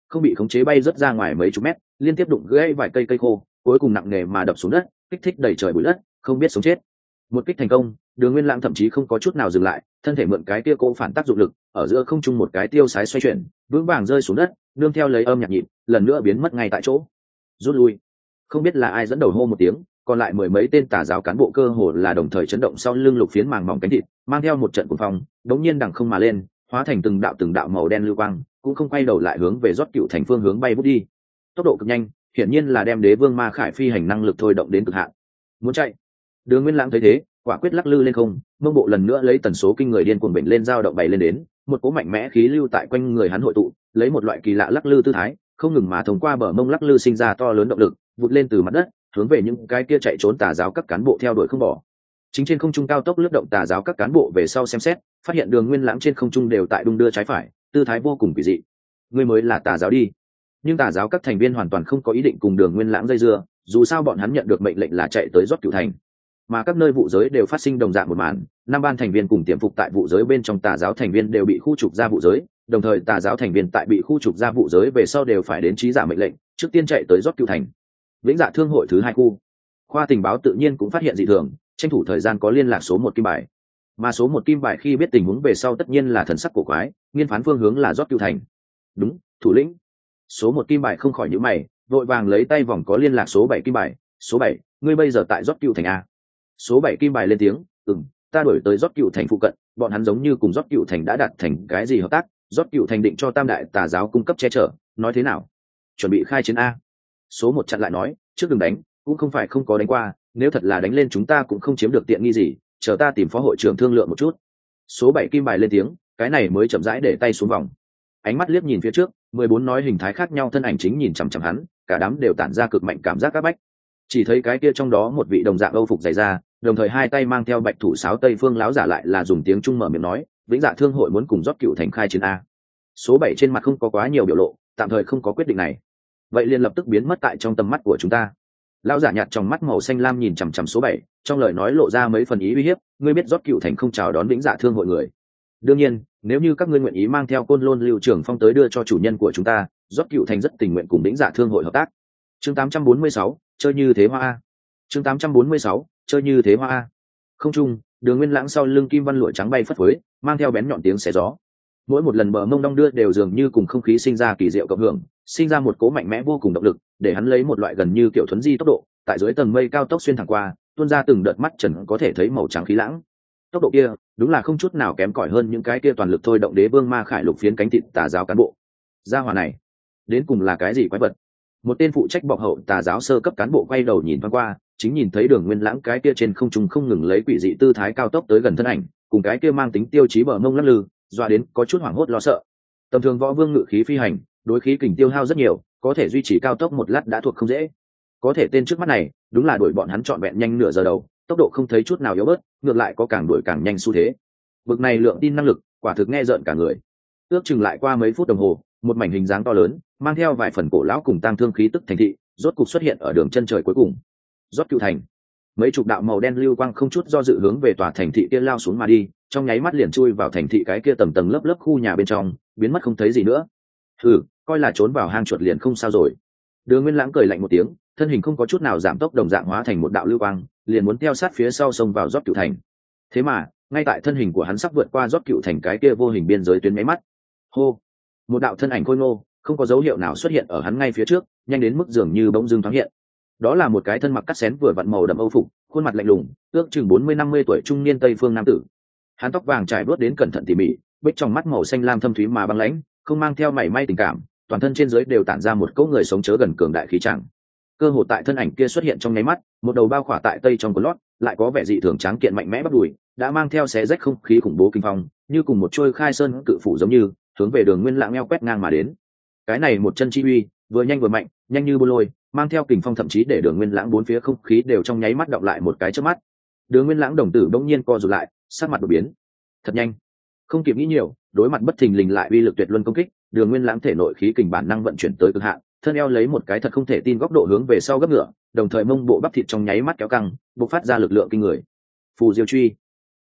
[SPEAKER 1] không bị khống chế bay rớt ra ngoài mấy chục mét, liên tiếp đụng gãy vài cây cây khô, cuối cùng nặng nề mà đập xuống đất, kích thích đầy trời bụi đất, không biết sống chết. Một kích thành công, Đường Nguyên Lãng thậm chí không có chút nào dừng lại, thân thể mượn cái kia cỗ phản tác dụng lực, ở giữa không trung một cái tiêu sái xoay chuyển, vững vàng rơi xuống đất, nương theo lấy âm nhạc nhịp, lần nữa biến mất ngay tại chỗ. Rút lui. Không biết là ai dẫn đầu hô một tiếng, còn lại mười mấy tên tà giáo cán bộ cơ hồ là đồng thời chấn động sau lưng lục phiến màng mỏng cánh thịt, mang theo một trận cuồng phong, đống nhiên đằng không mà lên, hóa thành từng đạo từng đạo màu đen lưu quang, cũng không quay đầu lại hướng về Rót Cựu Thành phương hướng bay vút đi. Tốc độ cực nhanh, hiển nhiên là đem Đế Vương Ma Khải phi hành năng lực thôi động đến cực hạn. Muốn chạy. Đường Nguyên Lãng thấy thế, quả quyết lắc lư lên không, mông bộ lần nữa lấy tần số kinh người điên cuồng bệnh lên dao động bày lên đến, một cỗ mạnh mẽ khí lưu tại quanh người hắn hội tụ, lấy một loại kỳ lạ lắc lư tư thái, không ngừng mà thông qua bờ mông lắc lư sinh ra to lớn động lực, vụt lên từ mặt đất, hướng về những cái kia chạy trốn tà giáo các cán bộ theo đuổi không bỏ. Chính trên không trung cao tốc lướt động tà giáo các cán bộ về sau xem xét, phát hiện Đường Nguyên Lãng trên không trung đều tại đung đưa trái phải, tư thái vô cùng kỳ dị. Ngươi mới là tà giáo đi. Nhưng tà giáo các thành viên hoàn toàn không có ý định cùng Đường Nguyên Lãng dây dưa, dù sao bọn hắn nhận được mệnh lệnh là chạy tới Rót Cựu Thành. Mà các nơi vụ giới đều phát sinh đồng dạng một màn, năm ban thành viên cùng tiềm phục tại vụ giới bên trong tà giáo thành viên đều bị khu trục ra vụ giới, đồng thời tà giáo thành viên tại bị khu trục ra vụ giới về sau đều phải đến trí giả mệnh lệnh, trước tiên chạy tới Rót Cựu Thành. Vĩnh Dạ Thương hội thứ hai khu, khoa tình báo tự nhiên cũng phát hiện dị thường, tranh thủ thời gian có liên lạc số một kim bài. Mà số một kim bài khi biết tình huống về sau tất nhiên là thần sắc cổ quái, nghiên phán phương hướng là Rót Cựu Thành. Đúng, thủ lĩnh. Số một kim bài không khỏi nhíu mày, vội vàng lấy tay vòng có liên lạc số bảy kim bài. Số bảy, ngươi bây giờ tại Rót Cựu Thành a? Số bảy kim bài lên tiếng, ừm, ta đổi tới Rót Cựu Thành phụ cận, bọn hắn giống như cùng Rót Cựu Thành đã đạt thành cái gì hợp tác, Rót Cựu Thành định cho Tam đại tà giáo cung cấp che chở, nói thế nào? Chuẩn bị khai chiến a? Số một chặn lại nói, trước đừng đánh, cũng không phải không có đánh qua, nếu thật là đánh lên chúng ta cũng không chiếm được tiện nghi gì, chờ ta tìm phó hội trưởng thương lượng một chút. Số bảy kim bài lên tiếng, cái này mới chậm rãi để tay xuống vòng. Ánh mắt liếc nhìn phía trước, mười bốn nói hình thái khác nhau thân ảnh chính nhìn chằm chằm hắn, cả đám đều tản ra cực mạnh cảm giác các bách. Chỉ thấy cái kia trong đó một vị đồng dạng âu phục dày ra, đồng thời hai tay mang theo bạch thủ sáo tây phương láo giả lại là dùng tiếng Trung mở miệng nói, Vĩnh Dạ Thương hội muốn cùng Rót Cựu Thành khai chiến a. Số bảy trên mặt không có quá nhiều biểu lộ, tạm thời không có quyết định này. Vậy liền lập tức biến mất tại trong tầm mắt của chúng ta. Lão giả nhạt trong mắt màu xanh lam nhìn chằm chằm số bảy, trong lời nói lộ ra mấy phần ý uy hiếp, ngươi biết Rót Cựu Thành không chào đón Vĩnh Dạ Thương hội người. Đương nhiên, nếu như các ngươi nguyện ý mang theo Côn Lôn Lưu Trường Phong tới đưa cho chủ nhân của chúng ta, Rót Cựu Thành rất tình nguyện cùng Vĩnh Dạ Thương hội hợp tác. Chương tám trăm bốn mươi sáu, chơi như thế hoa a. Chương tám trăm bốn mươi sáu, chơi như thế hoa a. Không trung, Đường Nguyên Lãng sau lưng kim văn lụa trắng bay phất phới, mang theo bén nhọn tiếng xé gió. Mỗi một lần bờ mông đong đưa đều dường như cùng không khí sinh ra kỳ diệu cộng hưởng, sinh ra một cỗ mạnh mẽ vô cùng động lực, để hắn lấy một loại gần như kiểu thuấn di tốc độ, tại dưới tầng mây cao tốc xuyên thẳng qua, tuôn ra từng đợt mắt trần có thể thấy màu trắng khí lãng. Tốc độ kia, đúng là không chút nào kém cỏi hơn những cái kia toàn lực thôi động Đế Vương Ma Khải lục phiến cánh thịt tà giáo cán bộ. Gia hỏa này, đến cùng là cái gì quái vật? Một tên phụ trách bọc hậu tà giáo sơ cấp cán bộ quay đầu nhìn thoáng qua, chính nhìn thấy Đường Nguyên Lãng cái kia trên không trung không ngừng lấy quỷ dị tư thái cao tốc tới gần thân ảnh, cùng cái kia mang tính tiêu chí bờ mông lắc lư, dọa đến có chút hoảng hốt lo sợ. Tầm thường võ vương ngự khí phi hành, đối khí kình tiêu hao rất nhiều, có thể duy trì cao tốc một lát đã thuộc không dễ. Có thể tên trước mắt này, đúng là đuổi bọn hắn trọn vẹn nhanh nửa giờ đầu, tốc độ không thấy chút nào yếu bớt, ngược lại có càng đuổi càng nhanh xu thế. Bực này lượng tin năng lực, quả thực nghe rợn cả người. Ước chừng lại qua mấy phút đồng hồ, một mảnh hình dáng to lớn, mang theo vài phần cổ lão cùng tang thương khí tức thành thị, rốt cục xuất hiện ở đường chân trời cuối cùng. Rót Cựu Thành. Mấy chục đạo màu đen lưu quang không chút do dự hướng về tòa thành thị kia lao xuống mà đi, trong nháy mắt liền chui vào thành thị cái kia tầng tầng lớp lớp khu nhà bên trong, biến mất không thấy gì nữa. Hừ, coi là trốn vào hang chuột liền không sao rồi. Đường Nguyên Lãng cười lạnh một tiếng, thân hình không có chút nào giảm tốc, đồng dạng hóa thành một đạo lưu quang, liền muốn theo sát phía sau xông vào Rót Cựu Thành. Thế mà, ngay tại thân hình của hắn sắp vượt qua Rót Cựu Thành cái kia vô hình biên giới tuyến máy mắt. Hô, một đạo thân ảnh khôi ngô, không có dấu hiệu nào xuất hiện ở hắn ngay phía trước, nhanh đến mức dường như bỗng dưng thoáng hiện. Đó là một cái thân mặc cắt xén vừa vặn màu đậm âu phục, khuôn mặt lạnh lùng, ước chừng bốn mươi năm mươi tuổi trung niên tây phương nam tử. Hắn tóc vàng trải vuốt đến cẩn thận tỉ mỉ, bích trong mắt màu xanh lam thâm thúy mà băng lãnh, không mang theo mảy may tình cảm, toàn thân trên dưới đều tản ra một cỗ người sống chớ gần cường đại khí trạng. Cơ hồ tại thân ảnh kia xuất hiện trong nháy mắt, một đầu bao khỏa tại tây trong quần lót, lại có vẻ dị thường tráng kiện mạnh mẽ bắp đùi, đã mang theo xé rách không khí khủng bố kinh phong, như cùng một trôi khai sơn cự phủ giống như, hướng về Đường Nguyên Lãng eo quét ngang mà đến. Cái này một chân chi uy, vừa nhanh vừa mạnh, nhanh như bô lôi, mang theo kình phong thậm chí để Đường Nguyên Lãng bốn phía không khí đều trong nháy mắt đọng lại một cái chớp mắt. Đường Nguyên Lãng đồng tử bỗng nhiên co rụt lại, sắc mặt đột biến. Thật nhanh, không kịp nghĩ nhiều, đối mặt bất thình lình lại uy lực tuyệt luân công kích, Đường Nguyên Lãng thể nội khí kình bản năng vận chuyển tới cực hạn, thân eo lấy một cái thật không thể tin góc độ hướng về sau gấp ngựa, đồng thời mông bộ bắp thịt trong nháy mắt kéo căng, bộc phát ra lực lượng kinh người. Phù Diêu truy,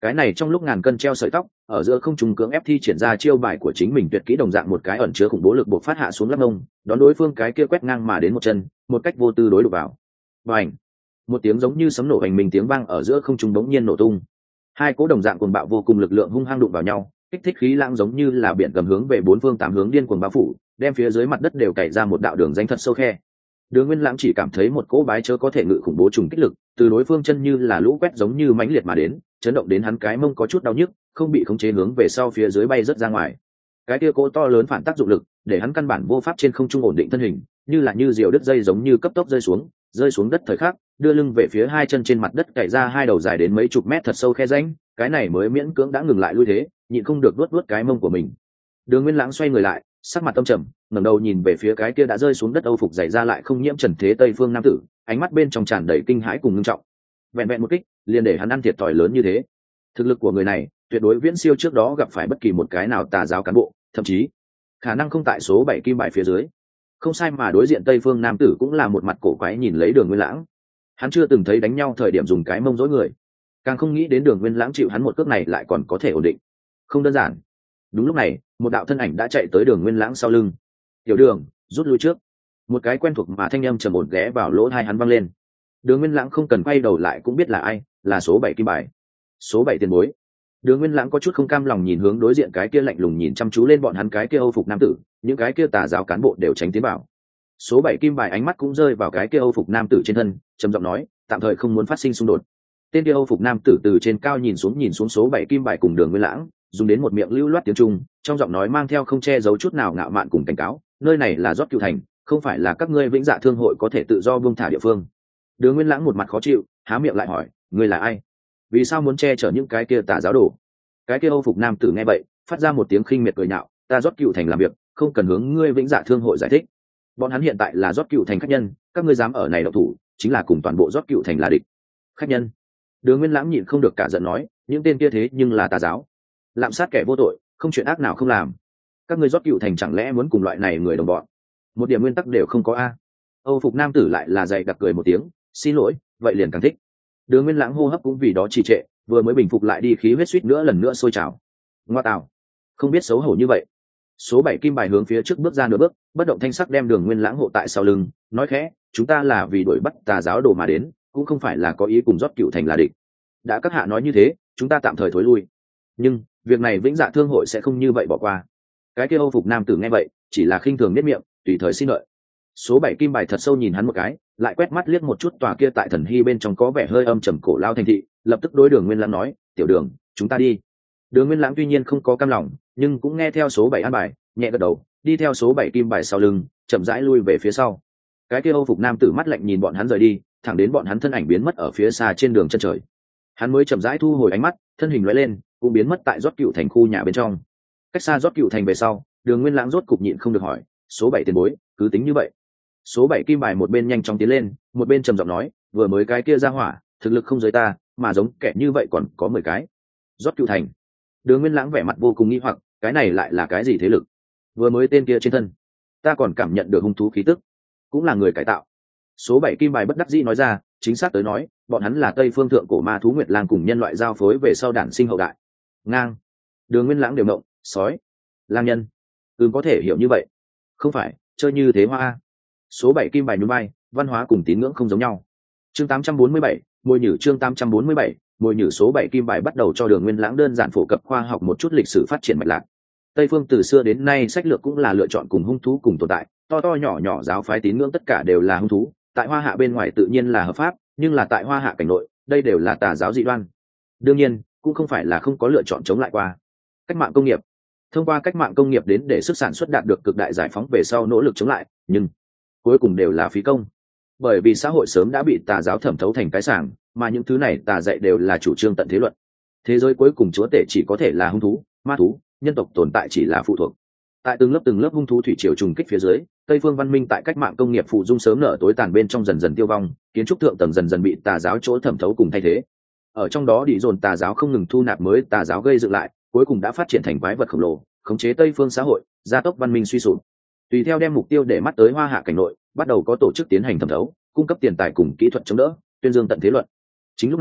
[SPEAKER 1] Cái này trong lúc ngàn cân treo sợi tóc, ở giữa không trung cưỡng ép thi triển ra chiêu bài của chính mình tuyệt kỹ đồng dạng một cái ẩn chứa khủng bố lực buộc phát hạ xuống lắp mông, đón đối phương cái kia quét ngang mà đến một chân, một cách vô tư đối đụng vào. Bành! Một tiếng giống như sấm nổ hoành mình tiếng vang ở giữa không trung bỗng nhiên nổ tung. Hai cỗ đồng dạng cuồng bạo vô cùng lực lượng hung hăng đụng vào nhau, kích thích khí lãng giống như là biển gầm hướng về bốn phương tám hướng điên cuồng bao phủ, đem phía dưới mặt đất đều cày ra một đạo đường danh thật sâu khe. Đường Nguyên Lãng chỉ cảm thấy một cỗ bái chớ có thể ngự khủng bố trùng kích lực từ đối phương chân như là lũ quét giống như mãnh liệt mà đến, chấn động đến hắn cái mông có chút đau nhức, không bị khống chế hướng về sau phía dưới bay rất ra ngoài. Cái kia cỗ to lớn phản tác dụng lực để hắn căn bản vô pháp trên không trung ổn định thân hình, như là như diều đứt dây giống như cấp tốc rơi xuống, rơi xuống đất thời khắc, đưa lưng về phía hai chân trên mặt đất cày ra hai đầu dài đến mấy chục mét thật sâu khe rãnh, cái này mới miễn cưỡng đã ngừng lại lui thế, nhịn không được vuốt vuốt cái mông của mình. Đường Nguyên Lãng xoay người lại, sắc mặt tâm trầm, ngẩng đầu nhìn về phía cái kia đã rơi xuống đất âu phục dày ra lại không nhiễm trần thế tây phương nam tử, ánh mắt bên trong tràn đầy kinh hãi cùng ngưng trọng. Vẹn vẹn một kích, liền để hắn ăn thiệt thòi lớn như thế. Thực lực của người này, tuyệt đối viễn siêu trước đó gặp phải bất kỳ một cái nào tà giáo cán bộ, thậm chí khả năng không tại số bảy kim bài phía dưới. Không sai mà đối diện tây phương nam tử cũng là một mặt cổ quái nhìn lấy Đường Nguyên Lãng. Hắn chưa từng thấy đánh nhau thời điểm dùng cái mông dối người, càng không nghĩ đến Đường Nguyên Lãng chịu hắn một cước này lại còn có thể ổn định. Không đơn giản. Đúng lúc này, một đạo thân ảnh đã chạy tới Đường Nguyên Lãng sau lưng. Tiểu Đường, rút lui trước. Một cái quen thuộc mà thanh âm trầm ổn ghé vào lỗ tai hắn vang lên. Đường Nguyên Lãng không cần quay đầu lại cũng biết là ai, là số bảy kim bài. Số bảy tiền bối. Đường Nguyên Lãng có chút không cam lòng nhìn hướng đối diện cái kia lạnh lùng nhìn chăm chú lên bọn hắn cái kia âu phục nam tử, những cái kia tà giáo cán bộ đều tránh tiến vào. Số bảy kim bài ánh mắt cũng rơi vào cái kia âu phục nam tử trên thân, trầm giọng nói, tạm thời không muốn phát sinh xung đột. Tên kia âu phục nam tử từ trên cao nhìn xuống nhìn xuống số bảy kim bài cùng Đường Nguyên Lãng, dùng đến một miệng lưu loát tiếng Trung, trong giọng nói mang theo không che giấu chút nào ngạo mạn cùng cảnh cáo, nơi này là Rót Cựu Thành, không phải là các ngươi Vĩnh Dạ Thương hội có thể tự do buông thả địa phương. Đường Nguyên Lãng một mặt khó chịu, há miệng lại hỏi, ngươi là ai? Vì sao muốn che chở những cái kia tà giáo đồ? Cái kia âu phục nam tử nghe vậy, phát ra một tiếng khinh miệt cười nhạo, ta Rót Cựu Thành làm việc, không cần hướng ngươi Vĩnh Dạ Thương hội giải thích. Bọn hắn hiện tại là Rót Cựu Thành khách nhân, các ngươi dám ở này động thủ, chính là cùng toàn bộ Rót Cựu Thành là địch. Khách nhân? Đường Nguyên Lãng nhịn không được cả giận nói, những tên kia thế nhưng là tà giáo, lạm sát kẻ vô tội, không chuyện ác nào không làm. Các ngươi Rót Cựu Thành chẳng lẽ muốn cùng loại này người đồng bọn? Một điểm nguyên tắc đều không có a. Âu phục nam tử lại là dày đặc cười một tiếng, xin lỗi, vậy liền càng thích. Đường Nguyên Lãng hô hấp cũng vì đó trì trệ, vừa mới bình phục lại đi khí huyết suýt nữa lần nữa sôi trào. Ngoa tạo, không biết xấu hổ như vậy. Số bảy kim bài hướng phía trước bước ra nửa bước, bất động thanh sắc đem Đường Nguyên Lãng hộ tại sau lưng, nói khẽ, chúng ta là vì đuổi bắt tà giáo đồ mà đến, cũng không phải là có ý cùng Rót Cựu Thành là địch. Đã các hạ nói như thế, chúng ta tạm thời thối lui. Nhưng việc này Vĩnh Dạ Thương hội sẽ không như vậy bỏ qua. Cái kia âu phục nam tử nghe vậy, chỉ là khinh thường nét miệng, tùy thời xin lợi. Số bảy kim bài thật sâu nhìn hắn một cái, lại quét mắt liếc một chút tòa kia tại thần hy bên trong có vẻ hơi âm trầm cổ lao thành thị, lập tức đối Đường Nguyên Lãng nói, tiểu Đường, chúng ta đi. Đường Nguyên Lãng tuy nhiên không có cam lòng, nhưng cũng nghe theo số bảy an bài, nhẹ gật đầu, đi theo số bảy kim bài sau lưng, chậm rãi lui về phía sau. Cái kia âu phục nam tử mắt lạnh nhìn bọn hắn rời đi, thẳng đến bọn hắn thân ảnh biến mất ở phía xa trên đường chân trời. Hắn mới chậm rãi thu hồi ánh mắt, thân hình lóe lên, cũng biến mất tại Rót Cựu Thành khu nhà bên trong. Cách xa Rót Cựu Thành về sau, Đường Nguyên Lãng rốt cục nhịn không được hỏi, số bảy tiền bối, cứ tính như vậy. Số bảy kim bài một bên nhanh chóng tiến lên, một bên trầm giọng nói, vừa mới cái kia ra hỏa, thực lực không giới ta, mà giống kẻ như vậy còn có mười cái. Rót Cựu Thành. Đường Nguyên Lãng vẻ mặt vô cùng nghi hoặc, cái này lại là cái gì thế lực? Vừa mới tên kia trên thân, ta còn cảm nhận được hung thú khí tức, cũng là người cải tạo. Số bảy kim bài bất đắc dĩ nói ra, chính xác tới nói, bọn hắn là Tây Phương thượng cổ ma thú Nguyệt Lang cùng nhân loại giao phối về sau đản sinh hậu đại. Ngang. Đường Nguyên Lãng đều động, sói, lang nhân. Ừm có thể hiểu như vậy. Không phải, chơi như thế hoa. Số bảy kim bài nhún vai, văn hóa cùng tín ngưỡng không giống nhau. Chương tám trăm bốn mươi bảy, môi nhử chương tám trăm bốn mươi bảy, môi nhử số bảy kim bài bắt đầu cho Đường Nguyên Lãng đơn giản phổ cập khoa học một chút lịch sử phát triển mạch lạc. Tây Phương từ xưa đến nay sách lược cũng là lựa chọn cùng hung thú cùng tồn tại, to to nhỏ nhỏ giáo phái tín ngưỡng tất cả đều là hung thú, tại Hoa Hạ bên ngoài tự nhiên là hợp pháp, nhưng là tại Hoa Hạ cảnh nội, đây đều là tà giáo dị đoan. Đương nhiên, cũng không phải là không có lựa chọn chống lại qua. Cách mạng công nghiệp, thông qua cách mạng công nghiệp đến để sức sản xuất đạt được cực đại giải phóng về sau nỗ lực chống lại, nhưng cuối cùng đều là phí công. Bởi vì xã hội sớm đã bị tà giáo thẩm thấu thành cái sảng, mà những thứ này tà dạy đều là chủ trương tận thế luận. Thế giới cuối cùng chúa tể chỉ có thể là hung thú, ma thú, nhân tộc tồn tại chỉ là phụ thuộc. Tại từng lớp từng lớp hung thú thủy triều trùng kích phía dưới, Tây phương văn minh tại cách mạng công nghiệp phụ dung sớm nở tối tàn bên trong dần dần tiêu vong, kiến trúc thượng tầng dần dần bị tà giáo chỗ thẩm thấu cùng thay thế. Ở trong đó đi dồn tà giáo không ngừng thu nạp mới tà giáo gây dựng lại, cuối cùng đã phát triển thành quái vật khổng lồ, khống chế Tây phương xã hội, gia tốc văn minh suy sụp. Tùy theo đem mục tiêu để mắt tới Hoa Hạ cảnh nội, bắt đầu có tổ chức tiến hành thẩm thấu, cung cấp tiền tài cùng kỹ thuật chống đỡ, tuyên dương tận thế luận. Chính lúc này,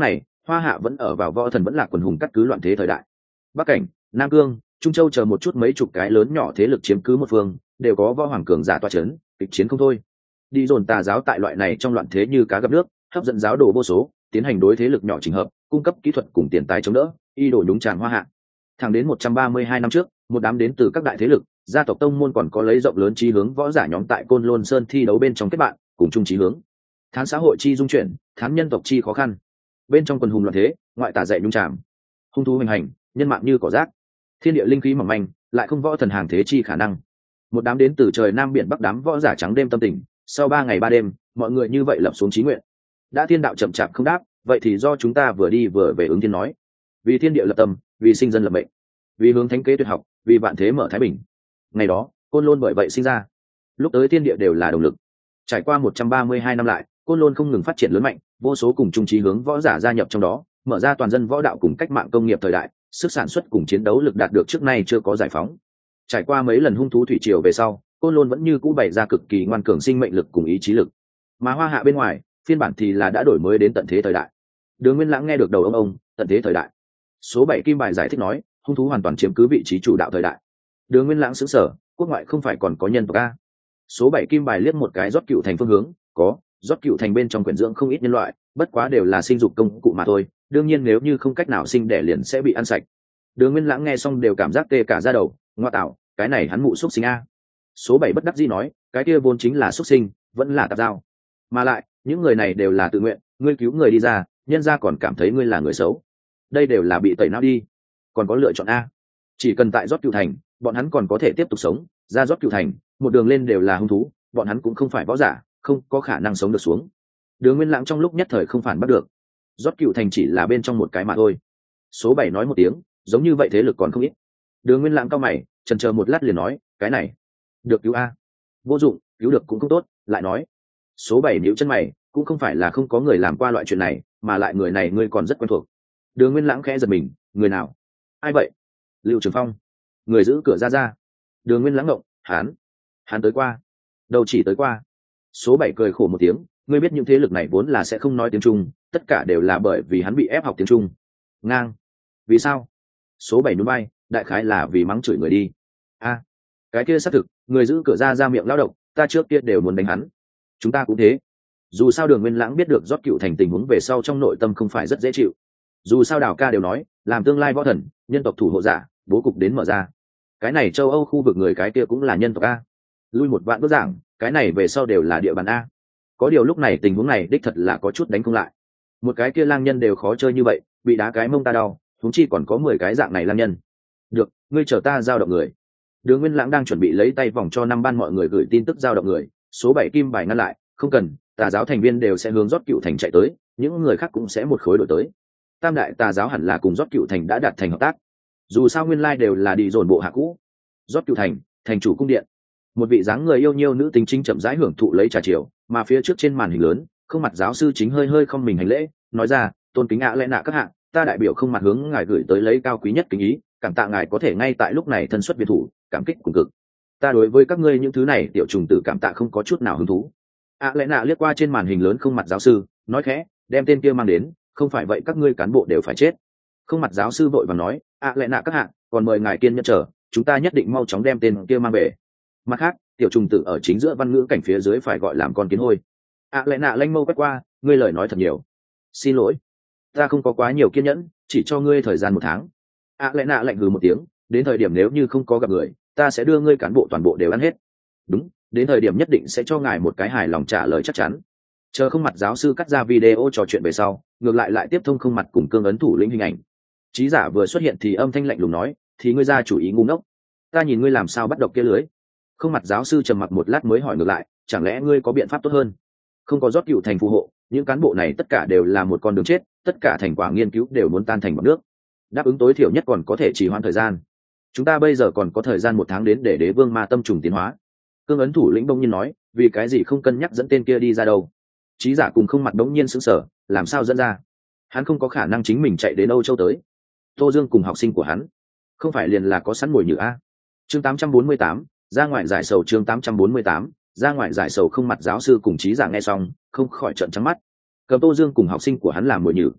[SPEAKER 1] Hoa Hạ vẫn ở vào võ thần vẫn là quần hùng cắt cứ loạn thế thời đại. Bắc Cảnh, Nam Cương, Trung Châu chờ một chút mấy chục cái lớn nhỏ thế lực chiếm cứ một phương, đều có võ hoàng cường giả toa chấn, kịch chiến không thôi. Đi dồn tà giáo tại loại này trong loạn thế như cá gặp nước, hấp dẫn giáo đồ vô số, tiến hành đối thế lực nhỏ chỉnh hợp, cung cấp kỹ thuật cùng tiền tài chống đỡ, y đổ nhúng tràn Hoa Hạ. Thẳng đến một trăm ba mươi hai năm trước, một đám đến từ các đại thế lực, gia tộc tông môn còn có lấy rộng lớn chí hướng võ giả nhóm tại Côn Lôn Sơn thi đấu bên trong kết bạn, cùng chung chí hướng. Tháng xã hội chi dung chuyển, tháng nhân tộc chi khó khăn. Bên trong quần hùng loạn thế, ngoại tà dạy nhung tràm, hung thú hành hành, nhân mạng như cỏ rác. Thiên địa linh khí mỏng manh, lại không võ thần hàng thế chi khả năng. Một đám đến từ trời nam biển bắc đám võ giả trắng đêm tâm tình, sau ba ngày ba đêm, mọi người như vậy lập xuống chí nguyện. Đã thiên đạo chậm chạp không đáp, vậy thì do chúng ta vừa đi vừa về ứng thiên nói. Vì thiên địa lập tâm, vì sinh dân lập mệnh, vì hướng thánh kế tuyệt học, vì vạn thế mở thái bình. Ngày đó, Côn Lôn bởi vậy sinh ra. Lúc tới thiên địa đều là động lực. Trải qua một trăm ba mươi hai năm lại, Côn Lôn không ngừng phát triển lớn mạnh, vô số cùng chung chí hướng võ giả gia nhập trong đó, mở ra toàn dân võ đạo cùng cách mạng công nghiệp thời đại, sức sản xuất cùng chiến đấu lực đạt được trước nay chưa có giải phóng. Trải qua mấy lần hung thú thủy triều về sau, Côn Lôn vẫn như cũ bày ra cực kỳ ngoan cường sinh mệnh lực cùng ý chí lực. Mà Hoa Hạ bên ngoài, phiên bản thì là đã đổi mới đến tận thế thời đại. Đường Nguyên Lãng nghe được đầu ông ông, tận thế thời đại. Số bảy kim bài giải thích nói, hung thú hoàn toàn chiếm cứ vị trí chủ đạo thời đại. Đường Nguyên Lãng sững sờ, quốc ngoại không phải còn có nhân tộc a? Số bảy kim bài liếc một cái rót cựu thành phương hướng, có, rót cựu thành bên trong quyển dưỡng không ít nhân loại, bất quá đều là sinh dục công cụ mà thôi, đương nhiên nếu như không cách nào sinh đẻ liền sẽ bị ăn sạch. Đường Nguyên Lãng nghe xong đều cảm giác tê cả da đầu, ngoa tạo, cái này hắn mụ xúc sinh a. Số bảy bất đắc dĩ nói, cái kia vốn chính là xúc sinh, vẫn là tạp giao. Mà lại, những người này đều là tự nguyện, ngươi cứu người đi ra, nhân gia còn cảm thấy ngươi là người xấu. Đây đều là bị tẩy não đi. Còn có lựa chọn a. Chỉ cần tại rót cựu thành, bọn hắn còn có thể tiếp tục sống, ra rót cựu thành, một đường lên đều là hung thú, bọn hắn cũng không phải võ giả, không có khả năng sống được xuống. Đường Nguyên Lãng trong lúc nhất thời không phản bắt được. Rót cựu thành chỉ là bên trong một cái mà thôi. Số bảy nói một tiếng, giống như vậy thế lực còn không ít. Đường Nguyên Lãng cao mày, chần chờ một lát liền nói, cái này được cứu a? Vô dụng, cứu được cũng không tốt, lại nói. Số bảy nhíu chân mày, cũng không phải là không có người làm qua loại chuyện này, mà lại người này ngươi còn rất quen thuộc. Đường Nguyên Lãng khẽ giật mình, người nào? Ai vậy? Lưu Trường Phong. Người giữ cửa ra ra. Đường Nguyên Lãng ngộng, hắn, hắn tới qua. Đâu chỉ tới qua. Số bảy cười khổ một tiếng, ngươi biết những thế lực này vốn là sẽ không nói tiếng Trung, tất cả đều là bởi vì hắn bị ép học tiếng Trung. Ngang. Vì sao? Số bảy núi bay, đại khái là vì mắng chửi người đi. A, cái kia xác thực, người giữ cửa ra ra miệng lao động, ta trước kia đều muốn đánh hắn. Chúng ta cũng thế. Dù sao Đường Nguyên Lãng biết được rót cựu thành tình huống về sau trong nội tâm không phải rất dễ chịu. Dù sao Đào ca đều nói, làm tương lai võ thần, nhân tộc thủ hộ giả, bố cục đến mở ra. Cái này châu Âu khu vực người cái kia cũng là nhân tộc a. Lui một vạn bước giảng, cái này về sau đều là địa bàn a. Có điều lúc này tình huống này đích thật là có chút đánh không lại. Một cái kia lang nhân đều khó chơi như vậy, bị đá cái mông ta đau, huống chi còn có mười cái dạng này lang nhân. Được, ngươi chờ ta giao động người. Đường Nguyên Lãng đang chuẩn bị lấy tay vòng cho năm ban mọi người gửi tin tức giao động người, số bảy kim bài ngăn lại, không cần, tà giáo thành viên đều sẽ hướng rót cựu thành chạy tới, những người khác cũng sẽ một khối đổi tới. Tam đại tà giáo hẳn là cùng rót cựu thành đã đạt thành hợp tác. Dù sao nguyên lai đều là đi dồn bộ hạ cũ. Rót cựu thành, thành chủ cung điện. Một vị dáng người yêu nhiêu nữ tính chính chậm rãi hưởng thụ lấy trà chiều, mà phía trước trên màn hình lớn, không mặt giáo sư chính hơi hơi không mình hành lễ, nói ra, tôn kính ạ lẽ nạ các hạng, ta đại biểu không mặt hướng ngài gửi tới lấy cao quý nhất kính ý, cảm tạ ngài có thể ngay tại lúc này thân xuất biệt thủ, cảm kích cùng cực. Ta đối với các ngươi những thứ này tiểu trùng tử cảm tạ không có chút nào hứng thú. ạ lẽ nạ liếc qua trên màn hình lớn không mặt giáo sư, nói khẽ, đem tên kia mang đến, không phải vậy các ngươi cán bộ đều phải chết. Không mặt giáo sư vội vàng nói, ạ lẽ nạ các hạng, còn mời ngài kiên nhẫn chờ, chúng ta nhất định mau chóng đem tên kia mang về. Mặt khác, tiểu trùng tử ở chính giữa văn ngữ cảnh phía dưới phải gọi làm con kiến hôi. ạ lẽ nạ lanh mâu quét qua, ngươi lời nói thật nhiều. Xin lỗi, ta không có quá nhiều kiên nhẫn, chỉ cho ngươi thời gian một tháng. ạ lẽ nạ lạnh hừ một tiếng, đến thời điểm nếu như không có gặp người, ta sẽ đưa ngươi cán bộ toàn bộ đều ăn hết. Đúng, đến thời điểm nhất định sẽ cho ngài một cái hài lòng trả lời chắc chắn. Chờ không mặt giáo sư cắt ra video trò chuyện về sau, ngược lại lại tiếp thông không mặt cùng cương ấn thủ lĩnh hình ảnh. Trí giả vừa xuất hiện thì âm thanh lạnh lùng nói, thì ngươi ra chủ ý ngu ngốc, ta nhìn ngươi làm sao bắt độc kia lưới. Không mặt giáo sư trầm mặc một lát mới hỏi ngược lại, chẳng lẽ ngươi có biện pháp tốt hơn? Không có rót cựu thành phù hộ, những cán bộ này tất cả đều là một con đường chết, tất cả thành quả nghiên cứu đều muốn tan thành bọt nước. Đáp ứng tối thiểu nhất còn có thể trì hoãn thời gian. Chúng ta bây giờ còn có thời gian một tháng đến để đế vương ma tâm trùng tiến hóa. Cương ấn thủ lĩnh bỗng nhiên nói, vì cái gì không cân nhắc dẫn tên kia đi ra đâu? Trí giả cùng không mặt bỗng nhiên sững sờ, làm sao dẫn ra? Hắn không có khả năng chính mình chạy đến Âu Châu tới. Tô Dương cùng học sinh của hắn, không phải liền là có sẵn mồi nhử a? Chương tám trăm bốn mươi tám, ra ngoại giải sầu. Chương tám trăm bốn mươi tám, ra ngoại giải sầu. Không mặt giáo sư cùng trí giả nghe xong, không khỏi trợn trắng mắt. Cầm Tô Dương cùng học sinh của hắn làm mồi nhử.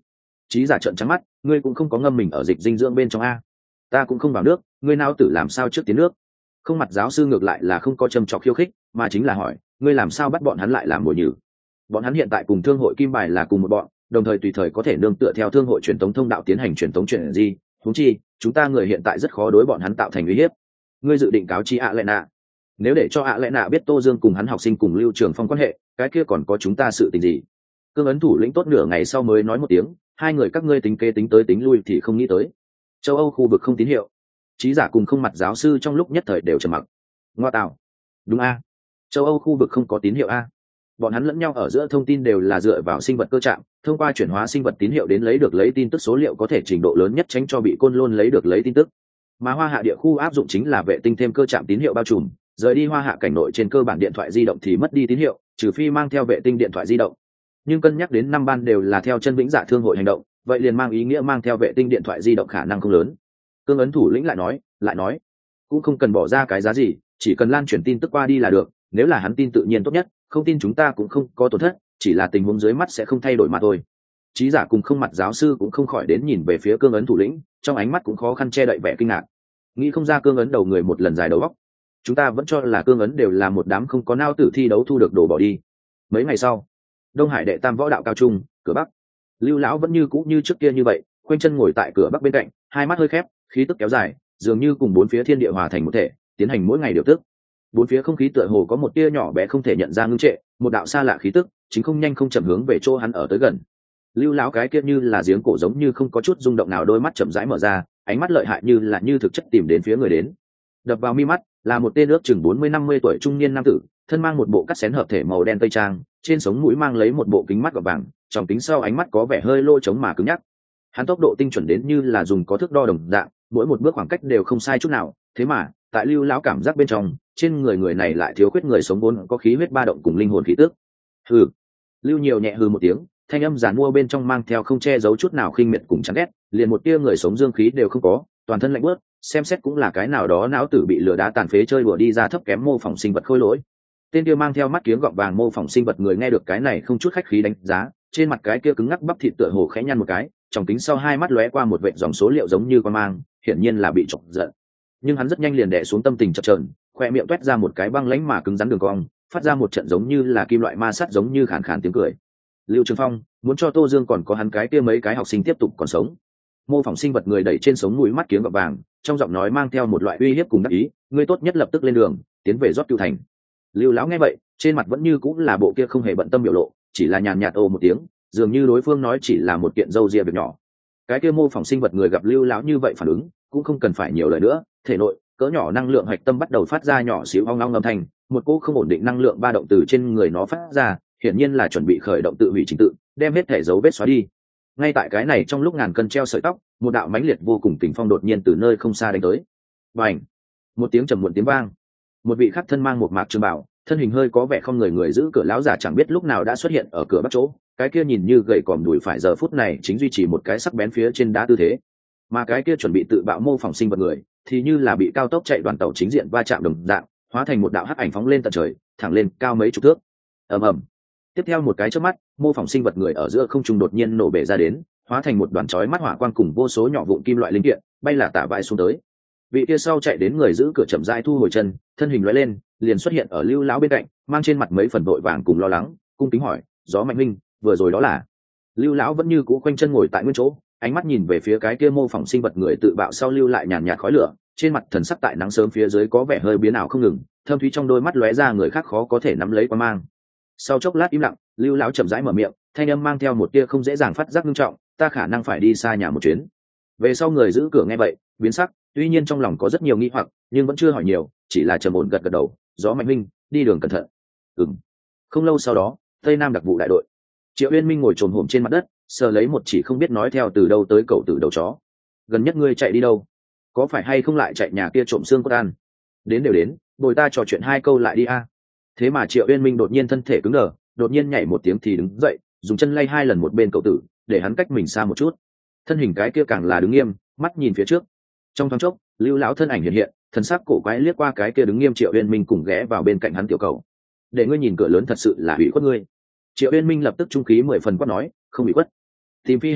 [SPEAKER 1] Trí giả trợn trắng mắt, ngươi cũng không có ngâm mình ở dịch dinh dưỡng bên trong a. Ta cũng không vào nước, ngươi nao tử làm sao trước tiến nước? Không mặt giáo sư ngược lại là không có châm trọc khiêu khích, mà chính là hỏi, ngươi làm sao bắt bọn hắn lại làm mồi nhử? Bọn hắn hiện tại cùng thương hội Kim Bài là cùng một bọn, đồng thời tùy thời có thể nương tựa theo thương hội truyền tống thông đạo tiến hành truyền tống chuyện gì, huống chi, chúng ta người hiện tại rất khó đối bọn hắn tạo thành uy hiếp. Ngươi dự định cáo chi ạ lệ nạ? Nếu để cho ạ lệ nạ biết Tô Dương cùng hắn học sinh cùng Lưu Trường Phong quan hệ, cái kia còn có chúng ta sự tình gì? Cương ấn thủ lĩnh tốt nửa ngày sau mới nói một tiếng, hai người các ngươi tính kế tính tới tính lui thì không nghĩ tới. Châu Âu khu vực không tín hiệu. Trí giả cùng không mặt giáo sư trong lúc nhất thời đều trầm mặc. Ngoa tạo. Đúng a. Châu Âu khu vực không có tín hiệu a. Bọn hắn lẫn nhau ở giữa thông tin đều là dựa vào sinh vật cơ trạng, thông qua chuyển hóa sinh vật tín hiệu đến lấy được lấy tin tức số liệu có thể trình độ lớn nhất tránh cho bị côn lôn lấy được lấy tin tức. Mà Hoa Hạ địa khu áp dụng chính là vệ tinh thêm cơ trạng tín hiệu bao trùm, rời đi Hoa Hạ cảnh nội trên cơ bản điện thoại di động thì mất đi tín hiệu, trừ phi mang theo vệ tinh điện thoại di động. Nhưng cân nhắc đến năm ban đều là theo chân Vĩnh Dạ thương hội hành động, vậy liền mang ý nghĩa mang theo vệ tinh điện thoại di động khả năng không lớn. Cương ấn thủ lĩnh lại nói, lại nói, cũng không cần bỏ ra cái giá gì, chỉ cần lan truyền tin tức qua đi là được, nếu là hắn tin tự nhiên tốt nhất, không tin chúng ta cũng không có tổn thất, chỉ là tình huống dưới mắt sẽ không thay đổi mà thôi. Trí giả cùng không mặt giáo sư cũng không khỏi đến nhìn về phía cương ấn thủ lĩnh, trong ánh mắt cũng khó khăn che đậy vẻ kinh ngạc. Nghĩ không ra cương ấn đầu người một lần dài đầu góc. Chúng ta vẫn cho là cương ấn đều là một đám không có nao tử thi đấu thu được đồ bỏ đi. Mấy ngày sau, Đông Hải đệ tam võ đạo cao trung, cửa bắc. Lưu lão vẫn như cũ như trước kia như vậy, khoanh chân ngồi tại cửa bắc bên cạnh, hai mắt hơi khép, khí tức kéo dài, dường như cùng bốn phía thiên địa hòa thành một thể, tiến hành mỗi ngày điều tức. Bốn phía không khí tựa hồ có một tia nhỏ bé không thể nhận ra ngưng trệ, một đạo xa lạ khí tức, chính không nhanh không chậm hướng về chỗ hắn ở tới gần. Lưu lão cái kia như là giếng cổ giống như không có chút rung động nào, đôi mắt chậm rãi mở ra, ánh mắt lợi hại như là như thực chất tìm đến phía người đến. Đập vào mi mắt là một tên ước chừng bốn mươi năm mươi tuổi trung niên nam tử, thân mang một bộ cắt xén hợp thể màu đen tây trang, trên sống mũi mang lấy một bộ kính mắt gọt vàng, trong kính sau ánh mắt có vẻ hơi lôi trống mà cứng nhắc. Hắn tốc độ tinh chuẩn đến như là dùng có thước đo đồng dạng, mỗi một bước khoảng cách đều không sai chút nào, thế mà tại Lưu lão cảm giác bên trong, trên người người này lại thiếu khuyết người sống vốn có khí huyết ba động cùng linh hồn khí tức. Hừ. Lưu nhiều nhẹ hừ một tiếng, thanh âm giản mua bên trong mang theo không che giấu chút nào khinh miệt cùng chán ghét, liền một tia người sống dương khí đều không có, toàn thân lạnh buốt, xem xét cũng là cái nào đó não tử bị lửa đá tàn phế chơi đùa đi ra thấp kém mô phỏng sinh vật khôi lỗi. Tên kia mang theo mắt kiếng gọng vàng mô phỏng sinh vật người nghe được cái này không chút khách khí đánh giá, trên mặt cái kia cứng ngắc bắp thịt tựa hồ khẽ nhăn một cái, trong kính sau hai mắt lóe qua một vệt dòng số liệu giống như con mang, hiển nhiên là bị chọc giận. Nhưng hắn rất nhanh liền đè xuống tâm tình chập chờn, khoe miệng toét ra một cái băng lãnh mà cứng rắn đường cong, phát ra một trận giống như là kim loại ma sắt giống như khàn khàn tiếng cười. Lưu Trường Phong muốn cho Tô Dương còn có hắn cái kia mấy cái học sinh tiếp tục còn sống. Mô phỏng sinh vật người đẩy trên sống mũi mắt kiếng gọt vàng, trong giọng nói mang theo một loại uy hiếp cùng đắc ý, ngươi tốt nhất lập tức lên đường, tiến về rót cựu thành. Lưu lão nghe vậy, trên mặt vẫn như cũng là bộ kia không hề bận tâm biểu lộ, chỉ là nhàn nhạt ồ một tiếng, dường như đối phương nói chỉ là một kiện dâu ria việc nhỏ. Cái kia mô phỏng sinh vật người gặp Lưu lão như vậy phản ứng, cũng không cần phải nhiều lời nữa, thể nội cỡ nhỏ năng lượng hạch tâm bắt đầu phát ra nhỏ xíu ong ong âm thanh, một cỗ không ổn định năng lượng ba động từ trên người nó phát ra, hiển nhiên là chuẩn bị khởi động tự hủy trình tự, đem hết thể dấu vết xóa đi. Ngay tại cái này trong lúc ngàn cân treo sợi tóc, một đạo mãnh liệt vô cùng kình phong đột nhiên từ nơi không xa đánh tới. Bành! Một tiếng trầm muộn tiếng vang. Một vị khắc thân mang một mạc trường bảo, thân hình hơi có vẻ không người người giữ cửa lão giả chẳng biết lúc nào đã xuất hiện ở cửa bắc chỗ, cái kia nhìn như gầy còm đùi phải giờ phút này chính duy trì một cái sắc bén phía trên đá tư thế. Mà cái kia chuẩn bị tự bạo mô phỏng sinh vật người, thì như là bị cao tốc chạy đoàn tàu chính diện va chạm đồng dạng, hóa thành một đạo hắc ảnh phóng lên tận trời, thẳng lên cao mấy chục thước. Ầm ầm. Tiếp theo một cái chớp mắt, mô phỏng sinh vật người ở giữa không trung đột nhiên nổ bể ra đến, hóa thành một đoàn chói mắt hỏa quang cùng vô số nhỏ vụn kim loại linh kiện, bay là tả bại xuống tới. Vị kia sau chạy đến người giữ cửa chậm rãi thu hồi chân, thân hình lóe lên, liền xuất hiện ở Lưu lão bên cạnh, mang trên mặt mấy phần vội vàng cùng lo lắng, cung kính hỏi, "Gió Mạnh Minh, vừa rồi đó là?" Lưu lão vẫn như cũ quanh chân ngồi tại nguyên chỗ, ánh mắt nhìn về phía cái kia mô phỏng sinh vật người tự bạo sau lưu lại nhàn nhạt khói lửa, trên mặt thần sắc tại nắng sớm phía dưới có vẻ hơi biến ảo không ngừng, thâm thúy trong đôi mắt lóe ra người khác khó có thể nắm lấy qua mang. Sau chốc lát im lặng, Lưu lão chậm rãi mở miệng, thanh âm mang theo một tia không dễ dàng phát giác nghiêm trọng, "Ta khả năng phải đi xa nhà một chuyến." Về sau người giữ cửa nghe vậy, biến sắc, tuy nhiên trong lòng có rất nhiều nghi hoặc, nhưng vẫn chưa hỏi nhiều, chỉ là trầm ổn gật gật đầu, "Gió Mạnh Minh, đi đường cẩn thận." Ừm. Không lâu sau đó, Tây Nam đặc vụ đại đội, Triệu Uyên Minh ngồi trồm hổm trên mặt đất, sờ lấy một chỉ không biết nói theo từ đâu tới cậu từ đầu chó. "Gần nhất ngươi chạy đi đâu? Có phải hay không lại chạy nhà kia trộm xương cốt ăn? Đến đều đến, bồi ta trò chuyện hai câu lại đi a." Thế mà Triệu Uyên Minh đột nhiên thân thể cứng đờ, đột nhiên nhảy một tiếng thì đứng dậy, dùng chân lay hai lần một bên cậu tử, để hắn cách mình xa một chút. Thân hình cái kia càng là đứng nghiêm, mắt nhìn phía trước. Trong thoáng chốc, Lưu lão thân ảnh hiện hiện, thần sắc cổ quái liếc qua cái kia đứng nghiêm Triệu Uyên Minh cùng ghé vào bên cạnh hắn tiểu cầu. "Để ngươi nhìn cửa lớn thật sự là hủy khuất ngươi." Triệu Uyên Minh lập tức trung khí mười phần quát nói, "Không bị khuất. Tìm phi hành khí,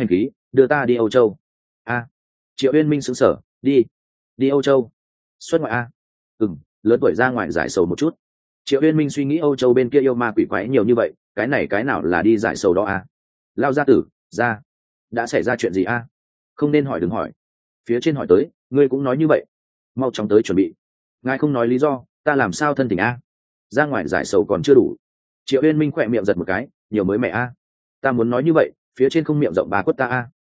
[SPEAKER 1] đưa ta đi Âu Châu. A. Triệu Uyên Minh sững sờ, đi đi Âu Châu? Xuất ngoại a? Ừm, lớn tuổi ra ngoài giải sầu một chút. Triệu Uyên Minh suy nghĩ Âu Châu bên kia yêu ma quỷ quái nhiều như vậy, cái này cái nào là đi giải sầu đó a? Lao gia tử, ra, đã xảy ra chuyện gì a? Không nên hỏi đừng hỏi. Phía trên hỏi tới, ngươi cũng nói như vậy. Mau chóng tới chuẩn bị. Ngài không nói lý do, ta làm sao thân tình a? Ra ngoài giải sầu còn chưa đủ. Triệu Uyên Minh khỏe miệng giật một cái, nhiều mới mẹ a. Ta muốn nói như vậy, phía trên không miệng rộng bà quất ta a.